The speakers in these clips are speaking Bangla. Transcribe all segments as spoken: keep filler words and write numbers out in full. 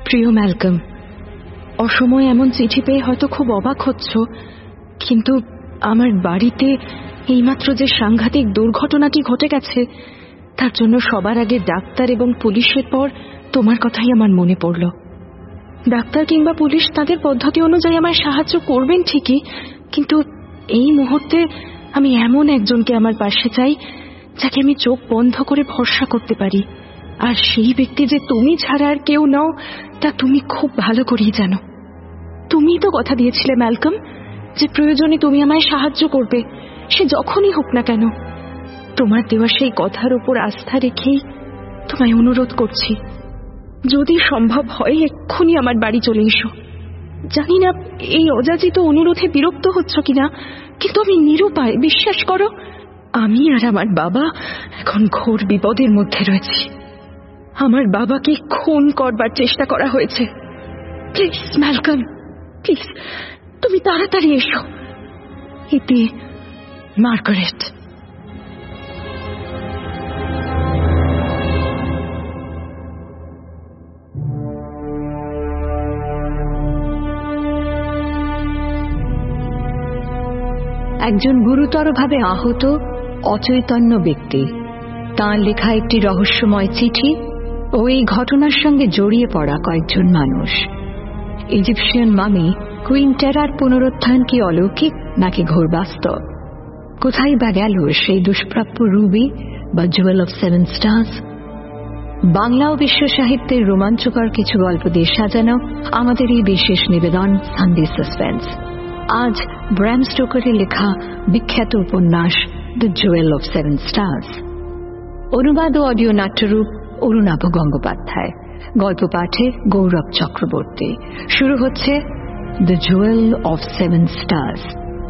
প্রিয় ম্যালকম, অসময়ে এমন চিঠি পেয়ে হয়তো খুব অবাক হচ্ছ, কিন্তু আমার বাড়িতে এইমাত্র যে সাংঘাতিক দুর্ঘটনাটি ঘটে গেছে তার জন্য সবার আগে ডাক্তার এবং পুলিশের পর তোমার কথাই আমার মনে পড়ল। ডাক্তার কিংবা পুলিশ তাদের পদ্ধতি অনুযায়ী আমায় সাহায্য করবেন ঠিকই, কিন্তু এই মুহূর্তে আমি এমন একজনকে আমার পাশে চাই যাকে আমি চোখ বন্ধ করে ভরসা করতে পারি। আর সেই ব্যক্তি যে তুমি ছাড়া আর কেউ নও তা তুমি খুব ভালো করেই জানো। তুমি তো কথা দিয়েছিলে ম্যালকম যে প্রয়োজনে তুমি আমায় সাহায্য করবে, সে যখনই হোক না কেন। তোমার দেওয়া সেই কথার উপর আস্থা রেখেই তোমায় অনুরোধ করছি, যদি সম্ভব হয় এক্ষুনি আমার বাড়ি চলে এসো। জানি না এই অযাচিত অনুরোধে বিরক্ত হচ্ছ কিনা, কিন্তু আমি নিরুপায়। বিশ্বাস করো, আমি আর আমার বাবা এখন ঘোর বিপদের মধ্যে রয়েছি। আমার বাবাকে খুন করবার চেষ্টা করা হয়েছে। প্লিজ ম্যালকম, প্লিজ তুমি তাড়াতাড়ি এসো। ইতি মার্গারেট। একজন গুরুতরভাবে আহত অচৈতন্য ব্যক্তি, তাঁর লেখা একটি রহস্যময় চিঠি ও এই ঘটনার সঙ্গে জড়িয়ে পড়া কয়েকজন মানুষ। ইজিপশিয়ান মামি কুইন টেরার পুনরুত্থান কি অলৌকিক নাকি ঘোর বাস্তব? কোথায় বা গেল সেই দুষ্প্রাপ্য রুবি বা jewel of seven stars? Bangla ও বিশ্ব সাহিত্যের রোমাঞ্চকর কিছু গল্প দিয়ে সাজানো আমাদের এই বিশেষ নিবেদন সানডে সাসপেন্স। আজ ব্র্যাম স্টোকারের লেখা বিখ্যাত উপন্যাস the jewel of seven stars. অনুবাদ ও অডিও নাট্যরূপ অরুণাভ গঙ্গোপাধ্যায়, গল্প পাঠে গৌরব চক্রবর্তী। শুরু হচ্ছে the jewel of seven stars.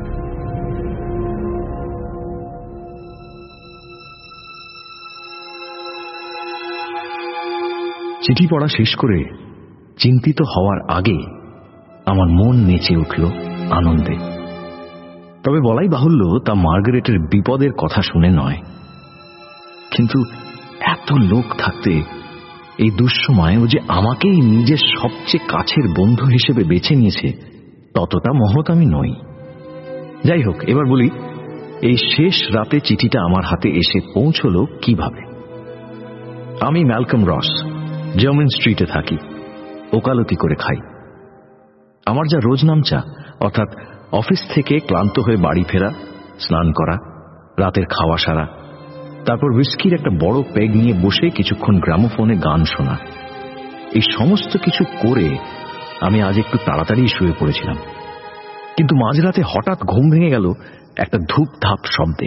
চিঠি পড়া শেষ করে চিন্তিত হওয়ার আগে আমার মন নেচে উঠল আনন্দে। তবে বলাই বাহুল্য তা মার্গারেটের বিপদের কথা শুনে নয়। কিন্তু এত লোক থাকতে এই দুঃসময় ও যে আমাকেই নিজের সবচেয়ে কাছের বন্ধু হিসেবে বেছে নিয়েছে ততটা মহৎ আমি নই। যাই হোক, এবার বলি এই শেষ রাতে চিঠিটা আমার হাতে এসে পৌঁছল কিভাবে। আমি ম্যালকম রস, জার্মান স্ট্রিটে থাকি, ওকালতি করে খাই। আমার যা রোজ নামচা, অর্থাৎ অফিস থেকে ক্লান্ত হয়ে বাড়ি ফেরা, স্নান করা, রাতের খাওয়া সারা, তারপর হুইস্কির একটা বড় পেগ নিয়ে বসে কিছুক্ষণ গ্রামোফোনে গান শোনা, এই সমস্ত কিছু করে আমি আজ একটু তাড়াতাড়ি শুয়ে পড়েছিলাম। কিন্তু মাঝরাতে হঠাৎ ঘুম ভেঙে গেল একটা ধূপ ধাপ শব্দে।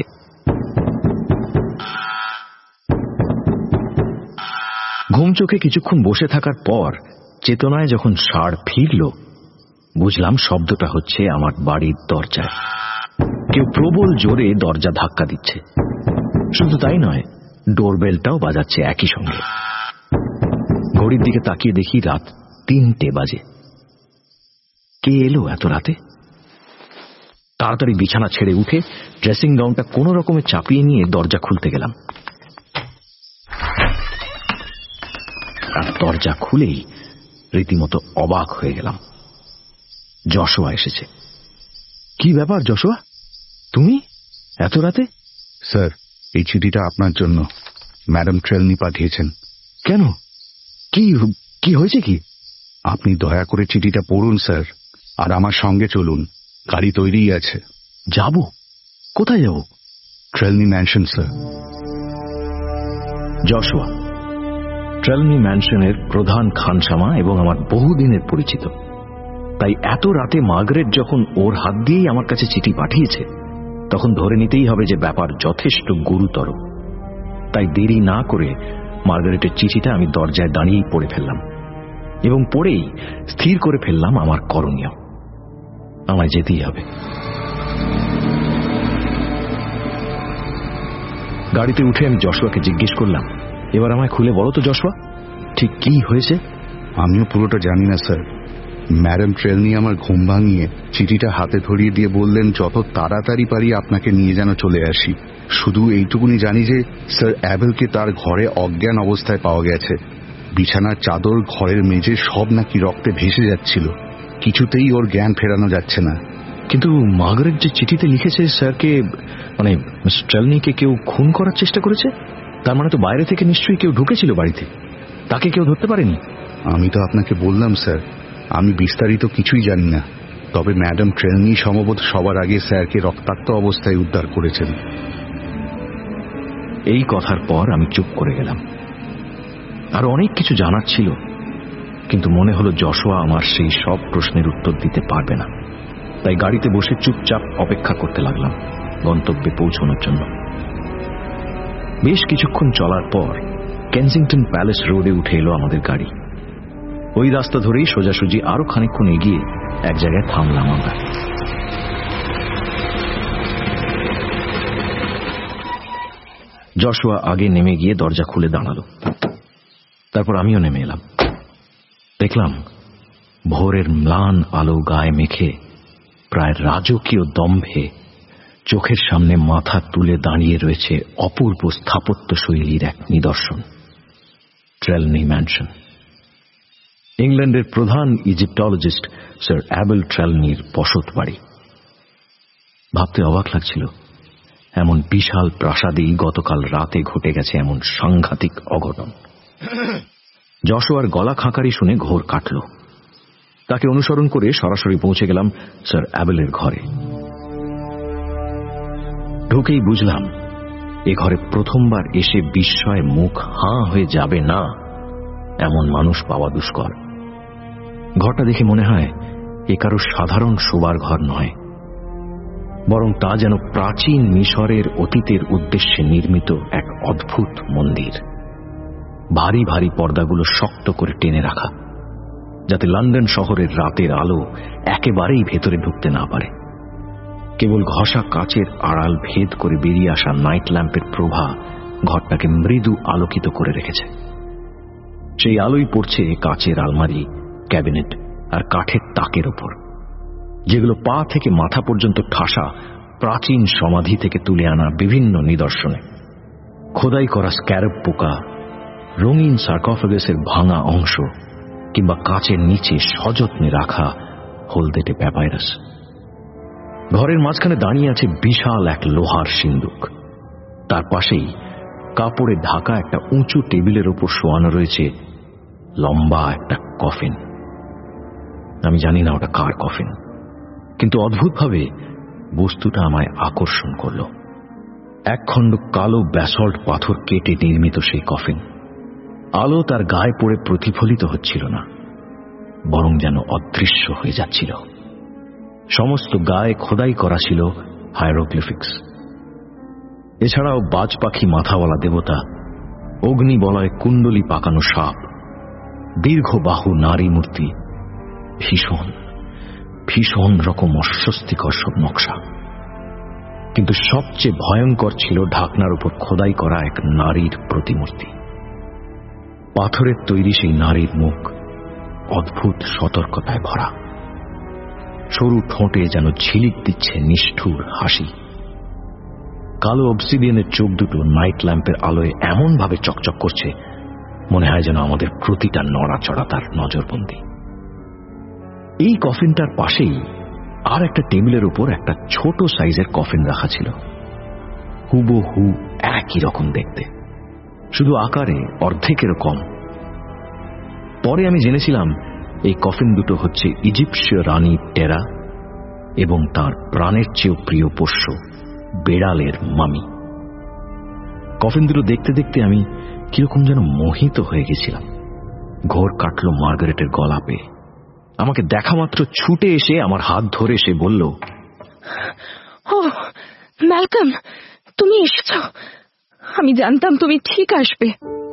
ঘুম চোখে কিছুক্ষণ বসে থাকার পর চেতনায় যখন ষাঁড় ফিরল, বুঝলাম শব্দটা হচ্ছে আমার বাড়ির দরজায়। কেউ প্রবল জোরে দরজা ধাক্কা দিচ্ছে। শুধু তাই নয়, ডোরবেলটাও বাজাচ্ছে একই সঙ্গে। ঘড়ির দিকে তাকিয়ে দেখি রাত তিনটে বাজে। কে এলো এত রাতে? তাড়াতাড়ি বিছানা ছেড়ে উঠে ড্রেসিং গাউনটা কোন রকমে চাপিয়ে নিয়ে দরজা খুলতে গেলাম। আর দরজা খুলেই রীতিমতো অবাক হয়ে গেলাম। যশোয়া এসেছে। কি ব্যাপার যশোয়া, তুমি এত রাতে? স্যার, এই চিঠিটা আপনার জন্য ম্যাডাম ট্রেলনি পাঠিয়েছেন। কেন? কি কি হয়েছে কি? আপনি দয়া করে চিঠিটা পড়ুন স্যার, আর আমার সঙ্গে চলুন। গাড়ি তৈরিই আছে। যাব? কোথায় যাব? Trelawny mansion sir. Joshua Trelawny ম্যানশনের প্রধান খানসামা এবং আমার বহুদিনের পরিচিত। তাই এত রাতে মার্গারেট যখন ওর হাত দিয়েই আমার কাছে চিঠি পাঠিয়েছে, তখন ধরে নিতেই হবে যে ব্যাপার যথেষ্ট গুরুতর। তাই দেরি না করে মার্গারেটের চিঠিটা আমি দরজায় দাঁড়িয়েই পড়ে ফেললাম, এবং পড়েই স্থির করে ফেললাম আমার করণীয়। আমায় যেতেই হবে। গাড়িতে উঠে আমি যশোয়াকে জিজ্ঞেস করলাম, এবার আমায় খুলে বলো তো যশোয়া, ঠিক কি হয়েছে? আমিও পুরোটা জানি না স্যার। ম্যাডাম ট্রেলনি আমার ঘুম ভাঙিয়ে চিঠিটা হাতে ধরিয়ে দিয়ে বললেন যত তাড়াতাড়ি পারি আপনাকে নিয়ে যেন চলে আসি। শুধু এইটুকুনি জানি যে স্যার অ্যাবেলকে তার ঘরে অজ্ঞান অবস্থায় পাওয়া গেছে। বিছানার চাদর, ঘরের মেঝে সব নাকি রক্তে ভেসে যাচ্ছিল। কিছুতেই ওর জ্ঞান ফেরানো যাচ্ছে না। কিন্তু মার্গারেট যে চিঠিতে লিখেছে স্যারকে, মানে মিস্টার ট্রেলনিকে কেউ খুন করার চেষ্টা করেছে, তার মানে তো বাইরে থেকে নিশ্চয়ই কেউ ঢুকেছিল বাড়িতে, তাকে কেউ ধরতে পারেনি। আমি তো আপনাকে বললাম স্যার, আমি বিস্তারিত কিছুই জানি না। তবে ম্যাডাম ট্রেলনি সম্ভবত সবার আগে স্যারকে রক্তাক্ত অবস্থায় উদ্ধার করেছেন। এই কথার পর আমি চুপ করে গেলাম। আর অনেক কিছু জানার ছিল, কিন্তু মনে হলো যশোয়া আমার সেই সব প্রশ্নের উত্তর দিতে পারবে না। তাই গাড়িতে বসে চুপচাপ অপেক্ষা করতে লাগলাম গন্তব্যে পৌঁছানোর জন্য। বেশ কিছুক্ষণ চলার পর কেনসিংটন প্যালেস রোডে উঠে এলো আমাদের গাড়ি। ওই রাস্তা ধরেই সোজাসুজি আরো খানিকক্ষণ এগিয়ে এক জায়গায় থামলাম আমরা। যশোয়া আগে নেমে গিয়ে দরজা খুলে দাঁড়ালো, তারপর আমিও নেমে এলাম। দেখলাম ভোরের ম্লান আলো গায়ে মেখে প্রায় রাজকীয় দম্ভে চোখের সামনে মাথা তুলে দাঁড়িয়ে রয়েছে অপূর্ব স্থাপত্য শৈলীর এক নিদর্শন, ট্রেলনি ম্যানশন। ইংল্যান্ডের প্রধান ইজিপ্টোলজিস্ট স্যার অ্যাবেল ট্রেলনির বসত বাড়ি। ভাবতে অবাক লাগছিল, এমন বিশাল প্রাসাদেই গতকাল রাতে ঘটে গেছে এমন সাংঘাতিক অঘটন। যশোয়ার গলা খাঁকারি শুনে ঘোর কাটল। তাকে অনুসরণ করে সরাসরি পৌঁছে গেলাম স্যার অ্যাবেলের ঘরে। ঢুকেই বুঝলাম এ ঘরে প্রথমবার এসে বিস্ময়ে মুখ হাঁ হয়ে যাবে না এমন মানুষ পাওয়া দুষ্কর। ঘরটা দেখে মনে হয় এ কারো সাধারণ শোবার ঘর নয়, বরং তা যেন প্রাচীন মিশরের অতীতের উদ্দেশ্যে নির্মিত এক অদ্ভুত মন্দির। ভারী ভারী পর্দাগুলো শক্ত করে টেনে রাখা, যাতে লন্ডন শহরের রাতের আলো একেবারেই ভেতরে ঢুকতে না পারে। কেবল ঘষা কাচের আড়াল ভেদ করে বেরিয়ে আসা নাইট ল্যাম্পের প্রভা ঘরটাকে মৃদু আলোকিত করে রেখেছে। সেই আলোই পড়ছে কাচের আলমারি, ক্যাবিনেট আর কাঠের তাকের ওপর, যেগুলো পা থেকে মাথা পর্যন্ত ঠাসা প্রাচীন সমাধি থেকে তুলে আনা বিভিন্ন নিদর্শনে। খোদাই করা স্ক্যারব পোকা, রঙিন সার্কোফাগাসের ভাঙা অংশ, কিংবা কাচের নিচে সযত্নে রাখা হলদেটে প্যাপাইরাস। ঘরের মাঝখানে দাঁড়িয়ে আছে বিশাল এক লোহার সিন্দুক। তার পাশেই কাপড়ে ঢাকা একটা উঁচু টেবিলের ওপর শোয়ানো রয়েছে লম্বা একটা কফিন। আমি জানি না ওটা কার কফিন, কিন্তু অদ্ভুতভাবে বস্তুটা আমায় আকর্ষণ করল। একখণ্ড কালো ব্যাসল্ট পাথর কেটে নির্মিত সেই কফিন। আলো তার গায়ে পড়ে প্রতিফলিত হচ্ছিল না, বরং যেন অদৃশ্য হয়ে যাচ্ছিল। সমস্ত গায়ে খোদাই করা ছিল হায়ারোগ্লিফিক্স। এছাড়াও বাজ পাখি মাথাওয়ালা দেবতা, অগ্নি বলয় কুণ্ডলী পাকানো সাপ, দীর্ঘ বাহু নারী মূর্তি, ভীষণ ভীষণ রকম অস্বস্তিকর সব নকশা। কিন্তু সবচেয়ে ভয়ঙ্কর ছিল ঢাকনার উপর খোদাই করা এক নারীর প্রতিমূর্তি। পাথরের তৈরি সেই নারীর মুখ অদ্ভুত সতর্কতায় ভরা, সরু ঠোঁটে যেন ঝিলিক দিচ্ছে নিষ্ঠুর হাসি। কালো অবসিডিয়ানের চোখ দুটো নাইট ল্যাম্পের আলোয় এমন ভাবে চকচক করছে, মনে হয় যেন আমাদের প্রতিটা নড়াচড়া তার নজরবন্দি। এই কফিনটার পাশেই আর একটা টেবিলের উপর একটা ছোট সাইজের কফিন রাখা ছিল, হুবহু একই রকম দেখতে, শুধু আকারে অর্ধেকেরও কম। পরে আমি জেনেছিলাম এই কফিন দুটো হচ্ছে ইজিপ্সীয় রানী টেরা এবং তার প্রাণের চেয়েও প্রিয় পোষ্য বেড়ালের মামি। কফিন দুটো দেখতে দেখতে আমি কিরকম যেন মোহিত হয়ে গেছিলাম। ঘোর কাটল মার্গারেটের গলা পেয়ে। আমাকে দেখা মাত্র ছুটে এসে আমার হাত ধরে সে বলল, ও ম্যালকম, তুমি এসেছ। আমি জানতাম তুমি ঠিক আসবে।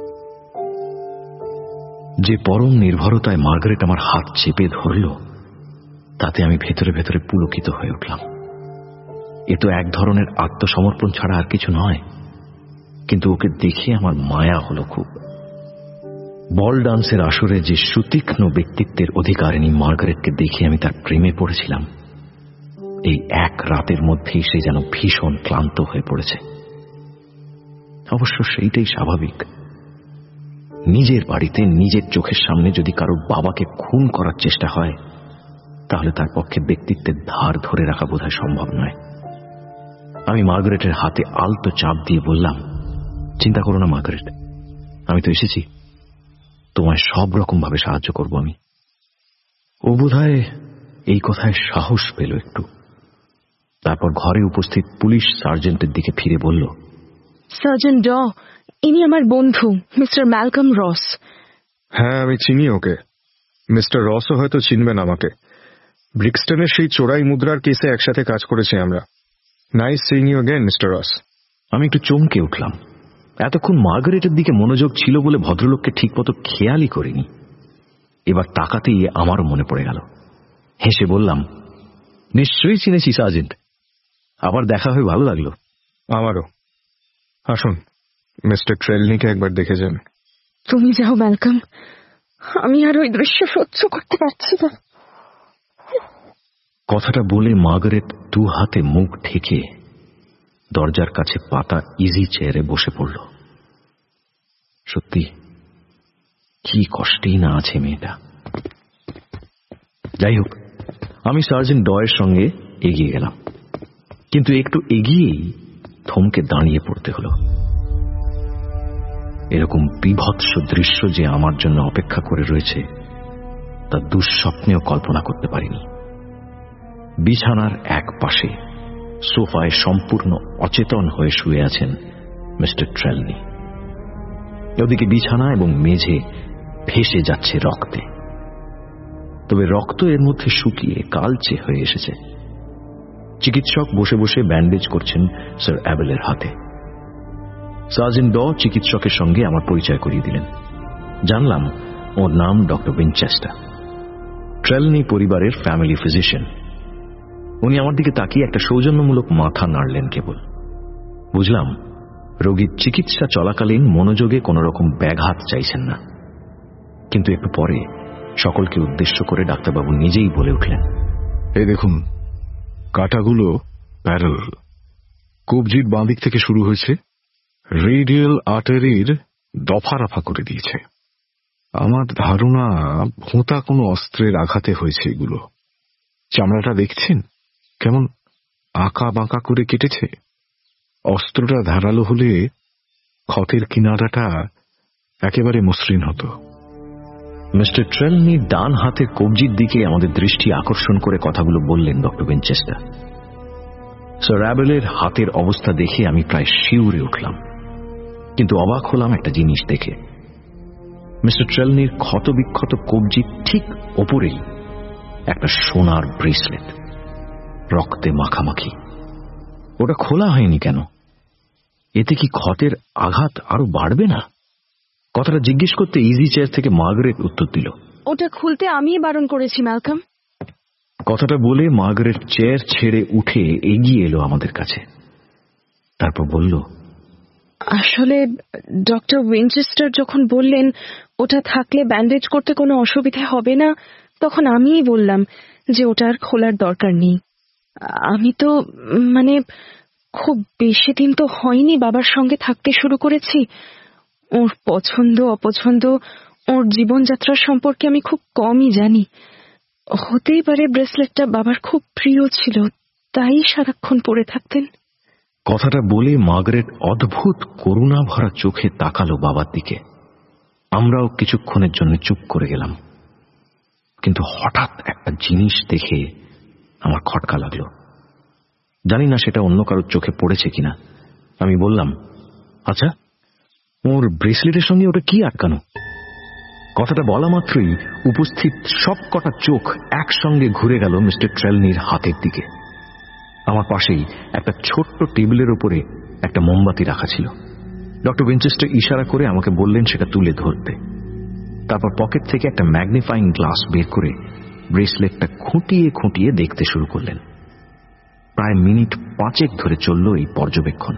যে পরম নির্ভরতায় মার্গারেট আমার হাত চেপে ধরল, তাতে আমি ভেতরে ভেতরে পুলকিত হয়ে উঠলাম। এ তো এক ধরনের আত্মসমর্পণ ছাড়া আর কিছু নয়, কিন্তু ওকে দেখে আমার মায়া হলো খুব। বল ডান্সের আসরে যে সুতীক্ষ্ণ ব্যক্তিত্বের অধিকারিণী মার্গারেটকে দেখে আমি তার প্রেমে পড়েছিলাম, এই এক রাতের মধ্যেই সে যেন ভীষণ ক্লান্ত হয়ে পড়েছে। অবশ্য সেইটাই স্বাভাবিক। নিজের বাড়িতে নিজের চোখের সামনে যদি কারোর বাবাকে খুন করার চেষ্টা হয়, তাহলে তার পক্ষে ব্যক্তিত্বের ধার ধরে রাখা বোধহয় সম্ভব নয়। আমি মার্গারেটের হাতে আলতো চাপ দিয়ে বললাম, চিন্তা করো না মার্গারেট, আমি তো এসেছি, তোমায় সব রকম ভাবে সাহায্য করব আমি। ও বোধহয় এই কথায় সাহস পেল একটু। তারপর ঘরে উপস্থিত পুলিশ সার্জেন্টের দিকে ফিরে বলল, সার্জেন্ট ড, ইনি আমার বন্ধু মিস্টার ম্যালকম রস। হ্যাঁ, আমি চিনি ওকে। মিস্টার রসও হয়তো চিনবেন আমাকে। ব্রিক্সটনের সেই চোরাই মুদ্রার কেসে একসাথে কাজ করেছি আমরা। Nice seeing you again mister Ross. আমি একটু চমকে উঠলাম। এতক্ষণ মার্গারেটের দিকে মনোযোগ ছিল বলে ভদ্রলোককে ঠিকমতো খেয়ালই করিনি। এবার তাকাতেই আমারও মনে পড়ে গেল। হেসে বললাম, নিশ্চয়ই চিনেছি সার্জেন্ট, আবার দেখা হয়ে ভালো লাগলো। আমারও। আসুন, মিস্টার ট্রেলনিকে একবার দেখে যান। তুমি যাও ম্যালকম, আমি আর ওই দৃশ্য সহ্য করতে পারছি না। কথাটা বলে মার্গারেট দু হাতে মুখ ঢেকে দরজার কাছে পাতা ইজি চেয়ারে বসে পড়ল। সত্যি কি কষ্টেই না আছে মেয়েটা। যাই হোক, আমি সার্জেন্ট ডয়ের সঙ্গে এগিয়ে গেলাম, কিন্তু একটু এগিয়েই থমকে দাঁড়িয়ে পড়তে হলো। এরকম বিভৎস দৃশ্য যে আমার জন্য অপেক্ষা করে রয়েছে তা দুঃস্বপ্নেও কল্পনা করতে পারিনি। বিছানার এক পাশে সোফায় সম্পূর্ণ অচেতন হয়ে শুয়ে আছেন মিস্টার ট্রেলনি। ওদিকে বিছানা এবং মেঝে ভেসে যাচ্ছে রক্তে, তবে রক্ত এর মধ্যে শুকিয়ে কালচে হয়ে এসেছে। চিকিৎসক বসে বসে ব্যান্ডেজ করছেন স্যার অ্যাবেলের হাতে। সার্জেন্ট ড চিকিৎসকের সঙ্গে আমার পরিচয় করিয়ে দিলেন। জানলাম ওর নাম ডক্টর উইনচেস্টার, ট্রেলনি পরিবারের ফ্যামিলি ফিজিশিয়ান। উনি আমার দিকে তাকিয়ে একটা সৌজন্যমূলক মাথা নাড়লেন কেবল। বুঝলাম রোগীর চিকিৎসা চলাকালীন মনোযোগে কোন রকম ব্যাঘাত চাইছেন না। কিন্তু একটু পরে সকলকে উদ্দেশ্য করে ডাক্তারবাবু নিজেই বলে উঠলেন, এই দেখুন, কাটাগুলো প্যারালাল, কবজির বাঁ দিক থেকে শুরু হয়েছে, রেডিয়াল আর্টারির দফা রফা করে দিয়েছে। আমার ধারণা ভোঁতা কোনো অস্ত্রের আঘাতে হয়েছে এগুলো। চামড়াটা দেখছেন কেমন আঁকা বাঁকা করে কেটেছে। অস্ত্রটা ধারালো হলে ক্ষতের কিনারাটা একেবারে মসৃণ হতো। মিস্টার ট্রেলনি ডান হাতের কবজির দিকে আমাদের দৃষ্টি আকর্ষণ করে কথাগুলো বললেন ডক্টর উইনচেস্টার। স্যার অ্যাবেলের হাতের অবস্থা দেখে আমি প্রায় শিউরে উঠলাম, কিন্তু অবাক হলাম একটা জিনিস দেখে। মিস্টার ট্রেলনির ক্ষতবিক্ষত কবজির ঠিক ওপরেই একটা সোনার ব্রেসলেট, রক্তে মাখামাখি। ওটা খোলা হয়নি কেন? এতে কি ক্ষতের আঘাত আরো বাড়বে না? কথাটা জিজ্ঞেস করতে ইজি চেয়ার থেকে মার্গারেট উত্তর দিল, ওটা খুলতে আমি বারণ করেছি ম্যালকম। কথাটা বলে মার্গারেট চেয়ার ছেড়ে উঠে এগিয়ে এলো আমাদের কাছে। তারপর বলল, আসলে ডক্টর উইনচেস্টার যখন বললেন ওটা থাকলে ব্যান্ডেজ করতে কোনো অসুবিধা হবে না, তখন আমিই বললাম যে ওটার খোলার দরকার নেই। আমি তো মানে খুব বেশি দিন তো হয়নি বাবার সঙ্গে থাকতে শুরু করেছি। ওর পছন্দ অপছন্দ, ওর জীবনযাত্রা সম্পর্কে আমি খুব কমই জানি। হতেই পারে ব্রেসলেটটা বাবার খুব প্রিয় ছিল, তাই সারাক্ষণ পরে থাকতেন। কথাটা বলে মার্গারেট অদ্ভুত করুণা ভরা চোখে তাকালো বাবার দিকে। আমরাও কিছুক্ষণের জন্য চুপ করে গেলাম, কিন্তু হঠাৎ একটা জিনিস দেখে আমার খটকা লাগলো। জানি না সেটা অন্য কারোর চোখে পড়েছে কিনা। আমি বললাম, আচ্ছা, ওর ব্রেসলেটের সঙ্গে ওটা কি আটকানো? কথাটা বলা মাত্রই উপস্থিত সব কটা চোখ একসঙ্গে ঘুরে গেল মিস্টার ট্রেলনির হাতের দিকে। আমার পাশেই একটা ছোট্ট টেবিলের উপরে একটা মোমবাতি রাখা ছিল। ডক্টর উইনচেস্টার ইশারা করে আমাকে বললেন সেটা তুলে ধরতে। তারপর পকেট থেকে একটা ম্যাগনিফাইং গ্লাস বের করে ব্রেসলেটটা খুঁটিয়ে খুঁটিয়ে দেখতে শুরু করলেন। প্রায় মিনিট পাঁচেক ধরে চলল এই পর্যবেক্ষণ।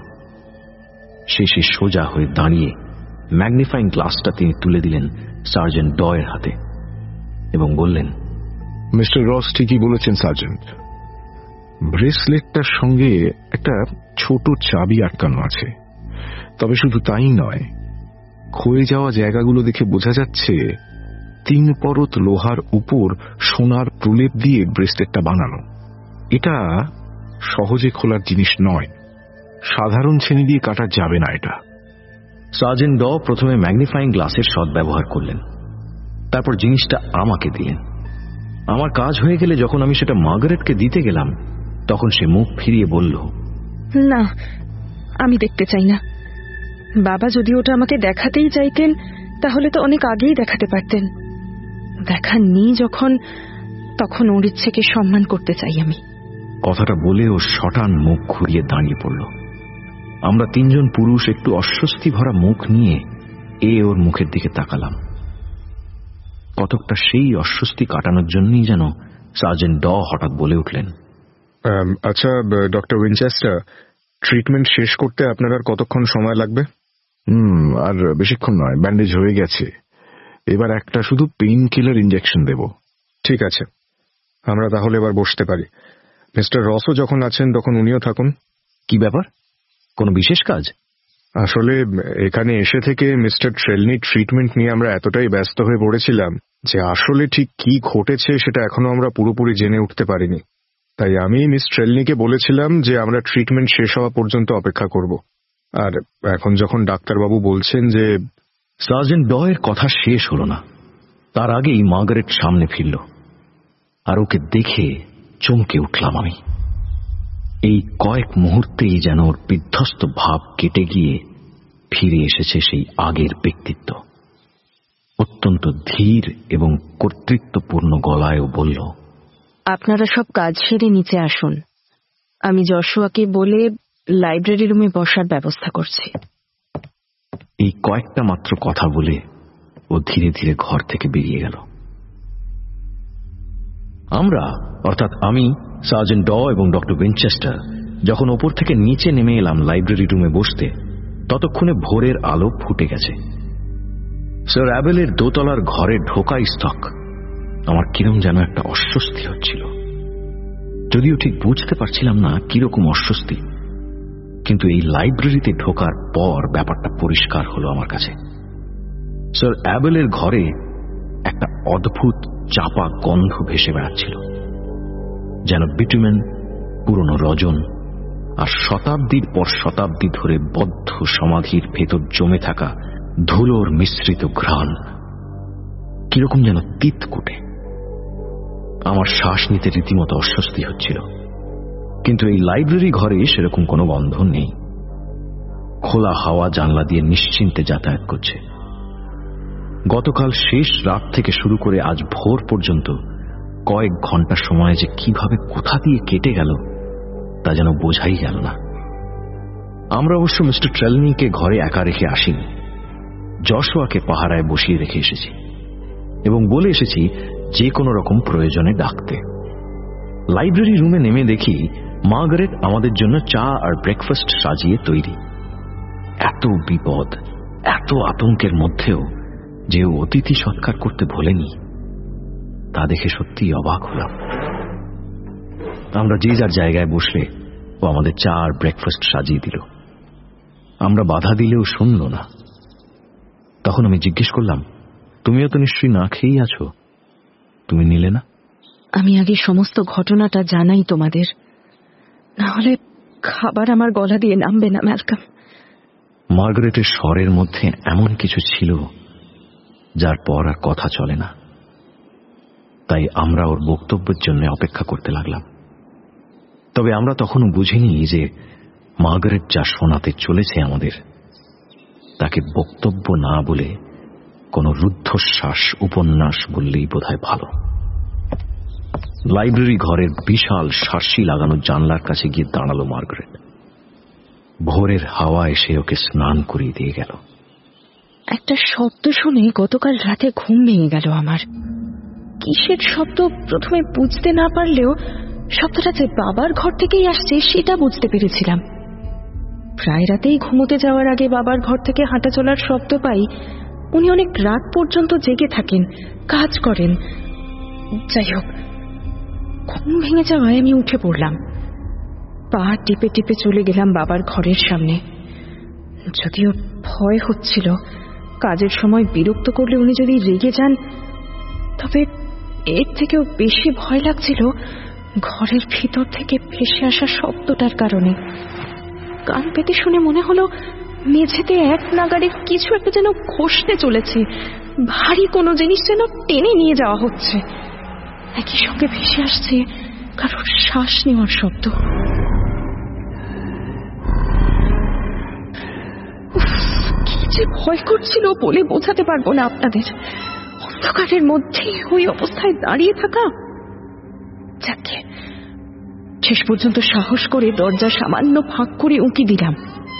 শেষে সোজা হয়ে দাঁড়িয়ে ম্যাগনিফাইং গ্লাসটা তিনি তুলে দিলেন সার্জেন্ট ডয়ের হাতে এবং বললেন, মিস্টার রস ঠিকই বলেছেন সার্জেন্ট, ব্রেসলেটটার সঙ্গে একটা ছোট চাবি আটকানো আছে। তবে শুধু তাই নয়, ক্ষয়ে যাওয়া জায়গাগুলো দেখে বোঝা যাচ্ছে তিন পরত লোহার উপর সোনার প্রলেপ দিয়ে ব্রেসলেটটা বানানো। এটা সহজে খোলার জিনিস নয়, সাধারণ ছেনি দিয়ে কাটা যাবে না এটা। সার্জেন্ট ড প্রথমে ম্যাগনিফাইং গ্লাসের সদ্ব্যবহার করলেন, তারপর জিনিসটা আমাকে দিলেন। আমার কাজ হয়ে গেলে যখন আমি সেটা মার্গারেটকে দিতে গেলাম, তখন সে মুখ ফিরিয়ে বলল, না, আমি দেখতে চাই না। বাবা যদি ওটা আমাকে দেখাতেই চাইতেন তাহলে তো অনেক আগেই দেখাতে পারতেন। দেখাননি যখন, তখন ওর ইচ্ছেকে সম্মান করতে চাই আমি। কথাটা বলে ও শটান মুখ ঘুরিয়ে দাঁড়িয়ে পড়ল। আমরা তিনজন পুরুষ একটু অস্বস্তি ভরা মুখ নিয়ে এ ওর মুখের দিকে তাকালাম। কতকটা সেই অস্বস্তি কাটানোর জন্যই যেন সার্জেন্ট ড হঠাৎ বলে উঠলেন, আচ্ছা ডক্টর উইনচেস্টার, ট্রিটমেন্ট শেষ করতে আপনার আর কতক্ষণ সময় লাগবে? হুম আর বেশিক্ষণ নয়, ব্যান্ডেজ হয়ে গেছে। এবার একটা শুধু পেইন কিলার ইঞ্জেকশন দেব। ঠিক আছে, আমরা তাহলে এবার বসতে পারি। মিস্টার রসও যখন আছেন তখন উনিও থাকুন। কি ব্যাপার, কোনো বিশেষ কাজ? আসলে এখানে এসে থেকে মিস্টার ট্রেলনি ট্রিটমেন্ট নিয়ে আমরা এতটাই ব্যস্ত হয়ে পড়েছিলাম যে আসলে ঠিক কি ঘটেছে সেটা এখনো আমরা পুরোপুরি জেনে উঠতে পারিনি। তাই আমি মিস ট্রেলনিকে বলেছিলাম যে আমরা ট্রিটমেন্ট শেষ হওয়া পর্যন্ত অপেক্ষা করব। আর এখন যখন ডাক্তারবাবু বলছেন যে... সার্জেন্ট ড এর কথা শেষ হল না, তার আগেই মার্গারেট সামনে ফিরল, আর ওকে দেখে চমকে উঠলাম আমি। এই কয়েক মুহূর্তেই যেন ওর বিধ্বস্ত ভাব কেটে গিয়ে ফিরে এসেছে সেই আগের ব্যক্তিত্ব। অত্যন্ত ধীর এবং কর্তৃত্বপূর্ণ গলায়ও বলল, আপনারা সব কাজ সেরে নিচে আসুন, আমি যশোয়াকে বলে লাইব্রেরি রুমে বসার ব্যবস্থা করছি। এই কয়েকটা মাত্র কথা বলে ও ধীরে ধীরে ঘর থেকে বেরিয়ে গেল। আমরা, অর্থাৎ আমি, সার্জেন্ট ড এবং ডক্টর উইনচেস্টার যখন ওপর থেকে নিচে নেমে এলাম লাইব্রেরি রুমে বসতে, ততক্ষণে ভোরের আলো ফুটে গেছে। স্যার অ্যাবেলের দোতলার ঘরে ঢোকাই স্থক। আমার কিরম যেন একটা অস্বস্তি হচ্ছিল, যদিও ঠিক বুঝতে পারছিলাম না কিরকম অস্বস্তি, কিন্তু এই লাইব্রেরিতে ঢোকার পর ব্যাপারটা পরিষ্কার হলো আমার কাছে। স্যার অ্যাবেলের ঘরে একটা অদ্ভুত চাপা গন্ধ ভেসে বেড়াচ্ছিল, যেন বিটুমেন, পুরনো রজন আর শতাব্দীর পর শতাব্দী ধরে বদ্ধ সমাধির ভেতর জমে থাকা ধুলোর মিশ্রিত ঘ্রাণ। কিরকম যেন তিতকুটে। আমার শ্বাস নিতে রীতিমতো অস্বস্তি হচ্ছিল, কিন্তু এই লাইব্রেরি ঘরে সেরকম কোনো গন্ধ নেই। খোলা হাওয়া জানলা দিয়ে নিশ্চিন্তে যাতায়াত করছে। গতকাল শেষ রাত থেকে শুরু করে আজ ভোর পর্যন্ত কয়েক ঘন্টা সময় যে কিভাবে কোথা দিয়ে কেটে গেল তা যেন বোঝাই গেল না। আমরা অবশ্য মিস্টার ট্রেলনিকে ঘরে একা রেখে আসিনি, যশোয়াকে পাহারায় বসিয়ে রেখে এসেছি এবং বলে এসেছি যে কোনো রকম প্রয়োজনে ডাকতে। লাইব্রেরি রুমে নেমে দেখি মার্গারেট আমাদের জন্য চা আর ব্রেকফাস্ট সাজিয়ে তৈরি। এত বিপদ, এত আতঙ্কের মধ্যেও যে অতিথি সৎকার করতে ভোলেনি, তা দেখে সত্যি অবাক হলাম। আমরা যে যার জায়গায় বসলে ও আমাদের চা আর ব্রেকফাস্ট সাজিয়ে দিল। আমরা বাধা দিলেও শুনল না। তখন আমি জিজ্ঞেস করলাম, তুমিও তো নিশ্চয়ই না খেয়েই আছো, তুমি নিলে না? আমি আগে সমস্ত ঘটনাটা জানাই তোমাদের, না হলে খাবার আমার গলা দিয়ে নামবে না ম্যালকম। মার্গারেটের স্বরের মধ্যে এমন কিছু ছিল যার পর আর কথা চলে না। তাই আমরা ওর বক্তব্যের জন্য অপেক্ষা করতে লাগলাম। তবে আমরা তখনও বুঝিনি যে মার্গারেট যা শোনাতে চলেছে আমাদের, তাকে বক্তব্য না বলে কোনো রুদ্ধশ্বাস উপন্যাস বললেই বোধহয় ভালো। লাইব্রেরি ঘরের বিশাল সার্সি লাগানো জানলার কাছে গিয়ে দাঁড়ালো মার্গারেট। ভোরের হাওয়া এসে ওকে স্নান করিয়ে দিয়ে গেল। একটা শব্দ শুনে গতকাল রাতে ঘুম ভেঙে গেল আমার। কিসের শব্দ প্রথমে বুঝতে না পারলেও শব্দটা যে বাবার ঘর থেকেই আসছে সেটা বুঝতে পেরেছিলাম। প্রায় রাতেই ঘুমোতে যাওয়ার আগে বাবার ঘর থেকে হাঁটা চলার শব্দ পাই। উনি অনেক রাত পর্যন্ত জেগে থাকেন, কাজ করেন। যাই হোক, ঘুম ভেঙে যাওয়ায় আমি উঠে পড়লাম। পা টিপে টিপে চলে গেলাম বাবার ঘরের সামনে। যদিও ভয় হচ্ছিল, কাজের সময় বিরক্ত করলে উনি যদি রেগে যান, তবে এর থেকেও বেশি ভয় লাগছিল ঘরের ভিতর থেকে ভেসে আসা শব্দটার কারণে। কান পেতে শুনে মনে হলো মেঝেতে এক নাগাড়ে কিছু একটা যেন খসতে চলেছে, ভারী কোনো জিনিস যেন টেনে নিয়ে যাওয়া হচ্ছে। একই সঙ্গে ভেসে আসছে কারোর শ্বাস নেওয়ার শব্দ। কি যে ভয় করছিল বলে বোঝাতে পারবো না আপনাদের। অন্ধকারের মধ্যে ওই অবস্থায় দাঁড়িয়ে থাকা। যাকে শেষ পর্যন্ত সাহস করে দরজা সামান্য ফাঁক করে উঁকি দিলাম।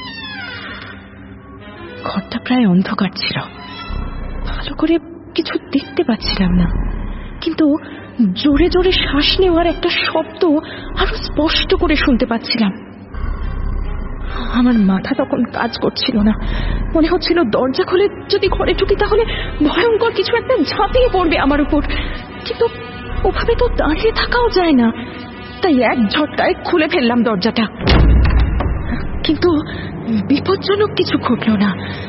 ঘরটা প্রায় অন্ধকার ছিল, ভালো করে কিছু দেখতে পাচ্ছিলাম না, কিন্তু জোরে জোরে শ্বাস নেওয়ার একটা শব্দ আরো স্পষ্ট করে শুনতে পাচ্ছিলাম। আমার মাথা তখন কাজ করছিল না, মনে হচ্ছিল দরজা খুলে যদি ঘরে ঢুকি তাহলে ভয়ঙ্কর কিছু একটা ঝাঁপিয়ে পড়বে আমার উপর, কিন্তু ওভাবে তো দাঁড়িয়ে থাকাও যায় না। তাই এক ঝটকায় খুলে ফেললাম দরজাটা, কিন্তু বিপজ্জনক কিছু ঘটল না।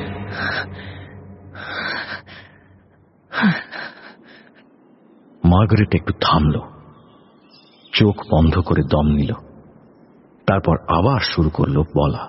মার্গারেট একটু থামল, চোখ বন্ধ করে দম নিল, তারপর আবার শুরু করলো বলা।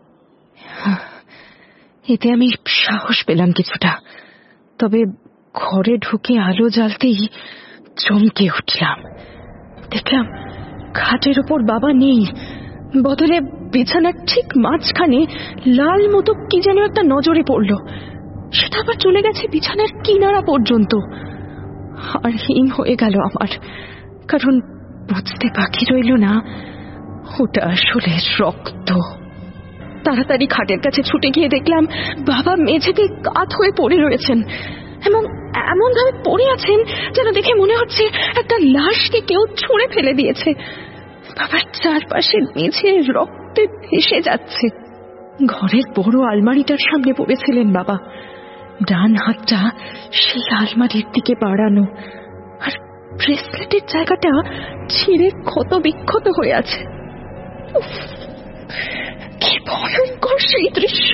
এতে আমি সাহস পেলাম কিছুটা, তবে ঘরে ঢুকে আলো জ্বালতেই চমকে উঠলাম। দেখলাম খাটের উপর বাবা নেই, বদলে বিছানার ঠিক মাঝখানে লাল মতো কি যেন একটা নজরে পড়ল। সেটা আবার চলে গেছে বিছানার কিনারা পর্যন্ত। আর হিম হয়ে গেল আমার, কারণ বুঝতে বাকি রইল না ওটা আসলে রক্ত। তাড়াতাড়ি খাটের কাছে ছুটে গিয়ে দেখলাম বাবা মেঝেতে কাত হয়ে পড়ে রয়েছেন, এবং এমন ভাবে পড়ে আছেন যেন দেখে মনে হচ্ছে একটা লাশকে কেউ ছুঁড়ে ফেলে দিয়েছে। বাবার চারপাশে মেঝে রক্তে ভেসে যাচ্ছে। ঘরের বড় আলমারিটার সামনে পড়েছিলেন বাবা, ডান হাতটা সেই আলমারির দিকে বাড়ানো, আর ব্রেসলেটের জায়গাটা ছিঁড়ে ক্ষত বিক্ষত হয়ে আছে। কি ভয়ঙ্কর সেই দৃশ্য!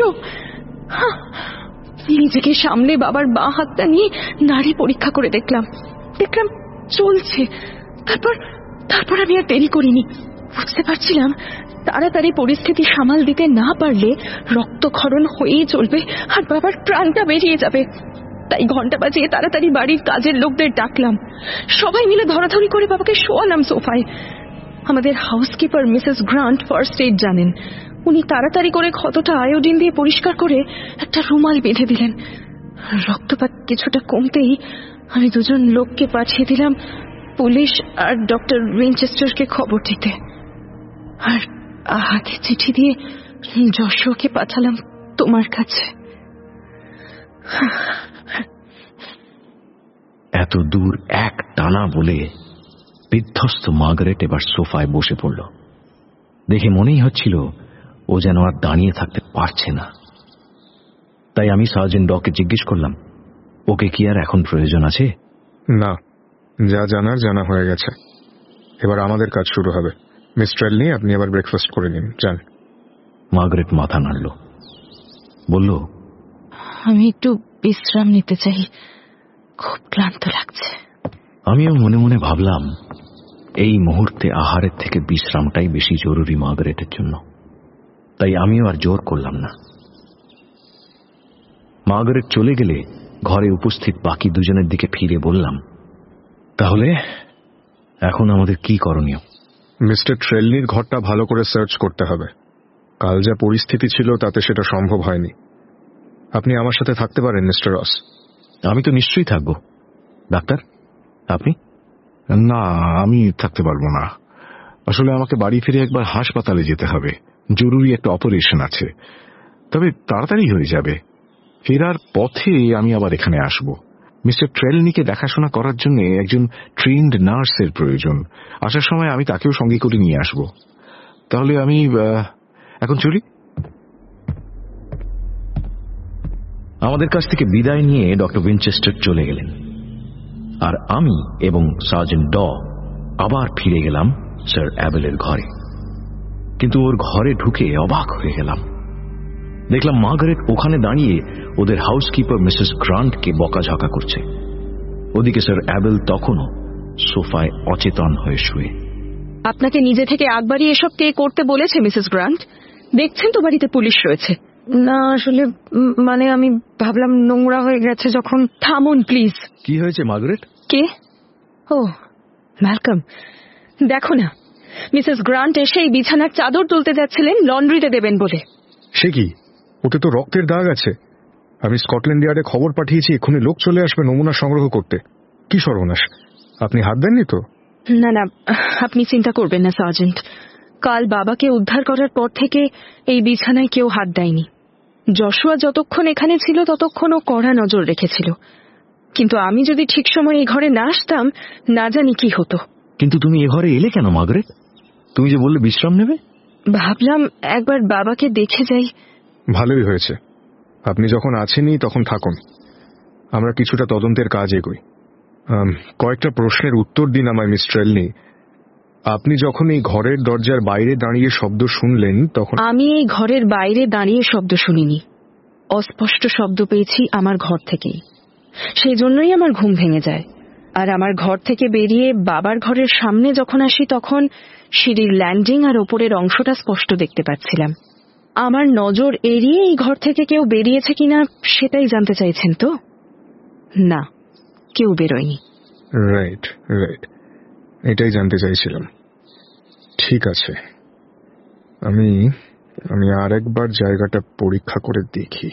নিজেকে সামনে বাবার বাঁ হাতটা নিয়ে নাড়ি পরীক্ষা করে দেখলাম দেখলাম চলছে। তারপর তারপর আমি আর দেরি করিনি। বুঝতে পারছিলাম তাড়াতাড়ি পরিস্থিতি সামাল দিতে না পারলে রক্তক্ষরণ হয়েই চলবে আর বাবার প্রাণটা বেরিয়ে যাবে। তাই ঘন্টা বাজিয়ে তাড়াতাড়ি বাড়ির কাজের লোকদের ডাকলাম। সবাই মিলে ধরাধরি করে বাবাকে শোয়ালাম সোফায়। আমাদের housekeeper Mrs Grant first aid জানেন। উনি তাড়াতাড়ি করে ক্ষতটা আয়োডিন দিয়ে পরিষ্কার করে একটা রুমাল বেঁধে দিলেন। রক্তপাত কিছুটা কমতেই আমি দুজন লোককে পাঠিয়ে দিলাম পুলিশ আর ডক্টর উইনচেস্টারকে খবর দিতে, আর হাতে চিঠি দিয়ে যশোকে পাঠালাম তোমার কাছে। এত দূর এক টানা বলে বিধ্বস্ত মার্গারেট এবার সোফায় বসে পড়ল। দেখে মনেই হচ্ছিল ও যেন আর দাঁড়িয়ে থাকতে পারছে না। তাই আমি সার্জেন্ট ডকে জিজ্ঞেস করলাম, ওকে কি আর এখন প্রয়োজন আছে? না, যা জানার জানা হয়ে গেছে। এবার আমাদের কাজ শুরু হবে। মিস ট্রেলনি, আপনি আবার ব্রেকফাস্ট করে নিন, যান। মার্গারেট মাথা নাড়ল, বলল, আমি একটু বিশ্রাম নিতে চাই, খুব ক্লান্ত লাগছে। আমিও মনে মনে ভাবলাম এই মুহূর্তে আহারের থেকে বিশ্রামটাই বেশি জরুরি মার্গারেটের জন্য। তাই আমিও আর জোর করলাম না। মার্গারেট চলে গেলে ঘরে উপস্থিত বাকি দুজনের দিকে ফিরে বললাম, তাহলে এখন আমাদের কি করণীয়? মিস্টার ট্রেলনির ঘরটা ভালো করে সার্চ করতে হবে। কাল যা পরিস্থিতি ছিল তাতে সেটা সম্ভব হয়নি। আপনি আমার সাথে থাকতে পারেন মিস্টার রস। আমি তো নিশ্চয়ই থাকব। ডাক্তার, আপনি? না, আমি থাকতে পারবো না। আসলে আমাকে বাড়ি ফিরে একবার হাসপাতালে যেতে হবে, জরুরি একটা অপারেশন আছে। তবে তাড়াতাড়ি হয়ে যাবে। ফেরার পথে আমি আবার এখানে আসব। মিস্টার ট্রেলনিকে দেখাশোনা করার জন্য একজন ট্রেন্ড নার্সের প্রয়োজন। আসার সময় আমি তাকেও সঙ্গে করে নিয়ে আসব। তাহলে আমি এখন চলি। আমাদের কাছ থেকে বিদায় নিয়ে ডক্টর উইনচেস্টার চলে গেলেন, আর আমি এবং সার্জেন্ট ড আবার ফিরে গেলাম স্যার অ্যাবেলের ঘরে। কিন্তু ওর ঘরে ঢুকে অবাক হয়ে গেলাম। দেখলাম মার্গারেট ওখানে দাঁড়িয়ে ওদের হাউসকিপার মিসেস গ্রান্টকে বকাঝকা করছে। ওদিকে স্যার অ্যাবেল তখনও সোফায় অচেতন হয়ে শুয়ে। আপনাকে নিজে থেকে একবারই এসব কে করতে বলেছে মিসেস গ্রান্ট? দেখছেন তো বাড়িতে পুলিশ রয়েছে। না আসলে মানে আমি ভাবলাম নোংরা হয়ে গেছে যখন। থামুন প্লিজ। কি হয়েছে মার্গারেট? কে? ও ম্যালকম, দেখো না, মিসেস গ্রান্ট এসে এই বিছানার চাদর তুলতে যাচ্ছিলেন লন্ড্রিতে দেবেন বলে। সে কি? ওতে তো রক্তের দাগ আছে। আমি স্কটল্যান্ড ইয়ার্ডে খবর পাঠিয়েছি, এক্ষুনি লোক চলে আসবে নমুনা সংগ্রহ করতে। কি সর্বনাশ! আপনি হাত দেননি তো? না না, আপনি চিন্তা করবেন না সার্জেন্ট। কাল বাবাকে উদ্ধার করার পর থেকে এই বিছানায় কেউ হাত দেয়নি। যশোয়া যতক্ষণ এখানে ছিল ততক্ষণ ও কড়া নজর রেখেছিল, কিন্তু আমি যদি ঠিক সময় এই ঘরে না আসতাম না জানি কি হতো। কিন্তু তুমি এ ঘরে এলে কেন মার্গারেট? তুমি যে বললে বিশ্রাম নেবে। ভাবলাম একবার বাবাকে দেখে যাই। ভালোই হয়েছে, আপনি যখন আছেনই তখন থাকুন, আমরা কিছুটা তদন্তের কাজ এগোই। কয়েকটা প্রশ্নের উত্তর দিন আমায় মিস ট্রেলনি। আপনি যখন এই ঘরের দরজার বাইরে দাঁড়িয়ে শব্দ শুনলেন তখন? আমি এই ঘরের বাইরে দাঁড়িয়ে শব্দ শুনিনি, অস্পষ্ট শব্দ পেয়েছি আমার ঘর থেকেই। সেই জন্যই আমার ঘুম ভেঙে যায়। আর আমার ঘর থেকে বেরিয়ে বাবার ঘরের সামনে যখন আসি তখন সিঁড়ির ল্যান্ডিং আর ওপরের অংশটা স্পষ্ট দেখতে পাচ্ছিলাম। আমার নজর এড়িয়ে এই ঘর থেকে কেউ বেরিয়েছে কিনা সেটাই জানতে চাইছেন তো? না, কেউ বেরোয়নি। রাইট রাইট, এটাই জানতে চাইছিলাম। ঠিক আছে, আমি আমি আর একবার জায়গাটা পরীক্ষা করে দেখি।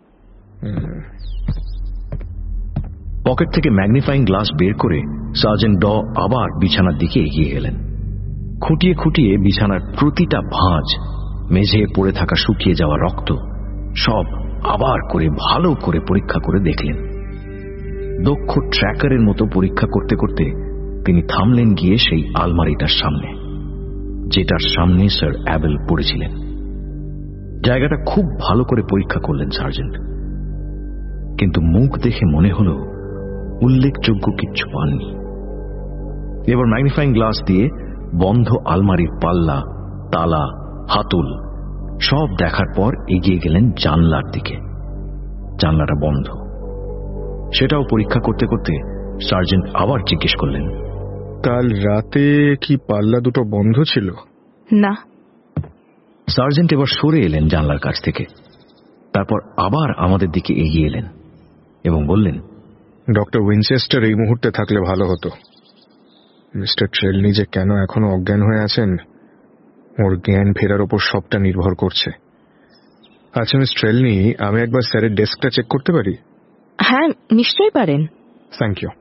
পকেট থেকে ম্যাগনিফাইং গ্লাস বের করে সার্জেন্ট ড আবার বিছানার দিকে এগিয়ে গেলেন। খুঁটিয়ে খুঁটিয়ে বিছানার প্রতিটা ভাঁজ, মেঝে পড়ে থাকা শুকিয়ে যাওয়া রক্ত সব আবার করে ভালো করে পরীক্ষা করে দেখলেন। দক্ষ ট্র্যাকারের মতো পরীক্ষা করতে করতে তিনি থামলেন গিয়ে সেই আলমারিটার সামনে, যেটার সামনে স্যার অ্যাবেল পড়েছিলেন। জায়গাটা খুব ভালো করে পরীক্ষা করলেন সার্জেন্ট, কিন্তু মুখ দেখে মনে হল উল্লেখযোগ্য কিচ্ছু পাননি। এবার ম্যাগনিফাইং গ্লাস দিয়ে বন্ধ আলমারির পাল্লা, তালা, হাতল সব দেখার পর এগিয়ে গেলেন জানলার দিকে। জানলাটা বন্ধ। সেটাও পরীক্ষা করতে করতে সার্জেন্ট আবার জিজ্ঞেস করলেন, কাল রাতে কি পাল্লা দুটো বন্ধ ছিল? না। সার্জেন্ট এবার সরে এলেন জানলার কাছ থেকে, তারপর আবার আমাদের দিকে এগিয়ে এলেন এবং বললেন, ডক্টর উইনচেস্টার এই মুহূর্তে থাকলে ভালো হতো। মিস্টার ট্রেলনি যে কেন এখনো অজ্ঞান হয়ে আছেন, ওর জ্ঞান ফেরার ওপর সবটা নির্ভর করছে। আচ্ছা মিস ট্রেলনি, আমি একবার স্যারের ডেস্কটা চেক করতে পারি? হ্যাঁ, নিশ্চয়ই পারেন। Thank you.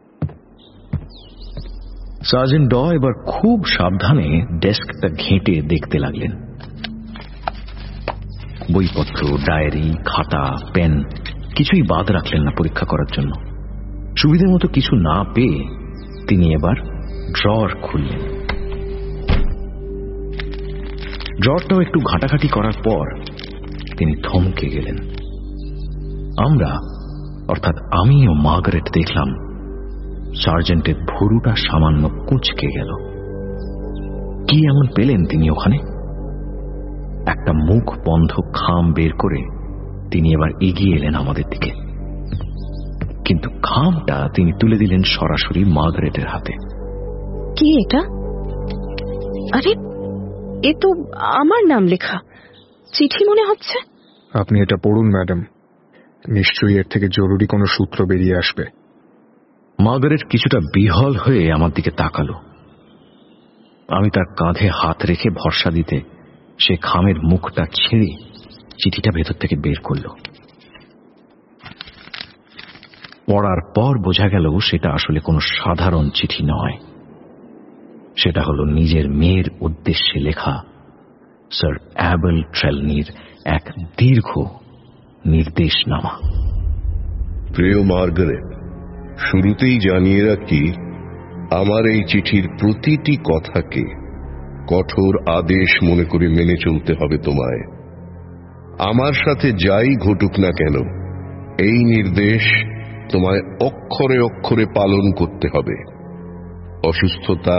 সার্জেন্ট ড এবার খুব সাবধানে ডেস্কটা ঘেঁটে দেখতে লাগলেন। বইপত্র, ডায়েরি, খাতা, পেন কিছুই বাদ রাখলেন না পরীক্ষা করার জন্য। সুবিধে মতো কিছু না পেয়ে তিনি এবার ড্রয়ার খুললেন। ড্রয়ারটাও একটু ঘাটাঘাটি করার পর তিনি থমকে গেলেন। আমরা, অর্থাৎ আমি ও মার্গারেট দেখলাম সার্জেন্টের ভুরুটা সামান্য কুঁচকে গেল। কি এমন পেলেন তিনি ওখানে? একটা মুখ বন্ধ খাম বের করে তিনি এবার এগিয়ে এলেন আমাদের দিকে, কিন্তু খামটা তিনি তুলে দিলেন সরাসরি মার্গারেটের হাতে। কি এটা? আরে, এ তো আমার নাম লেখা চিঠি মনে হচ্ছে। আপনি এটা পড়ুন ম্যাডাম, নিশ্চয়ই এর থেকে জরুরি কোনো সূত্র বেরিয়ে আসবে। মার্গারেট কিছুটা বিহ্বল হয়ে আমার দিকে তাকালো। আমি তার কাঁধে হাত রেখে ভরসা দিতে সে খামের মুখটা ছেড়ে চিঠিটা ভেতর থেকে বের করল। পড়ার পর বোঝা গেল সেটা আসলে কোনো সাধারণ চিঠি নয়, সেটা হলো নিজের মেয়ের উদ্দেশ্যে লেখা স্যার অ্যাবেল ট্রেলনির এক দীর্ঘ নির্দেশনামা। প্রিয় মার্গারেট, শুরুতেই জানিয়ে রাখি, আমার এই চিঠির প্রতিটি কথাকে কঠোর আদেশ মনে করে মেনে চলতে হবে তোমায়। আমার সাথে যাই ঘটুক না কেন, এই নির্দেশ তোমায় অক্ষরে অক্ষরে পালন করতে হবে। অসুস্থতা,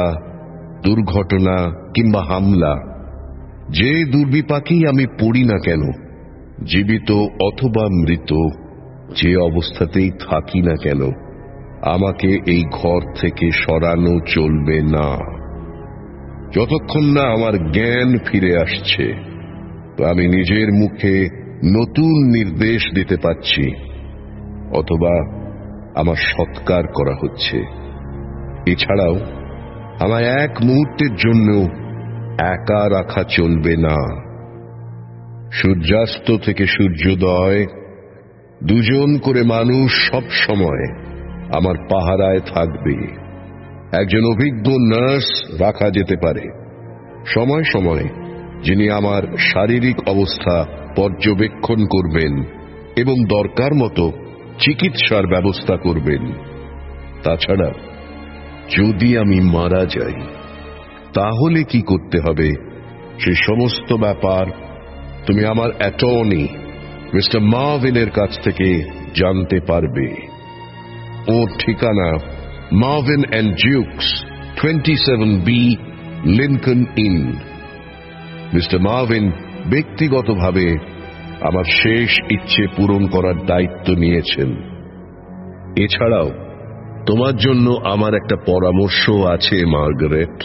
দুর্ঘটনা কিংবা হামলা, যে দুর্বিপাকেই আমি পড়ি না কেন, জীবিত অথবা মৃত, যে অবস্থাতেই থাকি না কেন, আমাকে এই ঘর থেকে সরানো চলবে না। যতক্ষণ না আমার জ্ঞান ফিরে আসছে, আমি নিজের মুখে নতুন নির্দেশ দিতে পারছি, অথবা আমার সৎকার করা হচ্ছে। এছাড়াও আমায় এক মুহূর্তের জন্য একা রাখা চলবে না। সূর্যাস্ত থেকে সূর্যোদয় দুজন করে মানুষ সব সময় আমার পাহারায় থাকবে। একজন অভিজ্ঞ নার্স রাখা যেতে পারে, সময় সময় যিনি আমার শারীরিক অবস্থা পর্যবেক্ষণ করবেন এবং দরকার মতো চিকিৎসার ব্যবস্থা করবেন। তাছাড়া যদি আমি মারা যাই, তাহলে কি করতে হবে সে সমস্ত ব্যাপার তুমি আমার অ্যাটর্নি মিস্টার মার্ভিনের কাছ থেকে জানতে পারবে। ওর ঠিকানা Marvin and Dukes, twenty seven B Lincoln inn. Mister Marvin ব্যক্তিগতভাবে আমার শেষ ইচ্ছে পূরণ করার দায়িত্ব নিয়েছেন। এছাড়াও তোমার জন্য আমার একটা পরামর্শ আছে মার্গারেট।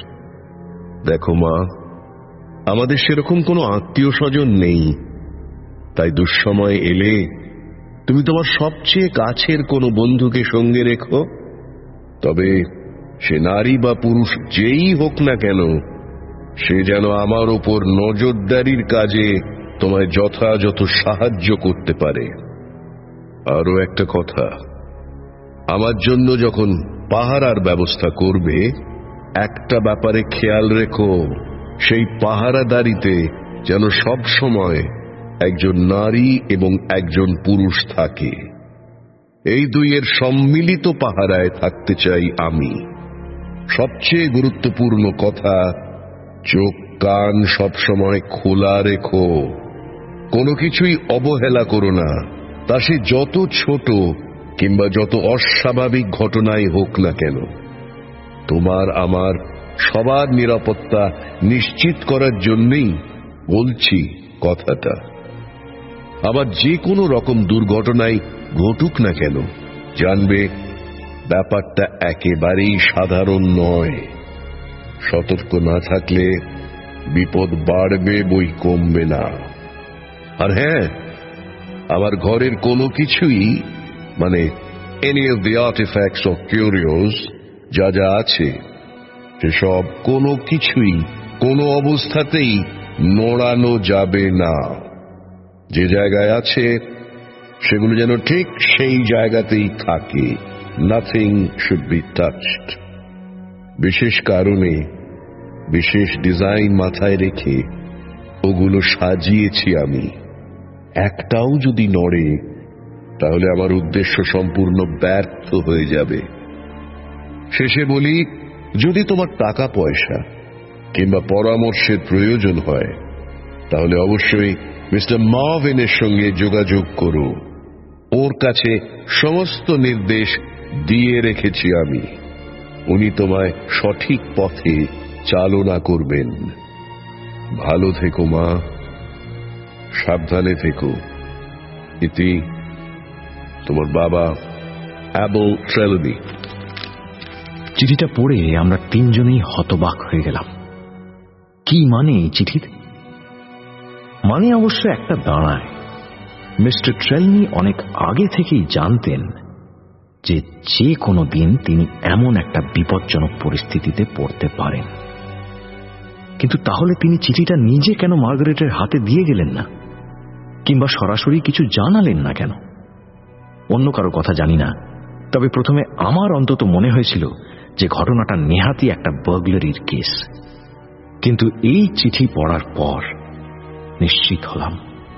দেখো মা, আমাদের সেরকম কোনো আত্মীয় স্বজন নেই, তাই দুঃসময় এলে তুমি তোমার সবচেয়ে কাছের কোনো বন্ধুকে সঙ্গে রেখো। তবে সে নারী বা পুরুষ যেই হোক না কেন, সে যেন আমার ওপর নজরদারির কাজে তোমায় যথাযথ সাহায্য করতে পারে। আরো একটা কথা, আমার জন্য যখন পাহারার ব্যবস্থা করবে, একটা ব্যাপারে খেয়াল রেখো, সেই পাহারাদারিতে যেন সব সময় একজন নারী এবং একজন পুরুষ থাকে। এই দুইয়ের সম্মিলিত পাহারায় থাকতে চাই আমি। সবচেয়ে গুরুত্বপূর্ণ কথা, চোখ কান সবসময় খোলা রেখো। কোনো কিছুই অবহেলা করো না, তা সে যত ছোট কিংবা যত অস্বাভাবিক ঘটনাই হোক না কেন। তোমার আমার সবার নিরাপত্তা নিশ্চিত করার জন্যই বলছি কথাটা। আবার যে কোনো রকম দুর্ঘটনাই ঘটুক না কেন, জানবে ব্যাপারটা একেবারেই সাধারণ নয়। সতর্ক না থাকলে বিপদ বাড়বে, বই কমবে না। আর হ্যাঁ, আমার ঘরের কোনো কিছুই, মানে any of the artefacts of curios যা যা আছে, সেসব কোনো কিছুই কোনো অবস্থাতেই নড়ানো যাবে না। যে জায়গায় আছে সেগুলো যেন ঠিক সেই জায়গাতেই থাকে। Nothing should be touched. বিশেষ কারণে বিশেষ ডিজাইন মাথায় রেখে ওগুলো সাজিয়েছি আমি। একটাও যদি নড়ে, তাহলে আমার উদ্দেশ্য সম্পূর্ণ ব্যর্থ হয়ে যাবে। শেষে বলি, যদি তোমার টাকা পয়সা কিংবা পরামর্শের প্রয়োজন হয়, তাহলে অবশ্যই মিস্টার মার্ভিনের সঙ্গে যোগাযোগ করো। ওর কাছে সমস্ত নির্দেশ দিয়ে রেখেছি আমি। উনি তোমায় সঠিক পথে চালনা করবেন। ভালো থেকো মা, সাবধানে থেকো। ইতি তোমার বাবা, অ্যাবল ট্রেলবি। চিঠিটা পড়ে আমরা তিনজনেই হতবাক হয়ে গেলাম। কি মানে এই চিঠির? মানে অবশ্য একটা দাঁড়ায়, মিস্টার ট্রেলনি অনেক আগে থেকেই জানতেন যে যে কোনো দিন তিনি এমন একটা বিপজ্জনক পরিস্থিতিতে পড়তে পারেন। কিন্তু তাহলে তিনি চিঠিটা নিজে কেন মার্গারেটের হাতে দিয়ে গেলেন না, কিংবা সরাসরি কিছু জানালেন না কেন? অন্য কারো কথা জানি না, তবে প্রথমে আমার অন্তত মনে হয়েছিল যে ঘটনাটা নেহাতি একটা বার্গলারির কেস। কিন্তু এই চিঠি পড়ার পর নিশ্চিত হলাম,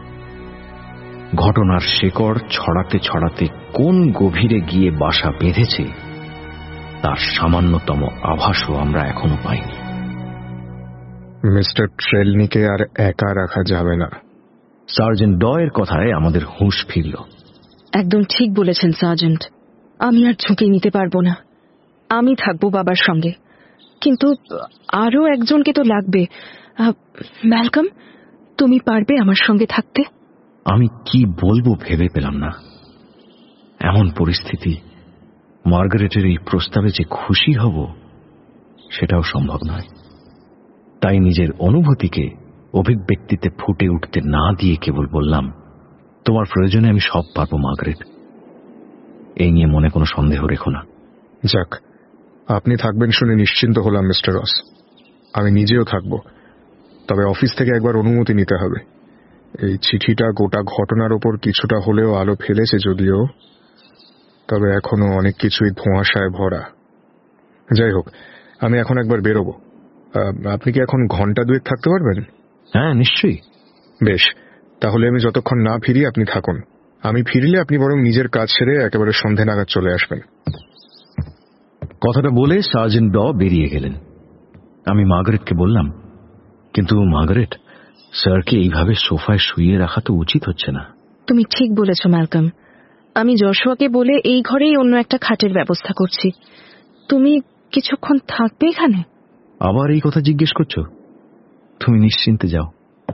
ঘটনার শেকড় ছড়াতে ছড়াতে কোন গভীরে গিয়ে বাসা বেঁধেছে তার সামান্যতম আভাসও আমরা এখনো পাইনি। মিস্টার ট্রেলনিকে আর একা রাখা যাবে না। সার্জেন্ট ডয়ের কথায় আমাদের হুঁশ ফিরল। একদম ঠিক বলেছেন সার্জেন্ট, আমি আর ঝুঁকি নিতে পারবো না। আমি থাকবো বাবার সঙ্গে, কিন্তু আরো একজনকে তো লাগবে। ম্যালকম, তুমি পারবে আমার সঙ্গে থাকতে? আমি কি বলবো ভেবে পেলাম না। এমন পরিস্থিতি, মার্গারেটের এই প্রস্তাবে যে খুশি হব সেটাও সম্ভব নয়। তাই নিজের অনুভূতিকে অভিব্যক্তিতে ফুটে উঠতে না দিয়ে কেবল বললাম, তোমার প্রয়োজনে আমি সব পারবো মার্গারেট, এই নিয়ে মনে কোনো সন্দেহ রেখো না। যাক, আপনি থাকবেন শুনে নিশ্চিন্ত হলাম মিস্টার রস। আমি নিজেও থাকব, তবে অফিস থেকে একবার অনুমতি নিতে হবে। এই চিঠিটা গোটা ঘটনার ওপর কিছুটা হলেও আলো ফেলেছে যদিও, তবে এখনো অনেক কিছুই ধোঁয়াশায় ভরা। যাই হোক, আমি এখন একবার বেরোবো। আপনি কি এখন ঘন্টা দুয়েক থাকতে পারবেন? হ্যাঁ, নিশ্চয়ই। বেশ, তাহলে আমি যতক্ষণ না ফিরি আপনি থাকুন। আমি ফিরলে আপনি বরং নিজের কাজ সেরে একেবারে সন্ধে নাগাদ চলে আসবেন। কথাটা বলে সার্জেন্ট ড বেরিয়ে গেলেন। আমি মার্গারেটকে বললাম, কিন্তু মার্গারেট, স্যারকে এইভাবে সোফায় শুইয়ে রাখা তো উচিত হচ্ছে না। তুমি ঠিক বলেছ ম্যালকম, আমি যশোয়াকে বলে এই ঘরেই অন্য একটা খাটের ব্যবস্থা করছি। তুমি কিছুক্ষণ থাকবে এখানে? আবার এই কথা জিজ্ঞেস করছো? তুমি নিশ্চিন্তে যাও।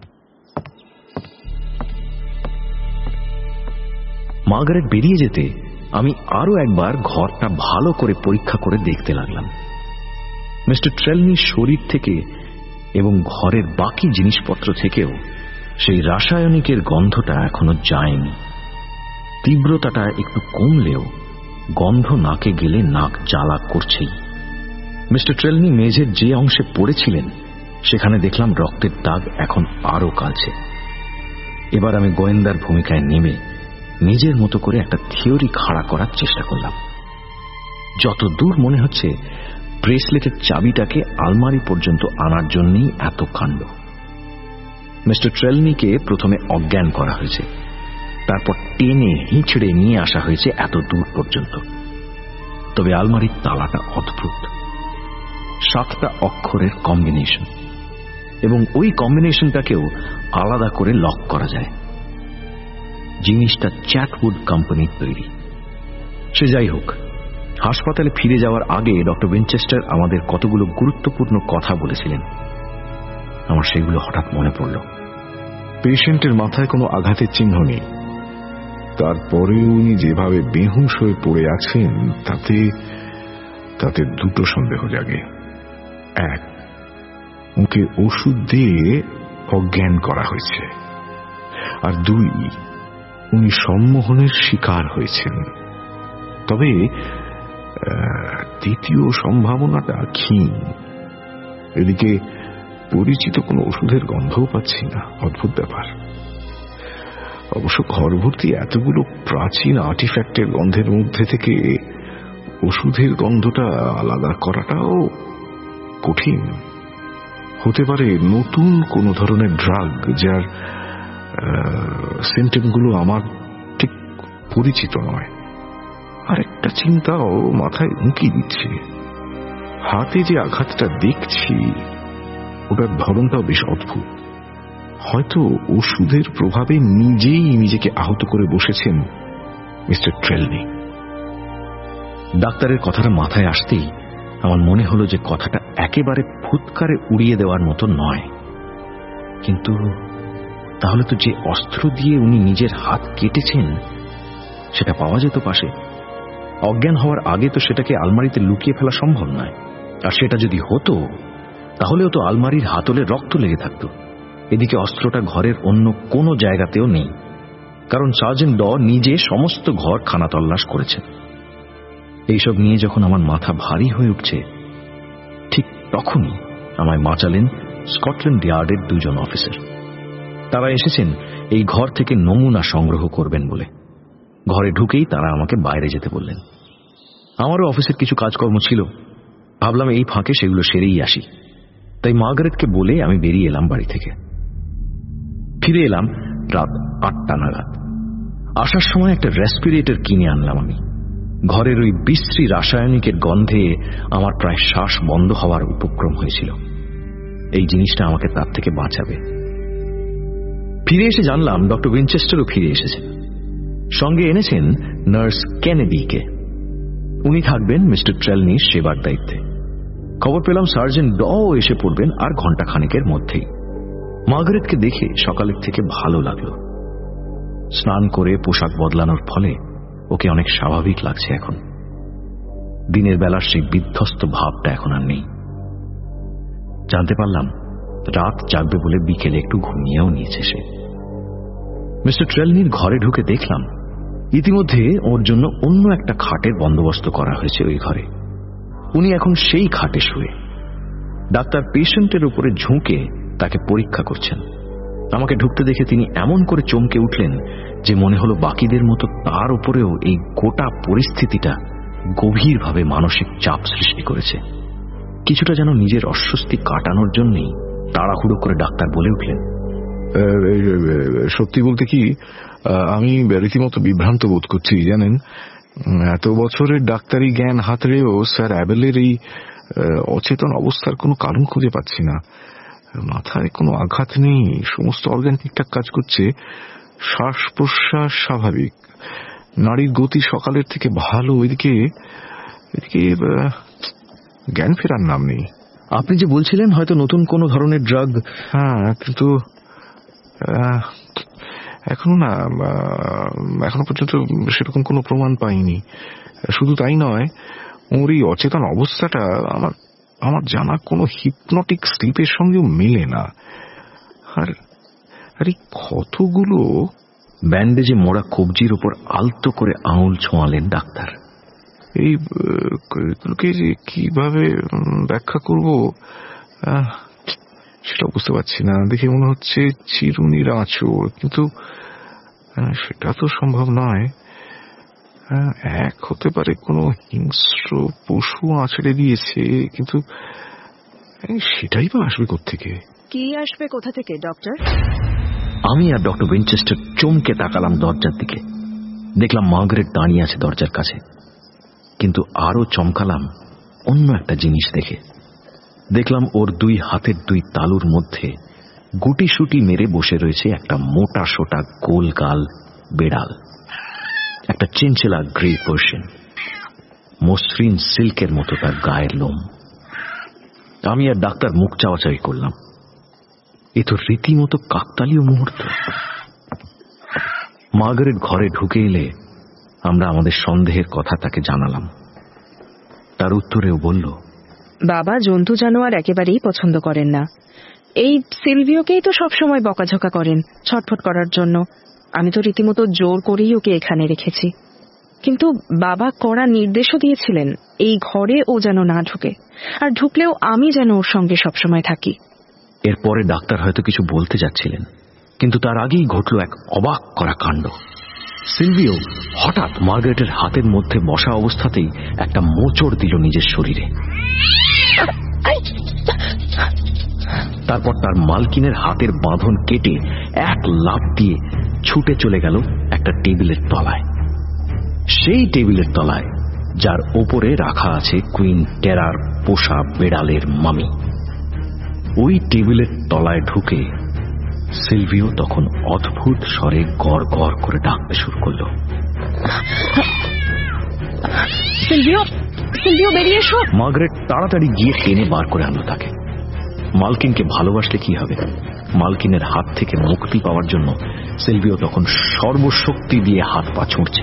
মার্গারেট বেরিয়ে যেতে আমি আরো একবার ঘরটা ভালো করে পরীক্ষা করে দেখতে লাগলাম। মিস্টার ট্রেলনির শরীর থেকে এবং ঘরের বাকি জিনিসপত্র থেকেও সেই রাসায়নিকের গন্ধটা এখনো যায়নি। তীব্রতাটা একটু কমলেও গন্ধ নাকে গেলে নাক জ্বালা করছেই। মিস্টার ট্রেলনি মেঝের যে অংশে পড়েছিলেন সেখানে দেখলাম রক্তের দাগ এখন আরো কালছে। এবার আমি গোয়েন্দার ভূমিকায় নেমে নিজের মতো করে একটা থিওরি খাড়া করার চেষ্টা করলাম। যত দূর মনে হচ্ছে ব্রেসলেটের চাবিটাকে আলমারি পর্যন্ত আনার জন্যই এত কাণ্ড। মিস্টার ট্রেলনিকে প্রথমে অজ্ঞান করা হয়েছে, তারপর টেনে হিঁচড়ে নিয়ে আসা হয়েছে এত দূর পর্যন্ত। তবে আলমারির তালাটা অদ্ভুত, সাতটা অক্ষরের কম্বিনেশন, এবং ওই কম্বিনেশনটাকেও আলাদা করে লক করা যায়। জিনিসটা চ্যাটউড কোম্পানির তৈরি। সে যাই হোক, হাসপাতালে ফিরে যাওয়ার আগে ডক্টর উইনচেস্টার আমাদের কতগুলো গুরুত্বপূর্ণ কথা বলেছিলেন। আমার সেগুলো হঠাৎ মনে পড়ল। পেশেন্টের মাথায় কোনো আঘাতের চিহ্ন নেই, তারপরে উনি যেভাবে বেহুঁশ হয়ে পড়ে আছেন তাতে তাতে দুটো সন্দেহ জাগে। এক, ওকে ওষুধ দিয়ে অজ্ঞান করা হয়েছে, আর দুই, উনি সম্মোহনের শিকার হয়েছেন। তবে দ্বিতীয় সম্ভাবনাটা ক্ষীণ। এদিকে পরিচিত কোনো ওষুধের গন্ধও পাচ্ছি না। অদ্ভুত ব্যাপার। অবশ্য ঘর ভর্তি এতগুলো প্রাচীন আর্টিফ্যাক্টের গন্ধের মধ্যে থেকে ওষুধের গন্ধটা আলাদা করাটাও কঠিন। হতে পারে নতুন কোনো ধরনের ড্রাগ যার সিমটমগুলো আমার ঠিক পরিচিত নয়। আর একটা চিন্তাও মাথায় উঁকি দিচ্ছে, হাতে যে আঘাতটা দেখছি ওটার ধরনটাও বেশ অদ্ভুত। হয়তো ওষুধের প্রভাবে নিজেই নিজেকে আহত করে বসেছেন মিস্টার ট্রেলনি। ডাক্তারের কথাটা মাথায় আসতেই আমার মনে হলো যে কথাটা একেবারে ফুৎকারে উড়িয়ে দেওয়ার মতো নয়। কিন্তু তাহলে তো যে অস্ত্র দিয়ে উনি নিজের হাত কেটেছেন সেটা পাওয়া যেত পাশে। অজ্ঞান হওয়ার আগে তো সেটাকে আলমারিতে লুকিয়ে ফেলা সম্ভব নয়। আর সেটা যদি হতো তাহলেও তো আলমারির হাতলে রক্ত লেগে থাকত। এদিকে অস্ত্রটা ঘরের অন্য কোনো জায়গাতেও নেই, কারণ সার্জেন্ট ড নিজে সমস্ত ঘর খানা তল্লাশ করেছেন। এইসব নিয়ে যখন আমার মাথা ভারী হয়ে উঠছে, ঠিক তখনই আমায় বাঁচালেন স্কটল্যান্ড ইয়ার্ডের দুজন অফিসার। তারা এসেছেন এই ঘর থেকে নমুনা সংগ্রহ করবেন বলে। ঘরে ঢুকেই তারা আমাকে বাইরে যেতে বললেন। আমারও অফিসের কিছু কাজকর্ম ছিল, ভাবলাম এই ফাঁকে সেগুলো সেরেই আসি। তাই মার্গারেটকে বলে আমি বেরিয়ে এলাম বাড়ি থেকে। ফিরে এলাম রাত আটটা নাগাদ। আসার সময় একটা রেসপিরেটর কিনে আনলাম আমি। ঘরের ওই বিশ্রী রাসায়নিকের গন্ধে আমার প্রায় শ্বাস বন্ধ হওয়ার উপক্রম হয়েছিল। এই জিনিসটা আমাকে তার থেকে বাঁচাবে। ফিরে এসে জানলাম ডক্টর উইনচেস্টারও ফিরে এসেছেন। সঙ্গে এনেছেন নার্স কেনেডিকে। উনি থাকবেন মিস্টার ট্রেলনির সেবার দায়িত্বে। খবর পেলাম সার্জেন্ট ড এসে পড়বেন আর ঘণ্টা খানেকের মধ্যেই। মার্গারেটকে দেখে সকালের থেকে ভালো লাগলো। স্নান করে পোশাক বদলানোর ফলে ওকে অনেক স্বাভাবিক লাগছে এখন। দিনের বেলার সেই বিধ্বস্ত ভাবটা এখন আর নেই। জানতে পারলাম রাত জাগবে বলে বিকেলে একটু ঘুমিয়েও নিয়েছে সে। মিস্টার ট্রেলনির ঘরে ঢুকে দেখলাম ইতিমধ্যে ওর জন্য অন্য একটা খাটের বন্দোবস্ত করা হয়েছে ওই ঘরে। উনি এখন সেই খাটে শুয়ে। ডাক্তার পেশেন্টের উপরে ঝুঁকে তাকে পরীক্ষা করছেন। আমাকে ঢুকতে দেখে তিনি এমন করে চমকে উঠলেন যে মনে হলো বাকিদের মতো তার উপরেও এই গোটা পরিস্থিতিটা গভীরভাবে মানসিক চাপ সৃষ্টি করেছে। কিছুটা যেন নিজের অস্বস্তি কাটানোর জন্যই তাড়াহুড়ো করে ডাক্তার বলে উঠলেন, সত্যি বলতে কি আমি রীতিমতো বিভ্রান্ত বোধ করছি জানেন। এত বছরের ডাক্তারি জ্ঞান হাতড়েও স্যার অ্যাবেলের এই অচেতন অবস্থার কোনো কারণ খুঁজে পাচ্ছি না। মাথায় কোনো আঘাত নেই, সমস্ত অর্গান ঠিকঠাক কাজ করছে, শ্বাস প্রশ্বাস স্বাভাবিক, নাড়ির গতি সকালের থেকে ভালো। এদিকে এদিকে জ্ঞান ফেরার নাম নেই। আপনি যে বলছিলেন হয়তো নতুন কোনো ধরনের ড্রাগ। হ্যাঁ, কিন্তু এখনো না, এখনো পর্যন্ত সেরকম কোনো প্রমাণ পাইনি। শুধু তাই নয়, ওর এই অচেতন অবস্থাটা আমার আমার জানা কোনো হিপনোটিক স্লিপের সঙ্গেও মেলে না। আর আর এই ক্ষতগুলো। ব্যান্ডেজে মোড়া কবজির উপর আলতো করে আঙুল ছোঁয়ালেন ডাক্তার। এইগুলোকে যে কিভাবে ব্যাখ্যা করব সেটা বুঝতে পারছি না। দেখে মনে হচ্ছে চিরুনির আঁচড়, কিন্তু সেটা তো সম্ভব নয়। এক হতে পারে কোনো হিংস্র পশু আঁচড়ে দিয়েছে, কিন্তু সেটাই বা আসবে কোত্থেকে? কি আসবে কোথা থেকে ডক্টর? আমি আর ডক্টর উইনচেস্টার চমকে তাকালাম দরজার দিকে। দেখলাম মার্গারেট দাঁড়িয়ে আছে দরজার কাছে। কিন্তু আরো চমকালাম অন্য একটা জিনিস দেখে। দেখলাম ওর দুই হাতের দুই তালুর মধ্যে গুটিসুটি মেরে বসে রয়েছে একটা মোটা সোটা গোলগাল বেড়াল, একটা চিনচেলা গ্রে পার্সিয়ান। মসৃণ সিল্কের মতো তার গায়ের লোম। আমি আর ডাক্তার মুখ চাওয়াচাই করলাম। এ তো রীতিমতো কাকতালীয় মুহূর্ত। মার্গারেট ঘরে ঢুকে এলে আমরা আমাদের সন্দেহের কথা তাকে জানালাম। তার উত্তরেও বলল, বাবা জন্তু জানোয়ার একেবারেই পছন্দ করেন না। এই সিলভিওকেই তো সবসময় বকাঝকা করেন ছটফট করার জন্য। আমি তো রীতিমতো জোর করেই ওকে এখানে রেখেছি, কিন্তু বাবা কড়া নির্দেশও দিয়েছিলেন এই ঘরে ও যেন না ঢুকে, আর ঢুকলেও আমি যেন ওর সঙ্গে সবসময় থাকি। এরপরে ডাক্তার হয়তো কিছু বলতে যাচ্ছিলেন, কিন্তু তার আগেই ঘটল এক অবাক করা কাণ্ড। সিলভিও হঠাৎ মার্গারেটের হাতের মধ্যে বসা অবস্থাতেই একটা মোচড় দিল নিজের শরীরে। তারপর তার মালকিনের হাতের বাঁধন কেটে এক লাফ দিয়ে ছুটে চলে গেল একটা টেবিলের তলায়। সেই টেবিলের তলায় যার ওপরে রাখা আছে কুইন টেরার পোষা বেড়ালের মামি। ওই টেবিলের তলায় ঢুকে সিলভিও তখন অদ্ভুত স্বরে গড় গড় করে ডাকতে শুরু করল, সিলভিও, সিলভিও বেরিয়ে এসো। মার্গারেট তাড়াতাড়ি গিয়ে টেনে বার করে আনলো তাকে। মালকিনকে ভালোবাসলে কি হবে, মালকিনের হাত থেকে মুক্তি পাওয়ার জন্য সিলভিও তখন সর্বশক্তি দিয়ে হাত পা ছুঁড়ছে।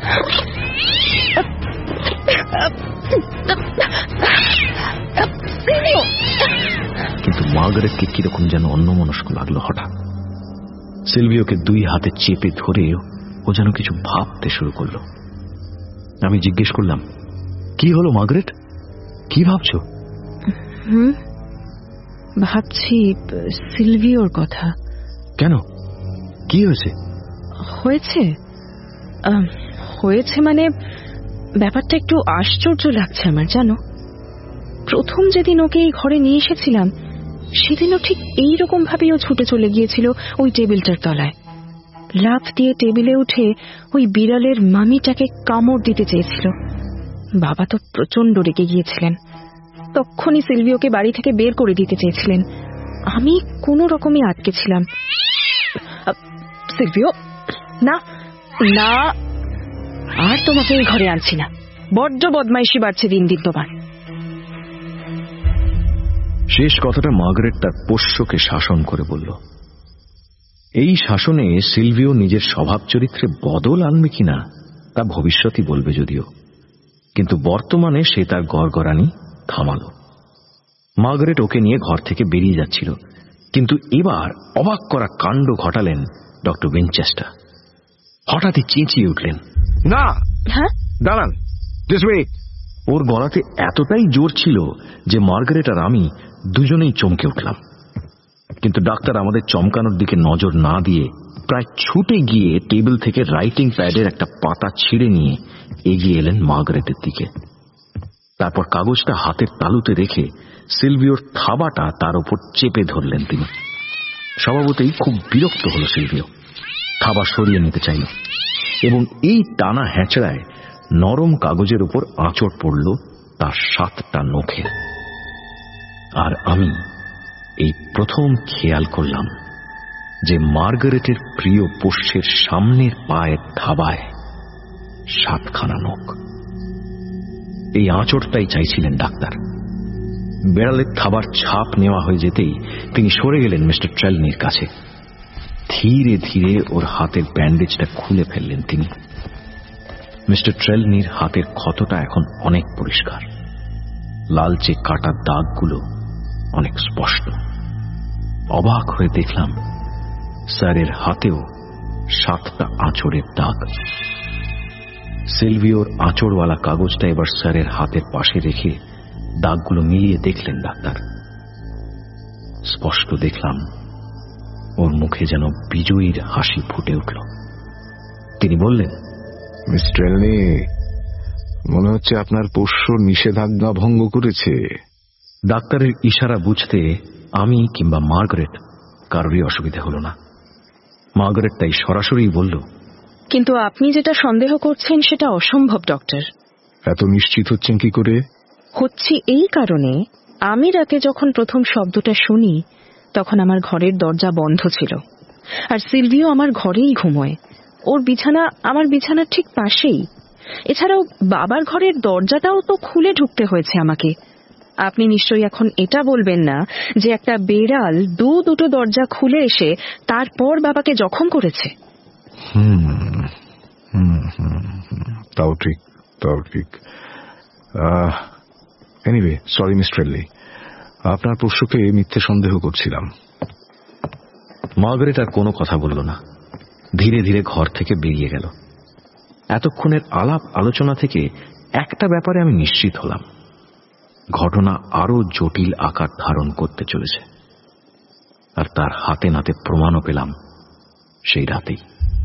কিন্তু মার্গারেটকে কিরকম যেন অন্যমনস্ক লাগলো হঠাৎ। সিলভিওকে দুই হাতে চেপে ধরে ও যেন কিছু ভাবতে শুরু করলো। আমি জিজ্ঞেস করলাম, কি হলো মার্গারেট, কি ভাবছো? হুম ভাবছি সিলভিওর কথা। কেন, কি হয়েছে? হয়েছে হয়েছে মানে ব্যাপারটা একটু আশ্চর্য লাগছে আমার, জানো। প্রথম যেদিন ওকে এই ঘরে নিয়ে এসেছিলাম সেদিনও ঠিক এইরকম ভাবেই ও ছুটে চলে গিয়েছিল ওই টেবিলটার তলায়। লাফ দিয়ে টেবিলে উঠে ওই বিড়ালের মামিটাকে কামড় দিতে চেয়েছিল। বাবা তো প্রচন্ড রেগে গিয়েছিলেন। তখনই সিলভিওকে বাড়ি থেকে বের করে দিতে চেয়েছিলেন। আমি কোনো রকমে আটকে ছিলাম। সিলভিও, না না, আর তোমাকে এই ঘরে আনছি না। বড্ড বদমাইশি বাড়ছে দিন দিন তোমার। শেষ কথাটা মার্গারেট তার পোষ্যকে শাসন করে বলল। এই শাসনে সিলভিও নিজের স্বভাব চরিত্রে বদল আনবে কিনা তা ভবিষ্যতই বলবে যদিও, কিন্তু বর্তমানে সে তার গড়গড়ানি থামাল। মার্গারেট ওকে নিয়ে ঘর থেকে বেরিয়ে যাচ্ছিল, কিন্তু এবার অবাক করা কাণ্ড ঘটালেন ডক্টর উইনচেস্টার। হঠাৎই চেঁচিয়ে উঠলেন, না, হ্যাঁ দাঁড়ান, ওর গলাতে এতটাই জোর ছিল যে মার্গারেট আর আমি দুজনেই চমকে উঠলাম। কিন্তু ডাক্তার আমাদের চমকানোর দিকে নজর না দিয়ে প্রায় ছুটে গিয়ে টেবিল থেকে রাইটিং প্যাডের একটা পাতা ছিঁড়ে নিয়ে এগিয়ে এলেন মার্গারেটের দিকে। তারপর কাগজটা হাতের তালুতে রেখে সিলভিওর থাবাটা তার উপর চেপে ধরলেন তিনি। স্বভাবতই খুব বিরক্ত হল সিলভিও, থাবা সরিয়ে নিতে চাইল, এবং এই টানা হ্যাঁচড়ায় নরম কাগজের উপর আঁচড় পড়ল তার সাতটা নখের। আর আমি এই প্রথম খেয়াল করলাম যে মার্গারেটের প্রিয় পোষ্যের সামনের পায়ের থাবায় সাতখানা নখ। এই আঁচড়টাই চাইছিলেন ডাক্তার। বেড়ালের থাবার ছাপ নেওয়া হয়ে যেতেই তিনি সরে গেলেন মিস্টার ট্রেলনির কাছে। ধীরে ধীরে ওর হাতের ব্যান্ডেজটা খুলে ফেললেন তিনি। মিস্টার ট্রেলনির হাতের ক্ষতটা এখন অনেক পরিষ্কার, লালচে কাটার দাগগুলো অনেক স্পষ্ট। অবাক হয়ে দেখলাম স্যারের হাতেও সাতটা আঁচড়ের দাগ। সিলভিওর আঁচড়ওয়ালা কাগজটা এবার স্যারের হাতের পাশে রেখে দাগগুলো মিলিয়ে দেখলেন ডাক্তার। স্পষ্ট দেখলাম ওর মুখে যেন বিজয়ীর হাসি ফুটে উঠল। তিনি বললেন, মিস ট্রেলনি, মনে হচ্ছে আপনার পোষ্য নিষেধাজ্ঞা ভঙ্গ করেছে। ডাক্তারের ইশারা বুঝতে আমি কিংবা মার্গারেট কারোরই অসুবিধা হল না। মার্গারেট তাই সরাসরি বলল, কিন্তু আপনি যেটা সন্দেহ করছেন সেটা অসম্ভব ডক্টর। এত নিশ্চিত হচ্ছেন কি করে? হচ্ছি এই কারণে, আমি রাতে যখন প্রথম শব্দটা শুনি তখন আমার ঘরের দরজা বন্ধ ছিল, আর সিলভিও আমার ঘরেই ঘুমোয়। ওর বিছানা আমার বিছানার ঠিক পাশেই। এছাড়াও বাবার ঘরের দরজাটাও তো খুলে ঢুকতে হয়েছে আমাকে। আপনি নিশ্চয়ই এখন এটা বলবেন না যে একটা বেড়াল দু দুটো দরজা খুলে এসে তারপর বাবাকে জখম করেছে। হুম হুম হুম তাও ঠিক, তাও ঠিক। এনিওয়ে, সরি মিস ট্রেলনি, আপনার পোষ্যকে মিথ্যে সন্দেহ করছিলাম। মার্গারেট আর কোনো কথা বলল না, ধীরে ধীরে ঘর থেকে বেরিয়ে গেল। এতক্ষণের আলাপ আলোচনা থেকে একটা ব্যাপারে আমি নিশ্চিত হলাম, ঘটনা আরো জটিল আকার ধারণ করতে চলেছে। আর তার হাতে নাতে প্রমাণও পেলাম সেই রাতেই।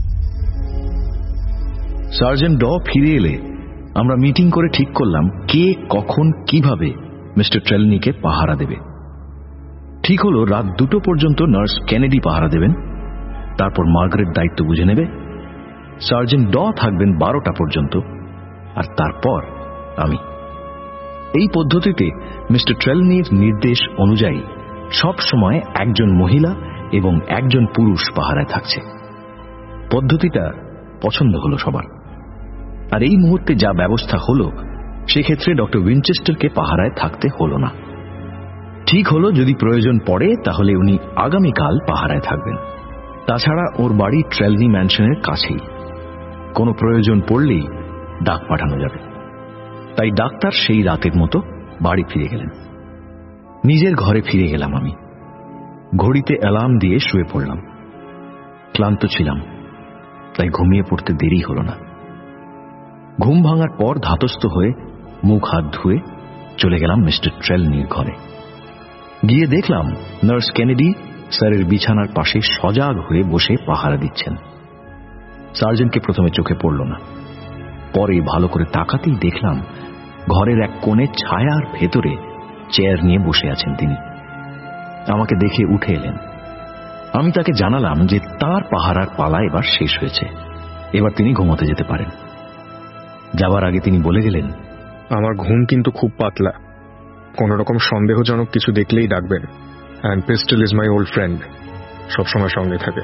সার্জেন্ট ড ফিরে এলে আমরা মিটিং করে ঠিক করলাম কে কখন কিভাবে মিস্টার ট্রেলনিকে পাহারা দেবে। ঠিক হলো রাত দুটো পর্যন্ত নার্স কেনেডি পাহারা দেবেন, তারপর মার্গারেট দায়িত্ব বুঝে নেবে। সার্জেন্ট ড থাকবেন বারোটা পর্যন্ত, আর তারপর আমি। এই পদ্ধতিতে মিস্টার ট্রেলনির নির্দেশ অনুযায়ী সব সময় একজন মহিলা এবং একজন পুরুষ পাহারায় থাকছে। পদ্ধতিটা পছন্দ হলো সবার। আর এই মুহূর্তে যা ব্যবস্থা হলো সেক্ষেত্রে ডক্টর উইনচেস্টারকে পাহারায় থাকতে হলো না। ঠিক হলো যদি প্রয়োজন পড়ে তাহলে উনি আগামীকাল পাহারায় থাকবেন। তাছাড়া ওর বাড়ি ট্রেলনি ম্যানশনের কাছেই, কোনো প্রয়োজন পড়লেই ডাক পাঠানো যাবে। তাই ডাক্তার সেই রাতের মতো বাড়ি ফিরে গেলেন। নিজের ঘরে ফিরে গেলাম আমি। ঘড়িতে অ্যালার্ম দিয়ে শুয়ে পড়লাম। ক্লান্ত ছিলাম, তাই ঘুমিয়ে পড়তে দেরি হল না। ঘুম ভাঙার পর ধাতস্থ হয়ে মুখ হাত ধুয়ে চলে গেলাম মিস্টার ট্রেলনির ঘরে। গিয়ে দেখলাম নার্স কেনেডি স্যারের বিছানার পাশে সজাগ হয়ে বসে পাহারা দিচ্ছেন। সার্জেন্টকে প্রথমে চোখে পড়ল না, পরে ভালো করে তাকাতেই দেখলাম ঘরের এক কোণে ছায়ার ভেতরে চেয়ার নিয়ে বসে আছেন তিনি। আমাকে দেখে উঠে এলেন। আমি তাকে জানালাম যে তার পাহারার পালা এবার শেষ হয়েছে, এবার তিনি ঘুমোতে যেতে পারেন। যাবার আগে তিনি বলে গেলেন, আমার ঘুম কিন্তু খুব পাতলা, কোন রকম সন্দেহজনক কিছু দেখলেই ডাকবেন। And pistol is my old friend, সবসময় সঙ্গে থাকে।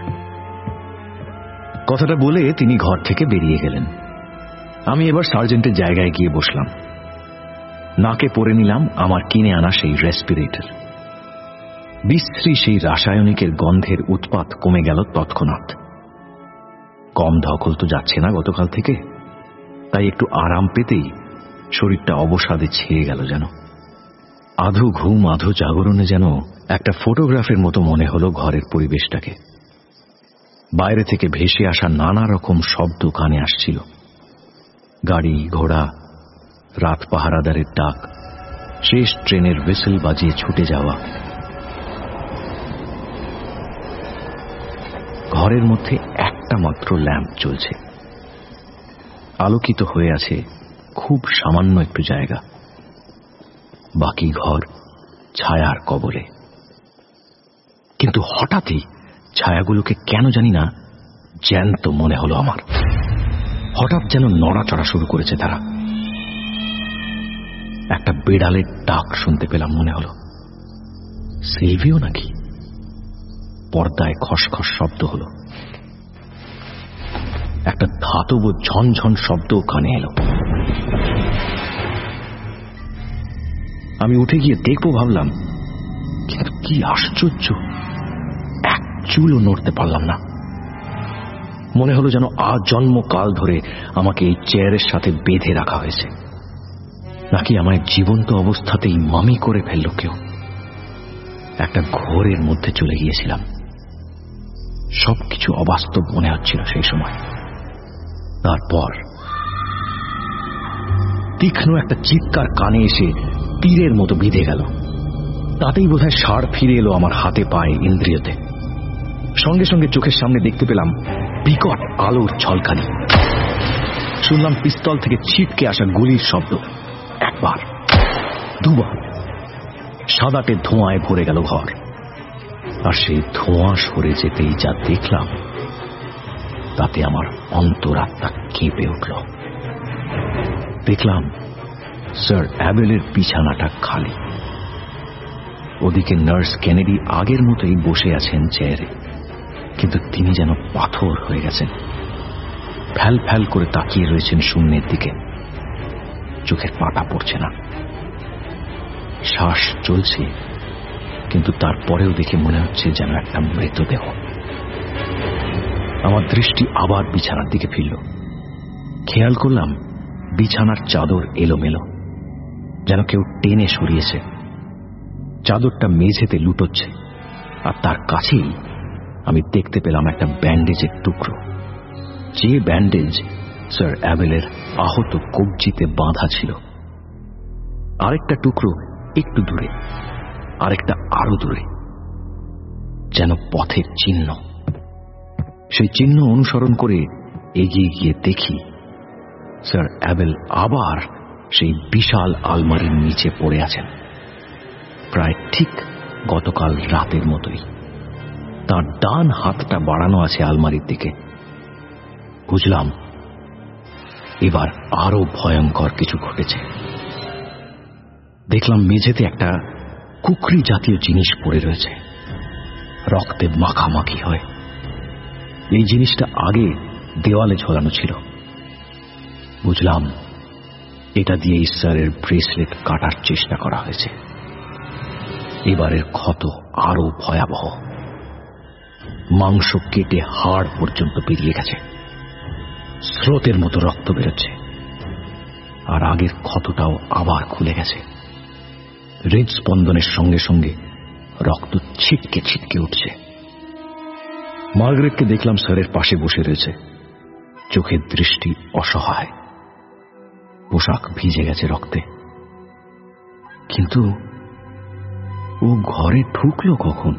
কথাটা বলে তিনি ঘর থেকে বেরিয়ে গেলেন। আমি এবার সার্জেন্টের জায়গায় গিয়ে বসলাম। নাকে পরে নিলাম আমার কিনে আনা সেই রেসপিরেটর। বিশ্রী সেই রাসায়নিকের গন্ধের উৎপাত কমে গেল তৎক্ষণাৎ। কম ধকল তো যাচ্ছে না গতকাল থেকে, তাই একটু আরাম পেতেই শরীরটা অবসাদে ছেয়ে গেল। যেন আধো ঘুম আধো জাগরণে যেন একটা ফটোগ্রাফের মতো মনে হলো ঘরের পরিবেশটাকে। বাইরে থেকে ভেসে আসা নানা রকম শব্দ কানে আসছিল, গাড়ি ঘোড়া, রাত পাহারাদারের ডাক, শেষ ট্রেনের হুইসেল বাজিয়ে ছুটে যাওয়া। ঘরের মধ্যে একটা মাত্র ল্যাম্প জ্বলছে, আলোকিত হয়ে আছে খুব সামান্য একটু জায়গা, বাকি ঘর ছায়ার কবলে। কিন্তু হঠাৎই ছায়াগুলোকে কেন জানি না জ্যান্ত মনে হলো আমার। হঠাৎ যেন নড়াচড়া শুরু করেছে তারা। একটা বেড়ালের ডাক শুনতে পেলাম মনে হলো। সিলভিও নাকি? পর্দায় খসখস শব্দ হলো, একটা ধাতব ঝনঝন শব্দ কানে এলো। আমি উঠে গিয়ে দেখবো ভাবলাম, কিন্তু কি আশ্চর্য, এক চুলও নড়তে পারলাম না। মনে হলো যেন আজন্মকাল ধরে আমাকে এই চেয়ারের সাথে বেঁধে রাখা হয়েছে, নাকি আমায় জীবন্ত অবস্থাতেই মামি করে ফেলল কেউ। একটা ঘোরের মধ্যে চলে গিয়েছিলাম। সবকিছু অবাস্তব মনে হচ্ছিল সেই সময়। তারপর তীক্ষ্ণ একটা চিৎকার কানে এসে তীরের মতো বিঁধে গেল। তাতেই বোধহয় সাড় ফিরে এলো আমার হাতে পায়ে ইন্দ্রিয়তে। সঙ্গে সঙ্গে চোখের সামনে দেখতে পেলাম বিকট আলোর ঝলকানি। শুনলাম পিস্তল থেকে ছিটকে আসা গুলির শব্দ। একবার, দুবার, সাদাটে ধোঁয়ায় ভরে গেল ঘর। আর সেই ধোঁয়া সরে যেতেই যা দেখলাম, তাতে আমার অন্তরাত্মা কেঁপে উঠল। দেখলাম স্যার অ্যাবেলের বিছানাটা খালি। ওদিকে নার্স কেনেডি আগের মতোই বসে আছেন চেয়ারে, কিন্তু তিনি যেন পাথর হয়ে গেছেন। ফ্যাল ফ্যাল করে তাকিয়ে রয়েছেন শূন্যের দিকে, চোখের পাতা পড়ছে না। শ্বাস চলছে, কিন্তু তারপরেও দেখে মনে হচ্ছে যেন একটা মৃতদেহ। আমার দৃষ্টি আবার বিছানার দিকে ফিরল। খেয়াল করলাম বিছানার চাদর এলোমেলো, যেন কেউ টেনে সরিয়েছে। চাদরটা মেঝেতে লুটোচ্ছে, আর তার কাছেই আমি দেখতে পেলাম একটা ব্যান্ডেজের টুকরো, যে ব্যান্ডেজ স্যার অ্যাবেলের আহত কবজিতে বাঁধা ছিল। আরেকটা টুকরো একটু দূরে, আরেকটা আরো দূরে, যেন পথের চিহ্ন। সেই চিহ্ন অনুসরণ করে এগিয়ে গিয়ে দেখি স্যার অ্যাবেল আবার সেই বিশাল আলমারির নিচে পড়ে আছেন, প্রায় ঠিক গতকাল রাতের মতোই। তার ডান হাতটা বাড়ানো আছে আলমারির দিকে। বুঝলাম এবার আরো ভয়ঙ্কর কিছু ঘটেছে। দেখলাম মেঝেতে একটা কুকরি জাতীয় জিনিস পড়ে রয়েছে, রক্তে মাখামাখি হয়। এই জিনিসটা আগে দেওয়ালে ঝোলানো ছিল। বুঝলাম এটা দিয়ে ঈশ্বরের ব্রেসলেট কাটার চেষ্টা করা হয়েছে। এবারের ক্ষত আরো ভয়াবহ। মাংস কেটে হাড় পর্যন্ত বেরিয়ে গেছে, স্রোতের মতো রক্ত বেরোচ্ছে। আর আগের ক্ষতটাও আবার খুলে গেছে। হৃদস্পন্দনের সঙ্গে সঙ্গে রক্ত ছিটকে ছিটকে উঠছে। মার্গারেটকে দেখলাম স্যারের পাশে বসে রয়েছে, চোখের দৃষ্টি অসহায়, পোশাক ভিজে গেছে রক্তে। কিন্তু ও ঘরে ঢুকলো কখন?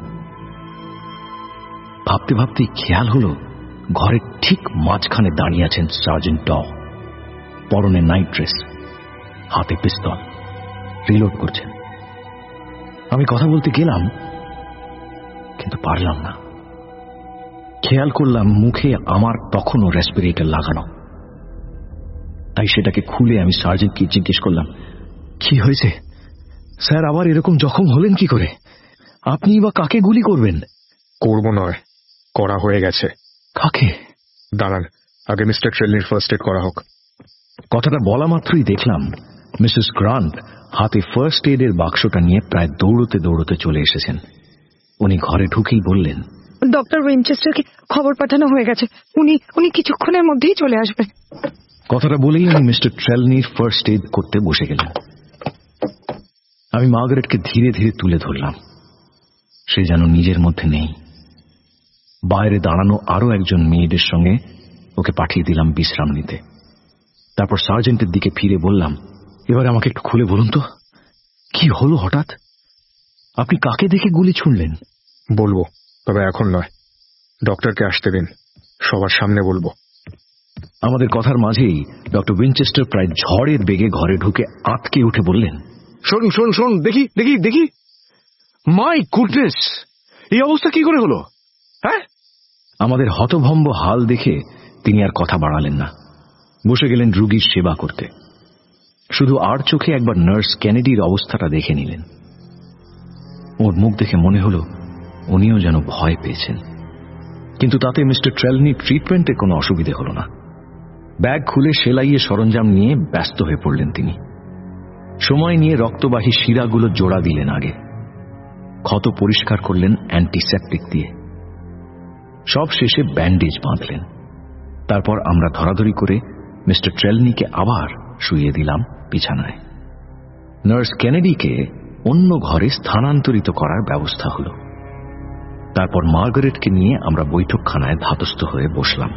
ভাবতে ভাবতে খেয়াল হলো ঘরের ঠিক মাঝখানে দাঁড়িয়ে আছেন সার্জেন্ট ড, পরনে নাইট ড্রেস, হাতে পিস্তল, রিলোড করছেন। আমি কথা বলতে গেলাম, কিন্তু পারলাম না। খেয়াল করলাম মুখে আমার তখনও রেসপিরেটর লাগানো। তাই সেটাকে খুলে আমি সার্জেন্টকে জিজ্ঞেস করলাম, কি হয়েছে স্যার? আবার এরকম জখম হলেন কি করে? আপনি বা কাকে গুলি করবেন? করব নয়, করা হয়ে গেছে। কাকে? দাঁড়ান, আগে মিস্টার ট্রেলনির ফার্স্ট এড করা হোক। কথাটা বলা মাত্রই দেখলাম মিসেস গ্রান্ট হাতে ফার্স্ট এডের বাক্সটা নিয়ে প্রায় দৌড়তে দৌড়তে চলে এসেছেন। উনি ঘরে ঢুকেই বললেন, ডক্টর উইনচেস্টারকে খবর পাঠানো হয়ে গেছে, উনি উনি কিছুক্ষণের মধ্যেই চলে আসবেন। কথাটা বলেই উনি মিস্টার ট্রেলনির ফার্স্ট এইড করতে বসে গেলেন। আমি মার্গারেটকে ধীরে ধীরে তুলে ধরলাম। সে যেন নিজের মধ্যে নেই। বাইরে দাঁড়ানো আরো একজন মেয়েদের সঙ্গে ওকে পাঠিয়ে দিলাম বিশ্রাম নিতে। তারপর সার্জেন্টের দিকে ফিরে বললাম, এবার আমাকে একটু খুলে বলুন তো, কি হলো হঠাৎ? আপনি কাকে দেখে গুলি ছুঁড়লেন? বলবো, তবে এখন নয়। ডক্টরকে আসতে দিন, সবার সামনে বলবো। আমাদের কথার মাঝেই ডক্টর উইনচেস্টার প্রায় ঝড়ের বেগে ঘরে ঢুকে আঁতকে উঠে বললেন, শোন শোন শোন দেখি দেখি দেখি মাই গুডনেস, এই অবস্থা কি করে হলো? হ্যাঁ, আমাদের হতভম্ব হাল দেখে তিনি আর কথা বাড়ালেন না, বসে গেলেন রুগীর সেবা করতে। শুধু আর চোখে একবার নার্স কেনেডির অবস্থাটা দেখে নিলেন। ওর মুখ দেখে মনে হলো উনিও যেন ভয় পেয়েছেন। কিন্তু তাতে মিস্টার ট্রেলনির ট্রিটমেন্টে কোনো অসুবিধে হল না। ব্যাগ খুলে সেলাইয়ের সরঞ্জাম নিয়ে ব্যস্ত হয়ে পড়লেন তিনি। সময় নিয়ে রক্তবাহী শিরাগুলো জোড়া দিলেন আগে, ক্ষত পরিষ্কার করলেন অ্যান্টিসেপটিক দিয়ে, সব শেষে ব্যান্ডেজ বাঁধলেন। তারপর আমরা ধরাধরি করে মিস্টার ট্রেলনিকে আবার শুইয়ে দিলাম বিছানায়। নার্স কেনেডিকে অন্য ঘরে স্থানান্তরিত করার ব্যবস্থা হল। তারপর মার্গারেটকে নিয়ে আমরা বৈঠকখানায় ধাতস্থ হয়ে বসলাম।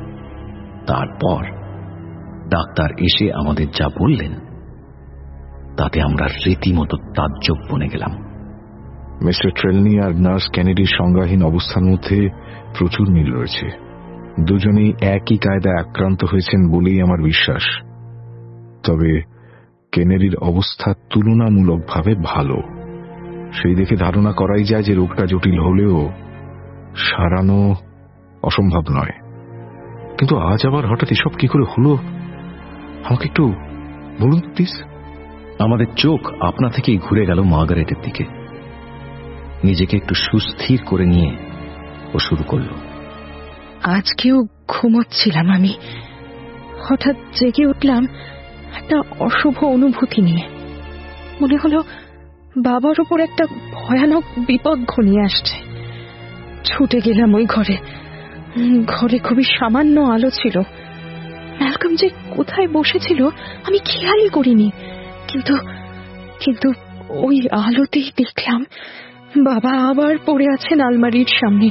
তারপর ডাক্তার এসে আমাদের যা বললেন তাতে আমরা রীতিমতো তাজ্জব বনে গেলাম। মিস্টার ট্রেলনি আর নার্স কেনেডির সংজ্ঞাহীন অবস্থার মধ্যে প্রচুর মিল রয়েছে। দুজনেই একই কায়দায় আক্রান্ত হয়েছেন বলেই আমার বিশ্বাস। তবে কেনেডির অবস্থা তুলনামূলকভাবে ভালো। সেই দেখে ধারণা করাই যায় যে রোগটা জটিল হলেও সারানো অসম্ভব নয়। কিন্তু আজ আবার হঠাৎ এসব কি করে হলো, আমাকে একটু বলুন প্লিজ। আমাদের চোখ আপনা থেকেই ঘুরে গেল মার্গারেটের দিকে। নিজেকে একটু সুস্থির করে নিয়ে ও শুরু করল, আজকেও ঘুমোচ্ছিলাম আমি, হঠাৎ জেগে উঠলাম একটা অশুভ অনুভূতি নিয়ে। মনে হলো বাবার উপর একটা ভয়ানক বিপদ ঘনিয়ে আসছে। ছুটে গেলাম ওই ঘরে। ঘরে খুবই সামান্য আলো ছিল। ম্যালকম যে কোথায় বসেছিল আমি খেয়ালই করিনি, কিন্তু কিন্তু ওই আলোতেই দেখলাম বাবা আবার পড়ে আছেন আলমারির সামনে।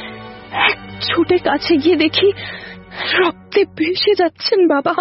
ছুটে কাছে গিয়ে দেখি রক্তে ভেসে যাচ্ছেন বাবা।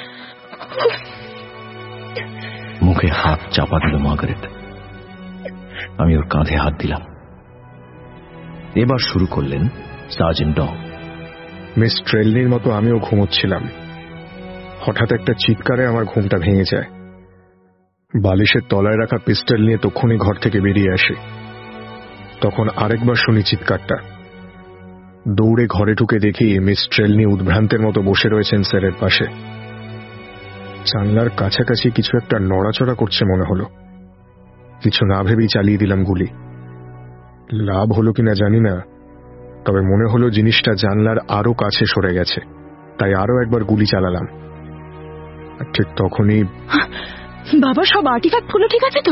মুখে হাত চাপা দিল মার্গারেট। আমি ওর কাঁধে হাত দিলাম। এবার শুরু করলেন সার্জেন্ট ড। মিস ট্রেলনির মতো আমিও ঘুমোচ্ছিলাম। হঠাৎ একটা চিৎকারে আমার ঘুমটা ভেঙে যায়। বালিশের তলায় রাখা পিস্টল নিয়ে তক্ষুনি ঘর থেকে বেরিয়ে আসে। তখন আরেকবার শুনি চিৎকারটা। দৌড়ে ঘরে ঢুকে দেখি মিস ট্রেলনি উদ্ভ্রান্তের মতো বসে রয়েছেন স্যারের পাশে। জানলার কাছাকাছি কিছু একটা নড়াচড়া করছে মনে হলো। কিছু না ভেবেই চালিয়ে দিলাম গুলি। লাভ হলো কিনা জানি না, তবে মনে হলো জিনিসটা জানলার আরো কাছে সরে গেছে, তাই আরো একবার গুলি চালালাম। ঠিক তখনই বাবা, সব আর্টিফ্যাক্ট হলো ঠিক আছে তো?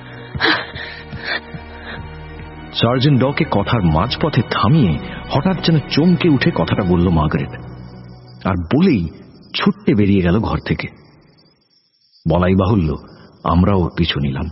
সার্জেন্ট ডকে কথার মাঝপথে থামিয়ে হঠাৎ যেন চমকে উঠে কথাটা বলল মার্গারেট, আর বলেই ছুটতে বেরিয়ে গেল ঘর থেকে। বলাই বাহুল্য আমরাও পিছু নিলাম।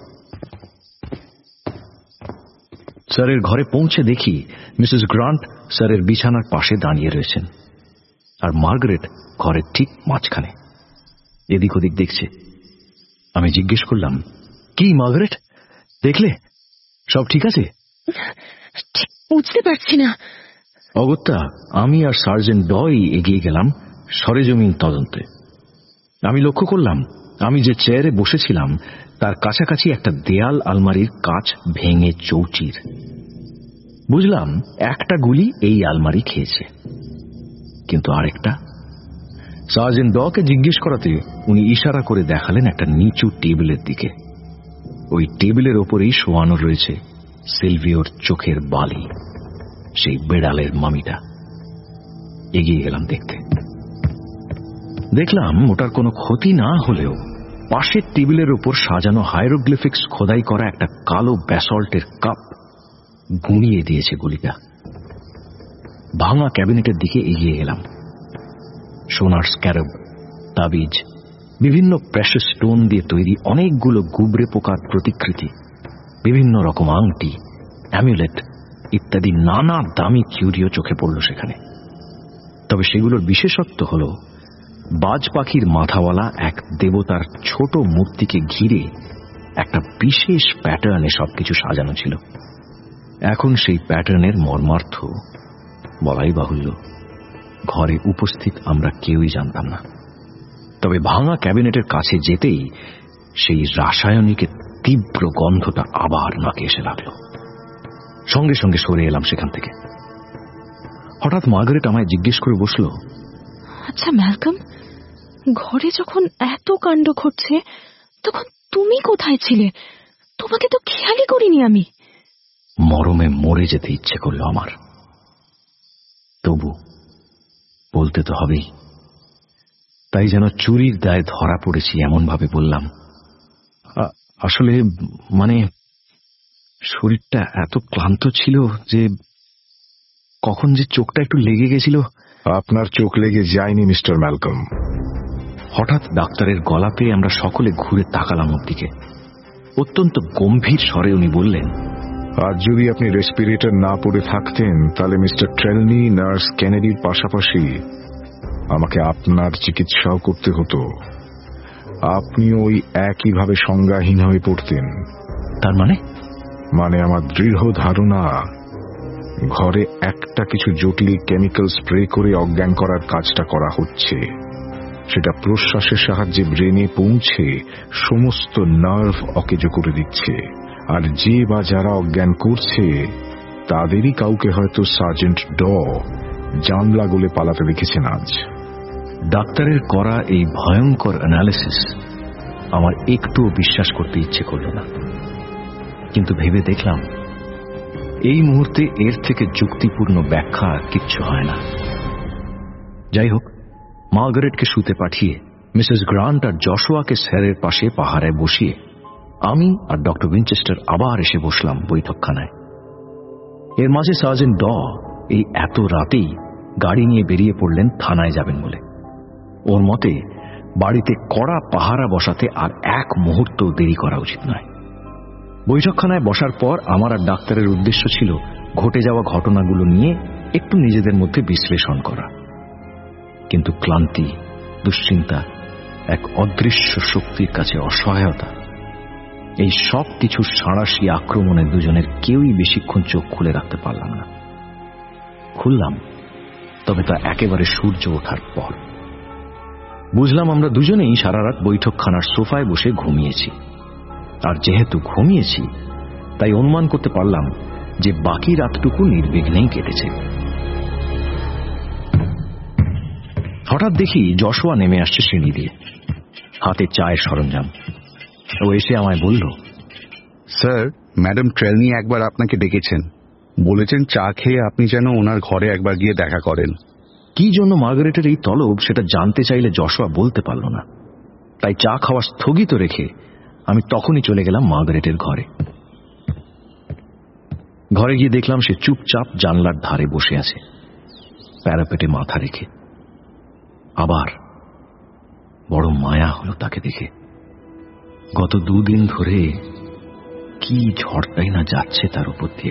স্যারের ঘরে পৌঁছে দেখি মিসেস গ্রান্ট স্যারের বিছানার পাশে দাঁড়িয়ে রয়েছেন, আর মার্গারেট ঘরের ঠিক মাঝখানে এদিক ওদিক দেখছে। আমি জিজ্ঞেস করলাম, কি মার্গারেট, দেখলে সব ঠিক আছে? বুঝতে পারছি না। অগত্যা আমি আর সার্জেন্ট ডই এগিয়ে গেলাম সরেজমিন তদন্তে। আমি লক্ষ্য করলাম আমি যে চেয়ারে বসেছিলাম তার কাছাকাছি একটা দেয়াল আলমারির কাঁচ ভেঙে চৌচির। বুঝলাম একটা গুলি এই আলমারি খেয়েছে, কিন্তু আরেকটা। সার্জেন্ট ডকে জিজ্ঞেস করাতে উনি ইশারা করে দেখালেন একটা নিচু টেবিলের দিকে। ওই টেবিলের ওপরেই শোয়ানো রয়েছে সিলভিওর চোখের বালি, সেই বেড়ালের মামিটা। এগিয়ে গেলাম দেখতে। দেখলাম ওটার কোনো ক্ষতি না হলেও পাশের টেবিলের ওপর সাজানো হাইরোগ্লিফিক্স খোদাই করা একটা কালো ব্যাসল্টের কাপ গুঁড়িয়ে দিয়েছে গুলিটা। ভাঙা ক্যাবিনেটের দিকে এগিয়ে গেলাম। সোনার স্ক্যারব, তাবিজ, বিভিন্ন প্রেশাস স্টোন দিয়ে তৈরি অনেকগুলো গুবরে পোকার প্রতিকৃতি, বিভিন্ন রকম আংটি, অ্যামুলেট ইত্যাদি নানা দামি কিউরিও চোখে পড়ল সেখানে। তবে সেগুলোর বিশেষত্ব হল বাজ পাখির মাথাওয়ালা এক দেবতার ছোট মূর্তিকে ঘিরে একটা বিশেষ প্যাটার্নে সবকিছু সাজানো ছিল। এখন সেই প্যাটার্নের মর্মার্থ বলাই বাহুল্য ঘরে উপস্থিত আমরা কেউই জানতাম না। তবে ভাঙা ক্যাবিনেটের কাছে যেতেই সেই রাসায়নিকের তীব্র গন্ধটা আবার নাকে এসে লাগলো। সঙ্গে সঙ্গে সরে এলাম সেখান থেকে। হঠাৎ মার্গারেট আমায় জিজ্ঞেস করে বসল, আচ্ছা ম্যালকম, ঘরে যখন এত কাণ্ড ঘটছে তখন তুমি কোথায় ছিলে? তোমাকে তো খেয়ালই করিনি আমি। মরমে মরে যেতে ইচ্ছে করলো আমার, তবু বলতে তো হবেই। তাই যেন চুরির দায়ে ধরা পড়েছি এমন ভাবে বললাম, আসলে মানে শরীরটা এত ক্লান্ত ছিল যে কখন যে চোখটা একটু লেগে গেছিল। আপনার চোখ লেগে যায়নি মিস্টার ম্যালকম। হঠাৎ ডাক্তারের গলা পেয়ে আমরা সকলে ঘুরে তাকালাম ওর দিকে। অত্যন্ত গম্ভীর স্বরে উনি বললেন, আজ যদি আপনি রেসপিরেটর না পড়ে থাকতেন তাহলে মিস্টার ট্রেলনি, নার্স কেনেডির পাশাপাশি আমাকে আপনার চিকিৎসাও করতে হতো। আপনি ওই একইভাবে সংজ্ঞাহীন হয়ে পড়তেন। তার মানে? মানে আমার দৃঢ় ধারণা ঘরে একটা কিছু জটিল কেমিক্যাল স্প্রে করে অজ্ঞান করার কাজটা করা হচ্ছে। সেটা প্রশ্বাসের সাহায্যে ব্রেনে পৌঁছে সমস্ত নার্ভ অকেজো করে দিচ্ছে। আর যে বা যারা অজ্ঞান করছে তাদেরই কাউকে হয়তো সার্জেন্ট ড জানলা গলে পালাতে দেখেছেন আজ। ডাক্তারের করা এই ভয়ঙ্কর অ্যানালিসিস আমার একটুও বিশ্বাস করতে ইচ্ছে করল না, কিন্তু ভেবে দেখলাম এই মুহূর্তে এর থেকে যুক্তিপূর্ণ ব্যাখ্যা কিচ্ছু হয় না। যাই হোক, মার্গারেটকে শুতে পাঠিয়ে মিসেস গ্রান্ট আর জশুয়াকে স্যারের পাশে পাহারায় বসিয়ে আমি আর ডক্টর উইনচেস্টার আবার এসে বসলাম বৈঠকখানায়। এর মাঝে সার্জেন্ট ড এই এত রাতেই গাড়ি নিয়ে বেরিয়ে পড়লেন থানায় যাবেন বলে। ওর মতে বাড়িতে কড়া পাহারা বসাতে আর এক মুহূর্ত দেরি করা উচিত নয়। বৈঠকখানায় বসার পর আমার আর ডাক্তারের উদ্দেশ্য ছিল ঘটে যাওয়া ঘটনাগুলো নিয়ে একটু নিজেদের মধ্যে বিশ্লেষণ করা। কিন্তু ক্লান্তি, দুশ্চিন্তা, এক অদৃশ্য শক্তির কাছে অসহায়তা, এই সব কিছু সাঁড়াশি আক্রমণে দুজনের কেউই বেশিক্ষণ চোখ খুলে রাখতে পারলাম না। খুললাম, তবে তা একেবারে সূর্য ওঠার পর। বুঝলাম আমরা দুজনেই সারা রাত বৈঠকখানার সোফায় বসে ঘুমিয়েছি। আর যেহেতু ঘুমিয়েছি তাই অনুমান করতে পারলাম যে বাকি রাতটুকু নির্বিঘ্নেই কেটেছে। হঠাৎ দেখি জশুয়া নেমে আসছে সিঁড়ি দিয়ে, হাতে চায়ের সরঞ্জাম। ও এসে আমায় বলল, স্যার, ম্যাডাম ট্রেলনি একবার আপনাকে ডেকেছেন, বলেছেন চা খেয়ে আপনি যেন ওনার ঘরে একবার গিয়ে দেখা করেন। কি জন্য মার্গারেটের এই তলব সেটা জানতে চাইলে জশুয়া বলতে পারল না। তাই চা খাওয়া স্থগিত রেখে আমি তখনই চলে গেলাম মার্গারেটের ঘরে। ঘরে গিয়ে দেখলাম সে চুপচাপ জানলার ধারে বসে আছে, প্যারাপেটে মাথা রেখে। আবার বড় মায়া হলো তাকে দেখে। গত দুদিন ধরে কি ঝড়টাই না যাচ্ছে তার উপর দিয়ে।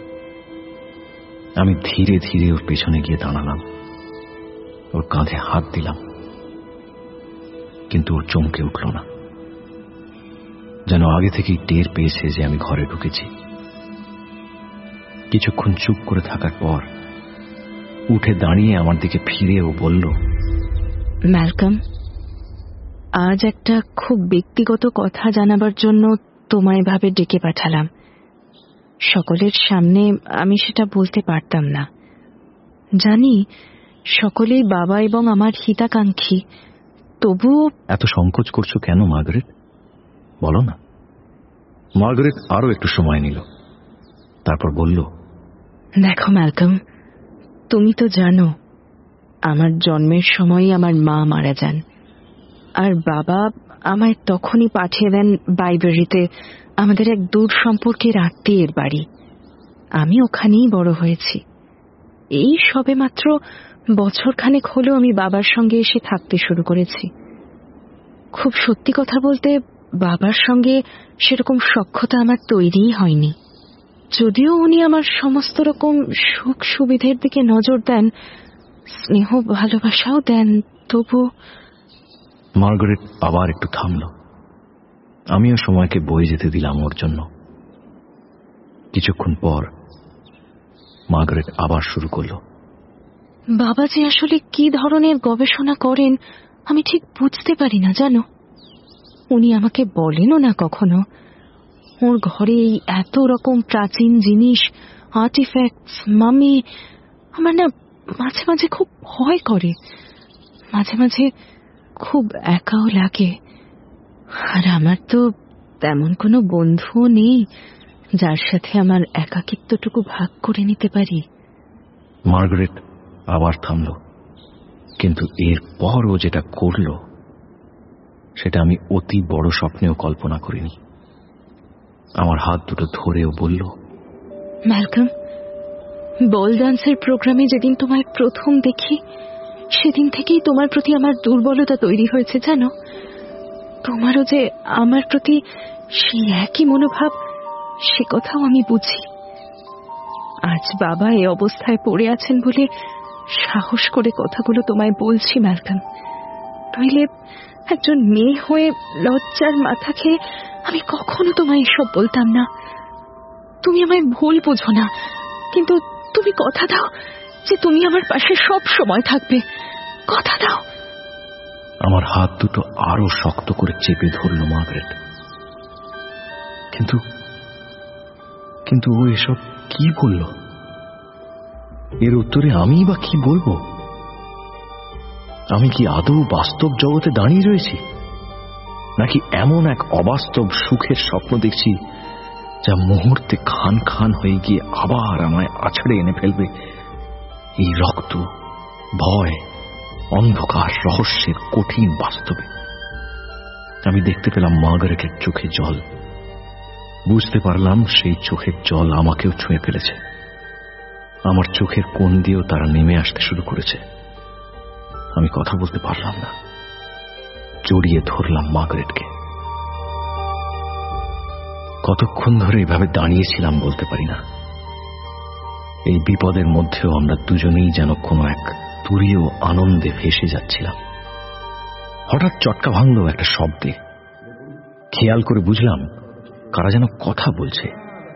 আমি ধীরে ধীরে ওর পেছনে গিয়ে দাঁড়ালাম, ওর কাঁধে হাত দিলাম, কিন্তু ওর চমকে উঠল না, যেন আগে থেকেই টের পেয়েছে যে আমি ঘরে ঢুকেছি। কিছুক্ষণ চুপ করে থাকার পর উঠে দাঁড়িয়ে আমার দিকে ফিরে ও বলল, ম্যালকম, আজ একটা খুব ব্যক্তিগত কথা জানাবার জন্য তোমায় ভাবে ডেকে পাঠালাম। সকলের সামনে আমি সেটা বলতে পারতাম না। জানি সকলেই বাবা এবং আমার হিতাকাঙ্ক্ষী, তবুও। এত সংকোচ করছো কেন মার্গারেট? বলো না। মার্গারেট আরো একটু সময় নিল, তারপর বলল, দেখো ম্যালকম, তুমি তো জানো আমার জন্মের সময়ই আমার মা মারা যান, আর বাবা আমায় তখনই পাঠিয়ে দেন বাইবেরিতে আমাদের এক দূর সম্পর্কের আত্মীয়ের বাড়ি। আমি ওখানেই বড় হয়েছি। এই সবে মাত্র বছর খানেক হলেও আমি বাবার সঙ্গে এসে থাকতে শুরু করেছি। খুব সত্যি কথা বলতে বাবার সঙ্গে সেরকম সখ্যতা আমার তৈরিই হয়নি। যদিও উনি আমার সমস্ত রকম সুখ সুবিধের দিকে নজর দেন, স্নেহ ভালোবাসাও দেন, তবু। মার্গারেট আবার একটু থামল। আমিও সময়কে বয়ে যেতে দিলাম ওর জন্য। কিছুক্ষণ পর মার্গারেট আবার শুরু করল। বাবা যে আসলে কি ধরনের গবেষণা করেন আমি ঠিক বুঝতে পারি না, জানো। উনি আমাকে বলেনও না কখনো। ওর ঘরে এই এত রকম প্রাচীন জিনিস, আর্টিফ্যাক্টস, মামি, আমার না মাঝে মাঝে খুব ভয় করে, মাঝে মাঝে খুব একাও লাগে। আর আমার তো তেমন কোনো বন্ধুও নেই যার সাথে আমার একাকিত্বটুকু ভাগ করে নিতে পারি। মার্গারেট আবার থামল, কিন্তু এরপর ও যেটা করল সেটা আমি অতি বড় স্বপ্নেও কল্পনা করিনি। আমার হাত দুটো ধরেও বলল, ম্যালকম, বল ডান্সের প্রোগ্রামে যেদিন তোমায় প্রথম দেখি সেদিন থেকেই তোমার প্রতি আমার দুর্বলতা তৈরি হয়েছে, জানো। তোমারও যে আমার প্রতি সেই একই মনোভাব, সে কথাও আমি বুঝি। আজ বাবা এই অবস্থায় পড়ে আছেন বলে সাহস করে কথাগুলো তোমায় বলছি ম্যালকম, নইলে একজন মেয়ে হয়ে লজ্জার মাথা খেয়ে আমি কখনো তোমায় এসব বলতাম না। তুমি আমায় ভুল বোঝো না, কিন্তু তুমি কথা দাও যে তুমি আমার পাশে সব সময় থাকবে। কথা দাও। আমার হাত দুটো আরো শক্ত করে চেপে ধরল মার্গারেট। কিন্তু কিন্তু ও এসব কি বলল? এর উত্তরে আমি বা কি বলবো? আমি কি আদৌ বাস্তব জগতে দাঁড়িয়ে রয়েছি, নাকি এমন এক অবাস্তব সুখের স্বপ্ন দেখছি যা মুহূর্তে খান খান হয়ে গিয়ে আবার আমায় আছড়ে এনে ফেলবে এই রক্ত, ভয়, অন্ধকার, রহস্যের কঠিন বাস্তবে। আমি দেখতে পেলাম মার্গারেটের চোখে জল। বুঝতে পারলাম সেই চোখের জল আমাকেও ছুঁয়ে ফেলেছে। আমার চোখের কোণ দিয়েও তারা নেমে আসতে শুরু করেছে। আমি কথা বলতে পারলাম না, জড়িয়ে ধরলাম মার্গারেটকে। কতক্ষণ ধরে এভাবে দাঁড়িয়েছিলাম বলতে পারি না। এই বিপদের মধ্যেও আমরা দুজনেই যেন কোনো এক তুরীয় আনন্দে ভেসে যাচ্ছিলাম। হঠাৎ চটকা ভাঙল একটা শব্দে। খেয়াল করে বুঝলাম কারা যেন কথা বলছে।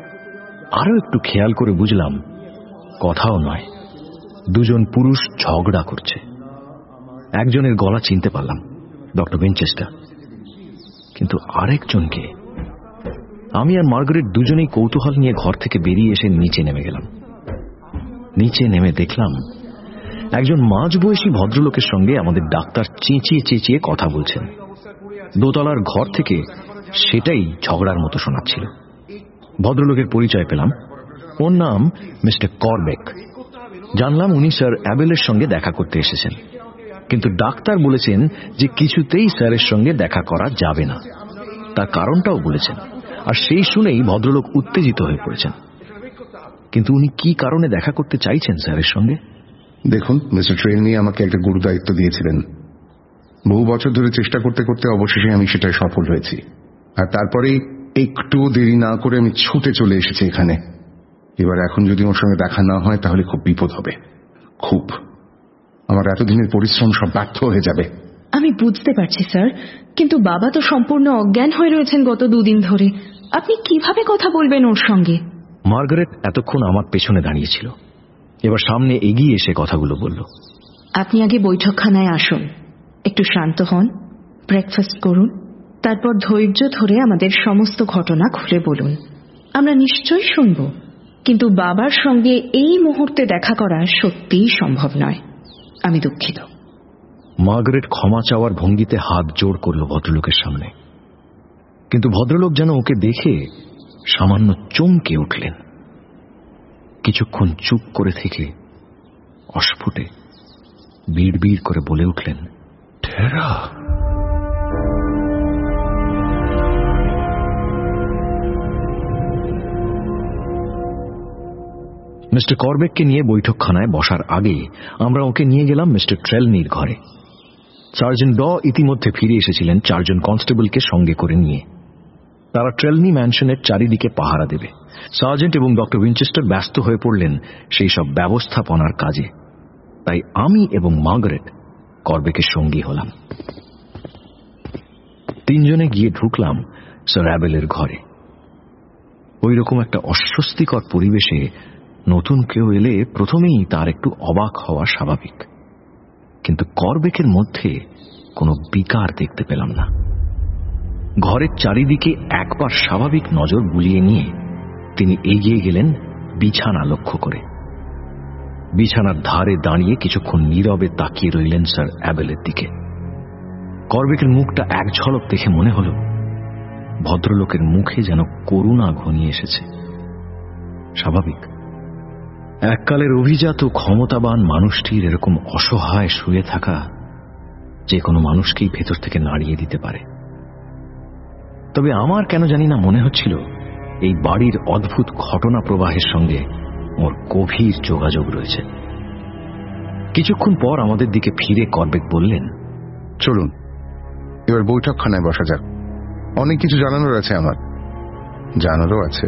আরো একটু খেয়াল করে বুঝলাম কথাও নয়, দুজন পুরুষ ঝগড়া করছে। একজনের গলা চিনতে পারলাম, ডক্টর উইনচেস্টার, কিন্তু আরেকজনকে। আমি আর মার্গারেট দুজনেই কৌতূহল নিয়ে ঘর থেকে বেরিয়ে এসে নিচে নেমে গেলাম। নিচে নেমে দেখলাম একজন মাঝবয়সী ভদ্রলোকের সঙ্গে আমাদের ডাক্তার চেঁচিয়ে চেঁচিয়ে কথা বলছেন। দোতলার ঘর থেকে সেটাই ঝগড়ার মতো শোনাচ্ছিল। ভদ্রলোকের পরিচয় পেলাম, ওর নাম মিস্টার করবেক। জানলাম উনি স্যার অ্যাবেলের সঙ্গে দেখা করতে এসেছেন, কিন্তু ডাক্তার বলেছেন যে কিছুতেই স্যারের সঙ্গে দেখা করা যাবে না। তার কারণটাও বলেছেন, আর সেই শুনেই ভদ্রলোক উত্তেজিত হয়ে পড়েছেন। কিন্তু উনি কি কারণে দেখা করতে চাইছেন স্যারের সঙ্গে? দেখুন, মিস্টার ট্রেলনি আমাকে একটা গুরু দায়িত্ব দিয়েছিলেন। বহু বছর ধরে চেষ্টা করতে করতে অবশেষে আমি সেটাই সফল হয়েছি। আর তারপরেই একটু দেরি না করে আমি ছুটে চলে এসেছি এখানে। এবার এখন যদি ওর সঙ্গে দেখা না হয় তাহলে খুব বিপদ হবে। খুব আমার এতদিনের পরিশ্রম সব ব্যর্থ হয়ে যাবে। আমি বুঝতে পারছি স্যার, কিন্তু বাবা তো সম্পূর্ণ অজ্ঞান হয়ে রয়েছেন গত দুদিন ধরে। আপনি কিভাবে কথা বলবেন ওর সঙ্গে? মার্গারেট এতক্ষণ আমার পেছনে দাঁড়িয়েছিল, এবার সামনে এগিয়ে এসে কথাগুলো বলল। আপনি আগে বৈঠকখানায় আসুন, একটু শান্ত হন, ব্রেকফাস্ট করুন, তারপর ধৈর্য ধরে আমাদের সমস্ত ঘটনা খুলে বলুন। আমরা নিশ্চয়ই শুনব, কিন্তু বাবার সঙ্গে এই মুহূর্তে দেখা করা সত্যিই সম্ভব নয়। আমি দুঃখিত। মার্গারেট ক্ষমা চাওয়ার ভঙ্গিতে হাত জোড় করল ভদ্রলোকের সামনে, কিন্তু ভদ্রলোক যেন ওকে দেখে সামান্য চমকে উঠলেন। কিছুক্ষণ চুপ করে থেকে অস্ফুটে বিড় বিড় করে বলে উঠলেন, টেরা। মিস্টার করবেককে নিয়ে বৈঠকখানায় বসার আগে আমরা ওকে নিয়ে গেলাম মিস্টার ট্রেলনির ঘরে। সার্জেন্ট ড ইতিমধ্যে ফিরে এসেছিলেন চারজন কনস্টেবলকে সঙ্গে করে নিয়ে। তারা ট্রেলনি ম্যানশনের চারিদিকে পাহারা দেবে। সার্জেন্ট এবং ডক্টর উইনচেস্টার ব্যস্ত হয়ে পড়লেন সেই সব ব্যবস্থাপনার কাজে। তাই আমি এবং মার্গারেট করবেকের সঙ্গী হলাম। তিনজনে গিয়ে ঢুকলাম স্যার অ্যাবেলের ঘরে। ওই রকম একটা অস্বস্তিকর পরিবেশে নতুন কেউ এলে প্রথমেই তার একটু অবাক হওয়া স্বাভাবিক, কিন্তু করবেকের মধ্যে কোনো বিকার দেখতে পেলাম না। ঘরের চারিদিকে একবার স্বাভাবিক নজর বুলিয়ে নিয়ে তিনি এগিয়ে গেলেন বিছানা লক্ষ্য করে। বিছানার ধারে দাঁড়িয়ে কিছুক্ষণ নীরবে তাকিয়ে রইলেন স্যার অ্যাবেলের দিকে। করবেকের মুখটা এক ঝলক দেখে মনে হল ভদ্রলোকের মুখে যেন করুণা ঘনিয়ে এসেছে। স্বাভাবিক, এককালের অভিজাত ক্ষমতাবান মানুষটির এরকম অসহায় শুয়ে থাকা যে কোনো মানুষকেই ভেতর থেকে নাড়িয়ে দিতে পারে। তবে আমার কেন জানি না মনে হচ্ছিল এই বাড়ির অদ্ভুত ঘটনা প্রবাহের সঙ্গে ওর গভীর যোগাযোগ রয়েছে। কিছুক্ষণ পর আমাদের দিকে ফিরে করবেক বললেন, চলুন এবার বৈঠকখানায় বসা যাক। অনেক কিছু জানানোর আছে, আমার জানারও আছে।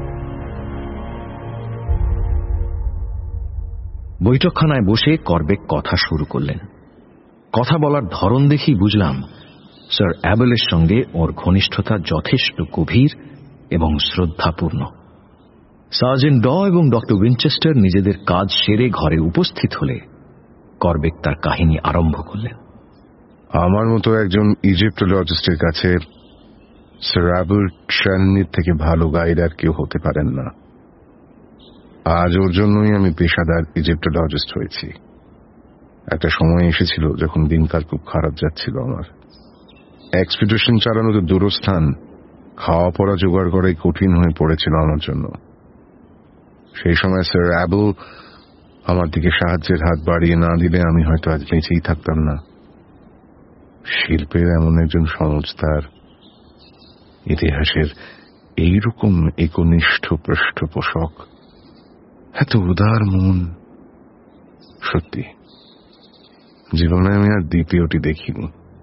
বৈঠকখানায় বসে করবেক কথা শুরু করলেন। কথা বলার ধরন দেখেই বুঝলাম স্যার অ্যাবেলের সঙ্গে ওর ঘনিষ্ঠতা যথেষ্ট গভীর এবং শ্রদ্ধাপূর্ণ। সার্জেন্ট ড এবং ডক্টর উইনচেস্টার নিজেদের কাজ সেরে ঘরে উপস্থিত হলে করবেক তার কাহিনী আরম্ভ করলেন। আমার মতো একজন ইজিপ্টোলজিস্টের কাছে স্যার অ্যাবেল ট্রেলনির থেকে ভালো গাইড আর কেউ হতে পারেন না। আজ ওর জন্যই আমি পেশাদার ইজিপ্টোলজিস্ট হয়েছি। একটা সময় এসেছিল যখন দিনকাল খুব খারাপ যাচ্ছিল আমার। এক্সপিডিশন চালানো তো দূরস্থান, খাওয়া পড়া জোগাড় করাই কঠিন হয়ে পড়েছিল আমার জন্য। সেই সময় স্যার অ্যাবেল আমার দিকে সাহায্যের হাত বাড়িয়ে না দিলে আমি হয়তো আজ বেঁচেই থাকতাম না। শিল্পের এমন একজন সমজদার, ইতিহাসের এইরকম একনিষ্ঠ পৃষ্ঠপোষক, এত উদার মন, সত্যি জীবনে আমি আর দ্বিতীয়টি দেখিনি।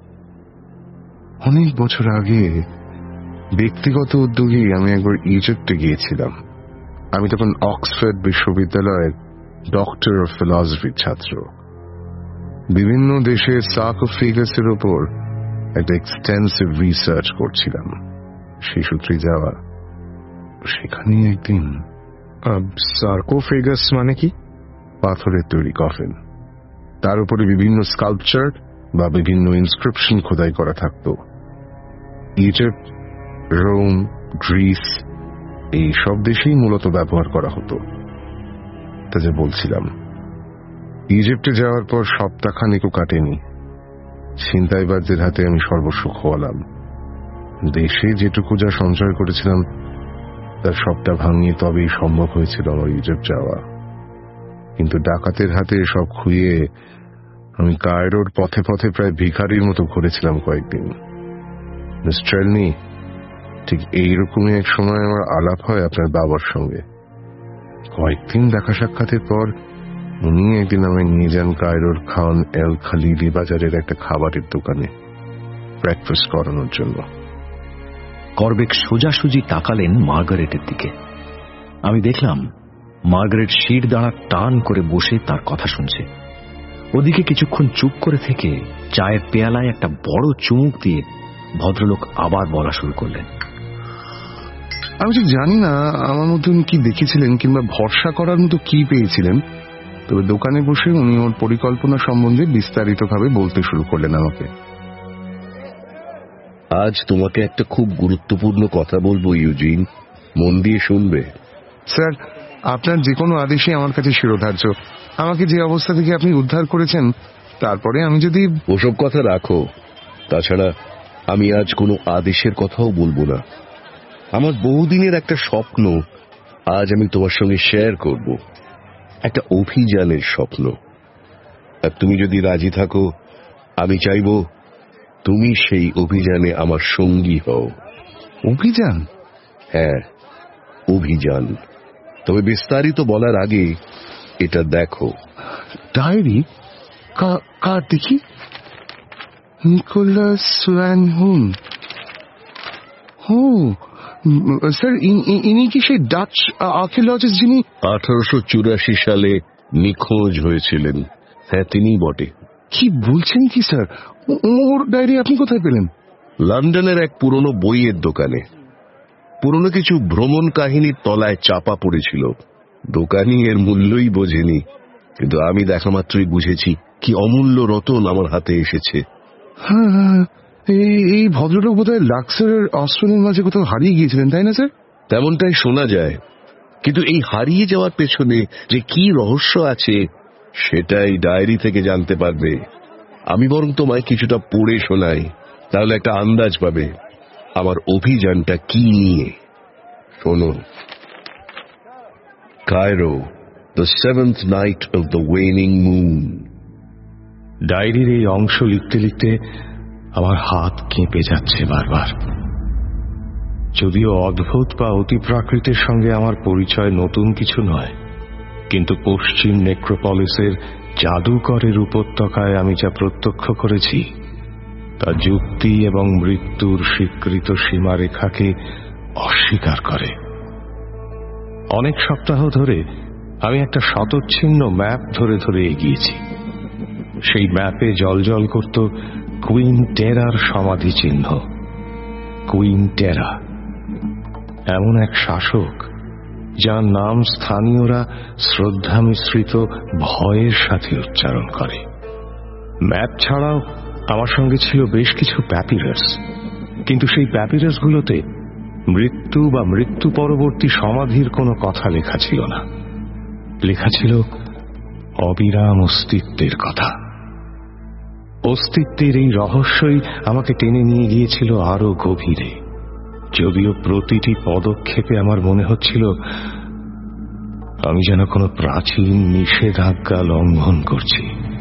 অনেক বছর আগে ব্যক্তিগত উদ্যোগে আমি একবার ইজিপ্টে গিয়েছিলাম। আমি তখন অক্সফোর্ড বিশ্ববিদ্যালয়ের ডক্টর অফ ফিলসফির ছাত্র। বিভিন্ন দেশের সার্কোফেগাসের উপর একটা এক্সটেন্সিভ রিসার্চ করছিলাম, সেই সূত্রে যাওয়া। সেখানেই একদিন। সার্কোফেগাস মানে কি? পাথরের তৈরি কফিন, তার উপরে বিভিন্ন স্কাল্পচার বা বিভিন্ন ইনস্ক্রিপশন খোদাই করা থাকত। ইজিপ্ট, রোম, গ্রিস এই সব দেশেই মূলত ব্যবহার করা হতো। তা যে বলছিলাম, ইজিপ্টে যাওয়ার পর সপ্তাহখানেকও কাটেনি ছিনতাইবাজদের হাতে আমি সর্বস্ব খোয়ালাম। দেশে যেটুকু যা সঞ্চয় করেছিলাম তার সবটা ভাঙিয়ে তবেই সম্ভব হয়েছিল আমার ইজিপ্ট যাওয়া। কিন্তু ডাকাতের হাতে সব খুইয়ে আমি কায়রোর পথে পথে প্রায় ভিখারির মতো ঘুরেছিলাম কয়েকদিন। মিস ট্রেলনি, ঠিক এইরকমই এক সময় আমার আলাপ হয় আপনার বাবার সঙ্গে। কয়েকদিন দেখা সাক্ষাতের পর উনি একদিন আমায় নিয়ে যান কায়রোর খান এল খালিলি বাজারের একটা খাবারের দোকানে ব্রেকফাস্ট করানোর জন্য। করবেক সোজাসুজি তাকালেন মার্গারেটের দিকে। আমি দেখলাম মার্গারেট শির দাঁড়া টান করে বসে তার কথা শুনছে। ওদিকে কিছুক্ষণ চুপ করে থেকে চায়ের পেয়ালায় একটা বড় চুমুক দিয়ে ভদ্রলোক আবার বলা শুরু করলেন। আমি ঠিক জানি না আমার মধ্যে উনি কি দেখেছিলেন কিংবা ভরসা করার মতো কি পেয়েছিলেন, তবে দোকানে বসে উনি ওর পরিকল্পনা সম্বন্ধে বিস্তারিতভাবে বলতে শুরু করলেন আমাকে। আজ তোমাকে একটা খুব গুরুত্বপূর্ণ কথা বলবো ইউজিন, মন দিয়ে শুনবে। স্যার, আপনার যে কোনো আদেশই আমার কাছে শিরোধার্য। আমাকে যে অবস্থা থেকে আপনি উদ্ধার করেছেন, তারপরে আমি যদি... ওসব কথা রাখো। তাছাড়া আমি আজ কোনো আদেশের কথাও বলবো না। আমার বহুদিনের একটা স্বপ্ন আজ আমি তোমার সঙ্গে শেয়ার করব, একটা অভিযানের স্বপ্ন। আর তুমি যদি রাজি থাকো, আমি চাইব তুমি সেই অভিযানে আমার সঙ্গী হও। অভিযান? হ্যাঁ, অভিযান। তবে বিস্তারিত বলার আগে এটা দেখো। ডায়েরি? কার দেখি? নিকোলাস ভ্যান হুন। ও স্যার, ইনি কি সেই ডাচ আর্কিওলজিস্ট যিনি আঠারোশো চুরাশি সালে নিখোঁজ হয়েছিলেন? হ্যাঁ, তিনিই বটে। কি বলছেন কি স্যার? ওর ডায়েরি আপনি কোথায় পেলেন? লন্ডনের এক পুরনো বইয়ের দোকানে। পুরনো কিছু ভ্রমণ কাহিনীর তলায় চাপা পড়েছিল। দোকানি এর মূল্যই বোঝেনি, কিন্তু আমি দেখা মাত্রই বুঝেছি কি অমূল্য রতন আমার হাতে এসেছে। হ্যাঁ, এই ভদ্রলোক বোধহয় লাক্সারের অস্ট্রেলিয়ার মাঝে কোথাও হারিয়ে গিয়েছিলেন, তাই না স্যার? তেমনটাই শোনা যায়, কিন্তু এই হারিয়ে যাওয়ার পেছনে যে কি রহস্য আছে সেটাই ডায়েরি থেকে জানতে পারবে। আমি বরং তোমায় কিছুটা পড়ে শোনাই, তাহলে একটা আন্দাজ পাবে আমার অভিযানটা কি নিয়ে। শোনো। Cairo, the seventh night of the waning moon. ডায়েরির এই অংশ লিখতে লিখতে আমার হাত কেঁপে যাচ্ছে বারবার। যদিও অদ্ভুত বা অতি প্রাকৃতের সঙ্গে আমার পরিচয় নতুন কিছু নয়, কিন্তু পশ্চিম নেক্রোপলিসের জাদুকরের উপত্যকায় আমি যা প্রত্যক্ষ করেছি তা যুক্তি এবং মৃত্যুর স্বীকৃত সীমারেখাকে অস্বীকার করে। অনেক সপ্তাহ ধরে আমি একটা শতচ্ছিন্ন ম্যাপ ধরে ধরে এগিয়েছি। সেই ম্যাপে জলজল করত কুইন টেরার সমাধি চিহ্ন। কুইন টেরা এমন এক শাসক যার নাম স্থানীয়রা শ্রদ্ধা মিশ্রিত ভয়ের সাথে উচ্চারণ করে। ম্যাপ ছাড়াও আমার সঙ্গে ছিল বেশ কিছু প্যাপিরাস, কিন্তু সেই প্যাপিরাসগুলোতে মৃত্যু বা মৃত্যু পরবর্তী সমাধির কোনো কথা লেখা ছিল না। লেখা ছিল অবিরাম অস্তিত্বের কথা। অস্তিত্বের এই রহস্যই আমাকে টেনে নিয়ে গিয়েছিল আরো গভীরে, যদিও প্রতিটি পদক্ষেপে আমার মনে হচ্ছিল আমি যেন কোনো প্রাচীন নিষেধাজ্ঞা লঙ্ঘন করছি।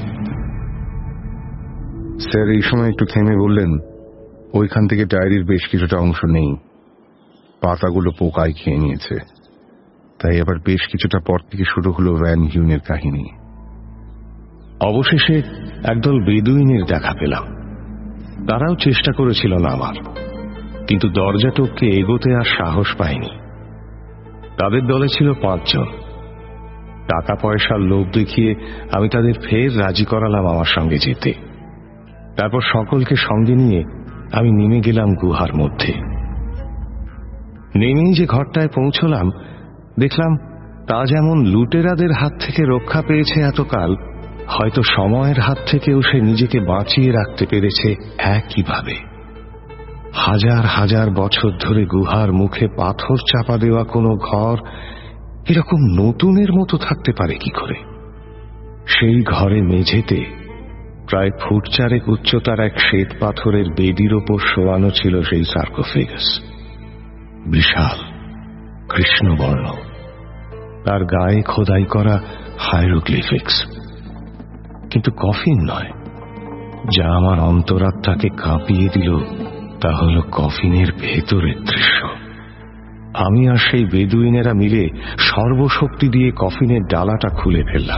স্যার, এই সময় একটু থেমে বললেন, ওইখান থেকে ডায়েরির বেশ কিছুটা অংশ নেই, পাতাগুলো পোকায় খেয়ে নিয়েছে। তাই আবার বেশ কিছুটা পর থেকে শুরু হলো ভ্যান হিউনের কাহিনী। অবশেষে একদল বেদুইনের দেখা পেলাম। তারাও চেষ্টা করেছিল নামার, কিন্তু দরজা টপকে এগোতে আর সাহস পায়নি। তাদের দলে ছিল পাঁচজন। টাকা পয়সার লোভ দেখিয়ে আমি তাদের ফের রাজি করালাম আমার সঙ্গে যেতে। তারপর সকলকে সঙ্গে নিয়ে আমি নেমে গেলাম গুহার মধ্যে। নেমেই যে ঘরটায় পৌঁছলাম, দেখলাম তা যেমন লুটেরাদের হাত থেকে রক্ষা পেয়েছে এতকাল, হয়তো সময়ের হাত থেকেও সে নিজেকে বাঁচিয়ে রাখতে পেরেছে একইভাবে। হাজার হাজার বছর ধরে গুহার মুখে পাথর চাপা দেওয়া কোনো ঘর এরকম নতুনের মতো থাকতে পারে কি করে? সেই ঘরে মেঝেতে প্রায় ফুট চারেক উচ্চতার এক শ্বেত পাথরের বেদির ওপর শোয়ানো ছিল সেই সার্কোফেগাস। বিশাল, কৃষ্ণবর্ণ, তার গায়ে খোদাই করা হাইরোগ্লিফিক্স। কিন্তু কফিন নয়। যা আমার অন্তরাত্মাকে কাঁপিয়ে দিল তা হল কফিনের ভেতরের দৃশ্য। আমি আর সেই বেদুইনেরা মিলে সর্বশক্তি দিয়ে কফিনের ডালাটা খুলে ফেললাম।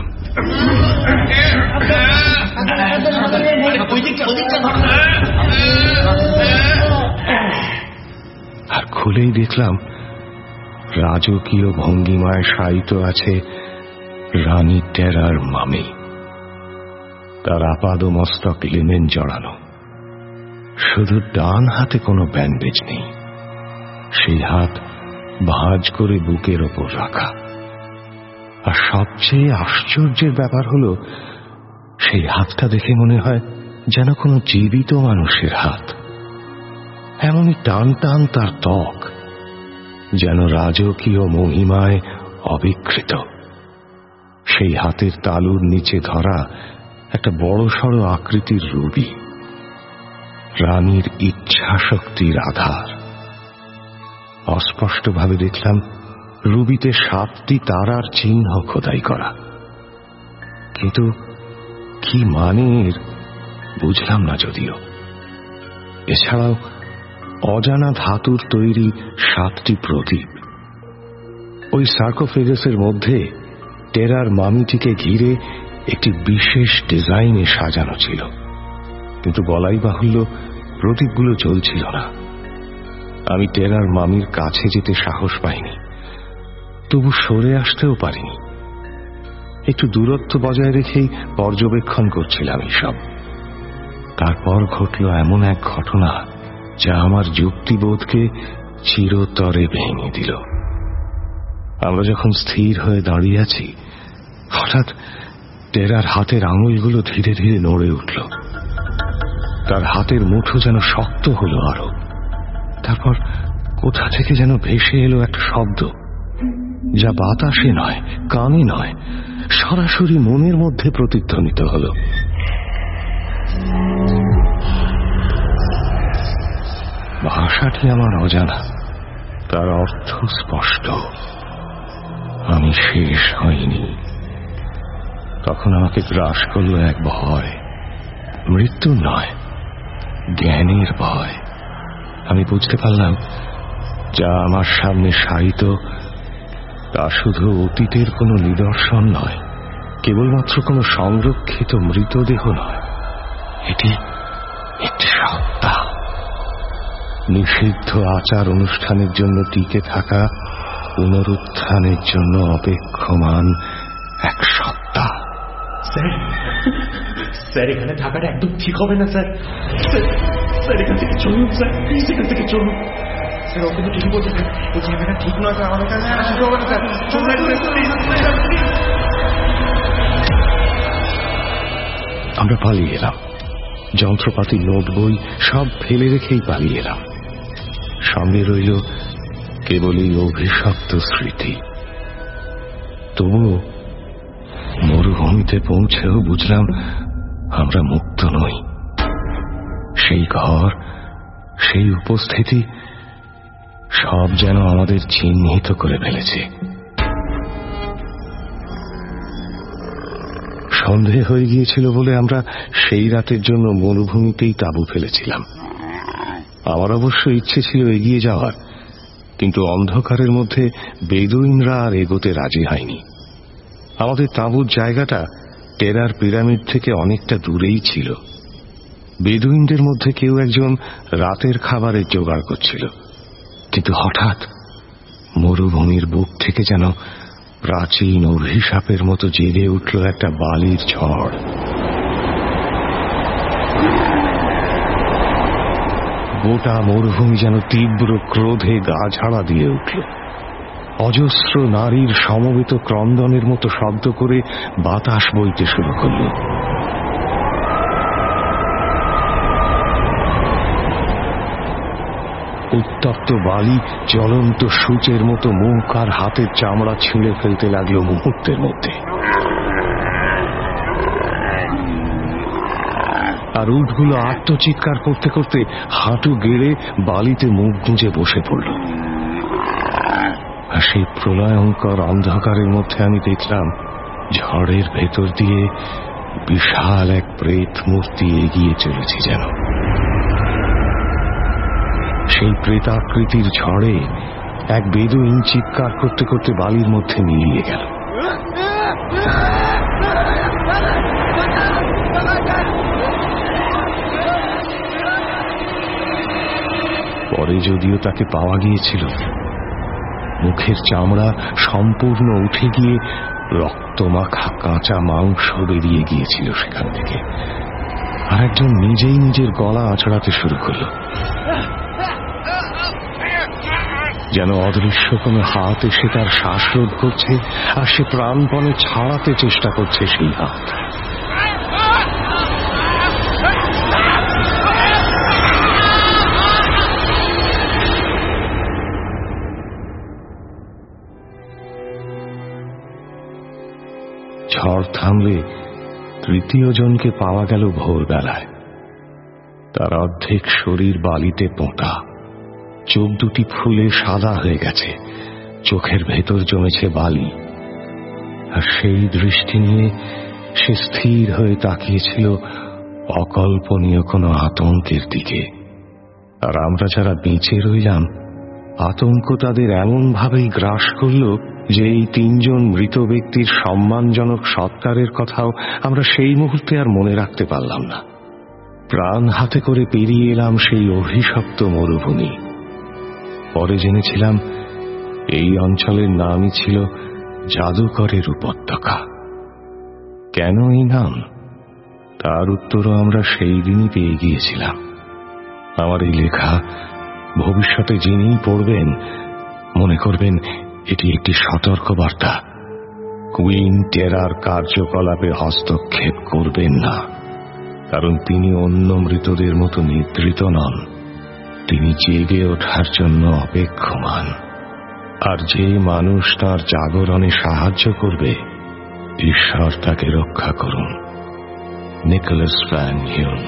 আর খুলেই দেখলাম রাজকীয় ভঙ্গিমায় শায়িত আছে রানী টেরার মামি। তার আপাদ মস্তক লিনেন জড়ানো, শুধু ডান হাতে কোনো ব্যান্ডেজ নেই। সেই হাত ভাঁজ করে বুকের ওপর রাখা। আর সবচেয়ে আশ্চর্যের ব্যাপার হলো, সেই হাতটা দেখে মনে হয় যেন কোনো জীবিত মানুষের হাত। এমনই টান টান তার ত্বক, যেন রাজকীয় মহিমায় অবিকৃত। সেই হাতের তালুর নিচে ধরা একটা বড়সড় আকৃতির রুবি, রানীর ইচ্ছা শক্তির আধার। অস্পষ্টভাবে দেখলাম রুবিতে সাতটি তারার চিহ্ন খোদাই করা, কিন্তু কি মানের বুঝলাম না যদিও। এছাড়াও অজানা ধাতুর তৈরি সাতটি প্রদীপ। ওই সার্কোফেগাসের মধ্যে টেরার মামিটিকে ঘিরে একটি বিশেষ ডিজাইনে সাজানো ছিল, কিন্তু বলাই বাহুল্য প্রদীপগুলো জ্বলছিল না। আমি টেরার মামির কাছে যেতে সাহস পাইনি, তবু সরে আসতেও পারিনি। একটু দূরত্ব বজায় রেখেই পর্যবেক্ষণ করছিলাম এইসব। তারপর ঘটল এমন এক ঘটনা যা আমার যুক্তিবোধকে চিরতরে ভেঙে দিল। আমরা যখন স্থির হয়ে দাঁড়িয়ে আছি, হঠাৎ টেরার হাতের আঙুলগুলো ধীরে ধীরে নড়ে উঠল। তার হাতের মুঠো যেন শক্ত হলো আরো। তারপর কোথা থেকে যেন ভেসে এলো একটা শব্দ, যা বাতাসে নয়, কানে নয়, সরাসরি মনের মধ্যে প্রতিধ্বনিত হল। ভাষাটি আমার অজানা, তার অর্থ স্পষ্ট। আমি শেষ হইনি। তখন আমাকে গ্রাস করল এক ভয়, মৃত্যু নয়, জ্ঞানের ভয়। আমি বুঝতে পারলাম যা আমার সামনে শায়িত তা শুধু অতীতের কোনো নিদর্শন নয়, কেবলমাত্র কোনো সংরক্ষিত মৃতদেহ নয়, এটি একটি সত্তা, নিষিদ্ধ আচার অনুষ্ঠানের জন্য টিকে থাকা, পুনরুত্থানের জন্য অপেক্ষমান এক সত্তা। স্যার স্যার এখানে থাকাটা একদম ঠিক হবে না স্যার। স্যার এখান থেকে চলুন স্যার, প্লিজ এখান থেকে চলুন স্যার। ও কিন্তু ঠিকই বলছে স্যার, এই জায়গাটা ঠিক নয় স্যার, আমাদের কাছে ঠিক হবে না স্যার। চলুন আমরা পালিয়ে এলাম, যন্ত্রপাতি, নোট বই সব ফেলে রেখেই পালিয়ে এলাম। সঙ্গে রইল কেবলই অভিশপ্ত স্মৃতি। তবুও মরুভূমিতে পৌঁছেও বুঝলাম আমরা মুক্ত নই। সেই ঘর, সেই উপস্থিতি সব যেন আমাদের চিহ্নিত করে ফেলেছে। সন্ধে হয়ে গিয়েছিল বলে আমরা সেই রাতের জন্য মরুভূমিতেই তাঁবু ফেলেছিলাম। আমার অবশ্য ইচ্ছে ছিল এগিয়ে যাওয়ার, কিন্তু অন্ধকারের মধ্যে বেদুইনরা আর এগোতে রাজি হয়নি। আমাদের তাঁবুর জায়গাটা টেরার পিরামিড থেকে অনেকটা দূরেই ছিল। বেদুইনদের মধ্যে কেউ একজন রাতের খাবারের জোগাড় করছিল, কিন্তু হঠাৎ মরুভূমির বুক থেকে যেন প্রাচীন অভিশাপের মতো জেগে উঠল একটা বালির ঝড়। গোটা মরুভূমি যেন তীব্র ক্রোধে গা ঝাড়া দিয়ে উঠল। অজস্র নারীর সমবেত ক্রন্দনের মতো শব্দ করে বাতাস বইতে শুরু করল। উত্তপ্ত বালি জ্বলন্ত সূচের মতো মুখ আর হাতের চামড়া ছিঁড়ে ফেলতে লাগলো মুহূর্তের মধ্যে। আর উটগুলো আত্মচিৎকার করতে করতে হাঁটু গেড়ে বালিতে মুখ গুঁজে বসে পড়ল। আর সেই প্রলয়ঙ্কর অন্ধকারের মধ্যে আমি দেখলাম ঝড়ের ভেতর দিয়ে বিশাল এক প্রেত মূর্তি এগিয়ে চলেছে যেন। সেই প্রেতাকৃতির ঝড়ে এক বেদুইন চিৎকার করতে করতে বালির মধ্যে মিলিয়ে গেল। পরে যদিও তাকে পাওয়া গিয়েছিল, মুখের চামড়া সম্পূর্ণ উঠে গিয়ে রক্তমাখা কাঁচা মাংস বেরিয়ে গিয়েছিল সেখান থেকে। আর একজন নিজেই নিজের গলা আঁচড়াতে শুরু করল, যেন অদৃশ্য কোনো হাত এসে তার শ্বাসরোধ করছে আর সে প্রাণপণে ছাড়াতে চেষ্টা করছে সেই হাত। ঝড় থামলে তৃতীয় জনকে পাওয়া গেল ভোরবেলায়। তার অর্ধেক শরীর বালিতে পোঁতা, চোখ দুটি ফুলে সাদা হয়ে গেছে, চোখের ভেতর জমেছে বালি। আর সেই দৃষ্টি নিয়ে সে স্থির হয়ে তাকিয়েছিল অকল্পনীয় কোনো আতঙ্কের দিকে। আর আমরা যারা বেঁচে রইলাম আতঙ্ক তাদের এমনভাবেই গ্রাস করল যে এই তিনজন মৃত ব্যক্তির সম্মানজনক সৎকারের কথাও আমরা সেই মুহূর্তে আর মনে রাখতে পারলাম না। প্রাণ হাতে করে পেরিয়ে এলাম সেই অভিশপ্ত মরুভূমি। পরে জেনেছিলাম এই অঞ্চলের নামই ছিল জাদুকরের উপত্যকা। কেন এই নাম, তার উত্তরও আমরা সেই দিনই পেয়ে গিয়েছিলাম। আমার এই লেখা ভবিষ্যতে যিনিই পড়বেন মনে করবেন এটি একটি সতর্ক বার্তা। কুইন টেরার কার্যকলাপে হস্তক্ষেপ করবেন না, কারণ তিনি অন্য মৃতদের মতো নিদ্রিত নন। তিনি জেগে ওঠার জন্য অপেক্ষমান, আর যে মানুষ তার জাগরণে সাহায্য করবে ঈশ্বর তাকে রক্ষা করুন। Nicholas van Huyn.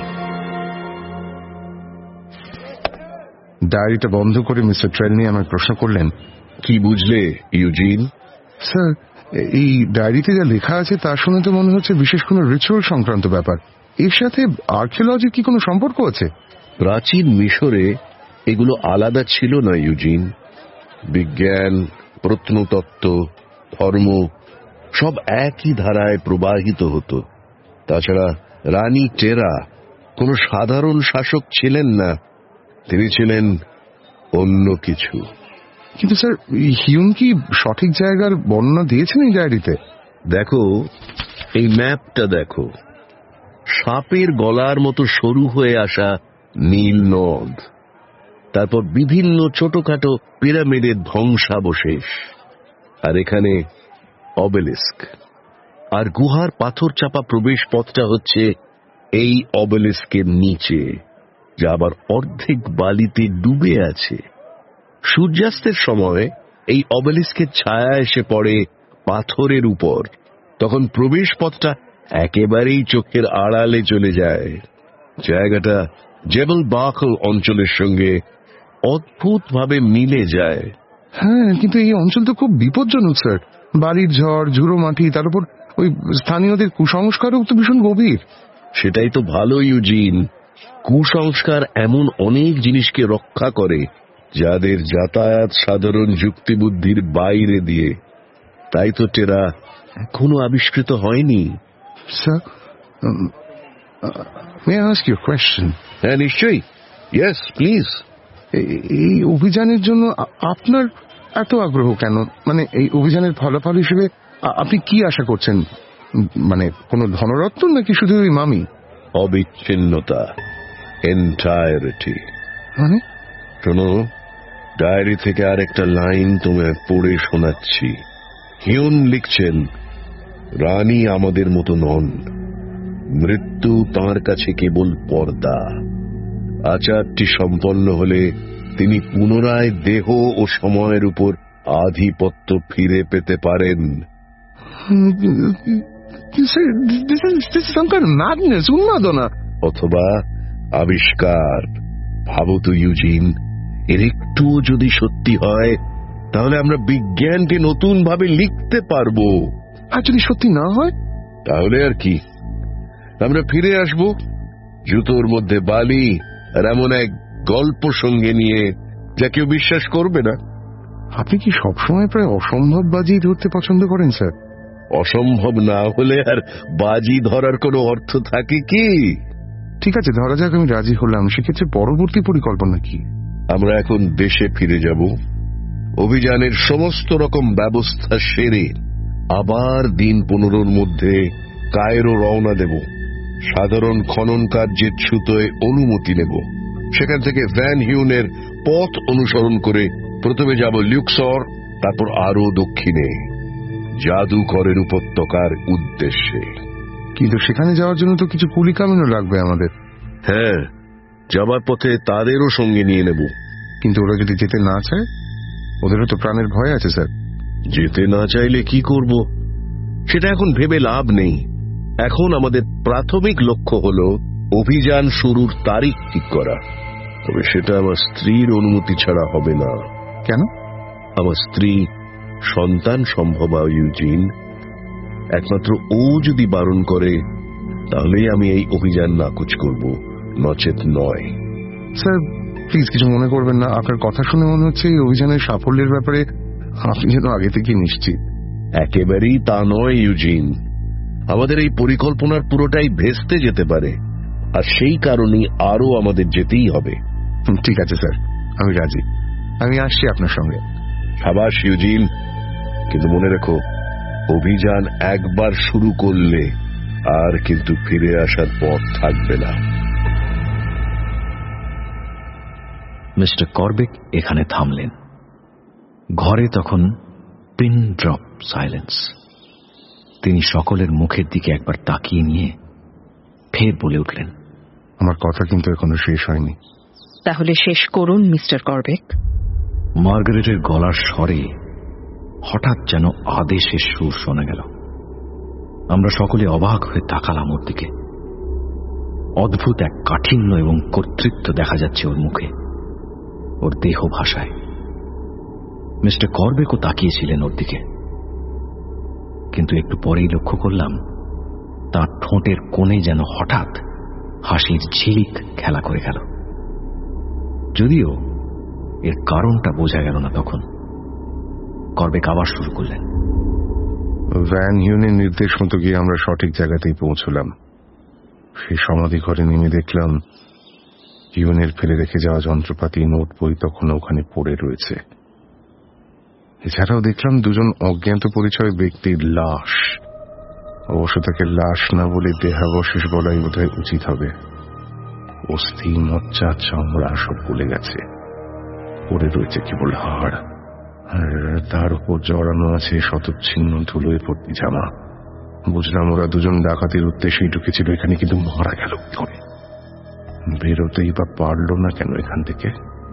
ডায়েরিটা বন্ধ করে মিস্টার ট্রেলনি আমায় প্রশ্ন করলেন, কি বুঝলে ইউজিন? স্যার, এই ডায়েরিতে যা লেখা আছে তা শুনে তো মনে হচ্ছে বিশেষ কোনো রিচুয়াল সংক্রান্ত ব্যাপার। এর সাথে আর্কিওলজির কি কোনো সম্পর্ক আছে? প্রাচীন মিশরে এগুলো আলাদা ছিল না ইউজিন। বিজ্ঞান, প্রত্নতত্ত্ব, ধর্ম সব একই ধারায় প্রবাহিত হতো। তাছাড়া রানী টেরা কোনো সাধারণ শাসক ছিলেন না, তিনি ছিলেন অন্য কিছু। কিন্তু স্যার, হিউম কি সঠিক জায়গার বর্ণনা দিয়েছেন এই ডায়েরিতে? দেখো, এই ম্যাপটা দেখো। সাপের গলার মতো সরু হয়ে আসা নীল নদ, তারপর বিভিন্ন ছোটখাটো পিরামিডের ধ্বংসাবশেষ, আর এখানে অবেলিস্ক। আর গুহার পাথর চাপা প্রবেশ পথটা হচ্ছে এই অবেলিস্কের নিচে, যা আবার অর্ধেক বালিতে ডুবে আছে। সূর্যাস্তের সময় এই অবেলিস্কের ছায়া এসে পড়ে পাথরের উপর, তখন প্রবেশ পথটা একেবারেই চোখের আড়ালে চলে যায়। জায়গাটা জেবল বাকল অঞ্চলের সঙ্গে অদ্ভুতভাবে মিলে যায়। হ্যাঁ, কিন্তু এই অঞ্চল তো খুব বিপজ্জনক স্যার। বাড়ির ঝড়, ঝুড়ো মাটি, তার উপর ওই স্থানীয়দের কুসংস্কারও তো ভীষণ গভীর। সেটাই তো ভালো ইউজিন, কুসংস্কার এমন অনেক জিনিসকে রক্ষা করে যাদের যাতায়াত সাধারণ যুক্তিবুদ্ধির বাইরে দিয়ে। তাই তো টেরা এখনো আবিষ্কৃত হয়নি। Sir, may I ask you a question? হ্যাঁ, নিশ্চয়ই। Yes, please. এই অভিযানের জন্য আপনার এত আগ্রহ কেন? মানে এই অভিযানের ফলাফল হিসেবে আপনি কি আশা করছেন? মানে কোনো ধনরত্ন নাকি শুধু ওই মামি? অবিচ্ছিন্নতা, এন্টায়ারিটি। মানে শোনো, ডায়েরি থেকে আরেকটা লাইন তোমায় পড়ে শোনাচ্ছি। হিউন লিখছেন, রানী আমাদের মতো নন, মৃত্যু তাঁর কাছে কেবল পর্দা। আচারটি সম্পন্ন হলে তিনি পুনরায় দেহ ও সময়ের উপর আধিপত্য ফিরে পেতে পারেন। উন্মাদনা অথবা আবিষ্কার। ভাবো তো ইউজিন, এর একটুও যদি সত্যি হয় তাহলে আমরা বিজ্ঞানকে নতুন ভাবে লিখতে পারবো। আর যদি সত্যি না হয় তাহলে আর কি, আমরা ফিরে আসবো জুতোর মধ্যে বালি আর এমন এক গল্প সঙ্গে নিয়ে যা কেউ বিশ্বাস করবে না। আপনি কি সবসময় প্রায় অসম্ভব বাজি ধরতে পছন্দ করেন স্যার? অসম্ভব না হলে আর বাজি ধরার কোনো অর্থ থাকে কি? ঠিক আছে, ধরা যাক আমি রাজি হলাম। সেক্ষেত্রে পরবর্তী পরিকল্পনা কি? আমরা এখন দেশে ফিরে যাব, অভিযানের সমস্ত রকম ব্যবস্থা সেরে আবার দিন পনেরোর মধ্যে কায়রো রওনা দেব। সাধারণ খনন কার্যের ছুতোয় অনুমতি নেব। সেখান থেকে ভ্যান হিউনের পথ অনুসরণ করে প্রথমে যাব লিউক্সর, তারপর আরো দক্ষিণে জাদুকরের উপত্যকার উদ্দেশ্যে। কিন্তু সেখানে যাওয়ার জন্য তো কিছু কুলি কামিনও লাগবে আমাদের। হ্যাঁ, যাবার পথে তাদেরও সঙ্গে নিয়ে নেব। কিন্তু ওরা যদি যেতে না চায়? ওদেরও তো প্রাণের ভয় আছে স্যার। যেতে না চাইলে কি করব সেটা এখন ভেবে লাভ নেই। এখন আমাদের প্রাথমিক লক্ষ্য হল অভিযান শুরুর তারিখ ঠিক করা। তবে সেটা আমার স্ত্রীর অনুমতি ছাড়া হবে না। কেন? আমার স্ত্রী সন্তান সম্ভবা ইউজিন। একমাত্র ও যদি বারণ করে তাহলেই আমি এই অভিযান নাকচ করব, নচেত নয়। স্যার, প্লিজ কিছু মনে করবেন না, আপনার কথা শুনে মনে হচ্ছে এই অভিযানের সাফল্যের ব্যাপারে আপনি যেন আগে থেকে নিশ্চিত। একেবারেই তা নয় ইউজিন, আমাদের এই পরিকল্পনার পুরোটাই ভেস্তে যেতে পারে, আর সেই কারণেই আরো আমাদের যেতেই হবে। ঠিক আছে স্যার, আমি রাজি, আমি আসছি আপনার সঙ্গে। সাবাস ইউজিন, কিন্তু মনে রেখো, অভিযান একবার শুরু করলে আর কিন্তু ফিরে আসার পথ থাকবে না। মিস্টার করবেক এখানে থামলেন। ঘরে তখন পিন ড্রপ সাইলেন্স। তিনি সকলের মুখের দিকে একবার তাকিয়ে নিয়ে ফের বলে উঠলেন, আমার কথা কিন্তু এখনো শেষ হয়নি। তাহলে শেষ করুন মিস্টার করবেক। মার্গারেটের গলার স্বরে হঠাৎ যেন আদেশের সুর শোনা গেল। আমরা সকলে অবাক হয়ে তাকালাম ওর দিকে। অদ্ভুত এক কাঠিন্য এবং কর্তৃত্ব দেখা যাচ্ছে ওর মুখে, ওর দেহ ভাষায়। মিস্টার করবেকও তাকিয়েছিলেন ওর দিকে, কিন্তু একটু পরেই লক্ষ্য করলাম তার ঠোঁটের কোণে যেন হঠাৎ হাসির ঝিলিক খেলা করে গেল। যদিও এর কারণটা বোঝা গেল না তখন। করবেক আবার শুরু করলেন, ভ্যান হিউনের নির্দেশ মতো গিয়ে আমরা সঠিক জায়গাতেই পৌঁছলাম। সেই সমাধি ঘরে নেমে দেখলাম হিউনের ফেলে রেখে যাওয়া যন্ত্রপাতি, নোট বই তখনও ওখানে পড়ে রয়েছে। এছাড়াও দেখলাম দুজন অজ্ঞাত পরিচয় ব্যক্তির লাশ। অবশ্য তাকে লাশ না বলে দেহাবশেষ বলাই বোধহয় উচিত হবে। অস্থি, মজ্জা, চামড়া সব গলে গেছে, পড়ে রয়েছে কেবল হাড়, আর তার উপর জড়ানো আছে শতচ্ছিন্ন ধুলোয় ভর্তি জামা। বুঝলাম ওরা দুজন ডাকাতির উদ্দেশ্যেই ঢুকেছিল এখানে, কিন্তু মারা গেল কি করে? বেরোতেই বা পারল না কেন এখান থেকে?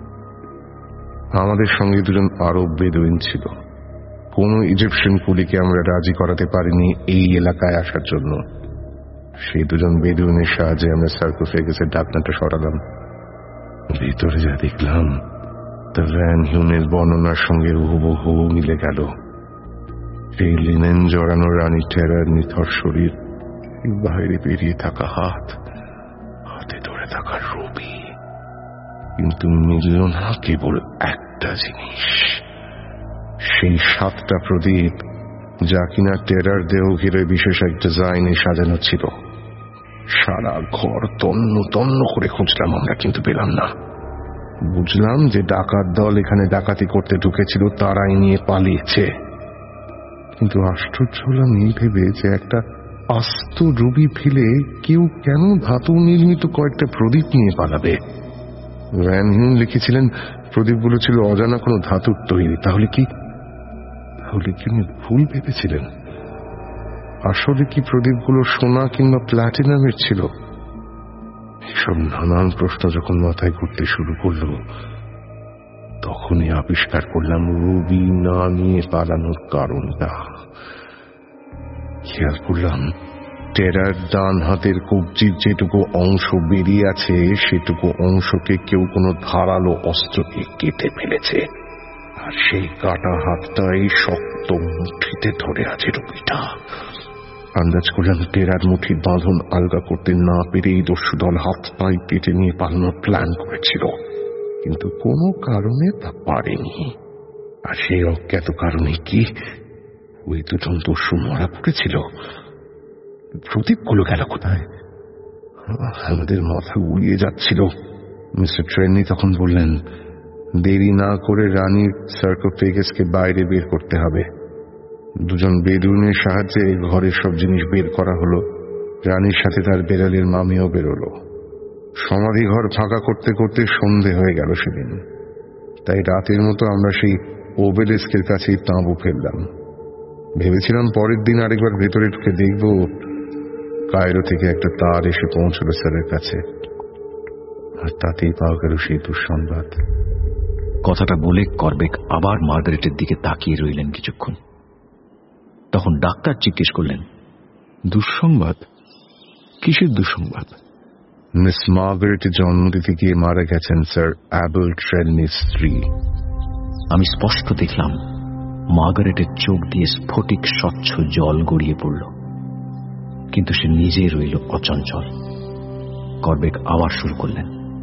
আমাদের সঙ্গে দুজন আরব বেদুইন ছিল। কোন ইজিপশিয়ান কুলিকে আমরা রাজি করাতে পারিনি এই এলাকায় আসার জন্য। সেই দুজন বেদুইনের সাহায্যে আমরা সার্কোফেগাসের ঢাকনাটা সরালাম। ভিতরে যা দেখলাম তা ভ্যান হিউনের বর্ণনার সঙ্গে হুবহু মিলে গেল। সেই লিনেন জড়ানো রানী টেরার নিথর শরীর, বাইরে বেরিয়ে থাকা হাত, হাতে ধরে থাকা রবি, কিন্তু মিলল না কেবল একটা জিনিস, সেই সাতটা প্রদীপ যা কিনা টেরার দেহ ঘিরে বিশেষ এক ডিজাইনে সাজানো ছিল। সারা ঘর তন্ন তন্ন করে খুঁজলাম আমরা, কিন্তু পেলাম না। বুঝলাম যে ডাকাত দল এখানে ডাকাতি করতে ঢুকেছিল, তারাই নিয়ে পালিয়েছে। কিন্তু আশ্চর্য হলাম এই ভেবে যে একটা আস্ত রুবি ফেলে কেউ কেন ধাতু নির্মিত কয়েকটা প্রদীপ নিয়ে পালাবে? ভ্যান হিউন লিখেছিলেন প্রদীপগুলো ছিল অজানা কোনো ধাতুর তৈরি। তাহলে কি তাহলে কি উনি ভুল ভেবেছিলেন? আসলে কি প্রদীপগুলো সোনা কিংবা প্ল্যাটিনামের ছিল? এসব নানান প্রশ্ন যখন মাথায় ঘুরতে শুরু করলো, তখনই আবিষ্কার করলাম রুবি না নিয়ে পালানোর কারণটা। খেয়াল করলাম টেরার ডান হাতের কবজির যেটুকু অংশ বেরিয়ে আছে, সেটুকু অংশকে কেউ কোনো ধারালো অস্ত্রকে কেটে ফেলেছে, আর সেই কাটা হাতটাই শক্ত মুঠিতে ধরে আছে রুবিটা। আন্দাজ করলাম টেরার মুঠির বাঁধন আলগা করতে না পেরেই দস্যুদল হাত পায়ে কেটে নিয়ে পালানোর প্ল্যান করেছিল, কিন্তু কোনো কারণে তা পারেনি। আর সেই অজ্ঞাত কারণে কি ওই দুজন দস্যু মারা পড়েছিল? প্রদীপগুলো গেল কোথায়? আমাদের মাথা উড়িয়ে যাচ্ছিল। মিস্টার ট্রেনি তখন বললেন, দেরি না করে রানীর সার্কোফেগাসকে বাইরে বের করতে হবে। দুজন বেদুইনের সাহায্যে ঘরের সব জিনিস বের করা হলো। রানীর সাথে তার বেড়ালের মামিও বেরোলো। সমাধি ঘর ফাঁকা করতে করতে সন্ধে হয়ে গেল সেদিন। তাই রাতের মতো আমরা সেই ওবেলিস্কের কাছেই তাঁবু ফেললাম। ভেবেছিলাম পরের দিন আরেকবার ভেতরে ঢুকে দেখব। কায়রো থেকে একটা তার এসে পৌঁছল স্যারের কাছে, আর তাতেই পাওয়া গেল সেই দুঃসংবাদ। কথাটা বলে করবেক আবার মার্গারেটের দিকে তাকিয়ে রইলেন কিছুক্ষণ। তখন ডাক্তার জিজ্ঞেস করলেন, দুঃসংবাদ? কিসের দুঃসংবাদ? মিস মার্গারেট জন্ম দিতে গিয়ে মারা গেছেন স্যার অ্যাবল ট্রেলনির স্ত্রী। আমি স্পষ্ট দেখলাম মার্গারেটের চোখ দিয়ে স্ফটিক স্বচ্ছ জল গড়িয়ে পড়ল, কিন্তু সে নিজে রইল অচঞ্চল। করবেক আবার শুরু করলেন,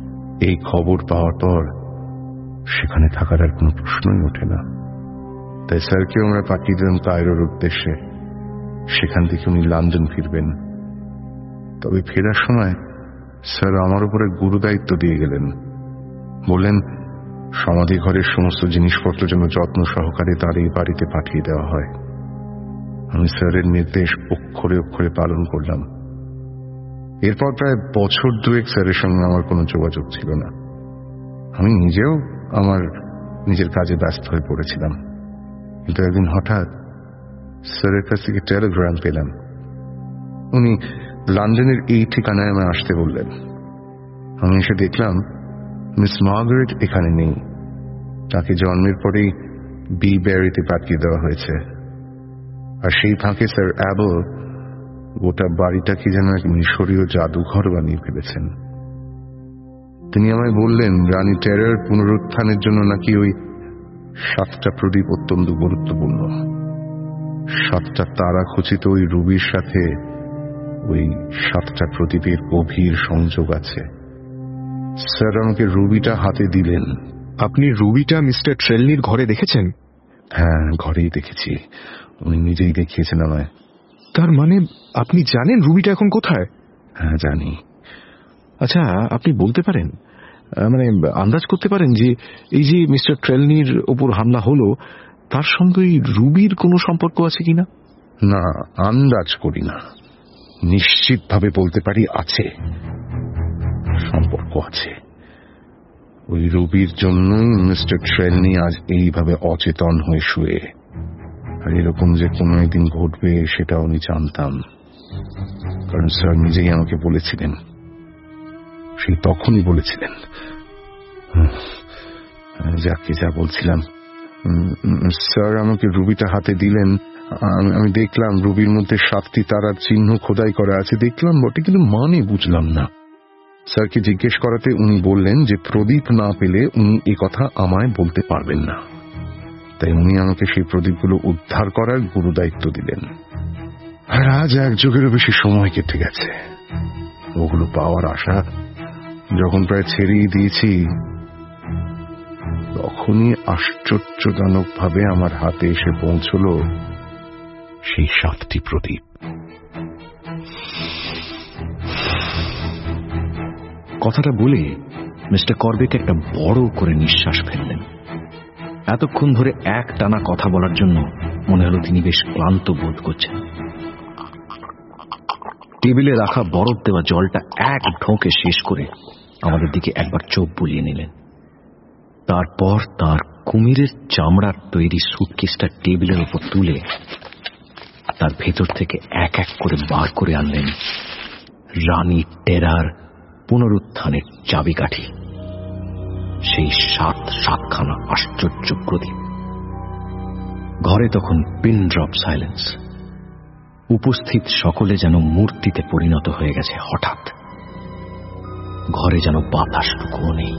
এই খবর পাওয়ার পর সেখানে থাকার আর কোনো প্রশ্নই ওঠে না। তাই স্যারকে আমরা পাঠিয়ে দিলাম কায়রোর উদ্দেশ্যে। সেখান থেকে উনি লন্ডন ফিরবেন। তবে ফেরার সময় স্যার আমার উপরে গুরুদায়িত্ব দিয়ে গেলেন। বললেন সমাধি ঘরের সমস্ত জিনিসপত্র যেন যত্ন সহকারে তার এই বাড়িতে পাঠিয়ে দেওয়া হয়। আমি স্যারের নির্দেশ অক্ষরে অক্ষরে পালন করলাম। এরপর প্রায় বছর দুয়েক স্যারের সঙ্গে আমার কোনো যোগাযোগ ছিল না। আমি নিজেও আমার নিজের কাজে ব্যস্ত হয়ে পড়েছিলাম। কিন্তু একদিন হঠাৎ স্যারের কাছ থেকে টেলিগ্রাম পেলাম। উনি লন্ডনের এই ঠিকানায় আমায় আসতে বললেন। আমি এসে দেখলাম মিস মার্গারেট এখানে নেই। তাকে জন্মের পরেই বি ব্যারিতে পাঠিয়ে দেওয়া হয়েছে। আর সেই ফাঁকে স্যার অ্যাবল গোটা বাড়িটাকে যেন এক মিশরীয় জাদুঘর বানিয়ে ফেলেছেন। তিনি আমায় বললেন রানী টেরার পুনরুত্থানের জন্য নাকি ওই সাতটা প্রদীপ অত্যন্ত গুরুত্বপূর্ণ। সাতটা তারা খচিত ওই রুবির সাথে ওই সাতটা প্রদীপের গভীর সংযোগ আছে। স্যার আমাকে রুবিটা হাতে দিলেন। আপনি রুবিটা মিস্টার ট্রেলনির ঘরে দেখেছেন? হ্যাঁ, ঘরেই দেখেছি। উনি নিজেই দেখিয়েছেন আমায়। তার মানে আপনি জানেন রুবিটা এখন কোথায়? হ্যাঁ, জানি। আচ্ছা, আপনি বলতে পারেন, মানে আন্দাজ করতে পারেন যে এই যে মিস্টার ট্রেলনির ওপর হামলা হলো তার সঙ্গে ওই রুবির কোনো সম্পর্ক আছে কিনা? না, আন্দাজ করি না, নিশ্চিতভাবে বলতে পারি আছে, সম্পর্ক আছে। ওই রুবির জন্যই মিস্টার ট্রেলনি আজ এইভাবে অচেতন হয়ে শুয়ে। আর এরকম যে কোনো একদিন ঘটবে সেটা উনি জানতাম, কারণ স্যার নিজেই আমাকে বলেছিলেন। সেই তখনই বলেছিলেন। যাকে যা বলছিলাম, স্যার আমাকে রুবিটা হাতে দিলেন। আমি দেখলাম রুবির মধ্যে সাতটি তারার চিহ্ন খোদাই করা আছে। দেখলাম বটে, কিন্তু মানে বুঝলাম না। স্যারকে জিজ্ঞেস করাতে উনি বললেন যে প্রদীপ না পেলে উনি এ কথা আমায় বলতে পারবেন না। তাই উনি আমাকে সেই প্রদীপগুলো উদ্ধার করার গুরু দায়িত্ব দিলেন। আর আজ এক যুগেরও বেশি সময় কেটে গেছে। ওগুলো পাওয়ার আশা যখন প্রায় ছেড়েই দিয়েছি, তখনই আশ্চর্যজনক ভাবে আমার হাতে এসে পৌঁছল সেই সাতটি প্রদীপ। কথাটা বলে মিস্টার করবেট একটা বড় করে নিঃশ্বাস ফেললেন। এতক্ষণ ধরে এক টানা কথা বলার জন্য মনে হলো তিনি বেশ ক্লান্ত বোধ করছেন। টেবিলে রাখা বরফ দেওয়া জলটা এক ঢোকে শেষ করে আমাদের দিকে একবার চোখ বুলিয়ে নিলেন। তারপর তার কুমিরের চামড়ার তৈরি সুটকেসটা টেবিলের উপর তুলে তার ভেতর থেকে এক এক করে বার করে আনলেন রানী টেরার পুনরুত্থানের চাবিকাঠি, সেই সাত সাতখানা আশ্চর্য প্রদীপ। ঘরে তখন পিন ড্রপ সাইলেন্স। উপস্থিত সকলে যেন মূর্তিতে পরিণত হয়ে গেছে হঠাৎ। ঘরে যেন বাতাসটুকুও নেই,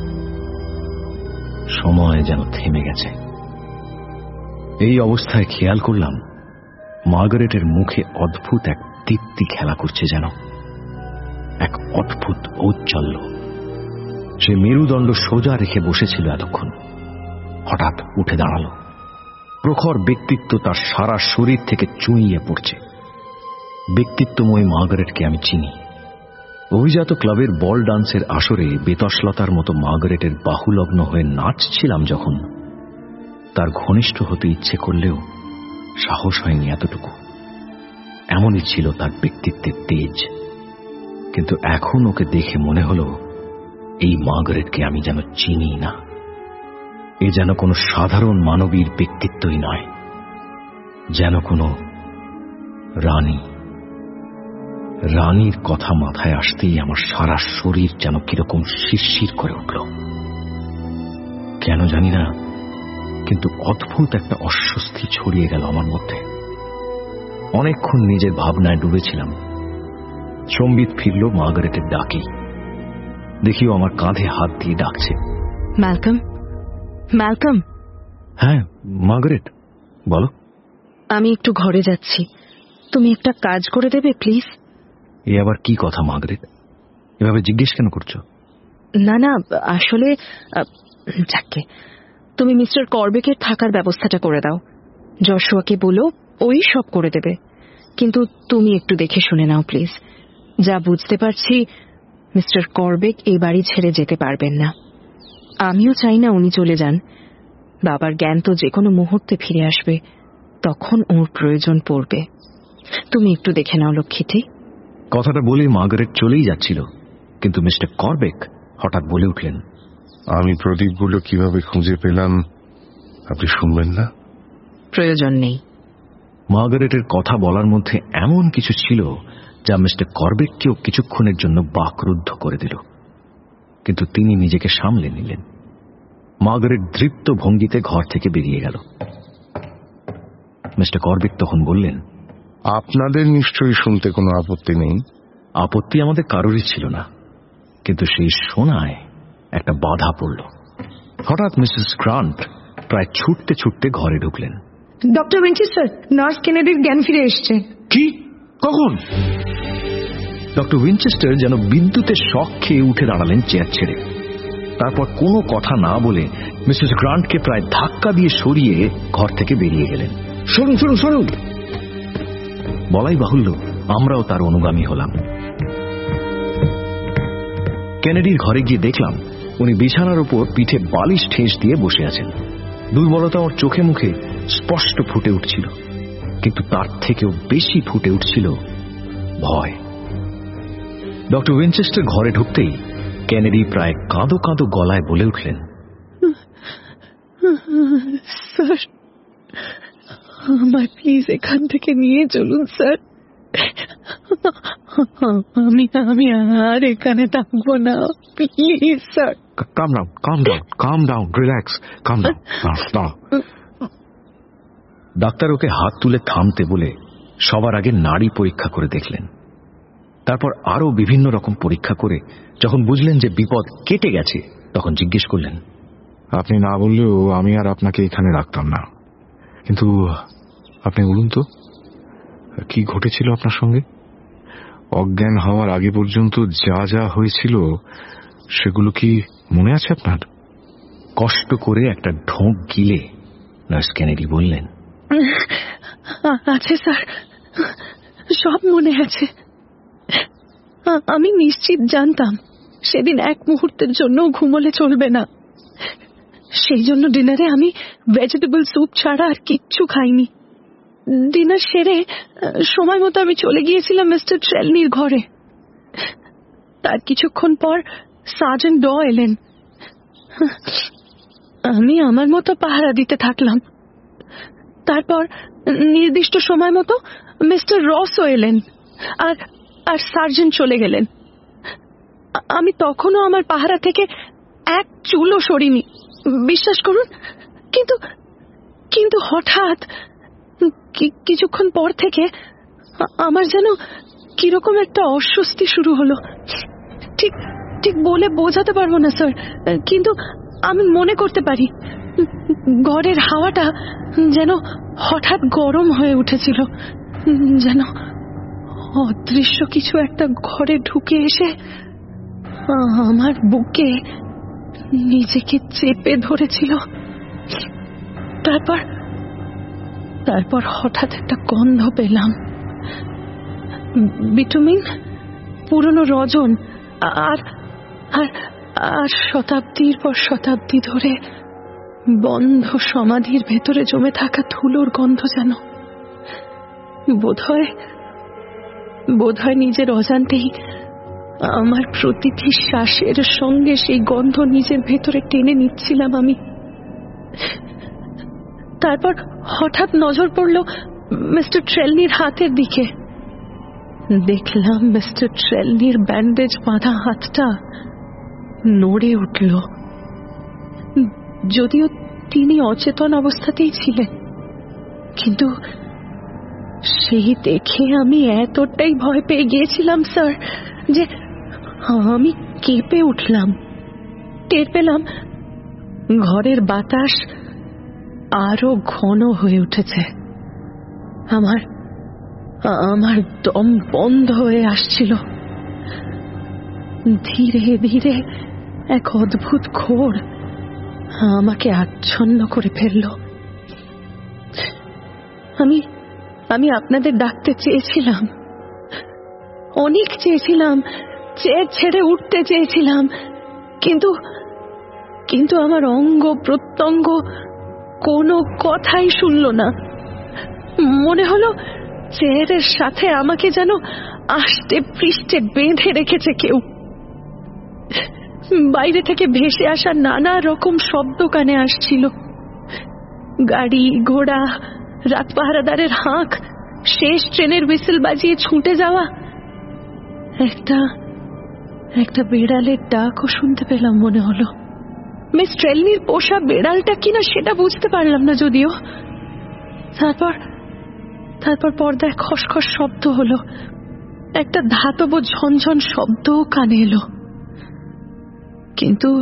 সময় যেন থেমে গেছে। এই অবস্থায় খেয়াল করলাম মার্গারেটের মুখে অদ্ভুত এক দীপ্তি খেলা করছে, যেন এক অদ্ভুত ঔজ্জ্বল্য। সে মেরুদণ্ড সোজা রেখে বসেছিল এতক্ষণ, হঠাৎ উঠে দাঁড়ালো। প্রখর ব্যক্তিত্ব তার সারা শরীর থেকে চুঁইয়ে পড়ছে। ব্যক্তিত্বময় মার্গারেটকে আমি চিনি। অভিজাত ক্লাবের বল ডান্সের আসরে বেতসলতার মতো মার্গারেটের বাহুলগ্ন হয়ে নাচছিলাম যখন, তার ঘনিষ্ঠ হতে ইচ্ছে করলেও সাহস হয়নি এতটুকু। এমনই ছিল তার ব্যক্তিত্বের তেজ। কিন্তু এখন ওকে দেখে মনে হলো এই মার্গারেটকে আমি যেন চিনি না। এ যেন কোনো সাধারণ মানবীর ব্যক্তিত্বই নয়, যেন কোনো রানী। রানীর কথা মাথায় আসতেই আমার সারা শরীর যেন কিরকম শিরশির করে উঠল। কেন জানি না, কিন্তু অদ্ভুত একটা অস্বস্তি ছড়িয়ে গেল আমার মধ্যে। অনেকক্ষণ নিজের ভাবনায় ডুবেছিলাম। সম্বিত ফিরল মার্গারেটের ডাকে। দেখিও আমার কাঁধে হাত দিয়ে ডাকছে, ম্যালকম, ম্যালকম। হ্যাঁ মার্গারেট, বলো। আমি একটু ঘরে যাচ্ছি, তুমি একটা কাজ করে দেবে প্লিজ? এ আবার কি কথা মার্গারেট? এভাবে জিজ্ঞেস কেন করছো? না না, আসলে যাকে তুমি মিস্টার করবেকের থাকার ব্যবস্থাটা করে দাও। যশোয়াকে বলো, ওই সব করে দেবে। কিন্তু তুমি একটু দেখে শুনে নাও প্লিজ। যা বুঝতে পারছি মিস্টার করবেক এই বাড়ি ছেড়ে যেতে পারবেন না। আমিও চাই না উনি চলে যান। বাবার জ্ঞান তো যে কোনো মুহূর্তে ফিরে আসবে, তখন ওর প্রয়োজন পড়বে। তুমি একটু দেখে নাও লক্ষ্মীটি। কথাটা বলে মার্গারেট চলেই যাচ্ছিল, কিন্তু মিস্টার করবেক হঠাৎ বলে উঠলেন, আমি প্রদীপগুলো কিভাবে খুঁজে পেলাম আপনি শুনবেন না? প্রয়োজন নেই। মার্গারেটের কথা বলার মধ্যে এমন কিছু ছিল যা মিস্টার করবেককেও কিছুক্ষণের জন্য বাকরুদ্ধ করে দিল, কিন্তু তিনি নিজেকে সামলে নিলেন। মার্গারেট দৃপ্ত ভঙ্গিতে ঘর থেকে বেরিয়ে গেল। মিস্টার করবেক তখন বললেন, আপনাদের নিশ্চয়ই শুনতে কোনো আপত্তি নেই? আপত্তি আমাদের কারোরই ছিল না, কিন্তু সেই শোনায় একটা বাধা পড়ল। হঠাৎ মিসেস গ্রান্ট প্রায় ছুটতে ছুটতে ঘরে ঢুকলেন। ডক্টর উইনচেস্টার, নার্স কেনেডির জ্ঞান ফিরে এসছে। কি? কখন? ডক্টর উইনচেস্টার যেন বিদ্যুতের শক খেয়ে উঠে দাঁড়ালেন চেয়ার ছেড়ে। তারপর কোনো কথা না বলে মিসেস গ্রান্টকে প্রায় ধাক্কা দিয়ে সরিয়ে ঘর থেকে বেরিয়ে গেলেন। সরুন সরুন সরুন। বলাই বাহুল্য, আমরাও তার অনুগামী হলাম। কেনেডির ঘরে গিয়ে দেখলাম উনি বিছানার উপর পিঠে বালিশ ঠেস দিয়ে বসে আছেন। দুর্বলতা ওর চোখে মুখে স্পষ্ট ফুটে উঠছিল, কিন্তু তার থেকেও বেশি ফুটে উঠছিল ভয়। ডক্টর উইনচেস্টার ঘরে ঢুকতেই কেনেডি প্রায় কাঁদো কাঁদো গলায় বলে উঠলেন, স্যার, আমায় প্লিজ এখান থেকে নিয়ে চলুন স্যার। আমি আমি আর এখানে থাকবো না, please sir. Calm down, calm down, calm down, relax, calm down. Doctor ওকে হাত তুলে থামতে বলে সবার আগে নাড়ি পরীক্ষা করে দেখলেন। তারপর আরো বিভিন্ন রকম পরীক্ষা করে যখন বুঝলেন যে বিপদ কেটে গেছে, তখন জিজ্ঞেস করলেন, আপনি না বললেও আমি আর আপনাকে এখানে রাখতাম না, কিন্তু আপনি বলুন তো কি ঘটেছিল আপনার সঙ্গে? অজ্ঞান হওয়ার আগে পর্যন্ত যা যা হয়েছিল সেগুলো কি মনে আছে আপনার? কষ্ট করে একটা ঢোক গিলে নার্স কেনেডি বললেন, আছে স্যার, সব মনে আছে। আমি নিশ্চিত জানতাম সেদিন এক মুহূর্তের জন্য ঘুমোলে চলবে না। সেই জন্য ডিনারে আমি ভেজিটেবল স্যুপ ছাড়া আর কিচ্ছু খাইনি। ডিনার সেরে সময় মতো আমি চলে গিয়েছিলাম মিস্টার ট্রেলনির ঘরে। তার কিছুক্ষণ পর সার্জেন্ট ড এলেন। আমি আমার মতো পাহারা দিতে থাকলাম। তারপর নির্দিষ্ট সময় মতো মিস্টার রসও এলেন, আর আর সার্জেন্ট চলে গেলেন। আমি তখনও আমার পাহারা থেকে এক চুলও সরিনি, বিশ্বাস করুন। কিন্তু কিন্তু হঠাৎ কিছুক্ষণ পর থেকে আমার যেন কিরকম একটা অস্বস্তি শুরু হলো। ঠিক ঠিক বলে বোঝাতে পারবো না স্যার, কিন্তু আমি মনে করতে পারি ঘরের হাওয়াটা যেন হঠাৎ গরম হয়ে উঠেছিল, যেন অদৃশ্য কিছু একটা ঘরে ঢুকে এসে আমার বুকে নিজেকে চেপে ধরেছিল। তারপর তারপর হঠাৎ একটা গন্ধ পেলাম, বিটুমিন, পুরনো রজন, আর আর আর শতাব্দীর পর শতাব্দী ধরে বন্ধ সমাধির ভেতরে জমে থাকা ধুলোর গন্ধ। যেন বোধহয় বোধহয় নিজের অজান্তেই আমার প্রতিটি শ্বাসের সঙ্গে সেই গন্ধ নিজের ভেতরে টেনে নিচ্ছিলাম আমি। তারপর হঠাৎ নজর পড়ল মিস্টার ট্রেলনির হাতের দিকে। দেখলাম মিস্টার ট্রেলনির ব্যান্ডেজ বাঁধা হাতটা নড়ে উঠল, যদিও তিনি অচেতন অবস্থাতেই ছিলেন। কিন্তু সেই দেখে আমি এতটাই ভয় পেয়ে গিয়েছিলাম স্যার যে আমি কেঁপে উঠলাম। টের পেলাম ঘরের বাতাস আরো ঘন হয়ে উঠেছে। আমার আমার দম বন্ধ হয়ে আসছিল। ধীরে ধীরে এক অদ্ভুত ঘোর আমাকে আচ্ছন্ন করে ফেলল। আমি আমি আপনাদের ডাকতে চেয়েছিলাম, অনেক চেয়েছিলাম, চেয়ার ছেড়ে উঠতে চেয়েছিলাম, কিন্তু কিন্তু আমার অঙ্গ প্রত্যঙ্গ কোনো কথাই শুনল না। মনে হলো চেয়ারের সাথে আমাকে যেন আষ্টে পৃষ্ঠে বেঁধে রেখেছে কেউ। বাইরে থেকে ভেসে আসা নানা রকম শব্দ কানে আসছিল, গাড়ি ঘোড়া, রাত পাহারাদারের হাঁক, শেষ ট্রেনের হুইসেল বাজিয়ে ছুটে যাওয়া, একটা একটা বেড়ালের ডাকও শুনতে পেলাম মনে হলো। মিস ট্রেলনির পোষা বেড়ালটা কিনা সেটা বুঝতে পারলাম না যদিও। তারপর তারপর পর্দায় খসখস শব্দ হলো, একটা ধাতব ঝনঝন শব্দও কানে এলো। কিন্তু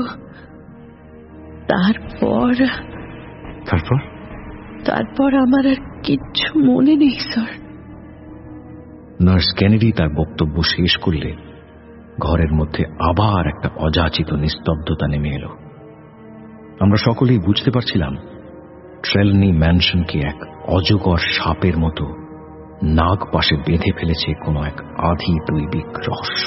তারপর তারপর তারপর আমার আর কিচ্ছু মনে নেই স্যার। নার্স কেনেডি তার বক্তব্য শেষ করলে ঘরের মধ্যে আবার একটা অযাচিত নিস্তব্ধতা নেমে এলো। আমরা সকলেই বুঝতে পারছিলাম ট্রেলনি ম্যানশনকে এক অজগর সাপের মতো নাগ পাশে বেঁধে ফেলেছে কোনো এক আধি দৈবিক রহস্য।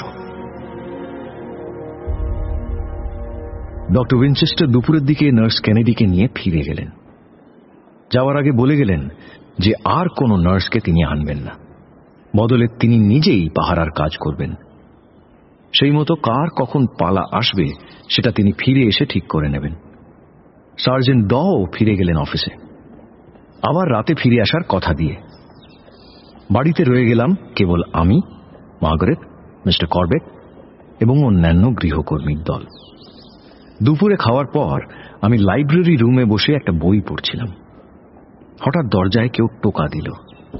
ডক্টর উইনচেস্টার দুপুরের দিকে নার্স কেনেডিকে নিয়ে ফিরে গেলেন। যাওয়ার আগে বলে গেলেন যে আর কোনো নার্সকে তিনি আনবেন না, বদলে তিনি নিজেই পাহারার কাজ করবেন। সেই মতো কার কখন পালা আসবে সেটা তিনি ফিরে এসে ঠিক করে নেবেন। সার্জেন্ট ডও ফিরে গেলেন অফিসে, আবার রাতে ফিরে আসার কথা দিয়ে। বাড়িতে রয়ে গেলাম কেবল আমি, মার্গারেট, মিস্টার করবেট এবং অন্যান্য গৃহকর্মীর দল। দুপুরে খাওয়ার পর আমি লাইব্রেরি রুমে বসে একটা বই পড়ছিলাম। হঠাৎ দরজায় কেউ টোকা দিল।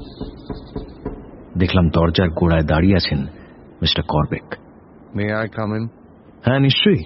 দেখলাম দরজার গোড়ায় দাঁড়িয়ে আছেন mister Corbeck. May I come in? হ্যাঁ, নিশ্চয়ই।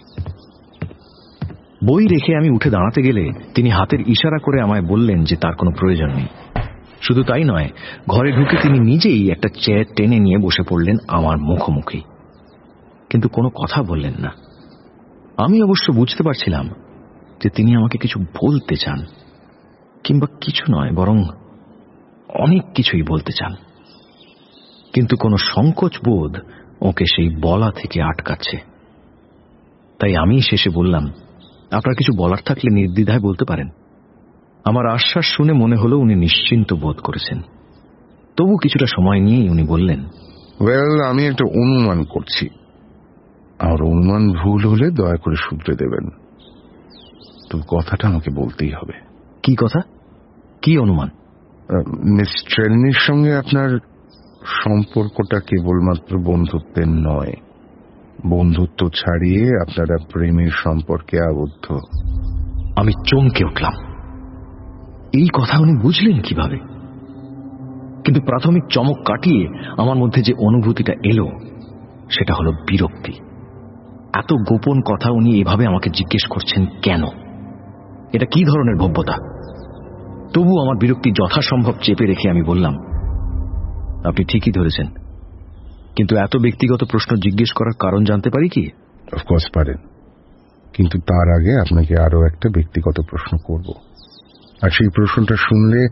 বই রেখে আমি উঠে দাঁড়াতে গেলে তিনি হাতের ইশারা করে আমায় বললেন যে তার কোনো প্রয়োজন নেই। শুধু তাই নয়, ঘরে ঢুকে তিনি নিজেই একটা চেয়ার টেনে নিয়ে বসে পড়লেন আমার মুখোমুখি, কিন্তু কোনো কথা বললেন না। আমি অবশ্য বুঝতে পারছিলাম যে তিনি আমাকে কিছু বলতে চান, কিংবা কিছু নয় বরং অনেক কিছুই বলতে চান, কিন্তু কোনো সংকোচ বোধ ওকে সেই বলা থেকে আটকাচ্ছে। তাই আমি শেষে বললাম, আপনার কিছু বলার থাকলে নির্দ্বিধায় বলতে পারেন। আমার আশ্বাস শুনে মনে হলো উনি নিশ্চিন্ত বোধ করেছেন। তবু কিছুটা সময় নিয়েই উনি বললেন, ওয়েল, আমি একটা অনুমান করছি। আর অনুমান ভুল হলে দয়া করে শুধরে দেবেন। তো কথাটা আমাকে বলতেই হবে। কি কথা? কি অনুমান? মিস ট্রেলনির সঙ্গে আপনার সম্পর্কটা কেবলমাত্র বন্ধুত্বের নয়, বন্ধুত্ব ছাড়িয়ে আপনারা প্রেমের সম্পর্কে আবদ্ধ। আমি চমকে উঠলাম। এই কথা উনি বুঝলেন কিভাবে? কিন্তু প্রাথমিক চমক কাটিয়ে আমার মধ্যে যে অনুভূতিটা এলো সেটা হলো বিরক্তি। এত গোপন কথা উনি এভাবে আমাকে জিজ্ঞেস করছেন কেন? এটা কি ধরনের ভব্যতা? তবু আমার বিরক্তি যথাসম্ভব চেপে রেখে আমি বললাম, আপনি ঠিকই ধরেছেন, কিন্তু এত ব্যক্তিগত প্রশ্ন জিজ্ঞেস করার কারণ জানতে পারি কি? অফকোর্স পারেন, কিন্তু তার আগে আপনাকে আরো একটা ব্যক্তিগত প্রশ্ন করব। আর সেই প্রশ্নটা শুনলে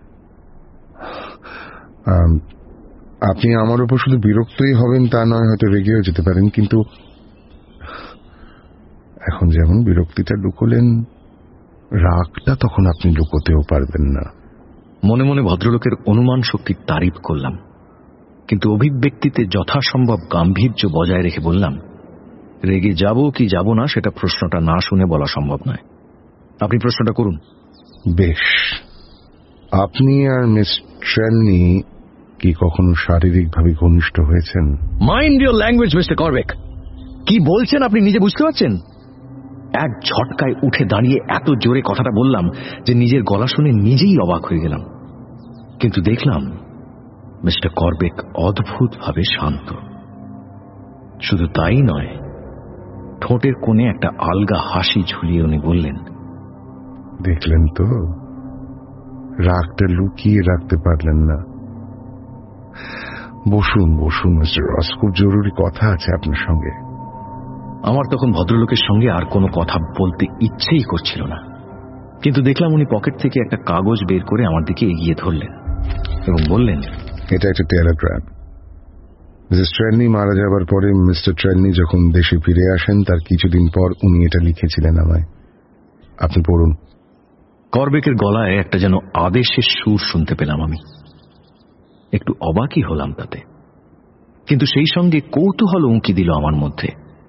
আপনি আমার উপর শুধু বিরক্তই হবেন তা নয়, হয়তো রেগেও যেতে পারেন, কিন্তু এখন যেমন বিরক্তিটা লুকোলেন, রাগটা তখন আপনি লুকোতেও পারবেন না। মনে মনে ভদ্রলোকের অনুমান শক্তির তারিফ করলাম, কিন্তু অভিব্যক্তিতে যথাসম্ভব গাম্ভীর্য বজায় রেখে বললাম, রেগে যাব কি যাব না সেটা প্রশ্নটা না শুনে বলা সম্ভব নয়। আপনি প্রশ্নটা করুন। বেশ, আপনি আর মিস ট্রেলনি কি কখনো শারীরিকভাবে ঘনিষ্ঠ হয়েছেন? Mind your language mister Corbeck. কি বলছেন আপনি নিজে বুঝতে পারছেন? এক ঝটকায় উঠে দাঁড়িয়ে এত জোরে কথাটা বললাম যে নিজের গলা শুনে নিজেই অবাক হয়ে গেলাম। কিন্তু দেখলাম মিস্টার করবেক অদ্ভুতভাবে শান্ত। শুধু তাই নয়, ঠোঁটের কোণে একটা আলগা হাসি ঝুলিয়ে উনি বললেন, দেখলেন তো, রাগটা লুকিয়ে রাখতে পারলেন না। বসুন বসুন মিস্টার রস, খুব জরুরি কথা আছে আপনার সঙ্গে। আমার তখন ভদ্রলোকের সঙ্গে আর কোনো কথা বলতে ইচ্ছেই করছিল না, কিন্তু দেখলাম উনি পকেট থেকে একটা কাগজ বের করে আমার দিকে এগিয়ে ধরলেন এবং বললেন, এটা একটা টেলিগ্রাম। মিসেস ট্রেলনি মারা যাবার পরে মিস্টার ট্রেলনি যখন দেশে ফিরে আসেন তার কিছুদিন পর উনি এটা লিখেছিলেন আমায়। আপনি পড়ুন। করবেকের গলায় একটা যেন আদেশের সুর শুনতে পেলাম। আমি একটু অবাকই হলাম তাতে, কিন্তু সেই সঙ্গে কৌতূহল উঁকি দিল আমার মধ্যে।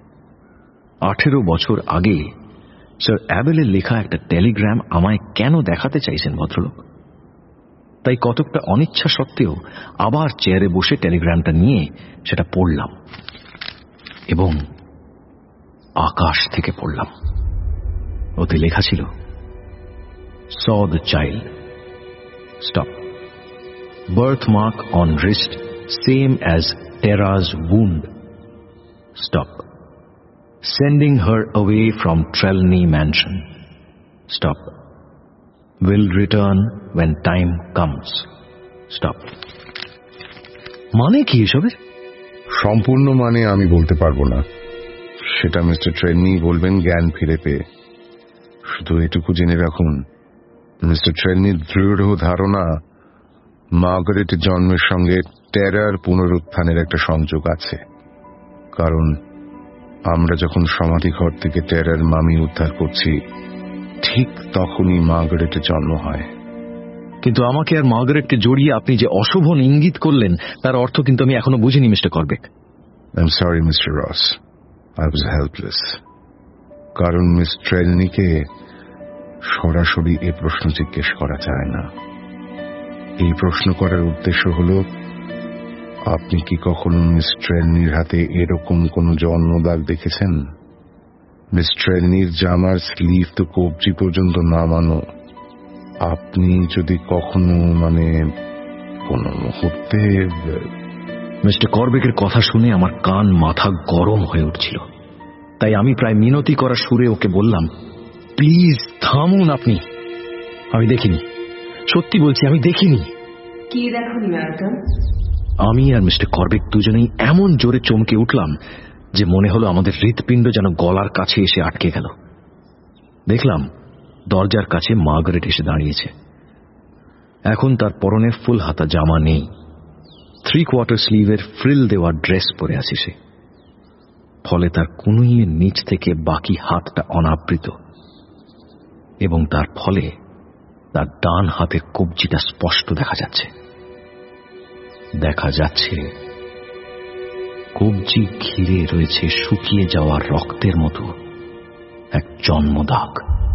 আঠেরো বছর আগে স্যার অ্যাবেলের লেখা একটা টেলিগ্রাম আমায় কেন দেখাতে চাইছেন ভদ্রলোক? তাই কতকটা অনিচ্ছা সত্ত্বেও আবার চেয়ারে বসে টেলিগ্রামটা নিয়ে সেটা পড়লাম এবং আকাশ থেকে পড়লাম। ওতে লেখা ছিল, saw the child, stop, birthmark on wrist same as Tara's wound, stop, sending her away from Trelawney Mansion, stop, will return when time comes, stop. মানে কি এসবের? সম্পূর্ণ মানে আমি বলতে পারবো না, সেটা মিস্টার ট্রেলনি বলবেন জ্ঞান ফিরে পেয়ে। শুধু এটুকু জেনে রাখুন, মিস্টার ট্রেলনির দৃঢ় ধারণা মার্গারেটের জন্মের সঙ্গে টেরার পুনরুত্থানের একটা সংযোগ আছে। কারণ আমরা যখন সমাধি ঘর থেকে টেরার মামি উদ্ধার করছি, ঠিক তখনই মার্গারেটের জন্ম হয়। কিন্তু আমাকে আর মার্গারেটকে জড়িয়ে আপনি যে অশোভন ইঙ্গিত করলেন তার অর্থ কিন্তু আমি এখনো বুঝিনি mister Corbeck. I am sorry mister Ross, I was helpless. কারণ মিস ট্রেলনিকে সরাসরি এই প্রশ্ন জিজ্ঞেস করা যায় না। এই প্রশ্ন করার উদ্দেশ্য হল, আপনি কি কখনো মিস ট্রেলনির হাতে এরকম কোন জন্মদাগ দেখেছেন? মিস ট্রেলনির জামার স্লিভ তো কবজি পর্যন্ত নামানো। আপনি যদি কখনো মানে কোন মুহূর্তে... মিস্টার করবেকের কথা শুনে আমার কান মাথা গরম হয়ে উঠছিল। তাই আমি প্রায় মিনতি করার সুরে ওকে বললাম, প্লিজ থামুন আপনি। আমি দেখিনি, সত্যি বলছি আমি দেখিনি। কি দেখুন ম্যাডাম? আমি আর মিস্টার করবেক দুজনেই এমন জোরে চমকে উঠলাম যে মনে হলো আমাদের হৃৎপিণ্ড যেন গলার কাছে এসে আটকে গেল। দেখলাম দরজার কাছে মার্গারেট এসে দাঁড়িয়েছে। এখন তার পরনে ফুল হাতা জামা নেই, থ্রি কোয়ার্টার স্লিভের ফ্রিল দেওয়া ড্রেস পরে আছে সে। ফলে তার কনুইয়ের নিচ থেকে বাকি হাতটা অনাবৃত এবং তার ফলে তার ডান হাতের কবজিটা স্পষ্ট দেখা যাচ্ছে। দেখা যাচ্ছে কবজি ঘিরে রয়েছে শুকিয়ে যাওয়া রক্তের মতো এক জন্মদাগ।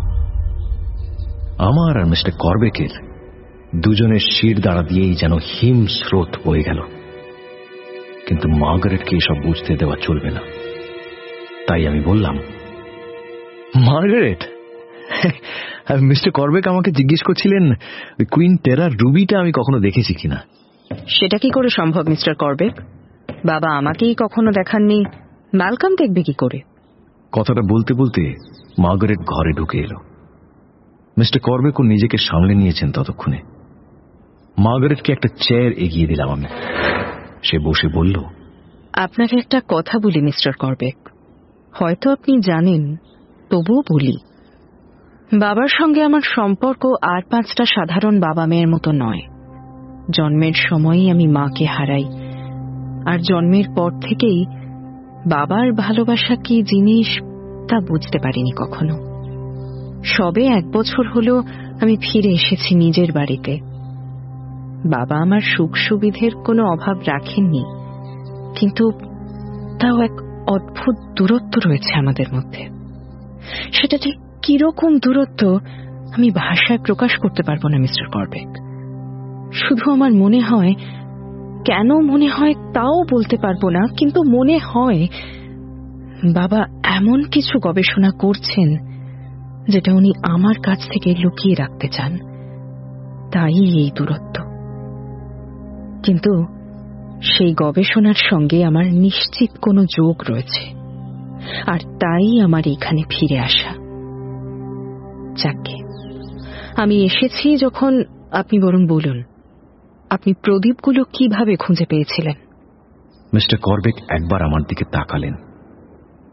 আমার আর মিস্টার করবেকের দুজনের শির দ্বারা দিয়েই যেন হিম স্রোত বয়ে গেল। কিন্তু মার্গারেটকে এসব বুঝতে দেওয়া চলবে না। তাই আমি বললাম, মার্গারেট, মিস্টার করবেক আমাকে জিজ্ঞেস করছিলেন কুইন টেরার রুবিটা আমি কখনো দেখেছি কিনা। সেটা কি করে সম্ভব মিস্টার করবেক? বাবা আমাকেই কখনো দেখাননি, ম্যালকম দেখবে কি করে? কথাটা বলতে বলতে মার্গারেট ঘরে ঢুকে এলো। মিস্টার করবেকও নিজেকে সামলে নিয়েছেন ততক্ষণে। মার্গারেটকে একটা চেয়ার এগিয়ে দিলাম আমি। সে বসে বলল, আপনাকে একটা কথা বলি মিস্টার করবেক, হয়তো আপনি জানেন, তবুও বলি। বাবার সঙ্গে আমার সম্পর্ক আর পাঁচটা সাধারণ বাবা মেয়ের মতো নয়। জন্মের সময়ই আমি মাকে হারাই, আর জন্মের পর থেকেই বাবার ভালোবাসা কি জিনিস তা বুঝতে পারিনি কখনো। সবে এক বছর হলো আমি ফিরে এসেছি নিজের বাড়িতে। বাবা আমার সুখ সুবিধের কোনো অভাব রাখেননি, কিন্তু তাও এক অদ্ভুত দূরত্ব রয়েছে আমাদের মধ্যে। সেটা ঠিক কিরকম দূরত্ব আমি ভাষায় প্রকাশ করতে পারবো না মিস্টার করবেক। শুধু আমার মনে হয়, কেন মনে হয় তাও বলতে পারবো না, কিন্তু মনে হয় বাবা এমন কিছু গবেষণা করছেন যেটা উনি আমার কাছ থেকে লুকিয়ে রাখতে চান, তাই এই দূরত্ব। কিন্তু সেই গবেষণার সঙ্গে আমার নিশ্চিত কোনো যোগ রয়েছে, আর তাই আমার এখানে ফিরে আসা। যাকে আমি এসেছি যখন, আপনি বরং বলুন, আপনি প্রদীপগুলো কিভাবে খুঁজে পেয়েছিলেন? মিস্টার করবেক একবার আমার দিকে তাকালেন,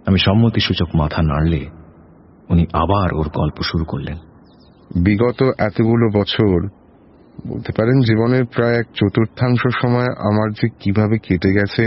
আমি সম্মতিসূচক মাথা নাড়লে উনি আবার ওর গল্প শুরু করলেন। বিগত এতগুলো বছর, বলতে পারেন জীবনের প্রায় এক চতুর্থাংশ সময় আমার যে কিভাবে কেটে গেছে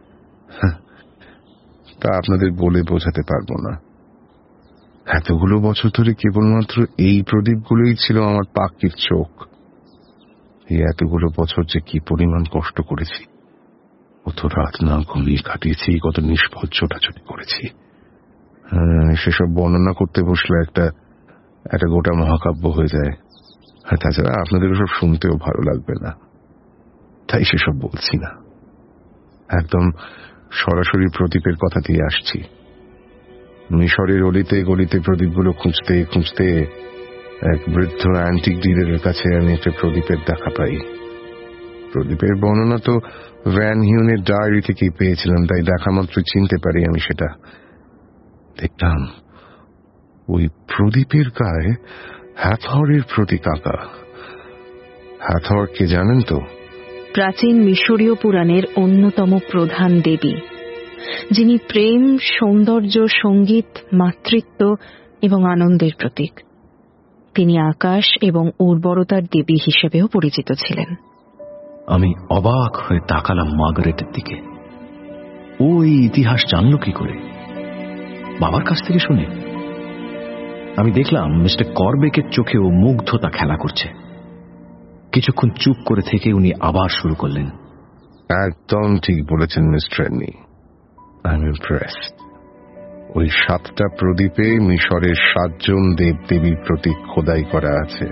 তা আপনাদের বলে বোঝাতে পারবো না। এতগুলো বছর ধরে কেবলমাত্র এই প্রদীপগুলোই ছিল আমার পাখির চোখ। এই এতগুলো বছর যে কি পরিমাণ কষ্ট করেছি, কত রাত না ঘুমিয়ে কাটিয়েছি, কত নিষ্ফল ছোটাছুটি করেছি, সেসব বর্ণনা করতে বসলে একটা একটা গোটা মহাকাব্য হয়ে যায়। আর তাছাড়া আপনাদের ওসব শুনতেও ভালো লাগবে না, তাই সেসব বলছি না। একদম সরাসরি প্রদীপের কথা দিয়ে আসছি। মিশরের অলিতে গলিতে প্রদীপগুলো খুঁজতে খুঁজতে এক বৃদ্ধ অ্যান্টিক ডিলারের কাছে আমি একটা প্রদীপের দেখা পাই। প্রদীপের বর্ণনা তো ভ্যান হিউনের ডায়েরি থেকেই পেয়েছিলাম, তাই দেখা মাত্র চিনতে পারি আমি সেটা। দেখলাম ওই প্রদীপের গায়ে হ্যাথরের প্রতীক আঁকা। হ্যাথর কে জানেন তো? প্রাচীন মিশরীয় পুরাণের অন্যতম প্রধান দেবী, যিনি প্রেম, সৌন্দর্য, সঙ্গীত, মাতৃত্ব এবং আনন্দের প্রতীক। তিনি আকাশ এবং উর্বরতার দেবী হিসেবেও পরিচিত ছিলেন। আমি অবাক হয়ে তাকালাম মার্গারেটের দিকে। ও এই ইতিহাস জানল কি করে? বাবার কাছ থেকে শুনে? আমি দেখলাম মিস্টার করবেকের চোখেও মুগ্ধতা খেলা করছে। কিছুক্ষণ চুপ করে থেকে উনি আবার শুরু করলেন। একদম ঠিক বলেছেন Miss Trelawny, I am impressed. ওই সাতটা প্রদীপে মিশরের সাতজন দেব দেবীর প্রতীক খোদাই করা আছে।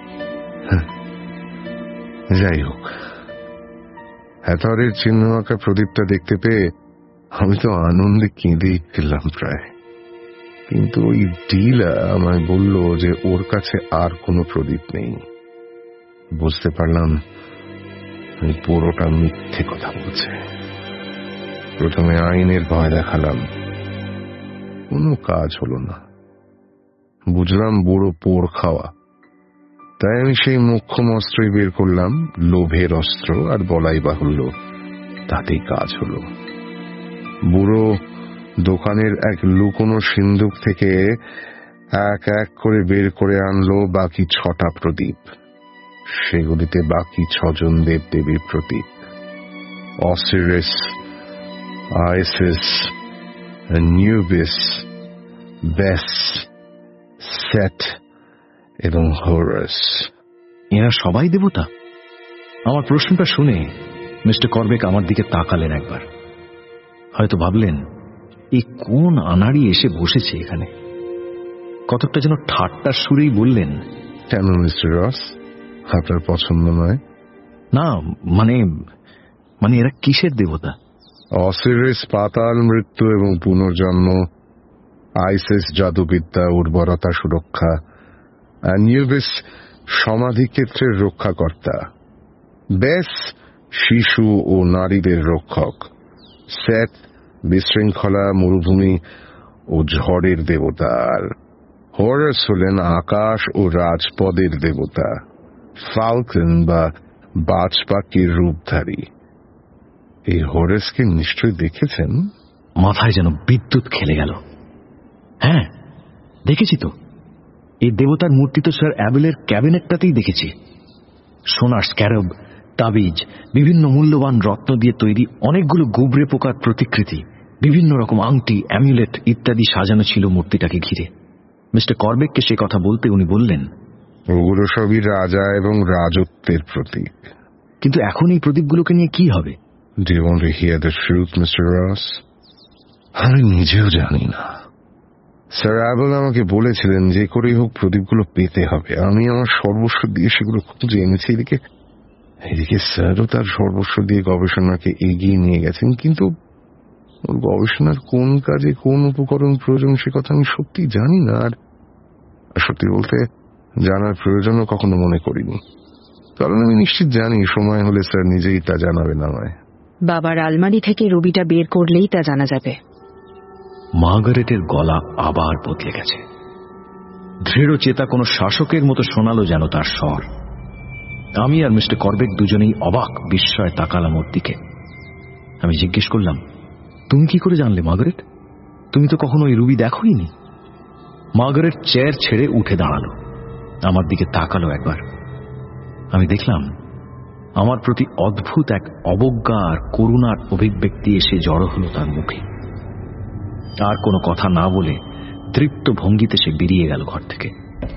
যাই হোক, হ্যাথরের চিহ্ন আঁকা প্রদীপটা দেখতে পেয়ে আমি তো আনন্দে কেঁদেই ফেললাম প্রায়। কিন্তু ওই ডিলা আমায় বলল যে ওর কাছে আর কোনো প্রদীপ নেই। বুঝতে পারলাম পুরোটা মিথ্যে কথা বলছে। প্রথমে আইনের ভয় দেখালাম, কোনো কাজ হলো না। বুঝলাম বুড়ো পোর খাওয়া, তাই আমি সেই মোক্ষম অস্ত্রই বের করলাম, লোভের অস্ত্র, আর বলাই বাহুল্য তাতেই কাজ হলো। বুড়ো দোকানের এক লুকোনো সিন্দুক থেকে এক এক করে বের করে আনলো বাকি ছটা প্রদীপ। সেগুলিতে বাকি ছজন দেব দেবীর প্রতীক, Osiris, Isis, Anubis, Bes, Set এবং হরাস। এরা সবাই দেবতা? আমার প্রশ্নটা শুনে মিস্টার করবেক আমার দিকে তাকালেন একবার। হয়তো ভাবলেন এই কোন আনাড়ি এসে বসেছে এখানে। কতকটা যেন ঠাট্টার সুরেই বললেন, কেন মিস্টার রস, আপনার পছন্দ নয়? না, মানে মানে এরা কিসের দেবতা? অসিরিস পাতাল মৃত্যু এবং পুনর্জন্ম, আইসিস জাদুবিদ্যা, উর্বরতা, সুরক্ষা, নিউবিস সমাধিক্ষেত্রের রক্ষাকর্তা, বেস শিশু ও নারীদের রক্ষক, সেট বিশৃঙ্খলা, মরুভূমি ও ঝড়ের দেবতা, আর হরাস হলেন আকাশ ও রাজপদের দেবতা, ফালকন বা বাজ পাখির রূপধারী। এই হরাসকে নিশ্চয় দেখেছেন? মাথায় যেন বিদ্যুৎ খেলে গেল। হ্যাঁ, দেখেছি তো। এই দেবতার মূর্তি তো স্যার অ্যাবেলের ক্যাবিনেটটাতেই দেখেছি। সোনার স্ক্যারব, তাবিজ, বিভিন্ন মূল্যবান রত্ন দিয়ে তৈরি অনেকগুলো গুবরে পোকার প্রতিকৃতি, বিভিন্ন রকম আংটি, অ্যামুলেট ইত্যাদি সাজানো ছিল মূর্তিটাকে ঘিরে। মিস্টার করবেককে সে কথা বলতে উনি বললেন, ওগুলো সবই রাজা এবং রাজত্বের প্রতীক। কিন্তু এখন এই প্রদীপগুলোকে নিয়ে কি হবে? Do you want to hear the truth, mister Ross? আমি নিজেও জানি না। স্যার অ্যাবেল আমাকে বলেছিলেন যে করেই হোক প্রদীপগুলো পেতে হবে। আমি আমার সর্বস্ব দিয়ে সেগুলো খুঁজে এনেছি। এদিকে এদিকে স্যারও তার সর্বস্ব দিয়ে গবেষণাকে এগিয়ে নিয়ে গেছেন, কিন্তু গবেষণার কোন কাজে কোন উপকরণ প্রয়োজন সে কথা আমি সত্যি জানি না। আর সত্যি বলতে জানার প্রয়োজনও কখনো মনে করিনি, কারণ আমি নিশ্চিত জানি সময় হলে স্যার নিজেই তা জানাবেন আমায়। বাবার আলমারি থেকে রুবিটা বের করলেই তা জানা যাবে। মার্গারেটের গলা আবার বদলে গেছে। দৃঢ় চেতা কোনো শাসকের মতো শোনালো যেন তার স্বর। আমি আর মিস্টার করবেক দুজনেই অবাক বিস্ময়ে তাকালাম ওর দিকে। আমি জিজ্ঞেস করলাম, তুমি কি করে জানলে মার্গারেট? তুমি তো কখনো এই রুবি দেখোইনি। মার্গারেট চেয়ার ছেড়ে উঠে দাঁড়ালো, আমার দিকে তাকালো একবার। আমি দেখলাম আমার প্রতি অদ্ভুত এক অবজ্ঞা আর করুণার অভিব্যক্তি এসে জড়ো হলো তার মুখে। আর কোনো কথা না বলে তৃপ্ত ভঙ্গিতে সে বেরিয়ে গেল ঘর থেকে।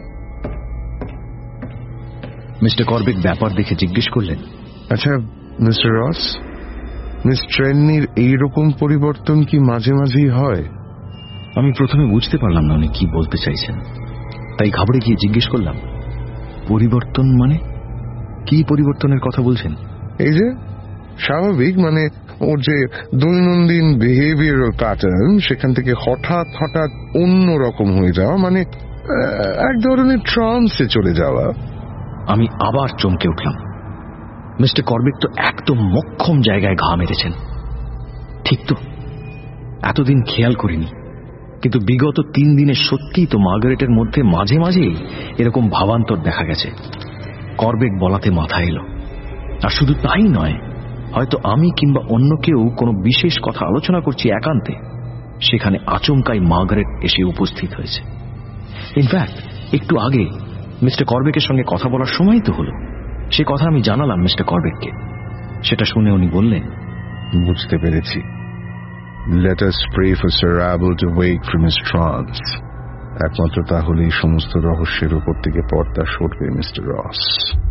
মিস্টার করবেট ব্যাপার দেখে জিজ্ঞেস করলেন, আচ্ছা মিস্টার রস, মিস ট্রেলনির এইরকম পরিবর্তন কি মাঝে মাঝেই হয়? আমি প্রথমে বুঝতে পারলাম না উনি কি বলতে চাইছেন, তাই ঘাবড়ে গিয়ে জিজ্ঞেস করলাম, পরিবর্তন মানে? কি পরিবর্তনের কথা বলছেন? এই যে স্বাভাবিক, মানে ওর যে দৈনন্দিন বিহেভিয়ারাল প্যাটার্ন, সেখান থেকে হঠাৎ হঠাৎ অন্য রকম হয়ে যাওয়া, মানে এক ধরনের ট্রান্সে চলে যাওয়া। আমি আবার চমকে উঠলাম। মিস্টার করবেট তো একদম মোক্ষম জায়গায় ঘা মেরেছেন। ঠিক তো, এতদিন খেয়াল করিনি, কিন্তু বিগত তিন দিনে সত্যিই তো মার্গারেটের মধ্যে মাঝে মাঝেই এরকম ভাবান্তর দেখা গেছে। করবেট বলাতে মাথা এলো। আর শুধু তাই নয়, হয়তো আমি কিংবা অন্য কেউ কোনো বিশেষ কথা আলোচনা করছি একান্তে, সেখানে আচমকাই মার্গারেট এসে উপস্থিত হয়েছে। ইনফ্যাক্ট একটু আগে মিস্টার করবেটের সঙ্গে কথা বলার সময় তো হলো, সে কথা আমি জানালাম মিস্টার করবেটকে। সেটা শুনে উনি বললেন, বুঝতে পেরেছি। Let us pray for Sir Abel to wake from his trance. একমাত্র তাহলে এই সমস্ত রহস্যের উপর থেকে পর্দা সরবে মিস্টার রস।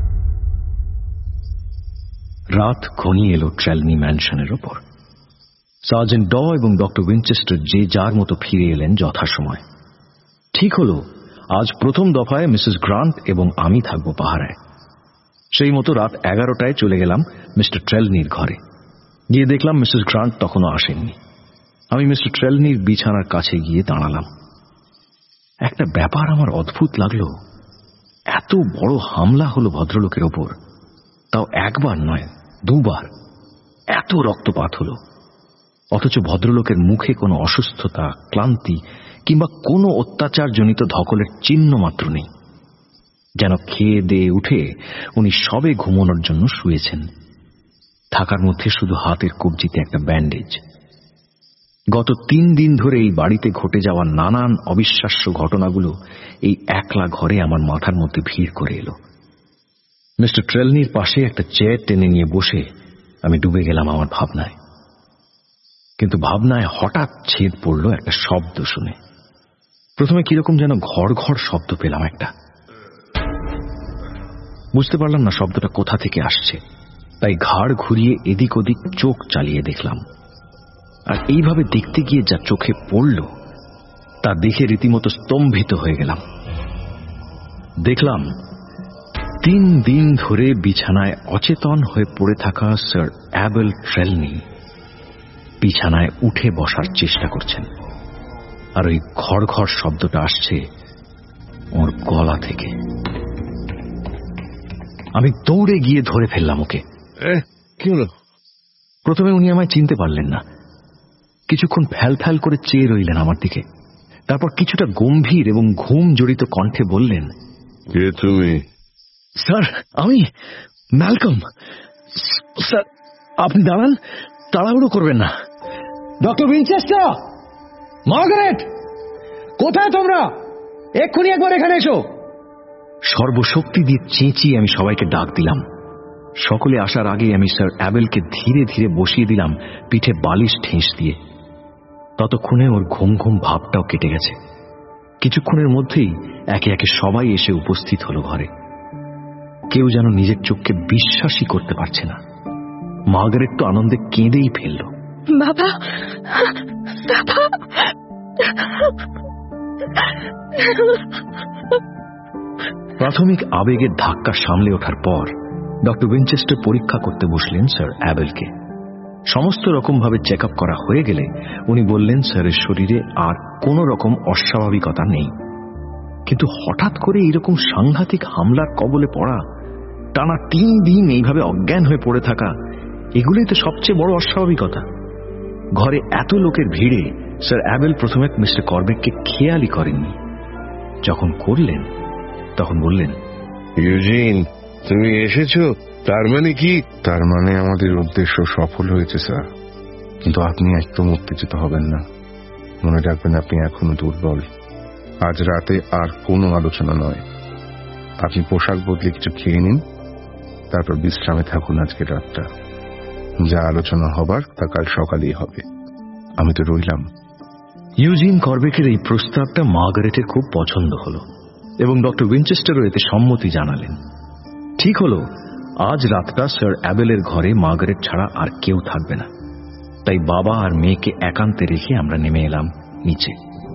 রাত ঘনিয়ে এলো ট্রেলনি ম্যানশনের ওপর। সার্জেন্ট ড এবং ডক্টর উইনচেস্টার যে যার মতো ফিরে এলেন যথাসময়। ঠিক হলো আজ প্রথম দফায় মিসেস গ্রান্ট এবং আমি থাকব পাহারায়। সেই মতো রাত এগারোটায় চলে গেলাম মিস্টার ট্রেলনির ঘরে। গিয়ে দেখলাম মিসেস গ্রান্ট তখনও আসেননি। আমি মিস্টার ট্রেলনির বিছানার কাছে গিয়ে দাঁড়ালাম। একটা ব্যাপার আমার অদ্ভুত লাগলো, এত বড় হামলা হলো ভদ্রলোকের ওপর, তাও একবার নয় দুবার, এত রক্তপাত হলো, অথচ ভদ্রলোকের মুখে কোনো অসুস্থতা, ক্লান্তি কিংবা কোনো অত্যাচারজনিত ধকলের চিহ্ন মাত্র নেই। যেন খেয়ে দেয়ে উঠে উনি সবে ঘুমানোর জন্য শুয়েছেন। থাকার মধ্যে শুধু হাতের কবজিতে একটা ব্যান্ডেজ। গত তিন দিন ধরে এই বাড়িতে ঘটে যাওয়া নানান অবিশ্বাস্য ঘটনাগুলো এই একলা ঘরে আমার মাথার মধ্যে ভিড় করে এলো। মিস্টার ট্রেলনির পাশে একটা চেয়ার টেনে নিয়ে বসে আমি ডুবে গেলাম আমার ভাবনায়। কিন্তু ভাবনায় হঠাৎ ছেদ পড়ল একটা শব্দ শুনে। প্রথমে কিরকম যেন ঘর ঘর শব্দ পেলাম একটা। বুঝতে পারলাম না শব্দটা কোথা থেকে আসছে, তাই ঘাড় ঘুরিয়ে এদিক ওদিক চোখ চালিয়ে দেখলাম। আর এইভাবে দেখতে গিয়ে যা চোখে পড়ল তা দেখে রীতিমতো স্তম্ভিত হয়ে গেলাম। দেখলাম তিন দিন ধরে বিছানায় অচেতন হয়ে পড়ে থাকা স্যার অ্যাবেল ট্রেলনি বিছানায় উঠে বসার চেষ্টা করছেন, আর ওই ঘড় ঘড় শব্দটা আসছে ওর গলা থেকে। আমি দৌড়ে গিয়ে ধরে ফেললাম ওকে। কি হলো? প্রথমে উনি আমায় চিনতে পারলেন না, কিছুক্ষণ ফ্যাল ফ্যাল করে চেয়ে রইলেন আমার দিকে, তারপর কিছুটা গম্ভীর এবং ঘুম জড়িত কণ্ঠে বললেন, কে তুমি? স্যার আমি ম্যালকম। স্যার আপনি দাঁড়ান, তাড়াহুড়ো করবেন না। ডক্টর উইনচেস্টার, মার্গারেট, কোথায় তোমরা? এক্ষুনি একবার এখানে এসো। সর্বশক্তি দিয়ে চেঁচিয়ে আমি সবাইকে ডাক দিলাম। সকলে আসার আগে আমি স্যার অ্যাবেলকে ধীরে ধীরে বসিয়ে দিলাম পিঠে বালিশ ঠেস দিয়ে। ততক্ষণে ওর ঘুম ঘুম ভাবটাও কেটে গেছে। কিছুক্ষণের মধ্যেই একে একে সবাই এসে উপস্থিত হলো ঘরে। কেউ যেন নিজের চোখকে বিশ্বাসই করতে পারছে না। মার্গারেট তো আনন্দে কেঁদেই ফেলল। বাবা, বাবা। প্রাথমিক আবেগের ধাক্কা সামলে ওঠার পর ডক্টর উইনচেস্টার পরীক্ষা করতে বসলেন স্যার অ্যাবেলকে। সমস্ত রকম ভাবে চেক আপ করা হয়ে গেলে উনি বললেন স্যারের শরীরে আর কোনো রকম অস্বাভাবিকতা নেই। কিন্তু হঠাৎ করে এরকম সাংঘাতিক হামলার কবলে পড়া, টানা তিন দিন এইভাবে অজ্ঞান হয়ে পড়ে থাকা, এগুলোই তো সবচেয়ে বড় অস্বাভাবিকতা। ঘরে এত লোকের ভিড়ে স্যার অ্যাবেল প্রথমে মিস্টার করবেটকে খেয়ালই করেননি। যখন করলেন তখন বললেন, ইউজিন, তুমি এসেছো? তার মানে কি? তার মানে আমাদের উদ্দেশ্য সফল হয়েছে স্যার, কিন্তু আপনি একদম উত্তেজিত হবেন না। মনে রাখবেন আপনি এখনো দুর্বল। আজ রাতে আর কোনো আলোচনা নয়। আপনি পোশাক বদলে কিছু খেয়ে নিন, তারপর বিশ্রামে থাকুন আজকে রাতটা। যা আলোচনা হবার তা কাল সকালেই হবে। আমি তো রইলাম। ইউজিন করবেকের এই প্রস্তাবটা মার্গারেটের খুব পছন্দ হলো এবং ডক্টর উইনচেস্টারও এতে সম্মতি জানালেন। ঠিক হলো, আজ রাতটা স্যার অ্যাবেলের ঘরে মার্গারেট ছাড়া আর কেউ থাকবে না। তাই বাবা আর মেয়েকে একান্তে রেখে আমরা নেমে এলাম নিচে।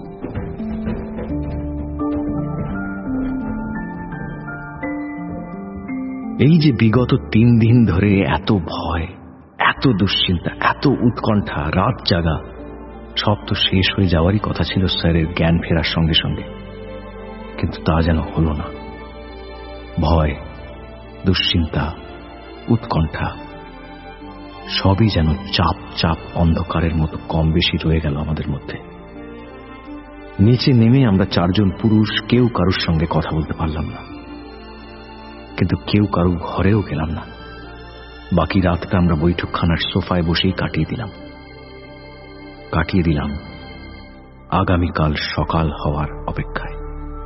এই যে বিগত তিন দিন ধরে এত ভয়, এত দুশ্চিন্তা, এত উৎকণ্ঠা, রাত জাগা, সব তো শেষ হয়ে যাওয়ারই কথা ছিল স্যারের জ্ঞান ফেরার সঙ্গে সঙ্গে, কিন্তু তা যেন হলো না। ভয়, দুশ্চিন্তা, উৎকণ্ঠা সবই যেন চাপ চাপ অন্ধকারের মতো কম বেশি রয়ে গেল আমাদের মধ্যে। নিচে নেমে আমরা চারজন পুরুষ কেউ কারুর সঙ্গে কথা বলতে পারলাম না, কিন্তু কেউ কারু ঘরেও গেলাম না। বাকি রাতটা আমরা বৈঠকখানার সোফায় বসেই কাটিয়ে দিলাম কাটিয়ে দিলাম আগামীকাল সকাল হওয়ার অপেক্ষায়।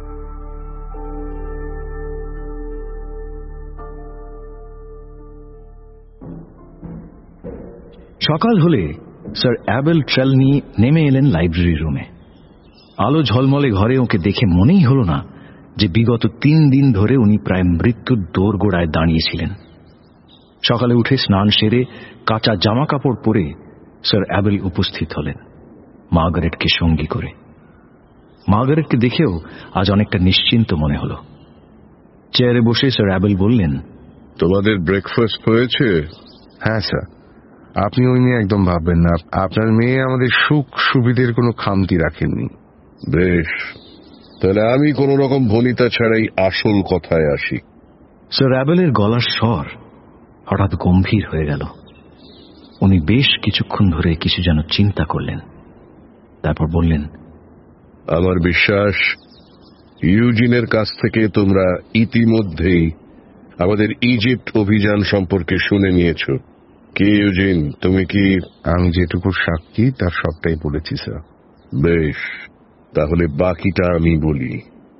সকাল হলে স্যার অ্যাবেল ট্রেলনি নেমে এলেন লাইব্রেরি রুমে। আলো ঝলমলে ঘরে ওকে দেখে মনেই হল না যে বিগত তিন দিন ধরে উনি প্রায় মৃত্যুর দোরগোড়ায় দাঁড়িয়েছিলেন। সকালে উঠে স্নান সেরে কাঁচা জামা কাপড় পরে স্যার অ্যাবেল উপস্থিত হলেন মার্গারেটকে সঙ্গী করে। মার্গারেটকে দেখেও আজ অনেকটা নিশ্চিন্ত মনে হল। চেয়ারে বসে স্যার অ্যাবেল বললেন, তোমাদের ব্রেকফাস্ট হয়েছে? হ্যাঁ স্যার। আপনি ওই নিয়ে একদম ভাববেন না। আপনার মেয়ে আমাদের সুখ সুবিধের কোনো খামতি রাখেননি। বেশ, তাহলে আমি কোন রকম ভনিতা ছাড়াই আসল কথায় আসি। স্যার অ্যাবেলের গলার স্বর হঠাৎ গম্ভীর হয়ে গেল। উনি বেশ কিছুক্ষণ ধরে কিছু যেন চিন্তা করলেন, তারপর বললেন, আমার বিশ্বাস ইউজিনের কাছ থেকে তোমরা ইতিমধ্যেই আমাদের ইজিপ্ট অভিযান সম্পর্কে শুনে নিয়েছ। কি ইউজিন, তুমি কি? আমি যেটুকু সাক্ষী তার সবটাই বলেছি স্যার। বেশ, তাহলে বাকিটা আমি বলি।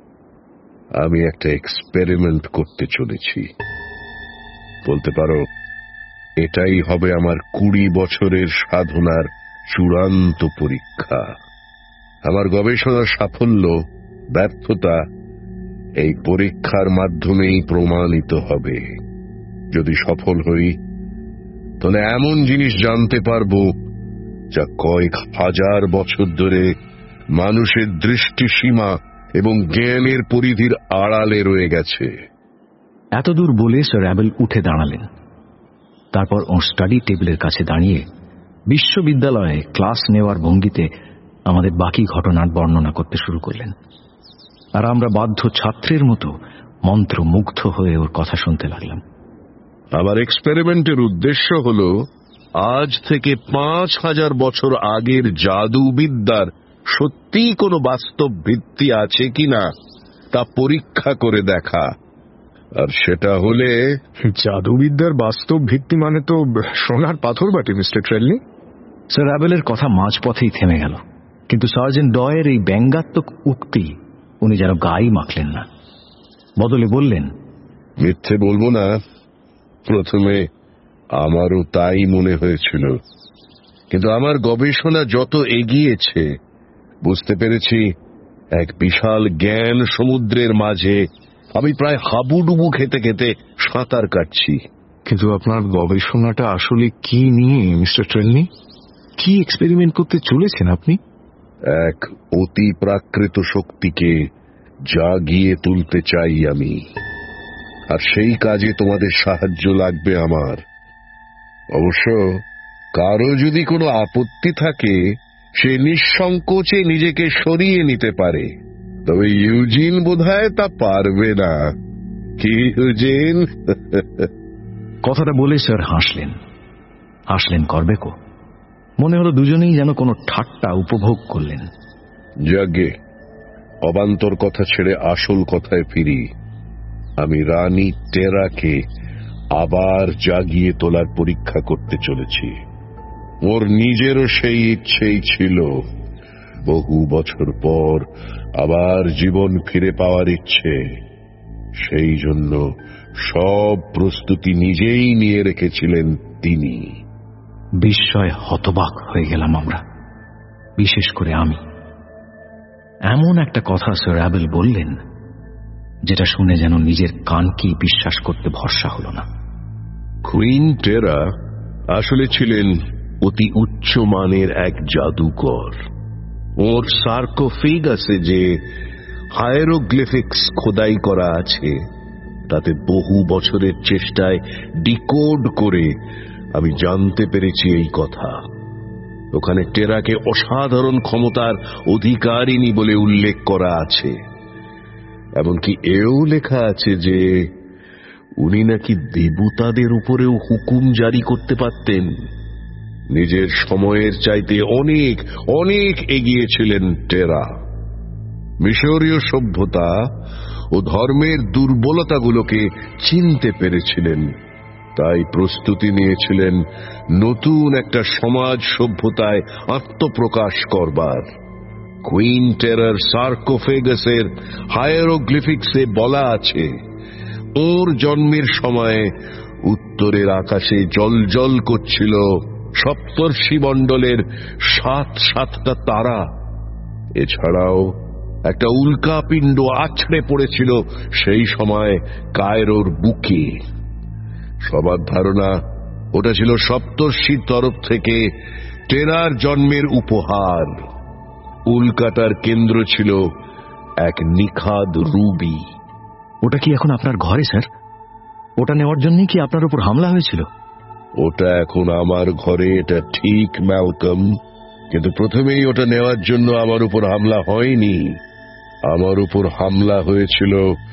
আমি একটা এক্সপেরিমেন্ট করতে চলেছি। বলতে পারো এটাই হবে আমার কুড়ি বছরের সাধনার চূড়ান্ত পরীক্ষা। আমার গবেষণার সাফল্য, ব্যর্থতা এই পরীক্ষার মাধ্যমেই প্রমাণিত হবে। যদি সফল হই তাহলে এমন জিনিস জানতে পারবো যা কয়েক হাজার বছর ধরে মানুষের দৃষ্টিসীমা এবং জ্ঞানের পরিধির আড়ালে রয়ে গেছে। এতদূর বলে স্যার অ্যাবেল উঠে দাঁড়ালেন। তারপর ওর স্টাডি টেবিলের কাছে দাঁড়িয়ে বিশ্ববিদ্যালয়ে ক্লাস নেওয়ার ভঙ্গিতে আমাদের বাকি ঘটনার বর্ণনা করতে শুরু করলেন। আর আমরা বাধ্য ছাত্রের মতো মন্ত্রমুগ্ধ হয়ে ওর কথা শুনতে লাগলাম। আমার এক্সপেরিমেন্টের উদ্দেশ্য হল আজ থেকে পাঁচ হাজার বছর আগের জাদুবিদ্যার সত্যিই কোনো বাস্তব ভিত্তি আছে কিনা তা পরীক্ষা করে দেখা। আর সেটা হলে জাদুবিদ্যার বাস্তব ভিত্তি মানে তো সোনার পাথর বাটি মিস্টার ট্রেলনি। স্যার অ্যাবেলের কথা মাঝপথেই থেমে গেল, কিন্তু সার্জেন্ট ডয়ের এই ব্যঙ্গাত্মক উক্তি উনি যেন গায়ে মাখলেন না। বদলে বললেন, মিথ্যে বলবো না, প্রথমে আমারও তাই মনে হয়েছিল, কিন্তু আমার গবেষণা যত এগিয়েছে বুঝতে পেরেছি এক বিশাল জ্ঞান সমুদ্রের মাঝে আমি প্রায় হাবুডুবু খেতে খেতে সাঁতার কাটছি। কিন্তু আপনার গবেষণাটা আসলে কি নিয়ে মিস্টার ট্রেলনি? কি এক্সপেরিমেন্ট করতে চলেছেন আপনি? এক অতি প্রাকৃত শক্তিকে জাগিয়ে তুলতে চাই আমি, আর সেই কাজে তোমাদের সাহায্য লাগবে আমার। অবশ্য কারো যদি কোনো আপত্তি থাকে সে নিঃসংকোচে নিজেকে সরিয়ে নিতে পারে, তবে ইউজিন বোধহয় তা পারবে না। কি ইউজিন? কথাটা বলে স্যার হাসলেন। হাসলেন করবেকো। মনে হলো দুজনেই যেন কোনো ঠাট্টা উপভোগ করলেন। যাগে, অবান্তর কথা ছেড়ে আসল কথায় ফিরি। আমি রানী টেরাকে আবার জাগিয়ে তোলার পরীক্ষা করতে চলেছি। ওর নিজেরও সেই ইচ্ছেই ছিল। বহু বছর পর আবার জীবন ফিরে পাওয়ার ইচ্ছে, সেই জন্য সব প্রস্তুতি নিজেই নিয়ে রেখেছিলেন তিনি। বিস্ময়ে হতবাক হয়ে গেলাম আমরা, বিশেষ করে আমি। এমন একটা কথা স্যার অ্যাবেল বললেন যেটা শুনে যেন নিজের কানকেই বিশ্বাস করতে ভরসা হল না। কুইন টেরা আসলে ছিলেন অতি উচ্চমানের এক জাদুকর। ওর সার্কোফেগাসে যে হায়ারোগ্লিফিক্স খোদাই করা আছে তাতে বহু বছরের চেষ্টায় ডিকোড করে আমি জানতে পেরেছি এই কথা। ওখানে টেরাকে অসাধারণ ক্ষমতার অধিকারিণী বলে উল্লেখ করা আছে। এমনকি এও লেখা আছে যে উনি নাকি দেবতাদের উপরেও হুকুম জারি করতে পারতেন। নিজের সময়ের চাইতে অনেক অনেক এগিয়ে ছিলেন টেরা। মিশরীয় সভ্যতা ও ধর্মের দুর্বলতাগুলোকে চিনতে পেরেছিলেন, তাই প্রস্তুতি নিয়েছিলেন নতুন একটা সমাজ সভ্যতায় আত্মপ্রকাশ করবার। কুইন টেরার সার্কোফেগাসের হায়ারোগ্লিফিক্সে বলা আছে ওর জন্মের সময় উত্তরের আকাশে জ্বলজ্বল করছিল সপ্তর্ষি মণ্ডলের সাত সাতটা তারা। এছাড়াও একটা উল্কাপিণ্ড আছড়ে পড়েছিল সেই সময় কায়রোর বুকে। সবার ধারণা ওটা ছিল সপ্তর্ষির তরফ থেকে টেরার জন্মের উপহার। উল্কাটার কেন্দ্র ছিল এক নিখাদ রুবি। ওটা কি এখন আপনার ঘরে স্যার? ওটা নেওয়ার জন্যই কি আপনার উপর হামলা হয়েছিল? ওটা এখন আমার ঘরে, এটা ঠিক ম্যালকম, কিন্তু প্রথমেই ওটা নেওয়ার জন্য আমার উপর হামলা হয়নি। আমার উপর হামলা হয়েছিল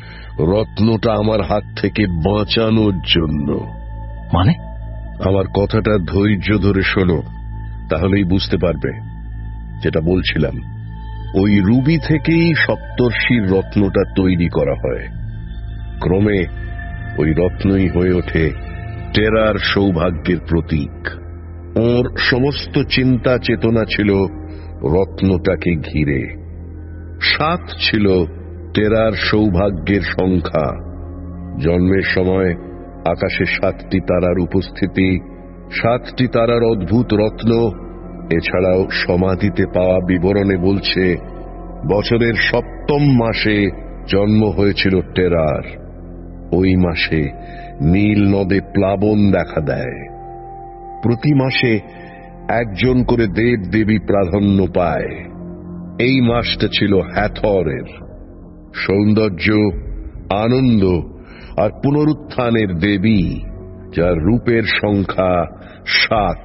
রত্নটা আমার হাত থেকে বাঁচানোর জন্য। মানে? আমার কথাটা ধৈর্য ধরে শোনো, তাহলেই বুঝতে পারবে। যেটা বলছিলাম, ওই রুবি থেকেই সপ্তর্ষির রত্নটা তৈরি করা হয়। ক্রমে ওই রত্নই হয়ে ওঠে টেরার সৌভাগ্যের প্রতীক। ওর সমস্ত চিন্তা চেতনা ছিল রত্নটাকে ঘিরে। সাত ছিল টেরার সৌভাগ্যের সংখ্যা। জন্মের সময় আকাশে সাতটি তারার উপস্থিতি, সাতটি তারার অদ্ভুত রত্ন। এছাড়াও সমাধিতে পাওয়া বিবরণে বলছে বছরের সপ্তম মাসে জন্ম হয়েছিল টেরার। ওই মাসে নীল নদে প্লাবন দেখা দেয়। প্রতি মাসে একজন করে দেব দেবী প্রাধান্য পায়। এই মাসটা ছিল হ্যাথরের। সৌন্দর্য, আনন্দ আর পুনরুত্থানের দেবী, যার রূপের সংখ্যা সাত।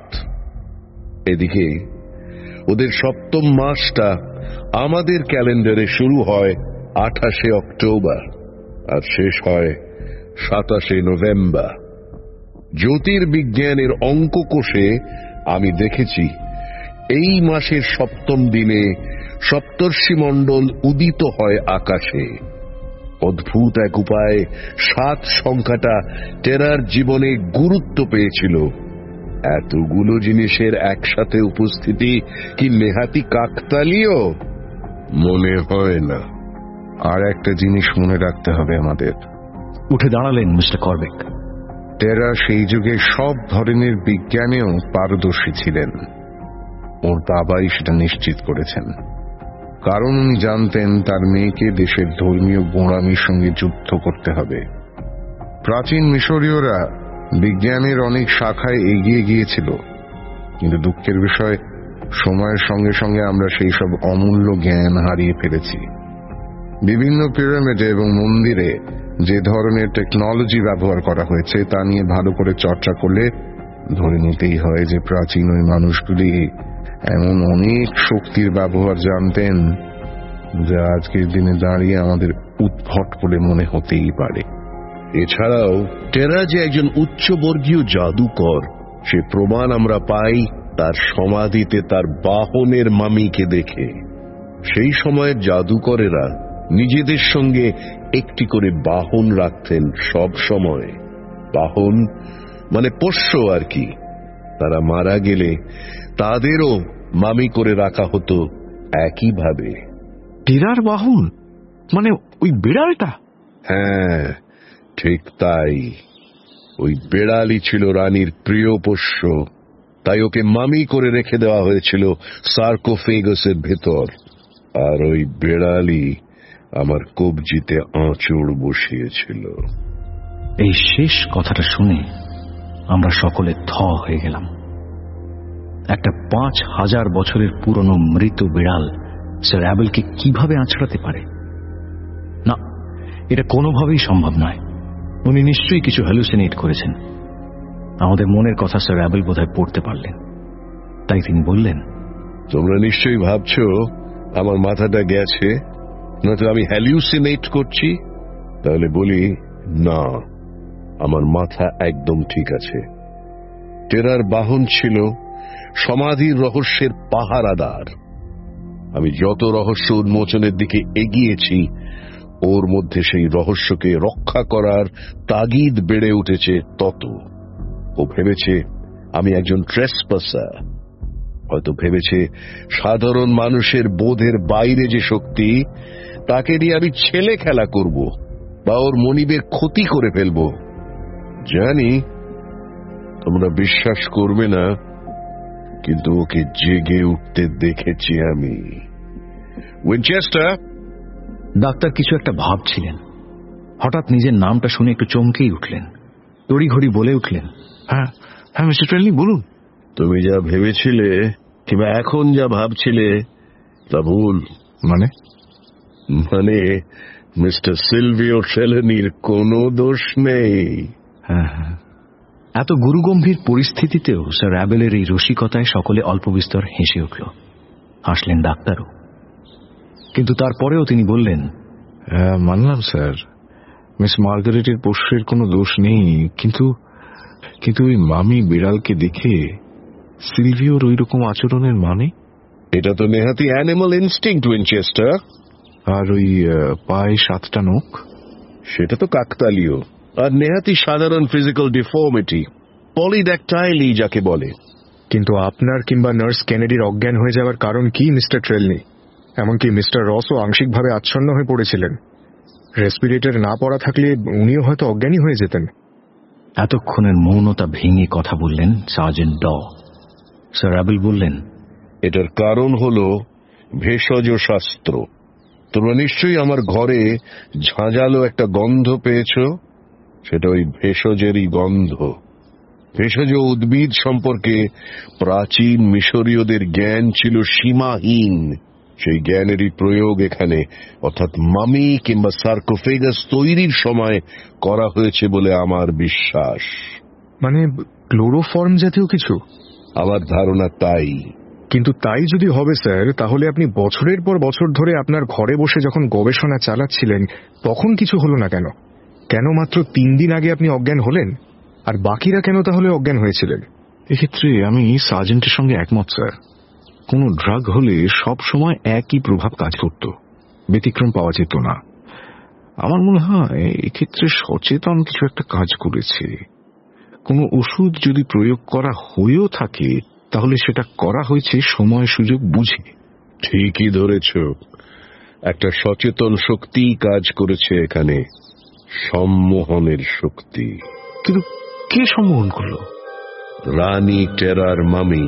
এদিকে ওদের সপ্তম মাসটা আমাদের ক্যালেন্ডারে শুরু হয় আঠাশে অক্টোবর আর শেষ হয় সাতাশে নভেম্বর। জ্যোতির্বিজ্ঞানের অঙ্ক কোষে আমি দেখেছি এই মাসের সপ্তম দিনে সপ্তর্ষি মণ্ডল উদিত হয় আকাশে। অদ্ভুত এক উপায়ে সাত সংখ্যাটা টেরার জীবনে গুরুত্ব পেয়েছিল। এতগুলো জিনিসের একসাথে উপস্থিতি কি নেহাতি কাকতালীয়? মনে হয় না। আর একটা জিনিস মনে রাখতে হবে আমাদের। উঠে দাঁড়ালেন মিস্টার করবেক। টেরা সেই যুগে সব ধরনের বিজ্ঞানেও পারদর্শী ছিলেন। ওর বাবাই সেটা নিশ্চিত করেছেন, কারণ উনি জানতেন তার মেয়েকে দেশের ধর্মীয় গোঁড়ামির সঙ্গে যুদ্ধ করতে হবে। প্রাচীন মিশরীয়রা বিজ্ঞানের অনেক শাখায় এগিয়ে গিয়েছিল, কিন্তু দুঃখের বিষয় সময়ের সঙ্গে সঙ্গে আমরা সেই সব অমূল্য জ্ঞান হারিয়ে ফেলেছি। বিভিন্ন পিরামিডে এবং মন্দিরে যে ধরনের টেকনোলজি ব্যবহার করা হয়েছে তা নিয়ে ভালো করে চর্চা করলে ধরে নিতেই হয় যে প্রাচীন ওই মানুষগুলি এমন অনেক শক্তির ব্যবহার জানতেন যা আজকের দিনে দাঁড়িয়ে আমাদের উদ্ভট বলে মনে হতেই পারে। এছাড়াও টেরা যে একজন উচ্চবর্গীয় জাদুকর সে প্রমাণ আমরা পাই তার সমাধিতে তার বাহনের মামিকে দেখে। সেই সময়ের জাদুকরেরা নিজেদের সঙ্গে একটি করে বাহন রাখতেন সব সময়। বাহন মানে পোষ্য আর কি। তারা মারা গেলে তাদেরও মামি করে রাখা হতো একইভাবে। টেরার বাহন মানে ওই বিড়ালটা? হ্যাঁ, ঠিক তাই। ওই বিড়ালই ছিল রানীর প্রিয় পোষ্য, তাই ওকে মামি করে রেখে দেওয়া হয়েছিল সার্কোফেগাসের ভেতর। আর ওই বিড়ালই আমার কবজিতে আঁচড় বসিয়েছিল। এই শেষ কথাটা শুনে আমরা সকলে থ হয়ে গেলাম। একটা পাঁচ হাজার বছরের পুরনো মৃত বিড়াল স্যার অ্যাবেলকে কিভাবে আঁচড়াতে পারে? না, এটা কোনোভাবেই সম্ভব নয়। উনি নিশ্চয়ই কিছু হ্যালুসিনেট করেছেন। আমাদের মনের কথা স্যার অ্যাবেল বোধহয় পড়তে পারলেন, তাই তিনি বললেন, তোমরা নিশ্চয়ই ভাবছ আমার মাথাটা গেছে, নয়তো আমি হ্যালুসিনেট করছি। তাহলে বলি, না, আমার মাথা একদম ঠিক আছে। টেরার বাহন ছিল সমাধির রহস্যের পাহারাদার। আমি যত রহস্য উন্মোচনের দিকে এগিয়েছি, ওর মধ্যে সেই রহস্যকে রক্ষা করার তাগিদ বেড়ে উঠেছে তত। ও ভেবেছে আমি একজন ট্রেসপাসার, হয়তো ভেবেছে সাধারণ মানুষের বোধের বাইরে যে শক্তি, তাকে দিয়ে আমি ছেলে খেলা করব বা ওর মনিবের ক্ষতি করে ফেলব। জানি তোমরা বিশ্বাস করবে না, কিন্তু ওকে জেগে উঠতে দেখেছি আমি। উইনচেস্টার। ডাক্তার কিছু একটা ভাবছিলেন। হঠাৎ নিজের নামটা শুনে একটু চমকেই উঠলেন, তড়িঘড়ি বলে উঠলেন, হ্যাঁ হ্যাঁ মিস্টার ট্রেলনি, বলুন। তুমি যা ভেবেছিলে কিংবা এখন যা ভাবছিলে তা ভুল। মানে? মানে মিস্টার সিলভিও ট্রেলনির কোনো দোষ নেই। হ্যাঁ হ্যাঁ, এত গুরুগম্ভীর পরিস্থিতিতেও স্যার অ্যাবেলের এই রসিকতায় সকলে অল্প বিস্তর হেসে উঠল। হাসলেন ডাক্তারও। কিন্তু তারপরেও তিনি বললেন, হ্যাঁ মানলাম স্যার, মিস মার্গারেটের পোষ্যের কোনো দোষ নেই, কিন্তু কিন্তু ওই মামি বিড়ালকে দেখে সিলভিওর ওই রকম আচরণের মানে? এটা তো নেহাতি অ্যানিমাল ইনস্টিংক্ট, উইনচেস্টার। আর ওই পায়ে সাতটা নখ, সেটা তো কাকতালীয় আর নেহাতি সাধারণ ফিজিক্যাল ডিফর্মিটি, পলিড্যাকটাইলি যাকে বলে। কিন্তু আপনার কিংবা নার্স কেনেডির অজ্ঞান হয়ে যাওয়ার কারণ কি মিস্টার ট্রেলনি? এমনকি মিস্টার রসও আংশিকভাবে আচ্ছন্ন হয়ে পড়েছিলেন। রেসপিরেটর না পড়া থাকলে উনিও হয়তো অজ্ঞানী হয়ে যেতেন। এতক্ষণের মৌনতা ভেঙে কথা বললেন সার্জেন্ট ড। স্যার অ্যাবেল বললেন, এটার কারণ হল ভেষজ শাস্ত্র। তোমরা নিশ্চয়ই আমার ঘরে ঝাঁঝালো একটা গন্ধ পেয়েছ, সেটা ওই ভেষজেরই গন্ধ। ভেষজ উদ্ভিদ সম্পর্কে প্রাচীন মিশরীয়দের জ্ঞান ছিল সীমাহীন। সেই জ্ঞানেরই প্রয়োগ এখানে, অর্থাৎ মামি কিংবা সার্কোফেগাস তৈরির সময় করা হয়েছে বলে আমার বিশ্বাস। মানে ক্লোরোফর্ম জাতীয় কিছু? আমার ধারণা তাই। কিন্তু তাই যদি হবে স্যার, তাহলে আপনি বছরের পর বছর ধরে আপনার ঘরে বসে যখন গবেষণা চালাচ্ছিলেন, তখন কিছু হলো না কেন? কেন মাত্র তিন দিন আগে আপনি অজ্ঞান হলেন, আর বাকিরা কেন তাহলে অজ্ঞান হয়েছিলেন? এক্ষেত্রে আমি সার্জেন্টের সঙ্গে একমত স্যার। কোনো ড্রাগ হলে সব সময় একই প্রভাব কাজ করত, ব্যতিক্রম পাওয়া যেত না। আমার মনে হয় এক্ষেত্রে সচেতন কিছু একটা কাজ করেছে। কোনো ওষুধ যদি প্রয়োগ করা হয়েও থাকে, তাহলে সেটা করা হয়েছে সময় সুযোগ বুঝে। ঠিকই ধরেছ, একটা সচেতন শক্তি কাজ করেছে এখানে, সম্মোহনের শক্তি। কিন্তু কে সম্মোহন করল? রানী টেরার মামি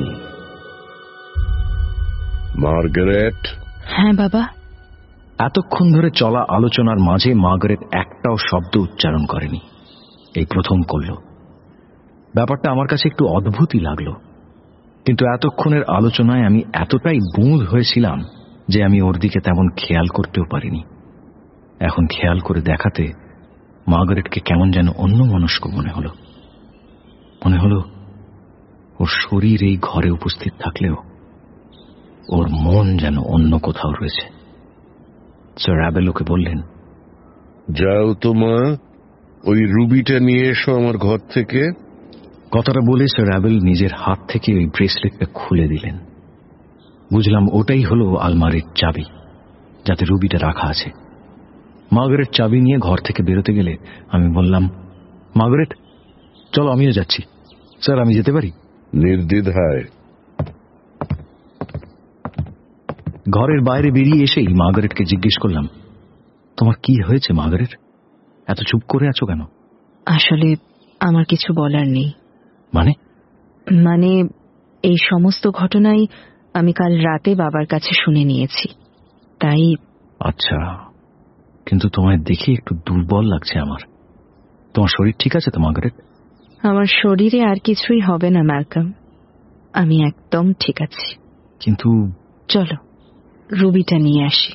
মার্গারেট। হ্যাঁ বাবা। এতক্ষণ ধরে চলা আলোচনার মাঝে মার্গারেট একটাও শব্দ উচ্চারণ করেনি, এই প্রথম করল। ব্যাপারটা আমার কাছে একটু অদ্ভুতই লাগলো, কিন্তু এতক্ষণের আলোচনায় আমি এতটাই বুঁদ হয়েছিলাম যে আমি ওর দিকে তেমন খেয়াল করতেও পারিনি। এখন খেয়াল করে দেখাতে মার্গারেটকে কেমন যেন অন্যমনস্ক মনে হলো। মনে হলো ওর শরীর এই ঘরে উপস্থিত থাকলেও ওর মন যেন অন্য কোথাও রয়েছে। স্যার অ্যাবেল ওকে বললেন, যাও তো মা, ওই রুবিটা নিয়ে এসো আমার ঘর থেকে। কথাটা বলে স্যার অ্যাবেল নিজের হাত থেকে ওই ব্রেসলেটটা খুলে দিলেন। বুঝলাম ওটাই হলো আলমারির চাবি, যাতে রুবিটা রাখা আছে। মার্গারেট চাবি নিয়ে ঘর থেকে বেরোতে গেলে আমি বললাম, মার্গারেট চলো, আমিও যাচ্ছি। স্যার আমি যেতে পারি? নির্দ্বিধায়। ঘরের বাইরে বেরিয়ে এসেই মার্গারেটকে জিজ্ঞেস করলাম, তোমার কি হয়েছে মার্গারেট? এত চুপ করে আছো কেন? আসলে আমার কিছু বলার নেই। মানে? মানে এই সমস্ত ঘটনাই আমি কাল রাতে বাবার কাছে শুনে নিয়েছি, তাই। আচ্ছা, কিন্তু তোমায় দেখে একটু দুর্বল লাগছে আমার। তোমার শরীর ঠিক আছে তো মার্গারেট? আমার শরীরে আর কিছুই হবে না ম্যালকম, আমি একদম ঠিক আছি। কিন্তু চলো রুবিটা নিয়ে আসি।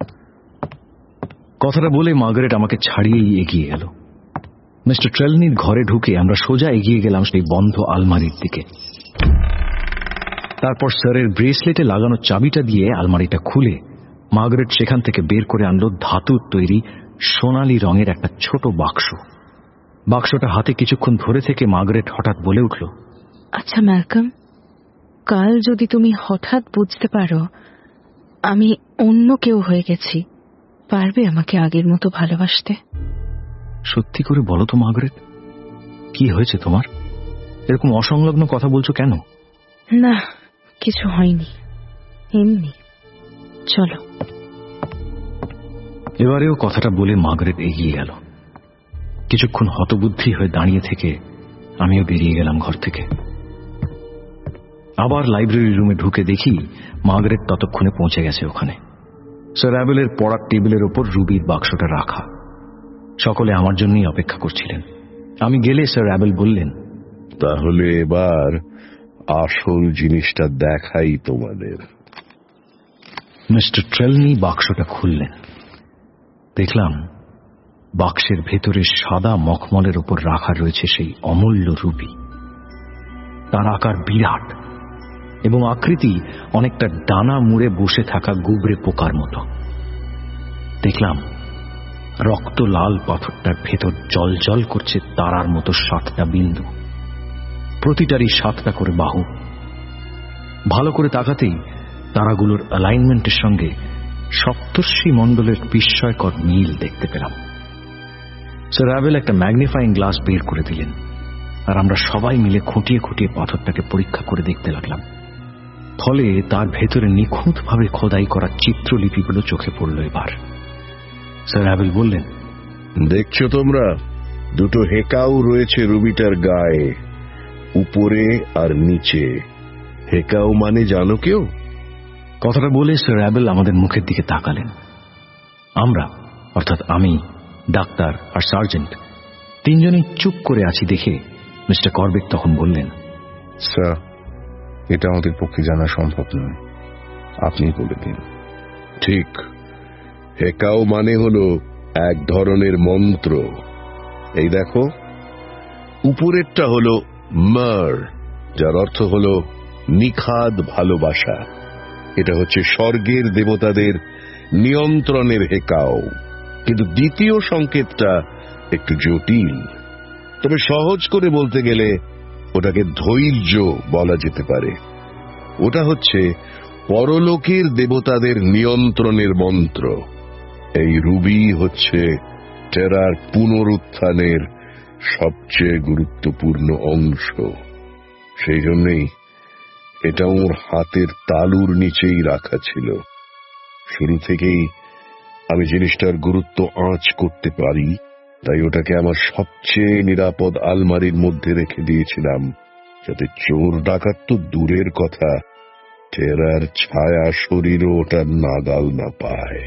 কথাটা বলে মার্গারেট আমাকে ছাড়িয়েই এগিয়ে গেল। মিস্টার ট্রেলনির ঘরে ঢুকে আমরা সোজা এগিয়ে গেলাম সেই বন্ধ আলমারির দিকে। তারপর স্যারের ব্রেসলেটে লাগানো চাবিটা দিয়ে আলমারিটা খুলে মার্গারেট সেখান থেকে বের করে আনলো ধাতুর তৈরি সোনালী রঙের একটা ছোট বাক্স। বাক্সটা হাতে কিছুক্ষণ ধরে থেকে মার্গারেট হঠাৎ বলে উঠল, আচ্ছা ম্যালকম, কাল যদি তুমি হঠাৎ বুঝতে পারো আমি অন্য কেউ হয়ে গেছি, পারবে আমাকে আগের মতো ভালোবাসতে? সত্যি করে বলো তো মার্গারেট, কি হয়েছে তোমার? এরকম অসংলগ্ন কথা বলছো কেন? না, কিছু হয়নি, এমনি। চলো। এবারেও কথাটা বলে মার্গারেট এগিয়ে গেল। কিছুক্ষণ হতবুদ্ধি হয়ে দাঁড়িয়ে থেকে আমিও বেরিয়ে গেলাম ঘর থেকে। আবার লাইব্রেরি রুমে ঢুকে দেখি মার্গারেট ততক্ষণে পৌঁছে গেছে ওখানে। স্যার অ্যাবেলের পড়ার টেবিলের ওপর রুবির বাক্সটা রাখা। সকলে আমার জন্যই অপেক্ষা করছিলেন। আমি গেলে স্যার অ্যাবেল বললেন, তাহলে এবার আসল জিনিসটা দেখাই তোমাদের। মিস্টার ট্রেলনি বাক্সটা খুললেন। দেখলাম বাক্সের ভেতরে সাদা মখমলের ওপর রাখা রয়েছে সেই অমূল্য রুবি। তার আকার বিরাট এবং আকৃতি অনেকটা ডানা মুড়ে বসে থাকা গুবরে পোকার মতো। দেখলাম রক্ত লাল পাথরটার ভেতর জল জল করছে তারার মতো সাতটা বিন্দু, প্রতিটারই সাতটা করে বাহু। ভালো করে তাকাতেই তারাগুলোর অ্যালাইনমেন্টের সঙ্গে সপ্তর্ষি মণ্ডলের বিস্ময়কর মিল দেখতে পেলাম। স্যার অ্যাবেল একটা ম্যাগনিফাইং গ্লাস বের করে দিলেন, আর আমরা সবাই মিলে খুঁটিয়ে খুঁটিয়ে পাথরটাকে পরীক্ষা করে দেখতে লাগলাম। ফলে তার ভেতরে নিখুঁতভাবে খোদাই করা চিত্রলিপিগুলো চোখে পড়ল। এবার স্যার অ্যাবেল বললেন, দেখছো তোমরা, দুটো হেকাও রয়েছে রুবিটার গায়ে, উপরে আর নিচে। হেকাও মানে জানো কেউ? কথাটা বলে স্যার অ্যাবেল আমাদের মুখের দিকে তাকালেন। আমরা, অর্থাৎ আমি, ডাক্তার আর সার্জেন্ট, তিনজনেই চুপ করে আছি দেখে মিস্টার করবেট তখন বললেন, স্যার, এটা আমাদের পক্ষে জানা সম্ভব নয়, আপনি বলে দিন। ঠিক, হেকাও মানে হলো এক ধরনের মন্ত্র। এই দেখো, উপরেরটা হলো মার, যার অর্থ হলো নিখাদ ভালোবাসা। এটা হচ্ছে স্বর্গের দেবতাদের নিয়ন্ত্রণের হেকাও। কিন্তু দ্বিতীয় সংকেতটা একটু জটিল, তবে সহজ করে বলতে গেলে ওটাকে ধৈর্য বলা যেতে পারে। ওটা হচ্ছে পরলোকের দেবতাদের নিয়ন্ত্রণের মন্ত্র। এই রুবি হচ্ছে টেরার পুনরুত্থানের সবচেয়ে গুরুত্বপূর্ণ অংশ। সেই জন্যই এটা ওর হাতের তালুর নিচেই রাখা ছিল। শুরু থেকেই আমি জিনিসটার গুরুত্ব আঁচ করতে পারি, তাই ওটাকে আমার সবচেয়ে নিরাপদ আলমারির মধ্যে রেখে দিয়েছিলাম, যাতে চোর ডাকাত তো দূরের কথা, টেরার ছায়া শরীরও ওটার নাগাল না পায়।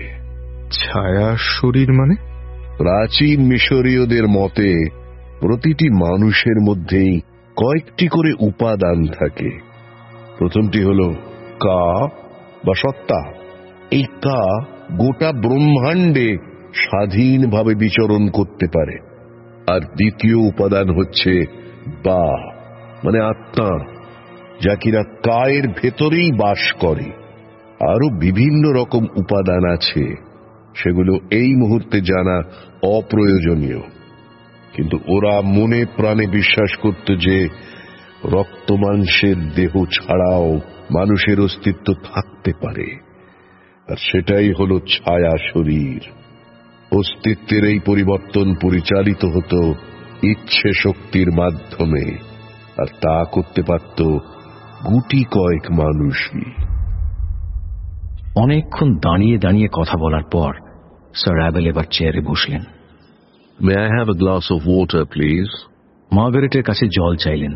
ছায়া শরীর মানে? প্রাচীন মিশরীয়দের মতে প্রতিটি মানুষের মধ্যেই কয়েকটি করে উপাদান থাকে। প্রথমটি হল কা বা সত্তা। এই কা গোটা ব্রহ্মাণ্ডে স্বাধীনভাবে বিচরণ করতে পারে। আর দ্বিতীয় উপাদান হচ্ছে বা, মানে আত্মা, যা কিনা কায়ের ভেতরেই বাস করে। আরো বিভিন্ন রকম উপাদান আছে, সেগুলো এই মুহূর্তে জানা অপ্রয়োজনীয়। কিন্তু ওরা মনে প্রাণে বিশ্বাস করত যে রক্ত মাংসের দেহ ছাড়াও মানুষের অস্তিত্ব থাকতে পারে, আর সেটাই হলো ছায়া শরীর। অস্তিত্বের এই পরিবর্তন পরিচালিত হতো ইচ্ছে শক্তির মাধ্যমে, আর তা করতে পারত গুটি কয়েক মানুষই। অনেকক্ষণ দাঁড়িয়ে দাঁড়িয়ে কথা বলার পর স্যার অ্যাবেল এবার চেয়ারে বসলেন। May I have a glass of water please? মার্গারেটের কাছে জল চাইলেন।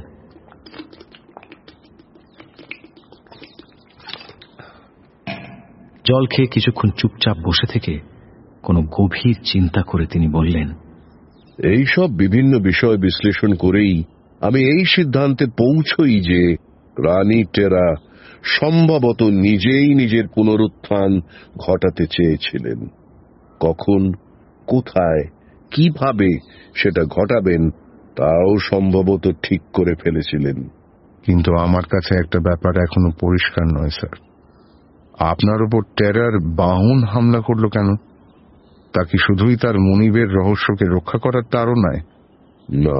জল খেয়ে কিছুক্ষণ চুপচাপ বসে থেকে কোনো গভীর চিন্তা করে তিনি বললেন, এইসব বিভিন্ন বিষয় বিশ্লেষণ করেই আমি এই সিদ্ধান্তে পৌঁছই যে রানী টেরা সম্ভবত নিজেই নিজের পুনরুত্থান ঘটাতে চেয়েছিলেন। কখন, কোথায়, কিভাবে সেটা ঘটাবেন তাও সম্ভবত ঠিক করে ফেলেছিলেন। কিন্তু আমার কাছে একটা ব্যাপার এখনো পরিষ্কার নয় স্যার। আপনার উপর টেরার বাহন হামলা করলো কেন? তা কি শুধুই তার মনিবের রহস্যকে রক্ষা করার তাড়নায়? না,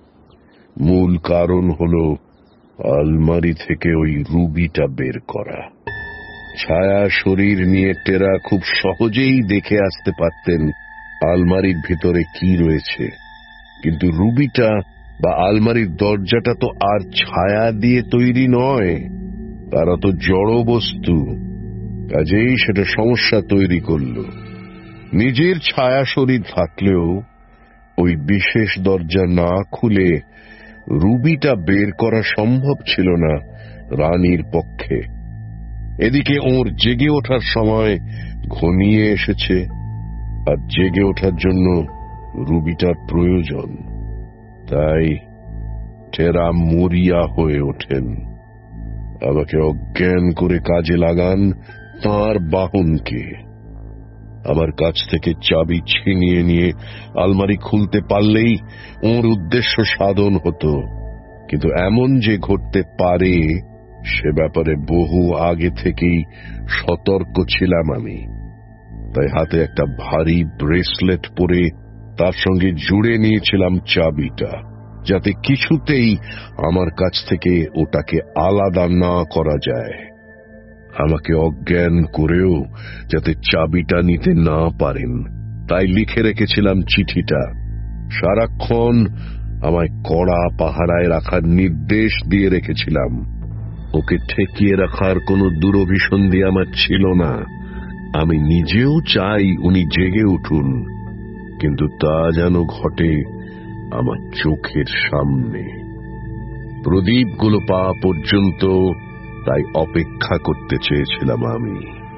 মূল কারণ হলো আলমারি থেকে ওই রুবিটা বের করা। ছায়া শরীর নিয়ে টেরা খুব সহজেই দেখে আসতে পারতেন আলমারির ভিতরে কি রয়েছে, কিন্তু রুবিটা বা আলমারির দরজাটা তো আর ছায়া দিয়ে তৈরি নয়, তারা তো জড় বস্তু। কাজেই সেটা সমস্যা তৈরি করল। নিজের ছায়া শরীর থাকলেও ওই বিশেষ দরজা না খুলে রুবিটা বের করা সম্ভব ছিল না রানীর পক্ষে। এদিকে ওর জেগে ওঠার সময় ঘনিয়ে এসেছে, আর জেগে ওঠার জন্য রুবিটার প্রয়োজন। তাই টেরা মরিয়া হয়ে ওঠেন, আমাকে অজ্ঞান করে কাজে লাগান তাঁর বাহনকে। আমার কাছ থেকে চাবি ছিনিয়ে নিয়ে আলমারি খুলতে পারলেই ওর উদ্দেশ্য সাধন হতো, কিন্তু এমন যে ঘটতে পারে সে ব্যাপারে বহু আগে থেকেই সতর্ক ছিলাম আমি। তাই হাতে একটা ভারী ব্রেসলেট পরে তার সঙ্গে জুড়ে নিয়েছিলাম চাবিটা, যাতে কিছুতেই আমার কাছ থেকে ওটাকে আলাদা না করা যায়। আমাকে অজ্ঞান করেও যাতে চাবিটা নিতে না পারেন তাই লিখে রেখেছিলাম চিঠিটা। সারাক্ষণ আমায় কড়া পাহারায় রাখার নির্দেশ দিয়ে রেখেছিলাম। ওকে ঠেকিয়ে রাখার কোনো দুরভিসন্ধি আমার ছিল না। আমি নিজেও চাই উনি জেগে উঠুন, কিন্তু তা যেন ঘটে আমার চোখের সামনে। প্রদীপগুলো পাওয়া পর্যন্ত তাই অপেক্ষা করতে চেয়েছিলাম আমি।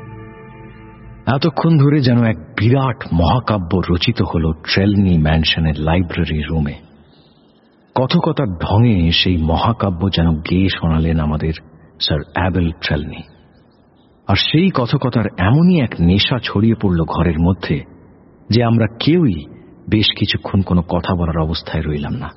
এতক্ষণ ধরে যেন এক বিরাট মহাকাব্য রচিত হল ট্রেলনি ম্যানশনের লাইব্রেরি রুমে। কথকতার ঢঙে সেই মহাকাব্য যেন গেয়ে শোনালেন আমাদের স্যার অ্যাবেল ট্রেলনি। আর সেই কথকতার এমনই এক নেশা ছড়িয়ে পড়ল ঘরের মধ্যে যে আমরা কেউই বেশ কিছুক্ষণ কোনো কথা বলার অবস্থায় রইলাম না।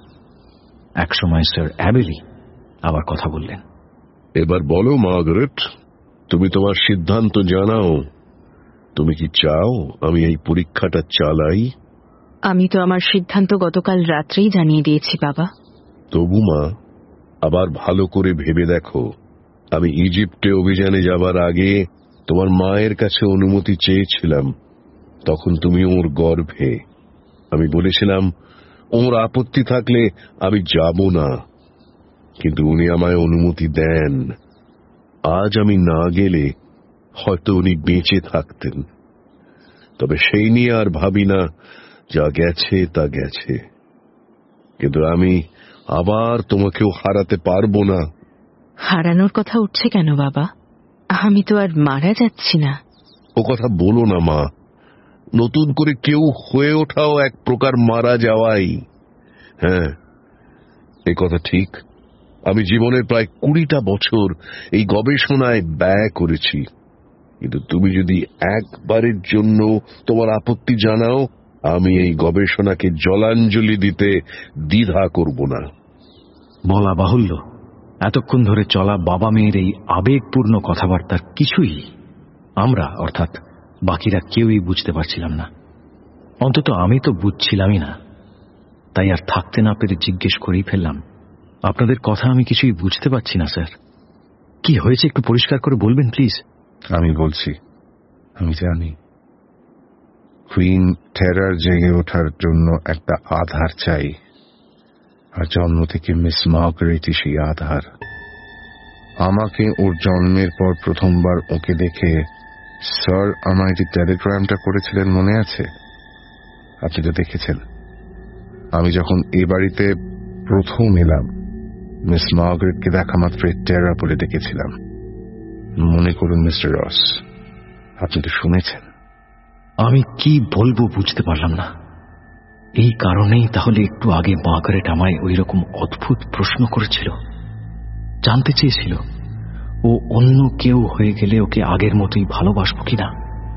একসময় স্যার অ্যাবেলই আবার কথা বললেন। এবার বলো মার্গারেট, তুমি তোমার সিদ্ধান্ত জানাও। তুমি কি চাও আমি এই পরীক্ষাটা চালাই? আমি তো আমার সিদ্ধান্ত গতকাল রাত্রেই জানিয়ে দিয়েছি বাবা। তবু মা, আবার ভালো করে ভেবে দেখো। আমি ইজিপ্টে অভিযানে যাবার আগে তোমার মায়ের কাছে অনুমতি চেয়েছিলাম। তখন তুমি ওর গর্ভে। আমি বলেছিলাম ওর আপত্তি থাকলে আমি যাব না, কিন্তু উনি আমায় অনুমতি দেন। আজ আমি না গেলে হয়তো উনি বেঁচে থাকতেন। তবে সেই নিয়ে আর ভাবি না, যা গেছে তা গেছে। কিন্তু আমি আবার তোমাকেও হারাতে পারবো না। হারানোর কথা উঠছে কেন বাবা? আমি তো আর মারা যাচ্ছি না। ও কথা বলো না মা। নতুন করে কেউ হয়ে ওঠাও এক প্রকার মারা যাওয়াই। হ্যাঁ, এই কথা ঠিক। আমি জীবনের প্রায় কুড়িটা বছর এই গবেষণায় ব্যয় করেছি, কিন্তু তুমি যদি একবারের জন্য তোমার আপত্তি জানাও, আমি এই গবেষণাকে জলাঞ্জলি দিতে দ্বিধা করব না। বলা বাহুল্য, এতক্ষণ ধরে চলা বাবা মেয়ের এই আবেগপূর্ণ কথাবার্তার কিছুই আমরা অর্থাৎ বাকিরা কেউই বুঝতে পারছিলাম না। অন্তত আমি তো বুঝছিলামই না। তাই আর থাকতে না পেরে জিজ্ঞেস করেই ফেললাম, আপনাদের কথা আমি কিছুই বুঝতে পারছি না স্যার। কি হয়েছে একটু পরিষ্কার করে বলবেন প্লিজ? আমি বলছি, আমি জানি কুইন টেরার জেগে ওঠার জন্য একটা আধার চাই, আর জন্ম থেকে মিস মার্গারেটই সেই আধার। আমাকে ওর জন্মের পর প্রথমবার ওকে দেখে স্যার আমায় যে টেলিগ্রামটা করেছিলেন মনে আছে? আপনি তো দেখেছেন আমি যখন এ বাড়িতে প্রথম এলাম মিস মার্গারেটকে দেখা মাত্র টেরা বলে ডেকেছিলাম। মনে করুন মিস্টার রস, আপনি তো শুনেছেন। আমি কি বলবো বুঝতে পারলাম না। এই কারণেই তাহলে একটু আগে মার্গারেট আমায় ওই রকম অদ্ভুত প্রশ্ন করেছিল, জানতে চেয়েছিল ও অন্য কেউ হয়ে গেলে ওকে আগের মতোই ভালোবাসবো কিনা।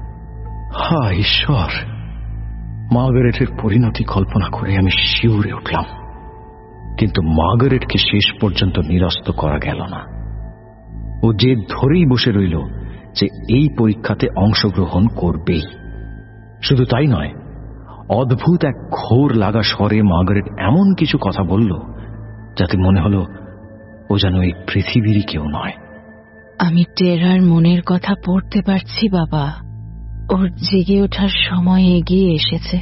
হা ঈশ্বর, মার্গারেটের পরিণতি কল্পনা করে আমি শিউরে উঠলাম। কিন্তু মার্গারেটকে শেষ পর্যন্ত নিরস্ত করা গেল না। ও যে ধরেই বসে রইল যে এই পরীক্ষাতে অংশগ্রহণ করবেই। শুধু তাই নয়, অদ্ভুত এক ঘোর লাগা স্বরে মার্গারেট এমন কিছু কথা বলল যাতে মনে হলো ও যেন এই পৃথিবীরই কেউ নয়। আমি টেরার মনের কথা পড়তে পারছি বাবা। ওর জেগে ওঠার সময় এগিয়ে এসেছে।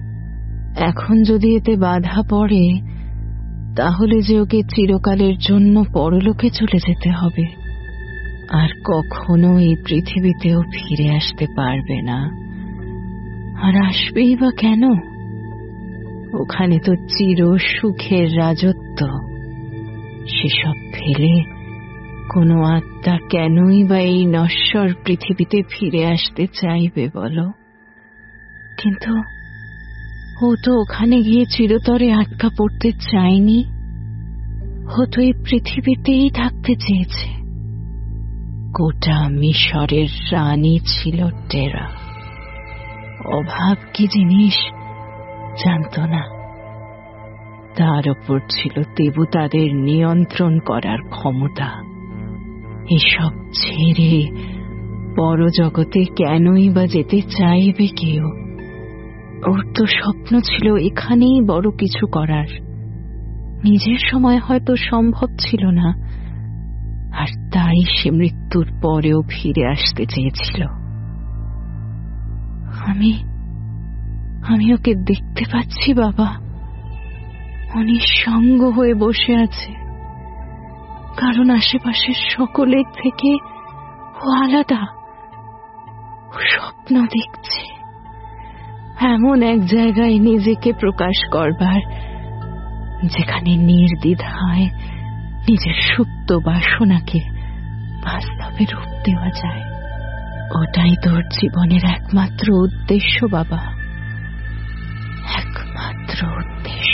এখন যদি এতে বাধা পড়ে তাহলে যে ওকে চিরকালের জন্য পরলোকে চলে যেতে হবে, আর কখনো এই পৃথিবীতেও ফিরে আসতে পারবে না। আর আসবেই বা কেন? ওখানে তো চির সুখের রাজত্ব। সেসব ফেলে কোনো আত্মা কেনই বা এই নশ্বর পৃথিবীতে ফিরে আসতে চাইবে বলো? কিন্তু ও তো ওখানে গিয়ে চিরতরে আটকা পড়তে চায়নি। ও তো এই পৃথিবীতেই থাকতে চেয়েছে। গোটা মিশরের রানী ছিল টেরা। অভাব কি জিনিস জানত না। তার উপর ছিল দেবতাদের নিয়ন্ত্রণ করার ক্ষমতা। এসব ছেড়ে পরজগতে কেনই বা যেতে চাইবে কেউ? ওর তো স্বপ্ন ছিল এখানেই বড় কিছু করার। নিজের সময় হয়তো সম্ভব ছিল না, আর তাই সে মৃত্যুর পরেও ফিরে আসতে চেয়েছিল। আমি আমি ওকে দেখতে পাচ্ছি বাবা। অনিঃসঙ্গ হয়ে বসে আছে, কারণ আশেপাশের সকলের থেকে ও আলাদা। ও স্বপ্ন দেখছে এমন এক জায়গায় নিজেকে প্রকাশ করবার, যেখানে নির্দ্বিধায় নিজের সুপ্ত বাসনাকে বাস্তবে রূপ দেওয়া যায়। ওটাই তোর জীবনের একমাত্র উদ্দেশ্য বাবা, একমাত্র উদ্দেশ্য।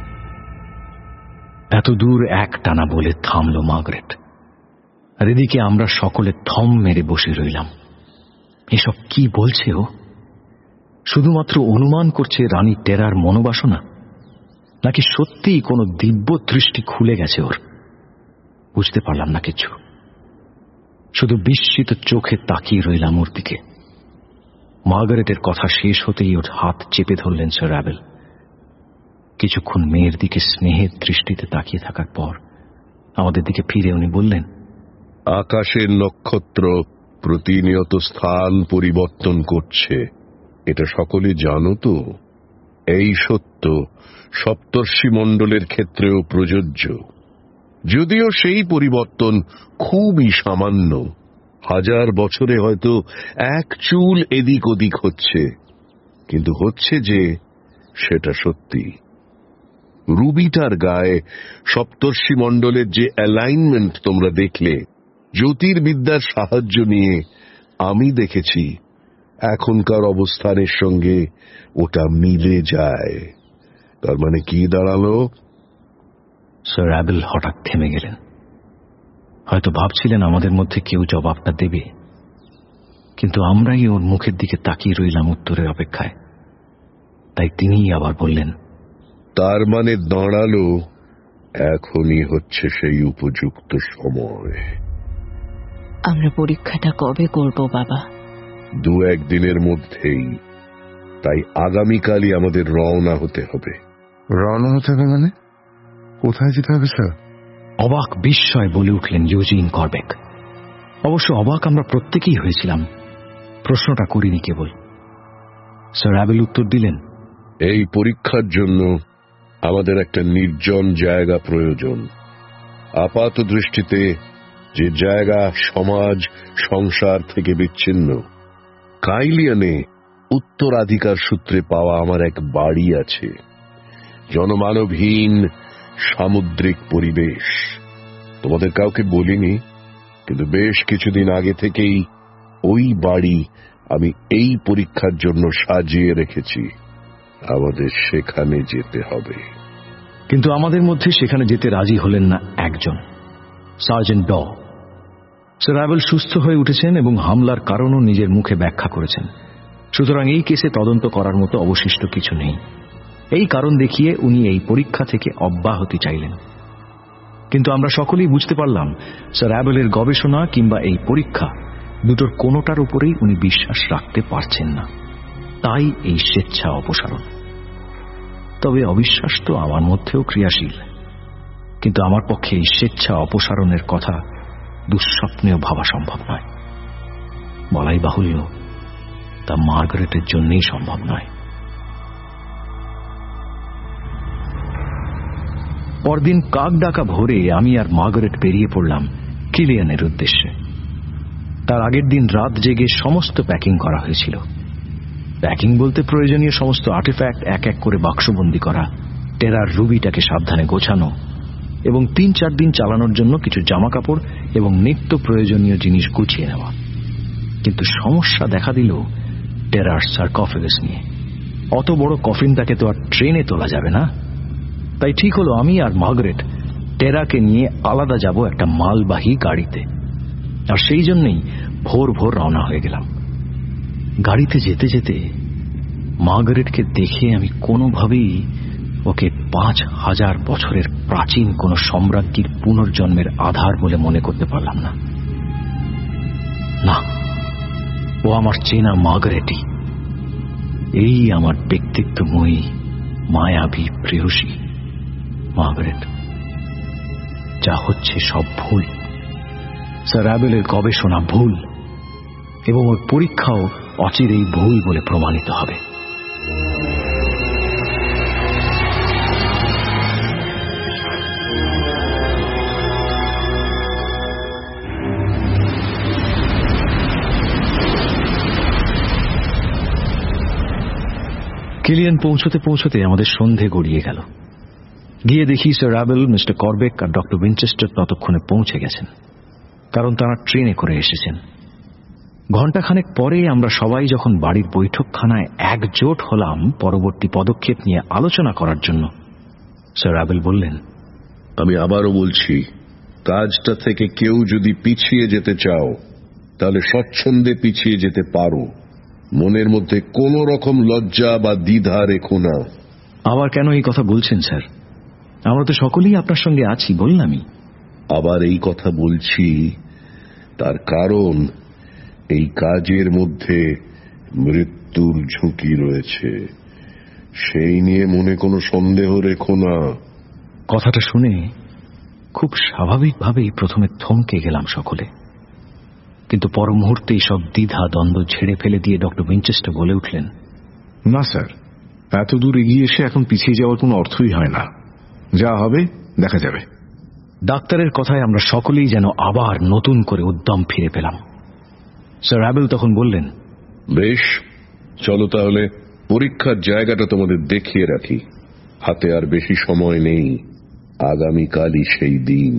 এত দূর এক টানা বলে থামল মার্গারেট। আর এদিকে আমরা সকলে থম মেরে বসে রইলাম। এসব কি বলছে ও? শুধুমাত্র অনুমান করছে রানী টেরার মনোবাসনা, নাকি সত্যিই কোনো দিব্য দৃষ্টি খুলে গেছে ওর? বুঝতে পারলাম না কিছু। শুধু বিস্মিত চোখে তাকিয়ে রইলাম ওর দিকে। মার্গারেটের কথা শেষ হতেই ওর হাত চেপে ধরলেন স্যার অ্যাবেল। কিছুক্ষণ মেয়ের দিকে স্নেহের দৃষ্টিতে তাকিয়ে থাকার পর আমাদের দিকে ফিরে উনি বললেন, আকাশের নক্ষত্র প্রতিনিয়ত স্থান পরিবর্তন করছে, এটা সকলে জানো তো। এই সত্য সপ্তর্ষি মণ্ডলের ক্ষেত্রেও প্রযোজ্য। যদিও সেই পরিবর্তন খুবই সামান্য, হাজার বছরে হয়তো এক চুল এদিক ওদিক হচ্ছে, কিন্তু হচ্ছে যে সেটা সত্যি। রুবিটার গায়ে সপ্তর্ষি মণ্ডলের যে অ্যালাইনমেন্ট তোমরা দেখলে, জ্যোতির্বিদ্যার সাহায্য নিয়ে আমি দেখেছি এখনকার অবস্থানের সঙ্গে ওটা মিলে যায়। তার মানে কি দাঁড়ালো? স্যার অ্যাবেল হঠাৎ থেমে গেলেন। হয়তো ভাবছিলেন আমাদের মধ্যে কেউ জবাবটা দেবে, কিন্তু আমরাই ওর মুখের দিকে তাকিয়ে রইলাম উত্তরের অপেক্ষায়। তাই তিনিই আবার বললেন, তার মানে দাঁড়ালো এখনই হচ্ছে সেই উপযুক্ত সময়। আমরা পরীক্ষাটা কবে করব বাবা? দু একদিনের মধ্যেই। তাই আগামীকালই আমাদের রওনা হতে হবে। রওনা হতে হবে মানে? কোথায় যেতে হবে স্যার? অবাক বিস্ময় বলে উঠলেন ইউজিন করবেক। অবশ্য অবাক আমরা প্রত্যেকেই হয়েছিলাম, প্রশ্নটা করিনি কেবল। স্যার অ্যাবেল উত্তর দিলেন, এই পরীক্ষার জন্য আমাদের একটা নির্জন জায়গা প্রয়োজন। আপাত দৃষ্টিতে যে জায়গা সমাজ সংসার থেকে বিচ্ছিন্ন, কাইলিয়ানে উত্তরাধিকার সূত্রে পাওয়া আমার এক বাড়ি আছে, জনমানবহীন সামুদ্রিক পরিবেশ। তোমাদের কাউকে বলিনি, কিন্তু বেশ কিছুদিন আগে থেকেই ওই বাড়ি আমি এই পরীক্ষার জন্য সাজিয়ে রেখেছি। আমাদের সেখানে যেতে হবে। কিন্তু আমাদের মধ্যে সেখানে যেতে রাজি হলেন না একজন, সার্জেন্ট ড। স্যার অ্যাবেল সুস্থ হয়ে উঠেছেন এবং হামলার কারণও নিজের মুখে ব্যাখ্যা করেছেন। সুতরাং এই কেসে তদন্ত করার মতো অবশিষ্ট কিছু নেই। এই কারণ দেখিয়ে উনি এই পরীক্ষা থেকে অব্যাহতি চাইলেন। কিন্তু আমরা সকলেই বুঝতে পারলাম স্যার অ্যাবেলের গবেষণা কিংবা এই পরীক্ষা দুটোর কোনোটার উপরেই উনি বিশ্বাস রাখতে পারছেন না। তাই এই স্বেচ্ছা অপসারণ। তবে অবিশ্বাস তো আমার মধ্যেও ক্রিয়াশীল, কিন্তু আমার পক্ষে এই স্বেচ্ছা অপসারণের কথা দুঃস্বপ্নেও ভাবা সম্ভব নয়। বলাই বাহুল্য, তা মার্গারেটের জন্যই সম্ভব নয়। পরদিন কাক ডাকা ভোরে আমি আর মার্গারেট বেরিয়ে পড়লাম কিলিয়ানের উদ্দেশ্যে। তার আগের দিন রাত জেগে সমস্ত প্যাকিং করা হয়েছিল। প্যাকিং বলতে প্রয়োজনীয় সমস্ত আর্টিফ্যাক্ট এক এক করে বাক্সবন্দি করা, টেরার রুবিটাকে সাবধানে গোছানো এবং তিন চার দিন চালানোর জন্য কিছু জামা কাপড় এবং নিত্য প্রয়োজনীয় জিনিস গুছিয়ে নেওয়া। কিন্তু সমস্যা দেখা দিল টেরার সার্কোফেগাস নিয়ে। অত বড় কফিনটাকে তো আর ট্রেনে তোলা যাবে না। তাই ঠিক হলো আমি আর মার্গারেট টেরাকে নিয়ে আলাদা যাব একটা মালবাহী গাড়িতে। আর সেই জন্যই ভোর ভোর রওনা হয়ে গেলাম। গাড়িতে যেতে যেতে মার্গারেটকে দেখে আমি কোনোভাবেই ওকে পাঁচ হাজার বছরের প্রাচীন কোন সম্রাজ্ঞীর পুনর্জন্মের আধার বলে মনে করতে পারলাম না। না, ও আমার চেনা মার্গারেটই। এই আমার ব্যক্তিত্বময়ী মায়াবী প্রেয়সী মার্গারেট। যা হচ্ছে সব ভুল। স্যার অ্যাবেলের গবেষণা ভুল এবং ওর পরীক্ষাও অচিরেই ভুল বলে প্রমাণিত হবে। কিলিয়ান পৌঁছতে পৌঁছতে আমাদের সন্ধে গড়িয়ে গেল। গিয়ে দেখি স্যার অ্যাবেল, মিস্টার করবেক আর ডক্টর উইনচেস্টার ততক্ষণে পৌঁছে গেছেন, কারণ তারা ট্রেনে করে এসেছেন। ঘণ্টাখানেক পরে আমরা সবাই যখন বাড়ির বৈঠকখানায় একজোট হলাম পরবর্তী পদক্ষেপ নিয়ে আলোচনা করার জন্য, স্যার অ্যাবেল বললেন, আমি আবারও বলছি, কাজটা থেকে কেউ যদি পিছিয়ে যেতে চাও তাহলে স্বচ্ছন্দে পিছিয়ে যেতে পারো। মনের মধ্যে কোন রকম লজ্জা বা দ্বিধা রেখো না। আবার কেন এই কথা বলছেন স্যার? আমরা তো সকলেই আপনার সঙ্গে আছি বললামই। আবার এই কথা বলছি তার কারণ এই কাজের মধ্যে মৃত্যুর ঝুঁকি রয়েছে, সেই নিয়ে মনে কোনো সন্দেহ রেখো না। কথাটা শুনে খুব স্বাভাবিকভাবেই প্রথমে থমকে গেলাম সকলে, কিন্তু পর মুহূর্তেই সব দ্বিধা দ্বন্দ্ব ঝেড়ে ফেলে দিয়ে ডক্টর উইনচেস্টার বলে উঠলেন, না স্যার, এত দূর এগিয়ে এসে এখন পিছিয়ে যাওয়ার কোনো অর্থই হয় না। যা হবে দেখা যাবে। ডাক্তারের কথায় আমরা সকলেই যেন আবার নতুন করে উদ্যম ফিরে পেলাম। স্যার অ্যাবেল তখন বললেন, বেশ, চলো তাহলে পরীক্ষার জায়গাটা তোমাদের দেখিয়ে রাখি। হাতে আর বেশি সময় নেই, আগামীকালই সেই দিন।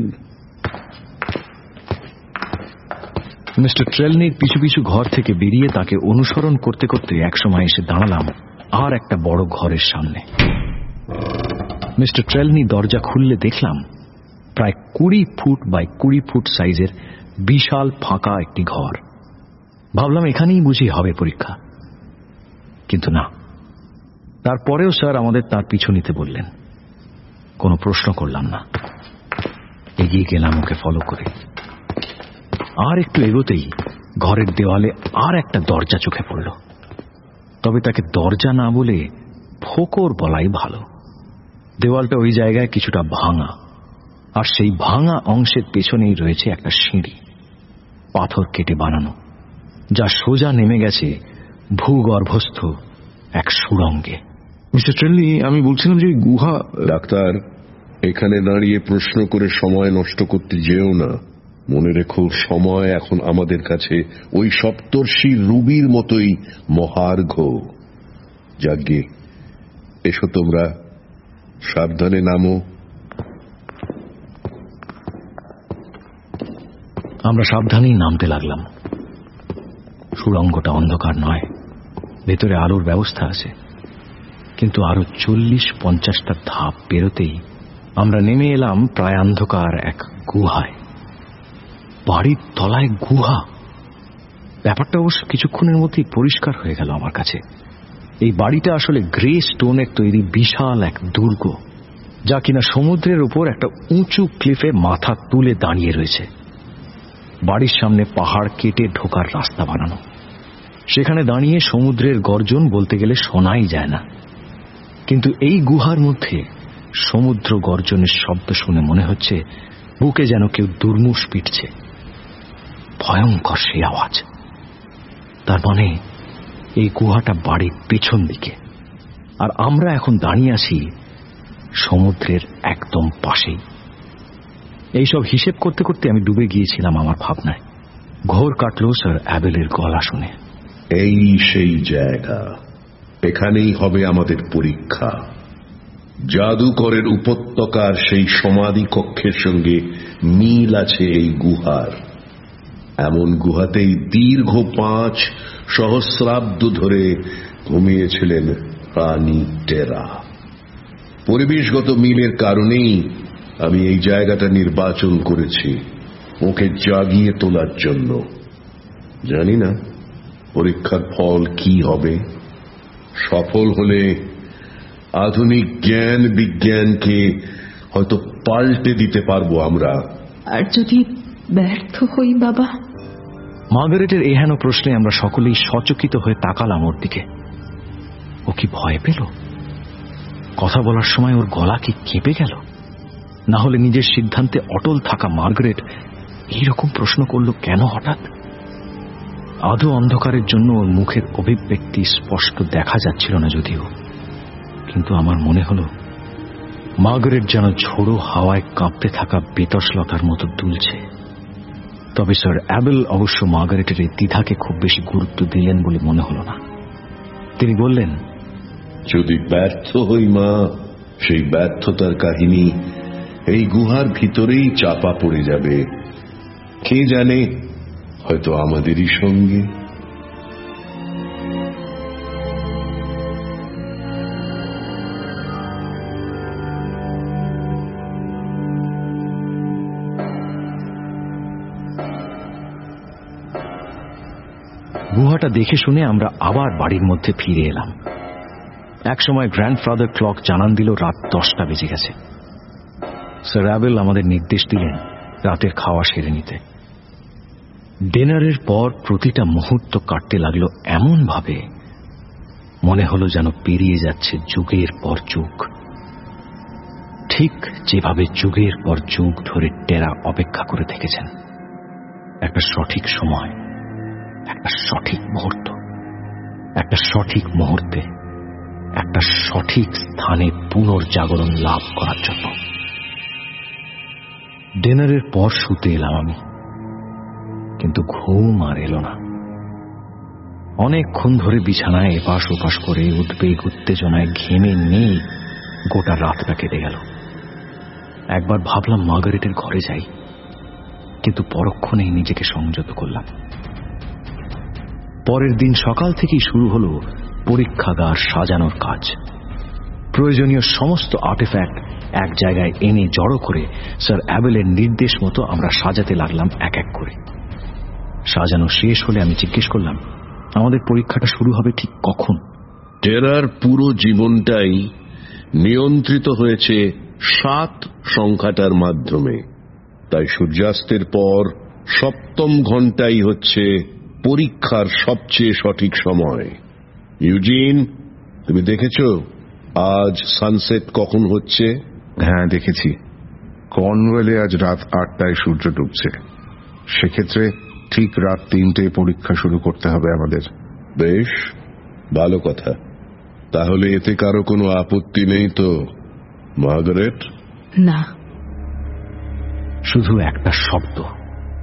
মিস্টার ট্রেলনির পিছু পিছু ঘর থেকে বেরিয়ে তাকে অনুসরণ করতে করতে একসময় এসে দাঁড়ালাম আর একটা বড় ঘরের সামনে। মিস্টার ট্রেলনি দরজা খুললে দেখলাম প্রায় কুড়ি ফুট বাই কুড়ি ফুট সাইজের বিশাল ফাঁকা একটি ঘর। ভাবলাম এখানেই বুঝি হবে পরীক্ষা, কিন্তু না। তারপরেও স্যার আমাদের তার পিছু নিতে বললেন। কোনো প্রশ্ন করলাম না, এগিয়ে গেলাম ওকে ফলো করে। আর একটু এগোতেই ঘরের দেওয়ালে আর একটা দরজা চোখে পড়ল, তবে তাকে দরজা না বলে ফোকর বলাই ভালো। দেওয়ালটা ওই জায়গায় কিছুটা ভাঙা, আর সেই ভাঙা অংশের পেছনেই রয়েছে একটা সিঁড়ি, পাথর কেটে বানানো, যা সোজা নেমে গেছে ভূগর্ভস্থ এক সুড়ঙ্গে। মিস্টার ট্রেলনি, আমি বলছিলাম যে গুহা। ডাক্তার, এখানে দাঁড়িয়ে প্রশ্ন করে সময় নষ্ট করতে যেও না। মনে রেখো, সময় এখন আমাদের কাছে ওই সপ্তর্ষি রুবির মতোই মহার্ঘ। যাজ্ঞে, এসো তোমরা, সাবধানে নামো। আমরা সাবধানেই নামতে লাগলাম। সুড়ঙ্গটা অন্ধকার নয়, ভেতরে আলোর ব্যবস্থা আছে, কিন্তু আরো চল্লিশ পঞ্চাশটা ধাপ পেরোতেই আমরা নেমে এলাম প্রায় অন্ধকার এক গুহায়। বাড়ির তলায় গুহা। ব্যাপারটা অবশ্য কিছুক্ষণের মধ্যেই পরিষ্কার হয়ে গেল আমার কাছে। এই বাড়িটা আসলে গ্রে স্টোনের তৈরি বিশাল এক দুর্গ, যা কিনা সমুদ্রের উপর একটা উঁচু ক্লিফে মাথা তুলে দাঁড়িয়ে রয়েছে। বাড়ির সামনে পাহাড় কেটে ঢোকার রাস্তা বানানো। সেখানে দাঁড়িয়ে সমুদ্রের গর্জন বলতে গেলে শোনাই যায় না, কিন্তু এই গুহার মধ্যে সমুদ্র গর্জনের শব্দ শুনে মনে হচ্ছে বুকে যেন কেউ দুর্মুষ পিটছে। ভয়ঙ্কর সেই আওয়াজ। তার মানে এই গুহাটা বাড়ির পেছন দিকে, আর আমরা এখন দাঁড়িয়ে আছি সমুদ্রের একদম পাশেই। এইসব হিসেব করতে করতে আমি ডুবে গিয়েছিলাম আমার ভাবনায়। ঘোর কাটল স্যার অ্যাবেলের গলা শুনে। এই সেই জায়গা, এখানেই হবে আমাদের পরীক্ষা। জাদুকরের উপত্যকার সেই সমাধি কক্ষের সঙ্গে মিল আছে এই গুহার। এমন গুহাতেই দীর্ঘ পাঁচ সহস্রাব্দ ধরে ঘুমিয়েছিলেন রানী টেরা। পরিবেশগত মিলের কারণেই আমি এই জায়গাটা নির্বাচন করেছি ওকে জাগিয়ে তোলার জন্য। জানি না পরীক্ষার ফল কি হবে। সফল হলে আধুনিক জ্ঞান বিজ্ঞানকে হয়তো পাল্টে দিতে পারবো আমরা। আর যদি ব্যর্থ হই বাবা? মার্গারেটের এহেন প্রশ্নে আমরা সকলেই সচকিত হয়ে তাকালাম ওর দিকে। ও কি ভয় পেল? কথা বলার সময় ওর গলা কি কেঁপে গেল? না হলে নিজের সিদ্ধান্তে অটল থাকা মার্গারেট এইরকম প্রশ্ন করল কেন হঠাৎ? আধো অন্ধকারের জন্য ওর মুখের অভিব্যক্তি স্পষ্ট দেখা যাচ্ছিল না যদিও, কিন্তু আমার মনে হল মার্গারেট যেন ঝোড়ো হাওয়ায় কাঁপতে থাকা বেতসলতার মতো দুলছে। তবে স্যার অ্যাবেল অবশ্য মার্গারেটের এই দ্বিধাকে খুব বেশি গুরুত্ব দিলেন বলে মনে হল না। তিনি বললেন, যদি ব্যর্থ হই মা, সেই ব্যর্থতার কাহিনী এই গুহার ভিতরেই চাপা পড়ে যাবে। কে জানে, হয়তো আমাদেরই সঙ্গে। গুহাটা দেখে শুনে আমরা আবার বাড়ির মধ্যে ফিরে এলাম। একসময় গ্র্যান্ডফাদার ক্লক জানান দিল রাত দশটা বেজে গেছে। স্যার অ্যাবেল আমাদের নির্দেশ দিলেন রাতের খাওয়া সেরে নিতে। ডিনারের পর প্রতিটা মুহূর্ত কাটতে লাগলো এমন ভাবে মনে হলো যেন পেরিয়ে যাচ্ছে যুগের পর যুগ, ঠিক যেভাবে যুগের পর যুগ ধরে টেরা অপেক্ষা করে থেকেছেন একটা সঠিক সময়, একটা সঠিক মুহূর্ত, একটা সঠিক মুহূর্তে, একটা সঠিক স্থানে পুনর্জাগরণ লাভ করার জন্য। ডিনারের পর শুতে এলাম আমি, কিন্তু ঘুম আর এলো না। অনেকক্ষণ ধরে বিছানায় এপাশ ওপাশ করে উদ্বেগ উত্তেজনায় ঘেমে নেই গোটা রাতটা কেটে গেল। একবার ভাবলাম মার্গারেটের ঘরে যাই, কিন্তু পরক্ষণেই নিজেকে সংযত করলাম। পরের দিন সকাল থেকেই শুরু হলো পরীক্ষাগার সাজানোর কাজ। প্রয়োজনীয় সমস্ত আর্টিফ্যাক্ট এক জায়গায় এনে জড়ো করে স্যার অ্যাবেলের নির্দেশ মতো আমরা সাজাতে লাগলাম এক এক করে। সাজানো শেষ হলে আমি জিজ্ঞেস করলাম, আমাদের পরীক্ষাটা শুরু হবে ঠিক কখন? টেরার পুরো জীবনটাই নিয়ন্ত্রিত হয়েছে সাত সংখ্যাটার মাধ্যমে, তাই সূর্যাস্তের পর সপ্তম ঘন্টাই হচ্ছে পরীক্ষার সবচেয়ে সঠিক সময়। ইউজিন, তুমি দেখেছো আজ সানসেট কখন হচ্ছে? হ্যাঁ দেখেছি, কর্নওয়েলে আজ রাত আটটায় সূর্য ডুবছে। সেক্ষেত্রে ঠিক রাত তিনটেয় পরীক্ষা শুরু করতে হবে আমাদের। বেশ ভালো কথা। তাহলে এতে কারো কোনো আপত্তি নেই তো মার্গারেট? না। শুধু একটা শব্দ,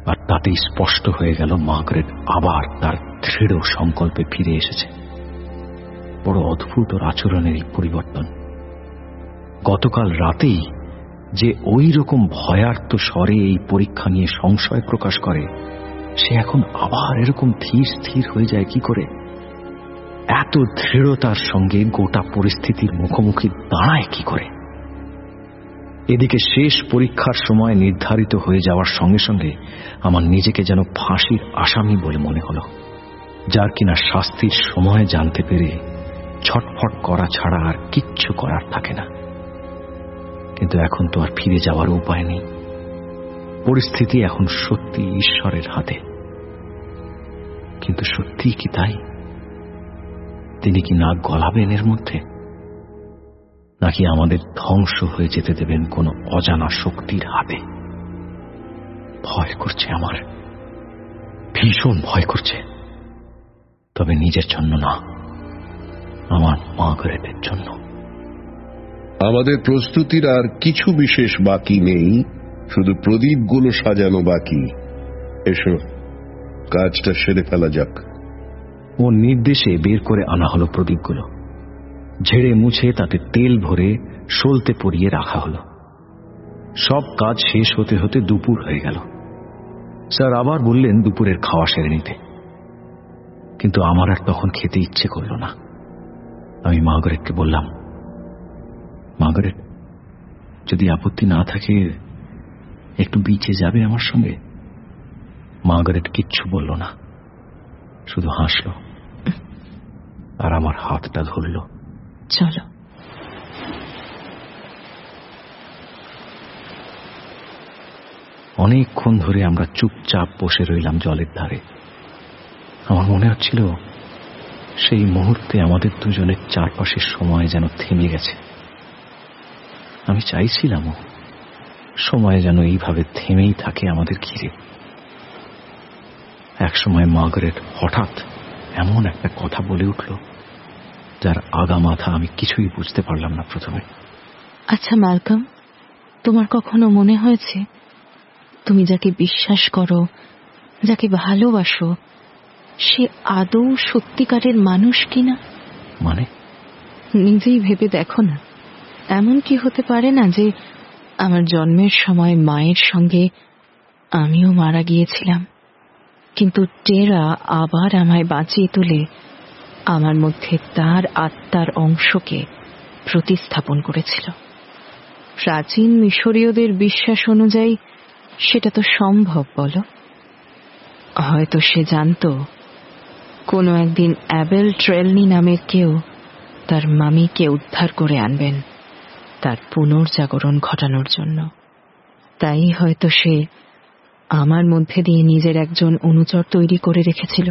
আর তাতেই স্পষ্ট হয়ে গেল মার্গারেট আবার তার দৃঢ় সংকল্পে ফিরে এসেছে। বড় অদ্ভুত ওর আচরণেরই পরিবর্তন। গতকাল রাতেই যে ওই রকম ভয়ার্ত স্বরে এই পরীক্ষা নিয়ে সংশয় প্রকাশ করে, সে এখন আবার এরকম ধীর স্থির হয়ে যায় কি করে? এত দৃঢ়তার সঙ্গে গোটা পরিস্থিতির মুখোমুখি দাঁড়ায় কি করে? এদিকে শেষ পরীক্ষার সময় নির্ধারিত হয়ে যাওয়ার সঙ্গে সঙ্গে আমার নিজেকে যেন ফাঁসির আসামি বলে মনে হলো, যার কিনা শাস্তির সময় জানতে পেরে ছটফট করা ছাড়া আর কিচ্ছু করার থাকে না। কিন্তু এখন তো আর ফিরে যাওয়ার উপায় নেই। পরিস্থিতি এখন সত্যি ঈশ্বরের হাতে। কিন্তু সত্যি কি তাই? তিনি কি নাক গলাবেন এর মধ্যে, নাকি আমাদের ধ্বংস হয়ে যেতে দেবেন কোন অজানা শক্তির হাতে? ভয় করছে আমার, ভীষণ ভয় করছে। তবে নিজের জন্য না, আমার মার্গারেটের জন্য। আমাদের প্রস্তুতির আর কিছু বিশেষ বাকি নেই, শুধু প্রদীপগুলো সাজানো বাকি। এসো, কাজটা সেরে ফেলা যাক। ও নির্দেশে বের করে আনা হলো প্রদীপগুলো। ঝেড়ে মুছে তাতে তেল ভরে সলতে পরিয়ে রাখা হলো। সব কাজ শেষ হতে হতে দুপুর হয়ে গেল। স্যার আবার বললেন দুপুরের খাওয়া সেরে নিতে, কিন্তু আমার আর তখন খেতে ইচ্ছে করল না। আমি মার্গারেটকে বললাম, মার্গারেট, যদি আপত্তি না থাকে একটু বিচে যাবে আমার সঙ্গে? মার্গারেট কিচ্ছু বলল না, শুধু হাসল আর আমার হাতটা ধরল। চলো। অনেকক্ষণ ধরে আমরা চুপচাপ বসে রইলাম জলের ধারে। আমার মনে হচ্ছিল সেই মুহূর্তে আমাদের দুজনের চারপাশের সময় যেন থেমে গেছে। আমি চাইছিলাম সময় যেন এইভাবে থেমেই থাকে আমাদের ঘিরে। একসময় মার্গারেট হঠাৎ এমন একটা কথা বলে উঠল, যার আগা মাথা আমি কিছুই বুঝতে পারলাম না প্রথমে। আচ্ছা ম্যালকম, তোমার কখনো মনে হয়েছে তুমি যাকে বিশ্বাস করো, যাকে ভালোবাসো, সে আদৌ সত্যিকারের মানুষ কিনা? মানে? নিজেই ভেবে দেখো না, এমন কি হতে পারে না যে আমার জন্মের সময় মায়ের সঙ্গে আমিও মারা গিয়েছিলাম, কিন্তু টেরা আবার আমায় বাঁচিয়ে তুলে আমার মধ্যে তার আত্মার অংশকে প্রতিস্থাপন করেছিল। প্রাচীন মিশরীয়দের বিশ্বাস অনুযায়ী সেটা তো সম্ভব, বলো? হয়তো সে জানত কোনো একদিন অ্যাবেল ট্রেলনি নামের কেউ তার মামিকে উদ্ধার করে আনবেন তার পুনর্জাগরণ ঘটানোর জন্য। তাই হয়তো সে আমার মধ্যে দিয়ে নিজের একজন অনুচর তৈরি করে রেখেছিল।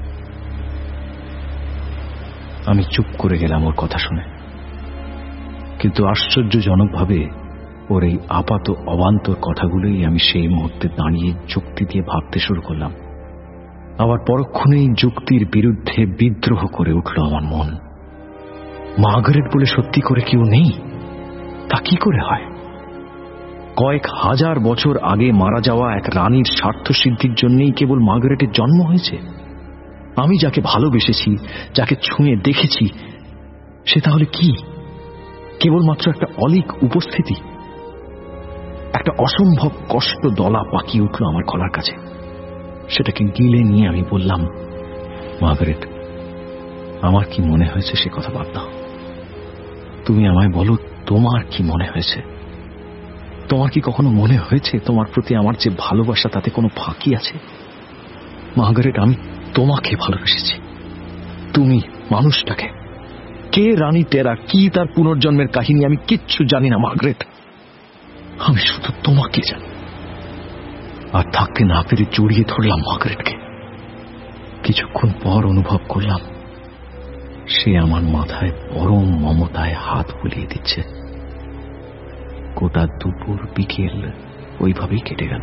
আমি চুপ করে গেলাম ওর কথা শুনে, কিন্তু আশ্চর্যজনকভাবে ওর এই আপাত অবান্তর কথাগুলোই আমি সেই মুহূর্তে দাঁড়িয়ে যুক্তি দিয়ে ভাবতে শুরু করলাম। আবার পরক্ষণেই যুক্তির বিরুদ্ধে বিদ্রোহ করে উঠল আমার মন। মার্গারেট বলে সত্যি করে কেউ নেই? তা কি করে হয়? কয়েক হাজার বছর আগে মারা যাওয়া এক রানীর স্বার্থ সিদ্ধির জন্যই কেবল মার্গারেটের জন্ম হয়েছে? আমি যাকে ভালোবেসেছি, যাকে ছুঁয়ে দেখেছি, সে তাহলে কি কেবলমাত্র একটা অলীক উপস্থিতি? একটা অসম্ভব কষ্ট দলা পাকিয়ে উঠল আমার গলার কাছে। সেটাকে গিলে নিয়ে আমি বললাম, মার্গারেট, আমার কি মনে হয়েছে সে কথা বাদ দাও। তুমি আমায় বলো, তোমার কি মনে হয়েছে? তোমার কি কখনো মনে হয়েছে তোমার প্রতি আমার যে ভালোবাসা তাতে কোনো ফাঁকি আছে? মার্গারেট, আমি তোমাকে ভালোবেসেছি, তুমি মানুষটাকে। কে রানী টেরা, কি তার পুনর্জন্মের কাহিনী আমি কিচ্ছু জানি না মার্গারেট, আমি শুধু তোমাকে জানি। আর থাকতে না পেরে জড়িয়ে ধরলাম মার্গারেটকে। কিছুক্ষণ পর অনুভব করলাম সে আমার মাথায় পরম মমতায় হাত বুলিয়ে দিচ্ছে। গোটা দুপুর বিকেল ওইভাবেই কেটে গেল।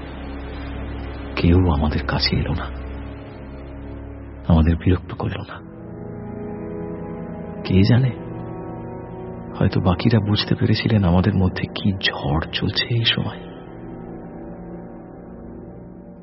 কেউ আমাদের কাছে এলো না, আমাদের বিরক্ত করল না। কে জানে, হয়তো বাকিরা বুঝতে পেরেছিলেন আমাদের মধ্যে কি ঝড় চলছে এই সময়।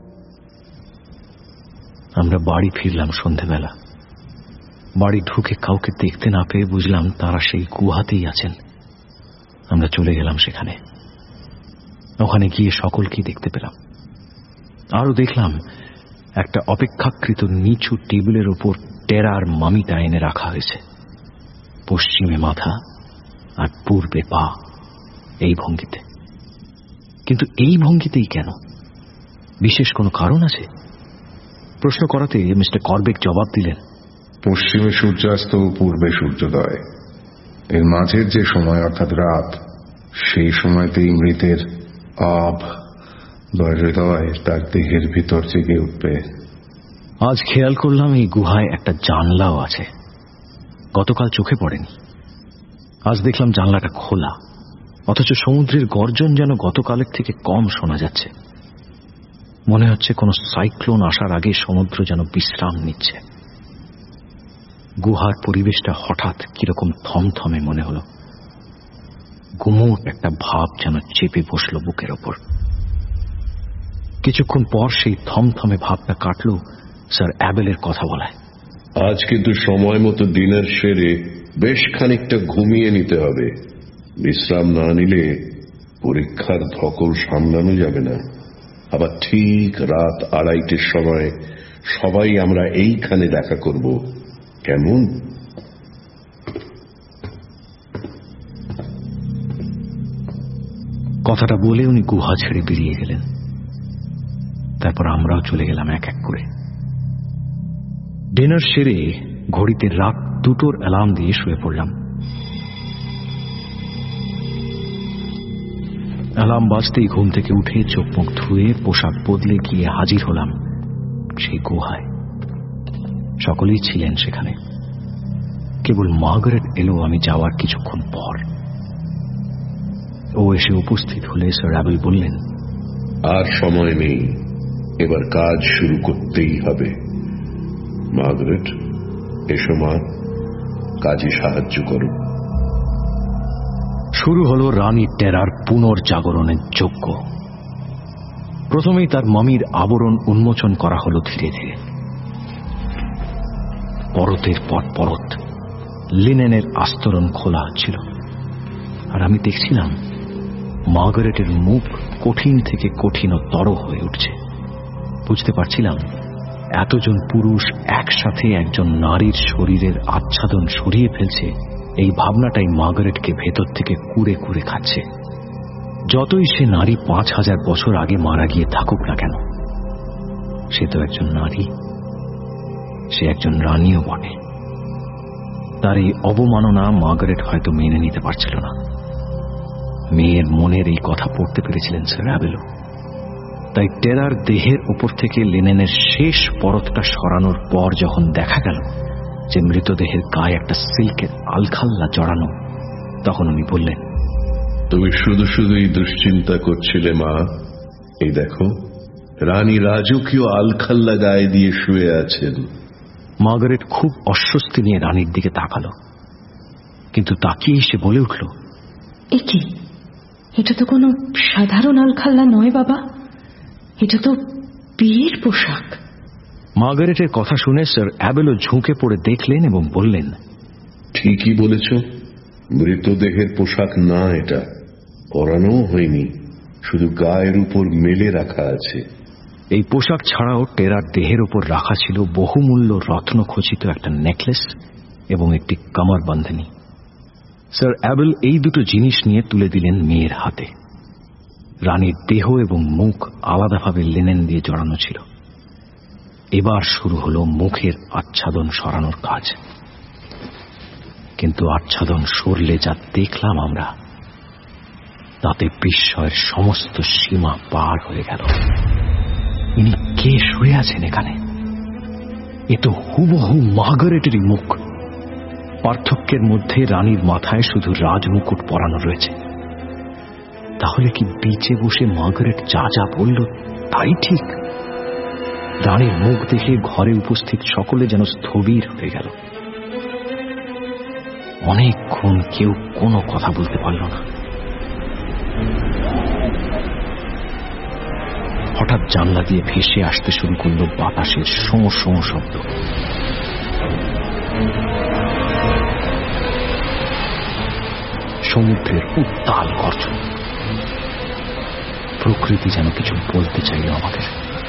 আমরা বাড়ি ফিরলাম সন্ধেবেলা। বাড়ি ঢুকে কাউকে দেখতে না পেয়ে বুঝলাম তারা সেই গুহাতেই আছেন। আমরা চলে গেলাম সেখানে। ওখানে গিয়ে সকলকেই দেখতে পেলাম। আরো দেখলাম একটা অপেক্ষাকৃত নিচু টেবিলের উপর টেরার মামিটা এনে রাখা হয়েছে, পশ্চিমে মাথা আর পূর্বে পা, এই ভঙ্গিতে। কিন্তু এই ভঙ্গিতেই কেন? বিশেষ কোনো কারণ আছে? প্রশ্ন করাতে মিস্টার করবেক জবাব দিলেন, পশ্চিমে সূর্যাস্ত ও পূর্বে সূর্যোদয়, এর মাঝের যে সময় অর্থাৎ রাত, সেই সময়তেই মৃতের আব বা হৃদয় তার দেহের ভিতর জেগে উঠবে। আজ খেয়াল করলাম এই গুহায় একটা জানলাও আছে। গতকাল চোখে পড়েনি। আজ দেখলাম জানলাটা খোলা, অথচ সমুদ্রের গর্জন যেন গতকালের থেকে কম শোনা যাচ্ছে। মনে হচ্ছে কোনো সাইক্লোন আসার আগে সমুদ্র যেন বিশ্রাম নিচ্ছে। গুহার পরিবেশটা হঠাৎ কিরকম থমথমে মনে হলো। গুমোট একটা ভাব যেন চেপে বসল বুকের ওপর। কিছুক্ষণ পর সেই থমথমে ভাবটা কাটল স্যার অ্যাবেলের কথা বলায়। আজ কিন্তু সময় মতো ডিনার সেরে বেশ খানিকটা ঘুমিয়ে নিতে হবে। বিশ্রাম না নিলে পরীক্ষার ধকল সামলানো যাবে না। আবার ঠিক রাত আড়াইটের সময় সবাই আমরা এইখানে দেখা করব, কেমন? কথাটা বলে উনি গুহা ছেড়ে বেরিয়ে গেলেন। তারপর আমরাও চলে গেলাম এক এক করে। ডিনার সেরে ঘড়িতে রাত দুটোর অ্যালার্ম দিয়ে শুয়ে পড়লাম। অ্যালার্ম বাজতেই ঘুম থেকে উঠে চোখ মুখ ধুয়ে পোশাক বদলে গিয়ে হাজির হলাম সেই গুহায়। সকলেই ছিলেন সেখানে। কেবল মার্গারেট এলো আমি যাওয়ার কিছুক্ষণ পর। ও এসে উপস্থিত হলে স্যার অ্যাবেল বললেন, আর সময় নেই, এবার কাজ শুরু করতেই হবে। মার্গারেট, এসো মা, কাজে সাহায্য করো। শুরু হলো রানী টেরার পুনর্জাগরণের যজ্ঞ। প্রথমেই তার মামির আবরণ উন্মোচন করা হলো ধীরে ধীরে। পরতের পর পরত লিনেনের আস্তরণ খোলা হচ্ছিল, আর আমি দেখছিলাম মার্গারেটের মুখ কঠিন থেকে কঠিনতর হয়ে উঠছে। বুঝতে পারছিলাম এতজন পুরুষ একসাথে একজন নারীর শরীরের আচ্ছাদন সরিয়ে ফেলছে, এই ভাবনাটাই মার্গারেটকে ভেতর থেকে কুড়ে কুড়ে খাচ্ছে। যতই সে নারী পাঁচ হাজার বছর আগে মারা গিয়ে থাকুক না কেন, সে তো একজন নারী, সে একজন রানীও বটে। তার এই অবমাননা মার্গারেট হয়তো মেনে নিতে পারছিল না। মেয়ের মনের এই কথা পড়তে পেরেছিলেন স্যার অ্যাবেলো। তাই টেরার দেহের উপর থেকে লিনেনের শেষ পরতটা সরানোর পর যখন দেখা গেল যে মৃতদেহের গায়ে একটা সিল্কের আলখাল্লা জড়ানো, তখন উনি বললেন, তুমি শুধু শুধুই দুশ্চিন্তা করছিলে মা। এই দেখো, রানী রাজকীয় আলখাল্লা গায়ে দিয়ে শুয়ে আছেন। মার্গারেট খুব অস্বস্তি নিয়ে রানীর দিকে তাকালো, কিন্তু তাকিয়েই সে বলে উঠল, এ কি? এটা তো কোনো সাধারণ আলখাল্লা নয় বাবা, এটা তো বিয়ের পোশাক। মার্গারেটের কথা শুনে স্যার অ্যাবেলো ঝুঁকে পড়ে দেখলেন এবং বললেন, ঠিকই বলেছ, মৃতদেহের পোশাক না, এটা পরানো হয়নি, শুধু গায়ের উপর মেলে রাখা আছে। এই পোশাক ছাড়াও টেরার দেহের উপর রাখা ছিল বহুমূল্য রত্ন খচিত একটা নেকলেস এবং একটি কামার বান্ধনী। স্যার অ্যাবেল এই দুটো জিনিস নিয়ে তুলে দিলেন মেয়ের হাতে। রানীর দেহ এবং মুখ আলাদাভাবে লিনেন দিয়ে জড়ানো ছিল। এবার শুরু হলো মুখের আচ্ছাদন সরানোর কাজ। কিন্তু আচ্ছাদন সরলে যা দেখলাম আমরা, তাতে বিস্ময়ের সমস্ত সীমা পার হয়ে গেল। ইনি কে শুয়ে আছেন এখানে? এ তো হুবহু মার্গারেটেরই মুখ। পার্থক্যের মধ্যে রানীর মাথায় শুধু রাজমুকুট পরানো রয়েছে। তাহলে কি বিচে বসে মার্গারেট যা যা বলল তাই ঠিক? রানীর মুখ দেখে ঘরে উপস্থিত সকলে যেন স্থবির হয়ে গেল। অনেকক্ষণ কেউ কোনো কথা বলতে পারল না। হঠাৎ হঠাৎ জানলা দিয়ে ভেসে আসতে শুরু করল বাতাসের শোঁ শোঁ শব্দ। সমুদ্রের উত্তাল গর্জন। প্রকৃতি যেন কিছু বলতে চাইল আমাদের।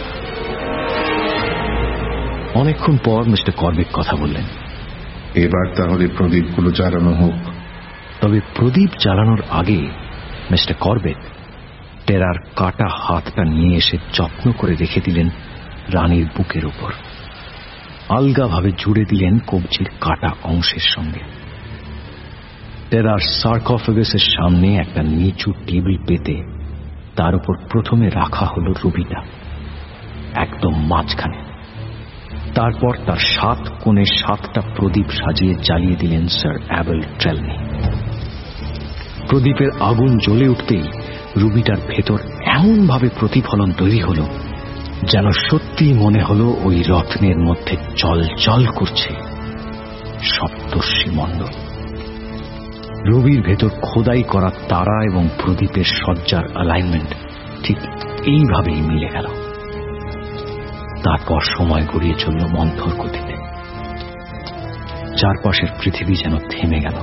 অনেকক্ষণ পর মিস্টার কর্বেক কথা বললেন। এবার তাহলে প্রদীপগুলো জ্বালানো হোক। তবে প্রদীপ জ্বালানোর আগে মিস্টার কর্বেক টেরার কাটা হাতটা নিয়ে এসে যত্ন করে রেখে দিলেন রানীর বুকের উপর, আলগাভাবে জুড়ে দিলেন কবজির কাটা অংশের সঙ্গে। টেরার সার্কোফাগাসের সামনে একটা নিচু টেবিল পেতে তার উপর প্রথমে রাখা হলো রুবিটা, একদম মাঝখানে। তারপর তার সাত কোণে সাতটা প্রদীপ সাজিয়ে জ্বালিয়ে দিলেন স্যার অ্যাবেল ট্রেলনি। প্রদীপের আগুন জ্বলে উঠতেই রুবিটার ভেতর এমন ভাবে প্রতিফলন তৈরি হল যেন সত্যি মনে হলো ওই রত্নের মধ্যে জল জল করছে সপ্তর্ষি মণ্ডল। রবির ভেতর খোদাই করা তারা এবং প্রদীপের সজ্জার অ্যালাইনমেন্ট ঠিক এইভাবেই মিলে গেল। তারপর সময় গড়িয়ে চলল মন্থর গতিতে। চারপাশের পৃথিবী যেন থেমে গেল।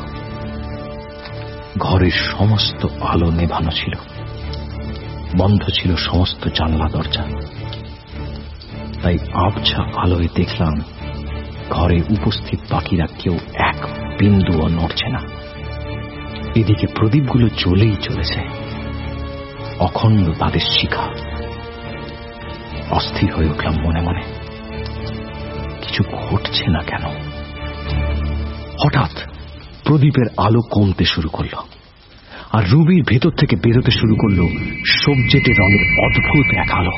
ঘরের সমস্ত আলো নেভানো ছিল, বন্ধ ছিল সমস্ত জানলা দরজা। তাই আবছা আলোয় দেখলাম ঘরে উপস্থিত বাকিরা কেউ এক বিন্দুও নড়ছে না। এদিকে প্রদীপগুলো জ্বলেই চলেছে, অখণ্ড তাদের শিখা। অস্থির হয়ে উঠলাম মনে মনে, কিছু ঘটছে না কেন? হঠাৎ প্রদীপের আলো কমতে শুরু করল, আর রুবির ভেতর থেকে বেরোতে শুরু করল সবজেটে রঙের অদ্ভুত এক আলো।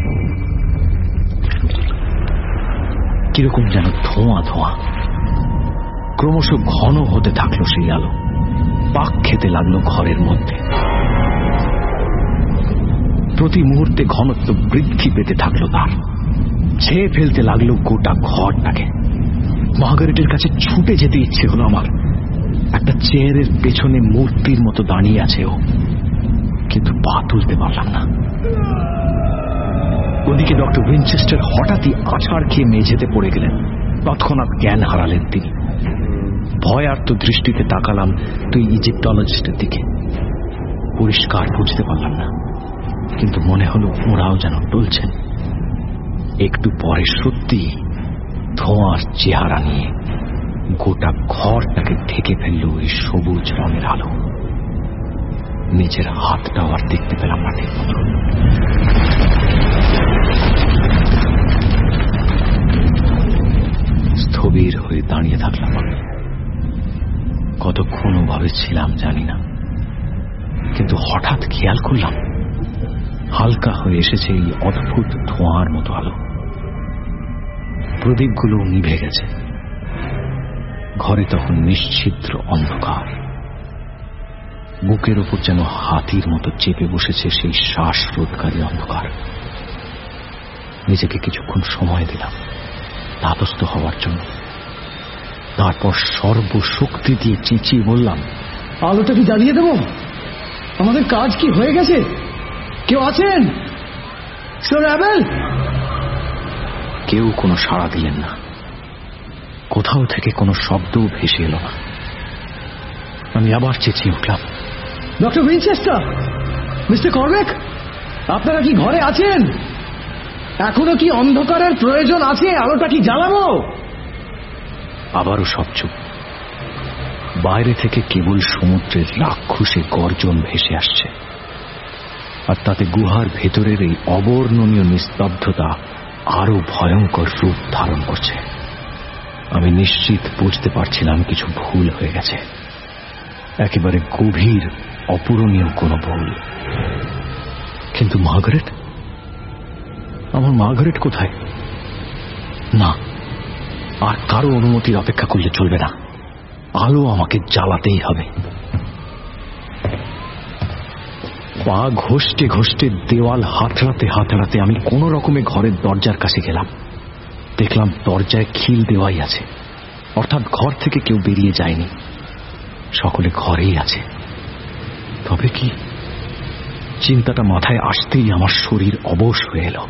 কিরকম যেন ধোঁয়া ধোঁয়া। ক্রমশ ঘন হতে থাকলো সেই আলো, পাক খেতে লাগলো ঘরের মধ্যে। প্রতি মুহূর্তে ঘনত্ব বৃদ্ধি পেতে থাকলো তার, ছেয়ে ফেলতে লাগলো গোটা ঘরটাকে। মার্গারেটের কাছে ছুটে যেতে ইচ্ছে হলো আমার। একটা চেয়ারের পেছনে মূর্তির মতো দাঁড়িয়ে আছে ও, কিন্তু পা তুলতে পারলাম না। ওদিকে ডক্টর উইনচেস্টার হঠাৎই আছাড় খেয়ে মেঝেতে পড়ে গেলেন। তৎক্ষণাৎ জ্ঞান হারালেন তিনি। ভয়ার্ত দৃষ্টিতে তাকালাম তুই ইজিপ্টোলজিস্টের দিকে। পরিষ্কার বুঝতে পারলাম না, কিন্তু মনে হলো ওরাও যেন টলছেন। একটু পরে সত্যি ধোঁয়ার চেহারা নিয়ে গোটা ঘরটাকে ঢেকে ফেলল ওই সবুজ রঙের আলো। নিজের হাতটাও আর দেখতে পেলাম না ঠিক মতো। স্থবির হয়ে দাঁড়িয়ে থাকলাম আমি। কতক্ষণ ওভাবে ছিলাম জানি না, কিন্তু হঠাৎ খেয়াল করলাম হালকা হয়ে এসেছে এই অদ্ভুত ধোঁয়ার মতো আলো। প্রদীপগুলো নিভে গেছে। ঘরে তখন নিশ্ছিদ্র অন্ধকার। বুকের ওপর যেন হাতির মতো চেপে বসেছে সেই শ্বাসরোধকারী অন্ধকার। নিজেকে কিছুক্ষণ সময় দিলাম ধাতস্থ হওয়ার জন্য। তারপর সর্বশক্তি দিয়ে চেঁচিয়ে বললাম, আলোটা কি জ্বালিয়ে দেব? আমাদের কাজ কি হয়ে গেছে? কেউ আছেন স্যার অ্যাবেল? কেউ কোনো সাড়া দিলেন না। কোথাও থেকে কোনো শব্দও ভেসে এলো না। আমি আবার চেঁচিয়ে উঠলাম, ডক্টর উইনচেস্টার, মিস্টার কর্বেক, আপনারা কি ঘরে আছেন? এখনো কি অন্ধকারের প্রয়োজন আছে? আলোটা কি জ্বালাবো? আবারও সব চুপ। বাইরে থেকে কেবল সমুদ্রের রাক্ষসে গর্জন ভেসে আসছে, আর তাতে গুহার ভেতরের এই অবর্ণনীয় নিস্তব্ধতা আরো ভয়ঙ্কর রূপ ধারণ করছে। আমি নিশ্চিত বুঝতে পারছিলাম কিছু ভুল হয়ে গেছে, একেবারে গভীর অপূরণীয় কোনো ভুল। কিন্তু মার্গারেট, আমার মার্গারেট কোথায়? না, আর কারো অনুমতির অপেক্ষা করলে চলবে না। আলো আমাকে জ্বালাতেই হবে। পা ঘষতে ঘষতে দেওয়াল হাতড়াতে হাতড়াতে আমি কোন রকমে ঘরের দরজার কাছে গেলাম। দেখলাম দরজায় খিল দেওয়াই আছে, অর্থাৎ ঘর থেকে কেউ বেরিয়ে যায়নি, সকলে ঘরেই আছে। তবে কি চিন্তাটা মাথায় আসতেই আমার শরীর অবশ হয়ে এলো।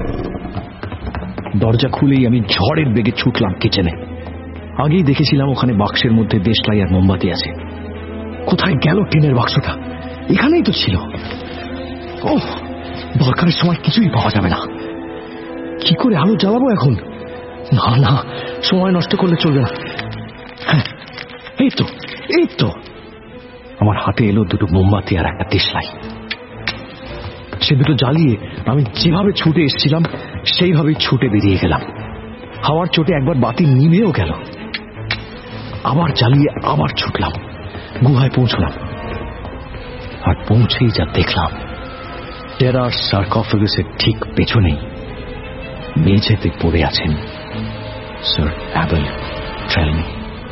দরজা খুলেই আমি ঝড়ের বেগে ছুটলাম কিচেনে। আগেই দেখেছিলাম ওখানে বাক্সের মধ্যে দেশলাই আর মোমবাতি আছে। কোথায় গেল টিনের বাক্সটা? এখানেই তো ছিল। ও, দরকারের সময় কিছুই পাওয়া যাবে না। কি করে আলো জ্বালাবো এখন? না না, সময় নষ্ট করলে চলবে না। হ্যাঁ, এই তো এই তো আমার হাতে এলো দুটো মোমবাতি আর একটা দেশলাই। সে দুটো জ্বালিয়ে আমি যেভাবে ছুটে এসেছিলাম সেইভাবেই ছুটে বেরিয়ে গেলাম। হাওয়ার চোটে একবার বাতি নিভেও গেল। আবার জ্বালিয়ে আবার ছুটলাম, গুহায় পৌঁছলাম। আর পৌঁছেই যা দেখলাম, টেরার সার্কোফাগাসের ঠিক পেছনেই মেঝেতে পড়ে আছেন স্যার অ্যাবেল ট্রেলনি।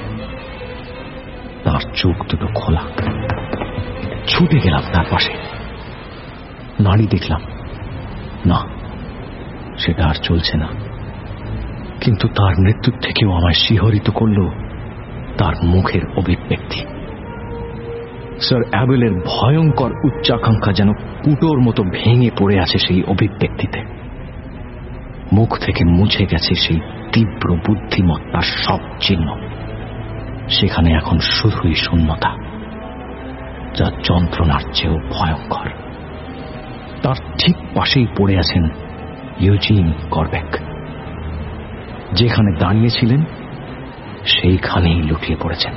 তার চোখ দুটো খোলা। ছুটে গেলাম তার পাশে। নাড়ি দেখলাম, না, সেটা আর চলছে না। কিন্তু তার মৃত্যুর থেকেও আমায় শিহরিত করল তার মুখের অভিব্যক্তি। স্যার অ্যাবেলের ভয়ঙ্কর উচ্চাকাঙ্ক্ষা যেন কুটোর মতো ভেঙে পড়ে আছে সেই অভিব্যক্তিতে। মুখ থেকে মুছে গেছে সেই তীব্র বুদ্ধিমত্তার সব চিহ্ন। সেখানে এখন শুধুই শূন্যতা, যা যন্ত্রণার চেয়েও ভয়ঙ্কর। তার ঠিক পাশেই পড়ে আছেন ইউজিন করবেক। যেখানে দাঁড়িয়েছিলেন সেইখানেই লুটিয়ে পড়েছেন।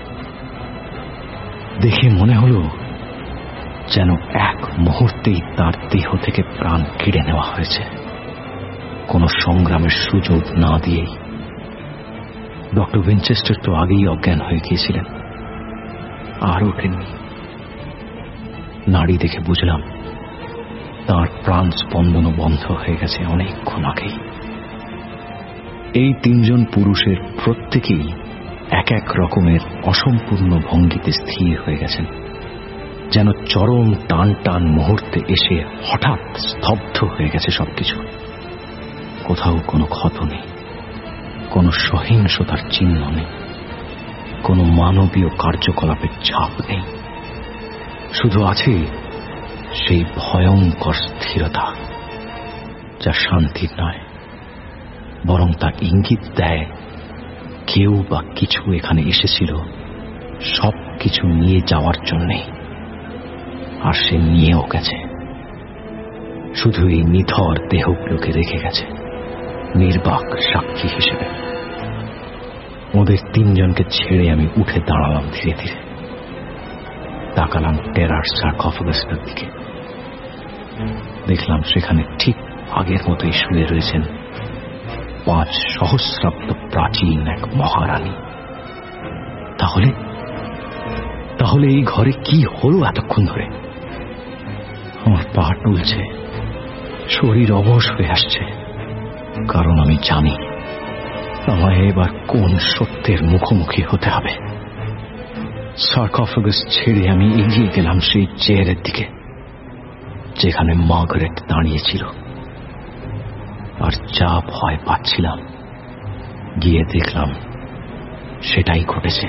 দেখে মনে হল যেন এক মুহূর্তেই তার দেহ থেকে প্রাণ কেড়ে নেওয়া হয়েছে, কোনো সংগ্রামের সুযোগ না দিয়েই। ডক্টর উইনচেস্টার তো আগেই অজ্ঞান হয়ে গিয়েছিলেন, আর ওঠেননি। নাড়ি দেখে বুঝলাম তার প্রাণ স্পন্দনও বন্ধ হয়ে গেছে অনেকক্ষণ আগেই। এই তিনজন পুরুষের প্রত্যেকেই এক এক রকমের অসম্পূর্ণ ভঙ্গিতে স্থির হয়ে গেছেন, যেন চরম টান টান মুহূর্তে এসে হঠাৎ স্তব্ধ হয়ে গেছে সবকিছু। কোথাও কোনো ক্ষত নেই, কোনো সহিংসতার চিহ্ন নেই, কোনো মানবীয় কার্যকলাপের ছাপ নেই। শুধু আছে সেই ভয়ঙ্কর স্থিরতা, যা শান্তির নয়, বরং তা ইঙ্গিত দেয় কেউ বা কিছু এখানে এসেছিল সব কিছু নিয়ে যাওয়ার জন্যে, আর সে নিয়েও গেছে। শুধু এই নিথর দেহগুলোকে রেখে গেছে নির্বাক সাক্ষী হিসেবে। ওদের তিনজনকে ছেড়ে আমি উঠে দাঁড়ালাম ধীরে ধীরে। তাকালাম টেরার সার্কোফাগাসটার দিকে। দেখলাম সেখানে ঠিক আগের মতোই শুয়ে রয়েছেন পাঁচ সহস্রাব্দ প্রাচীন এক মহারানী। তাহলে তাহলে এই ঘরে কি হলো এতক্ষণ ধরে? আমার পা টুলছে, শরীর অবশ হয়ে আসছে, কারণ আমি জানি আমায় এবার কোন সত্যের মুখোমুখি হতে হবে। সার্কোফাগাস ছেড়ে আমি এগিয়ে গেলাম সেই চেয়ারের দিকে যেখানে মার্গারেট দাঁড়িয়েছিল। আর যা ভয় পাচ্ছিলাম, গিয়ে দেখলাম সেটাই ঘটেছে।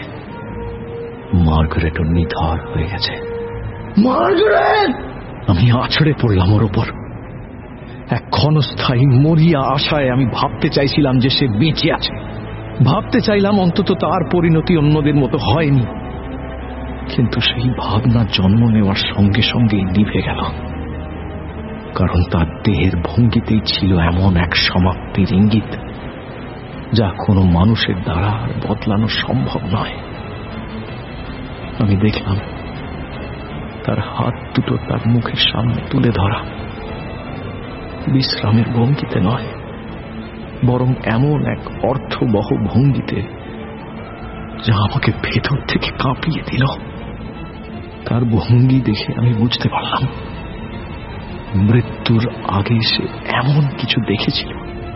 মার্গারেটও নিথর হয়ে গেছে। মার্গারেট! আমি আছড়ে পড়লাম ওর ওপর। এক ক্ষণস্থায়ী মরিয়া আশায় আমি ভাবতে চাইছিলাম যে সে বেঁচে আছে। ভাবতে চাইলাম অন্তত তার পরিণতি অন্যদের মতো হয়নি। কিন্তু সেই ভাবনা জন্ম নেওয়ার সঙ্গে সঙ্গেই নিভে গেল, কারণ তার দেহের ভঙ্গিতেই ছিল এমন এক সমাপ্তির ইঙ্গিত যা কোনো মানুষের দ্বারা আর বদলানো সম্ভব নয়। আমি দেখলাম তার হাত দুটো তার মুখের সামনে তুলে ধরা, বিশ্রামের ভঙ্গিতে নয়, বরং এমন এক অর্থবহ ভঙ্গিতে যা আমাকে ভেতর থেকে কাঁপিয়ে দিল। তার ভঙ্গি দেখে আমি বুঝতে পারলাম মৃত্যুর আগে সে এমন কিছু দেখেছিল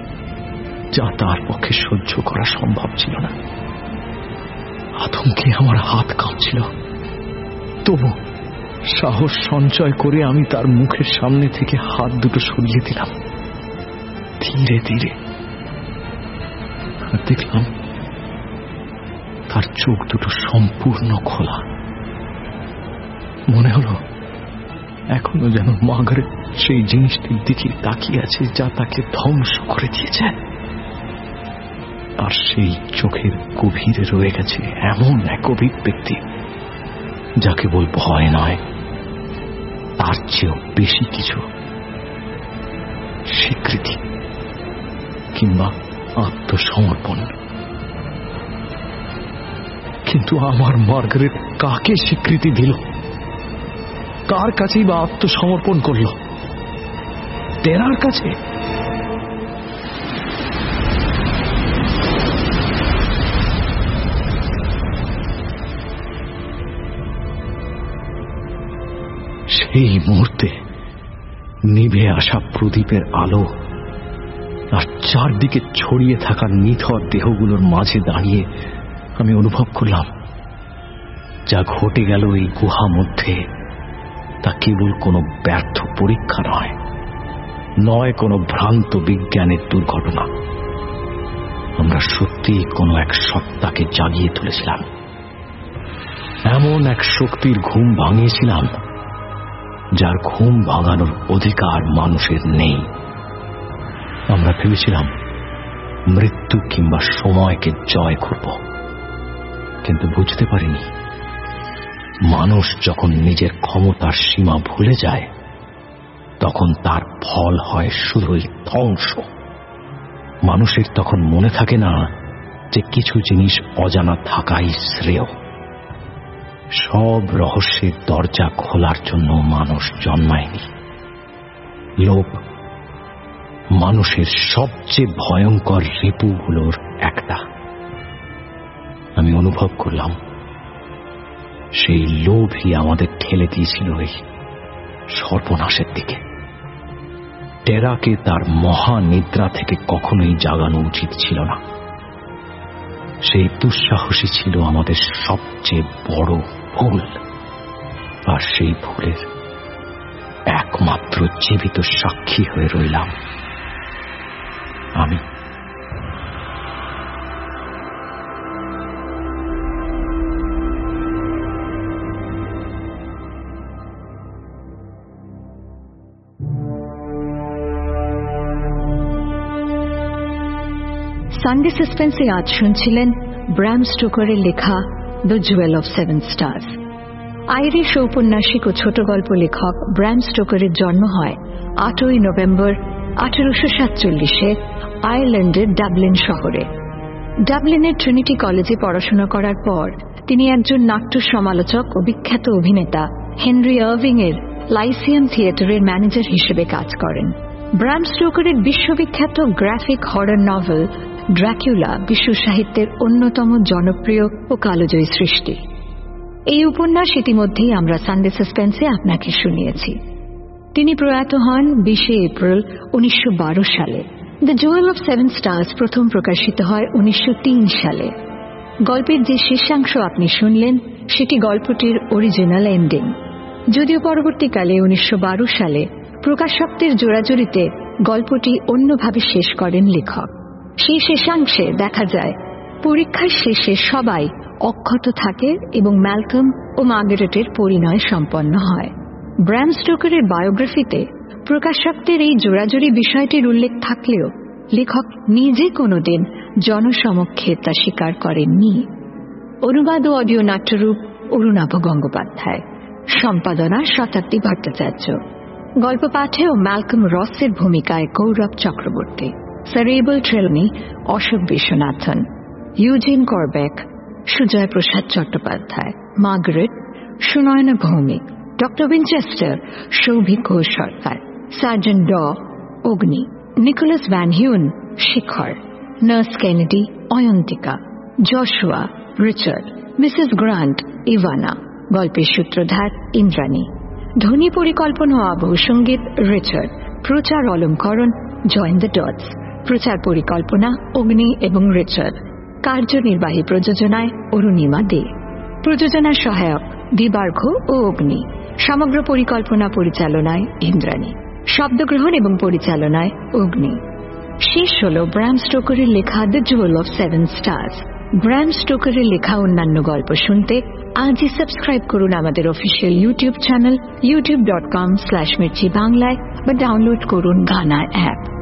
যা তার পক্ষে সহ্য করা সম্ভব ছিল না। আতঙ্কে আমার হাত কাঁপছিল, তবু সাহস সঞ্চয় করে আমি তার মুখের সামনে থেকে হাত দুটো সরিয়ে দিলাম ধীরে ধীরে। আর দেখলাম তার চোখ দুটো সম্পূর্ণ খোলা। মনে হলো এখনো যেন মার্গারেট সেই জিনিসটির দিকে তাকিয়ে আছে যা তাকে ধ্বংস করে দিয়েছে। আর সেই চোখের গভীরে রয়ে গেছে এমন এক অভিব্যক্তি যা কেবল ভয় নয়, তার চেয়েও বেশি কিছু, স্বীকৃতি কিংবা আত্মসমর্পণ। কিন্তু আমার মার্গারেট কাকে স্বীকৃতি দিল, কার কাছেই বা আত্মসমর্পণ করল? টেরার কাছে? সেই মুহূর্তে নিভে আসা প্রদীপের আলো আর চারদিকে ছড়িয়ে থাকা নিথর দেহগুলোর মাঝে দাঁড়িয়ে আমি অনুভব করলাম যা ঘটে গেল এই গুহা মধ্যে তা কেবল কোনো ব্যর্থ পরীক্ষা নয়, নয় কোনো ভ্রান্ত বিজ্ঞানের দুর্ঘটনা। আমরা সত্যিই কোনো এক সত্তাকে জাগিয়ে তুলেছিলাম, এমন এক শক্তির ঘুম ভাঙিয়েছিলাম যার ঘুম ভাঙানোর অধিকার মানুষের নেই। আমরা ভেবেছিলাম মৃত্যু কিংবা সময়কে জয় করব, কিন্তু বুঝতে পারিনি মানুষ যখন নিজের ক্ষমতার সীমা ভুলে যায় তখন তার ফল হয় শুধুই ধ্বংস। মানুষের তখন মনে থাকে না যে কিছু জিনিস অজানা থাকাই শ্রেয়। সব রহস্যের দরজা খোলার জন্য মানুষ জন্মায়নি। লোভ মানুষের সবচেয়ে ভয়ঙ্কর রিপুগুলোর একটা। আমি অনুভব করলাম সেই লোভই আমাদের ঠেলে দিয়েছিল এই সর্বনাশের দিকে। টেরাকে তার মহানিদ্রা থেকে কখনোই জাগানো উচিত ছিল না। সেই দুঃসাহসী ছিল আমাদের সবচেয়ে বড় ভুল, আর সেই ভুলের একমাত্র জীবিত সাক্ষী হয়ে রইলাম আমি। সানডে সাসপেন্সে আজ শুনছিলেন ব্রাম স্টোকারের লেখা the jewel of seven stars. Irish ঔপন্যাসিক ও ছোট গল্প লেখক ব্রাম স্টোকারের জন্ম হয় আটই নভেম্বর আঠারোশো সাতচল্লিশে আয়ারল্যান্ডের ডাবলিন শহরে। ডাবলিনের ট্রিনিটি কলেজে পড়াশোনা করার পর তিনি একজন নাট্য সমালোচক ও বিখ্যাত অভিনেতা হেনরি আর্ভিং এর লাইসিয়াম থিয়েটারের ম্যানেজার হিসেবে কাজ করেন। ব্রাম স্টোকারের বিশ্ববিখ্যাত গ্রাফিক হরর নভেল ড্রাকুলা বিশ্ব সাহিত্যের অন্যতম জনপ্রিয় ও কালোজয়ী সৃষ্টি। এই উপন্যাস ইতিমধ্যেই আমরা সানডে সাসপেন্সে আপনাকে শুনিয়েছি। তিনি প্রয়াত হন বিশে এপ্রিল উনিশশো বারো সালে। The jewel of seven stars প্রথম প্রকাশিত হয় উনিশশো তিন সালে। গল্পের যে শেষাংশ আপনি শুনলেন সেটি গল্পটির অরিজিনাল এন্ডিং, যদিও পরবর্তীকালে উনিশশো বারো সালে প্রকাশকদের জোড়াজুড়িতে গল্পটি অন্যভাবে শেষ করেন লেখক। সেই শেষাংশে দেখা যায় পরীক্ষার শেষে সবাই অক্ষত থাকে এবং ম্যালকম ও মার্গারেটের পরিণয় সম্পন্ন হয়। ব্রাম স্টোকারের বায়োগ্রাফিতে প্রকাশকদের এই জোড়াজুড়ি বিষয়টির উল্লেখ থাকলেও লেখক নিজে কোনোদিন জনসমক্ষে তা স্বীকার করেননি। অনুবাদ ও অডিও নাট্যরূপ অরুণাভ গঙ্গোপাধ্যায়, সম্পাদনা শতাব্দী ভট্টাচার্য, গল্প পাঠে ও ম্যালকম রসের ভূমিকায় গৌরব চক্রবর্তী, সেরেবল Trelawny Ashok Viswanathan, Eugene Corbeck Sujoy Prasad Chattopadhyay, Margaret Sunayana Bhowmik, doctor Winchester Souvik Ghosh Sarkar, sergeant Daw Agni, Nicholas van Huyn Shikhar, nurse Kennedy Ayantika, Joshua Richard, Mrs Grant Ivana, গল্পের সূত্রধার ইন্দ্রাণী, ধ্বনি পরিকল্পনা ও আবহ সঙ্গীত রিচার্ড, প্রচার অলঙ্করণ জয়েন দ্য ডটস, প্রচার পরিকল্পনা অগ্নি এবং রিচার্ড, কার্যনির্বাহী প্রযোজনায় অরুণিমা দে, প্রযোজনা সহায়ক দিবার্ঘ ও অগ্নি, সমগ্র পরিকল্পনা পরিচালনায় ইন্দ্রাণী, শব্দগ্রহণ এবং পরিচালনায় অগ্নি। শেষ হল ব্রাম স্টোকারের লেখা the jewel of seven stars. Bram স্টোকারের লেখা অন্যান্য গল্প শুনতে আজই সাবস্ক্রাইব করুন আমাদের official YouTube channel YouTube dot com slash Mirchi বাংলায় বা ডাউনলোড করুন গানা অ্যাপ।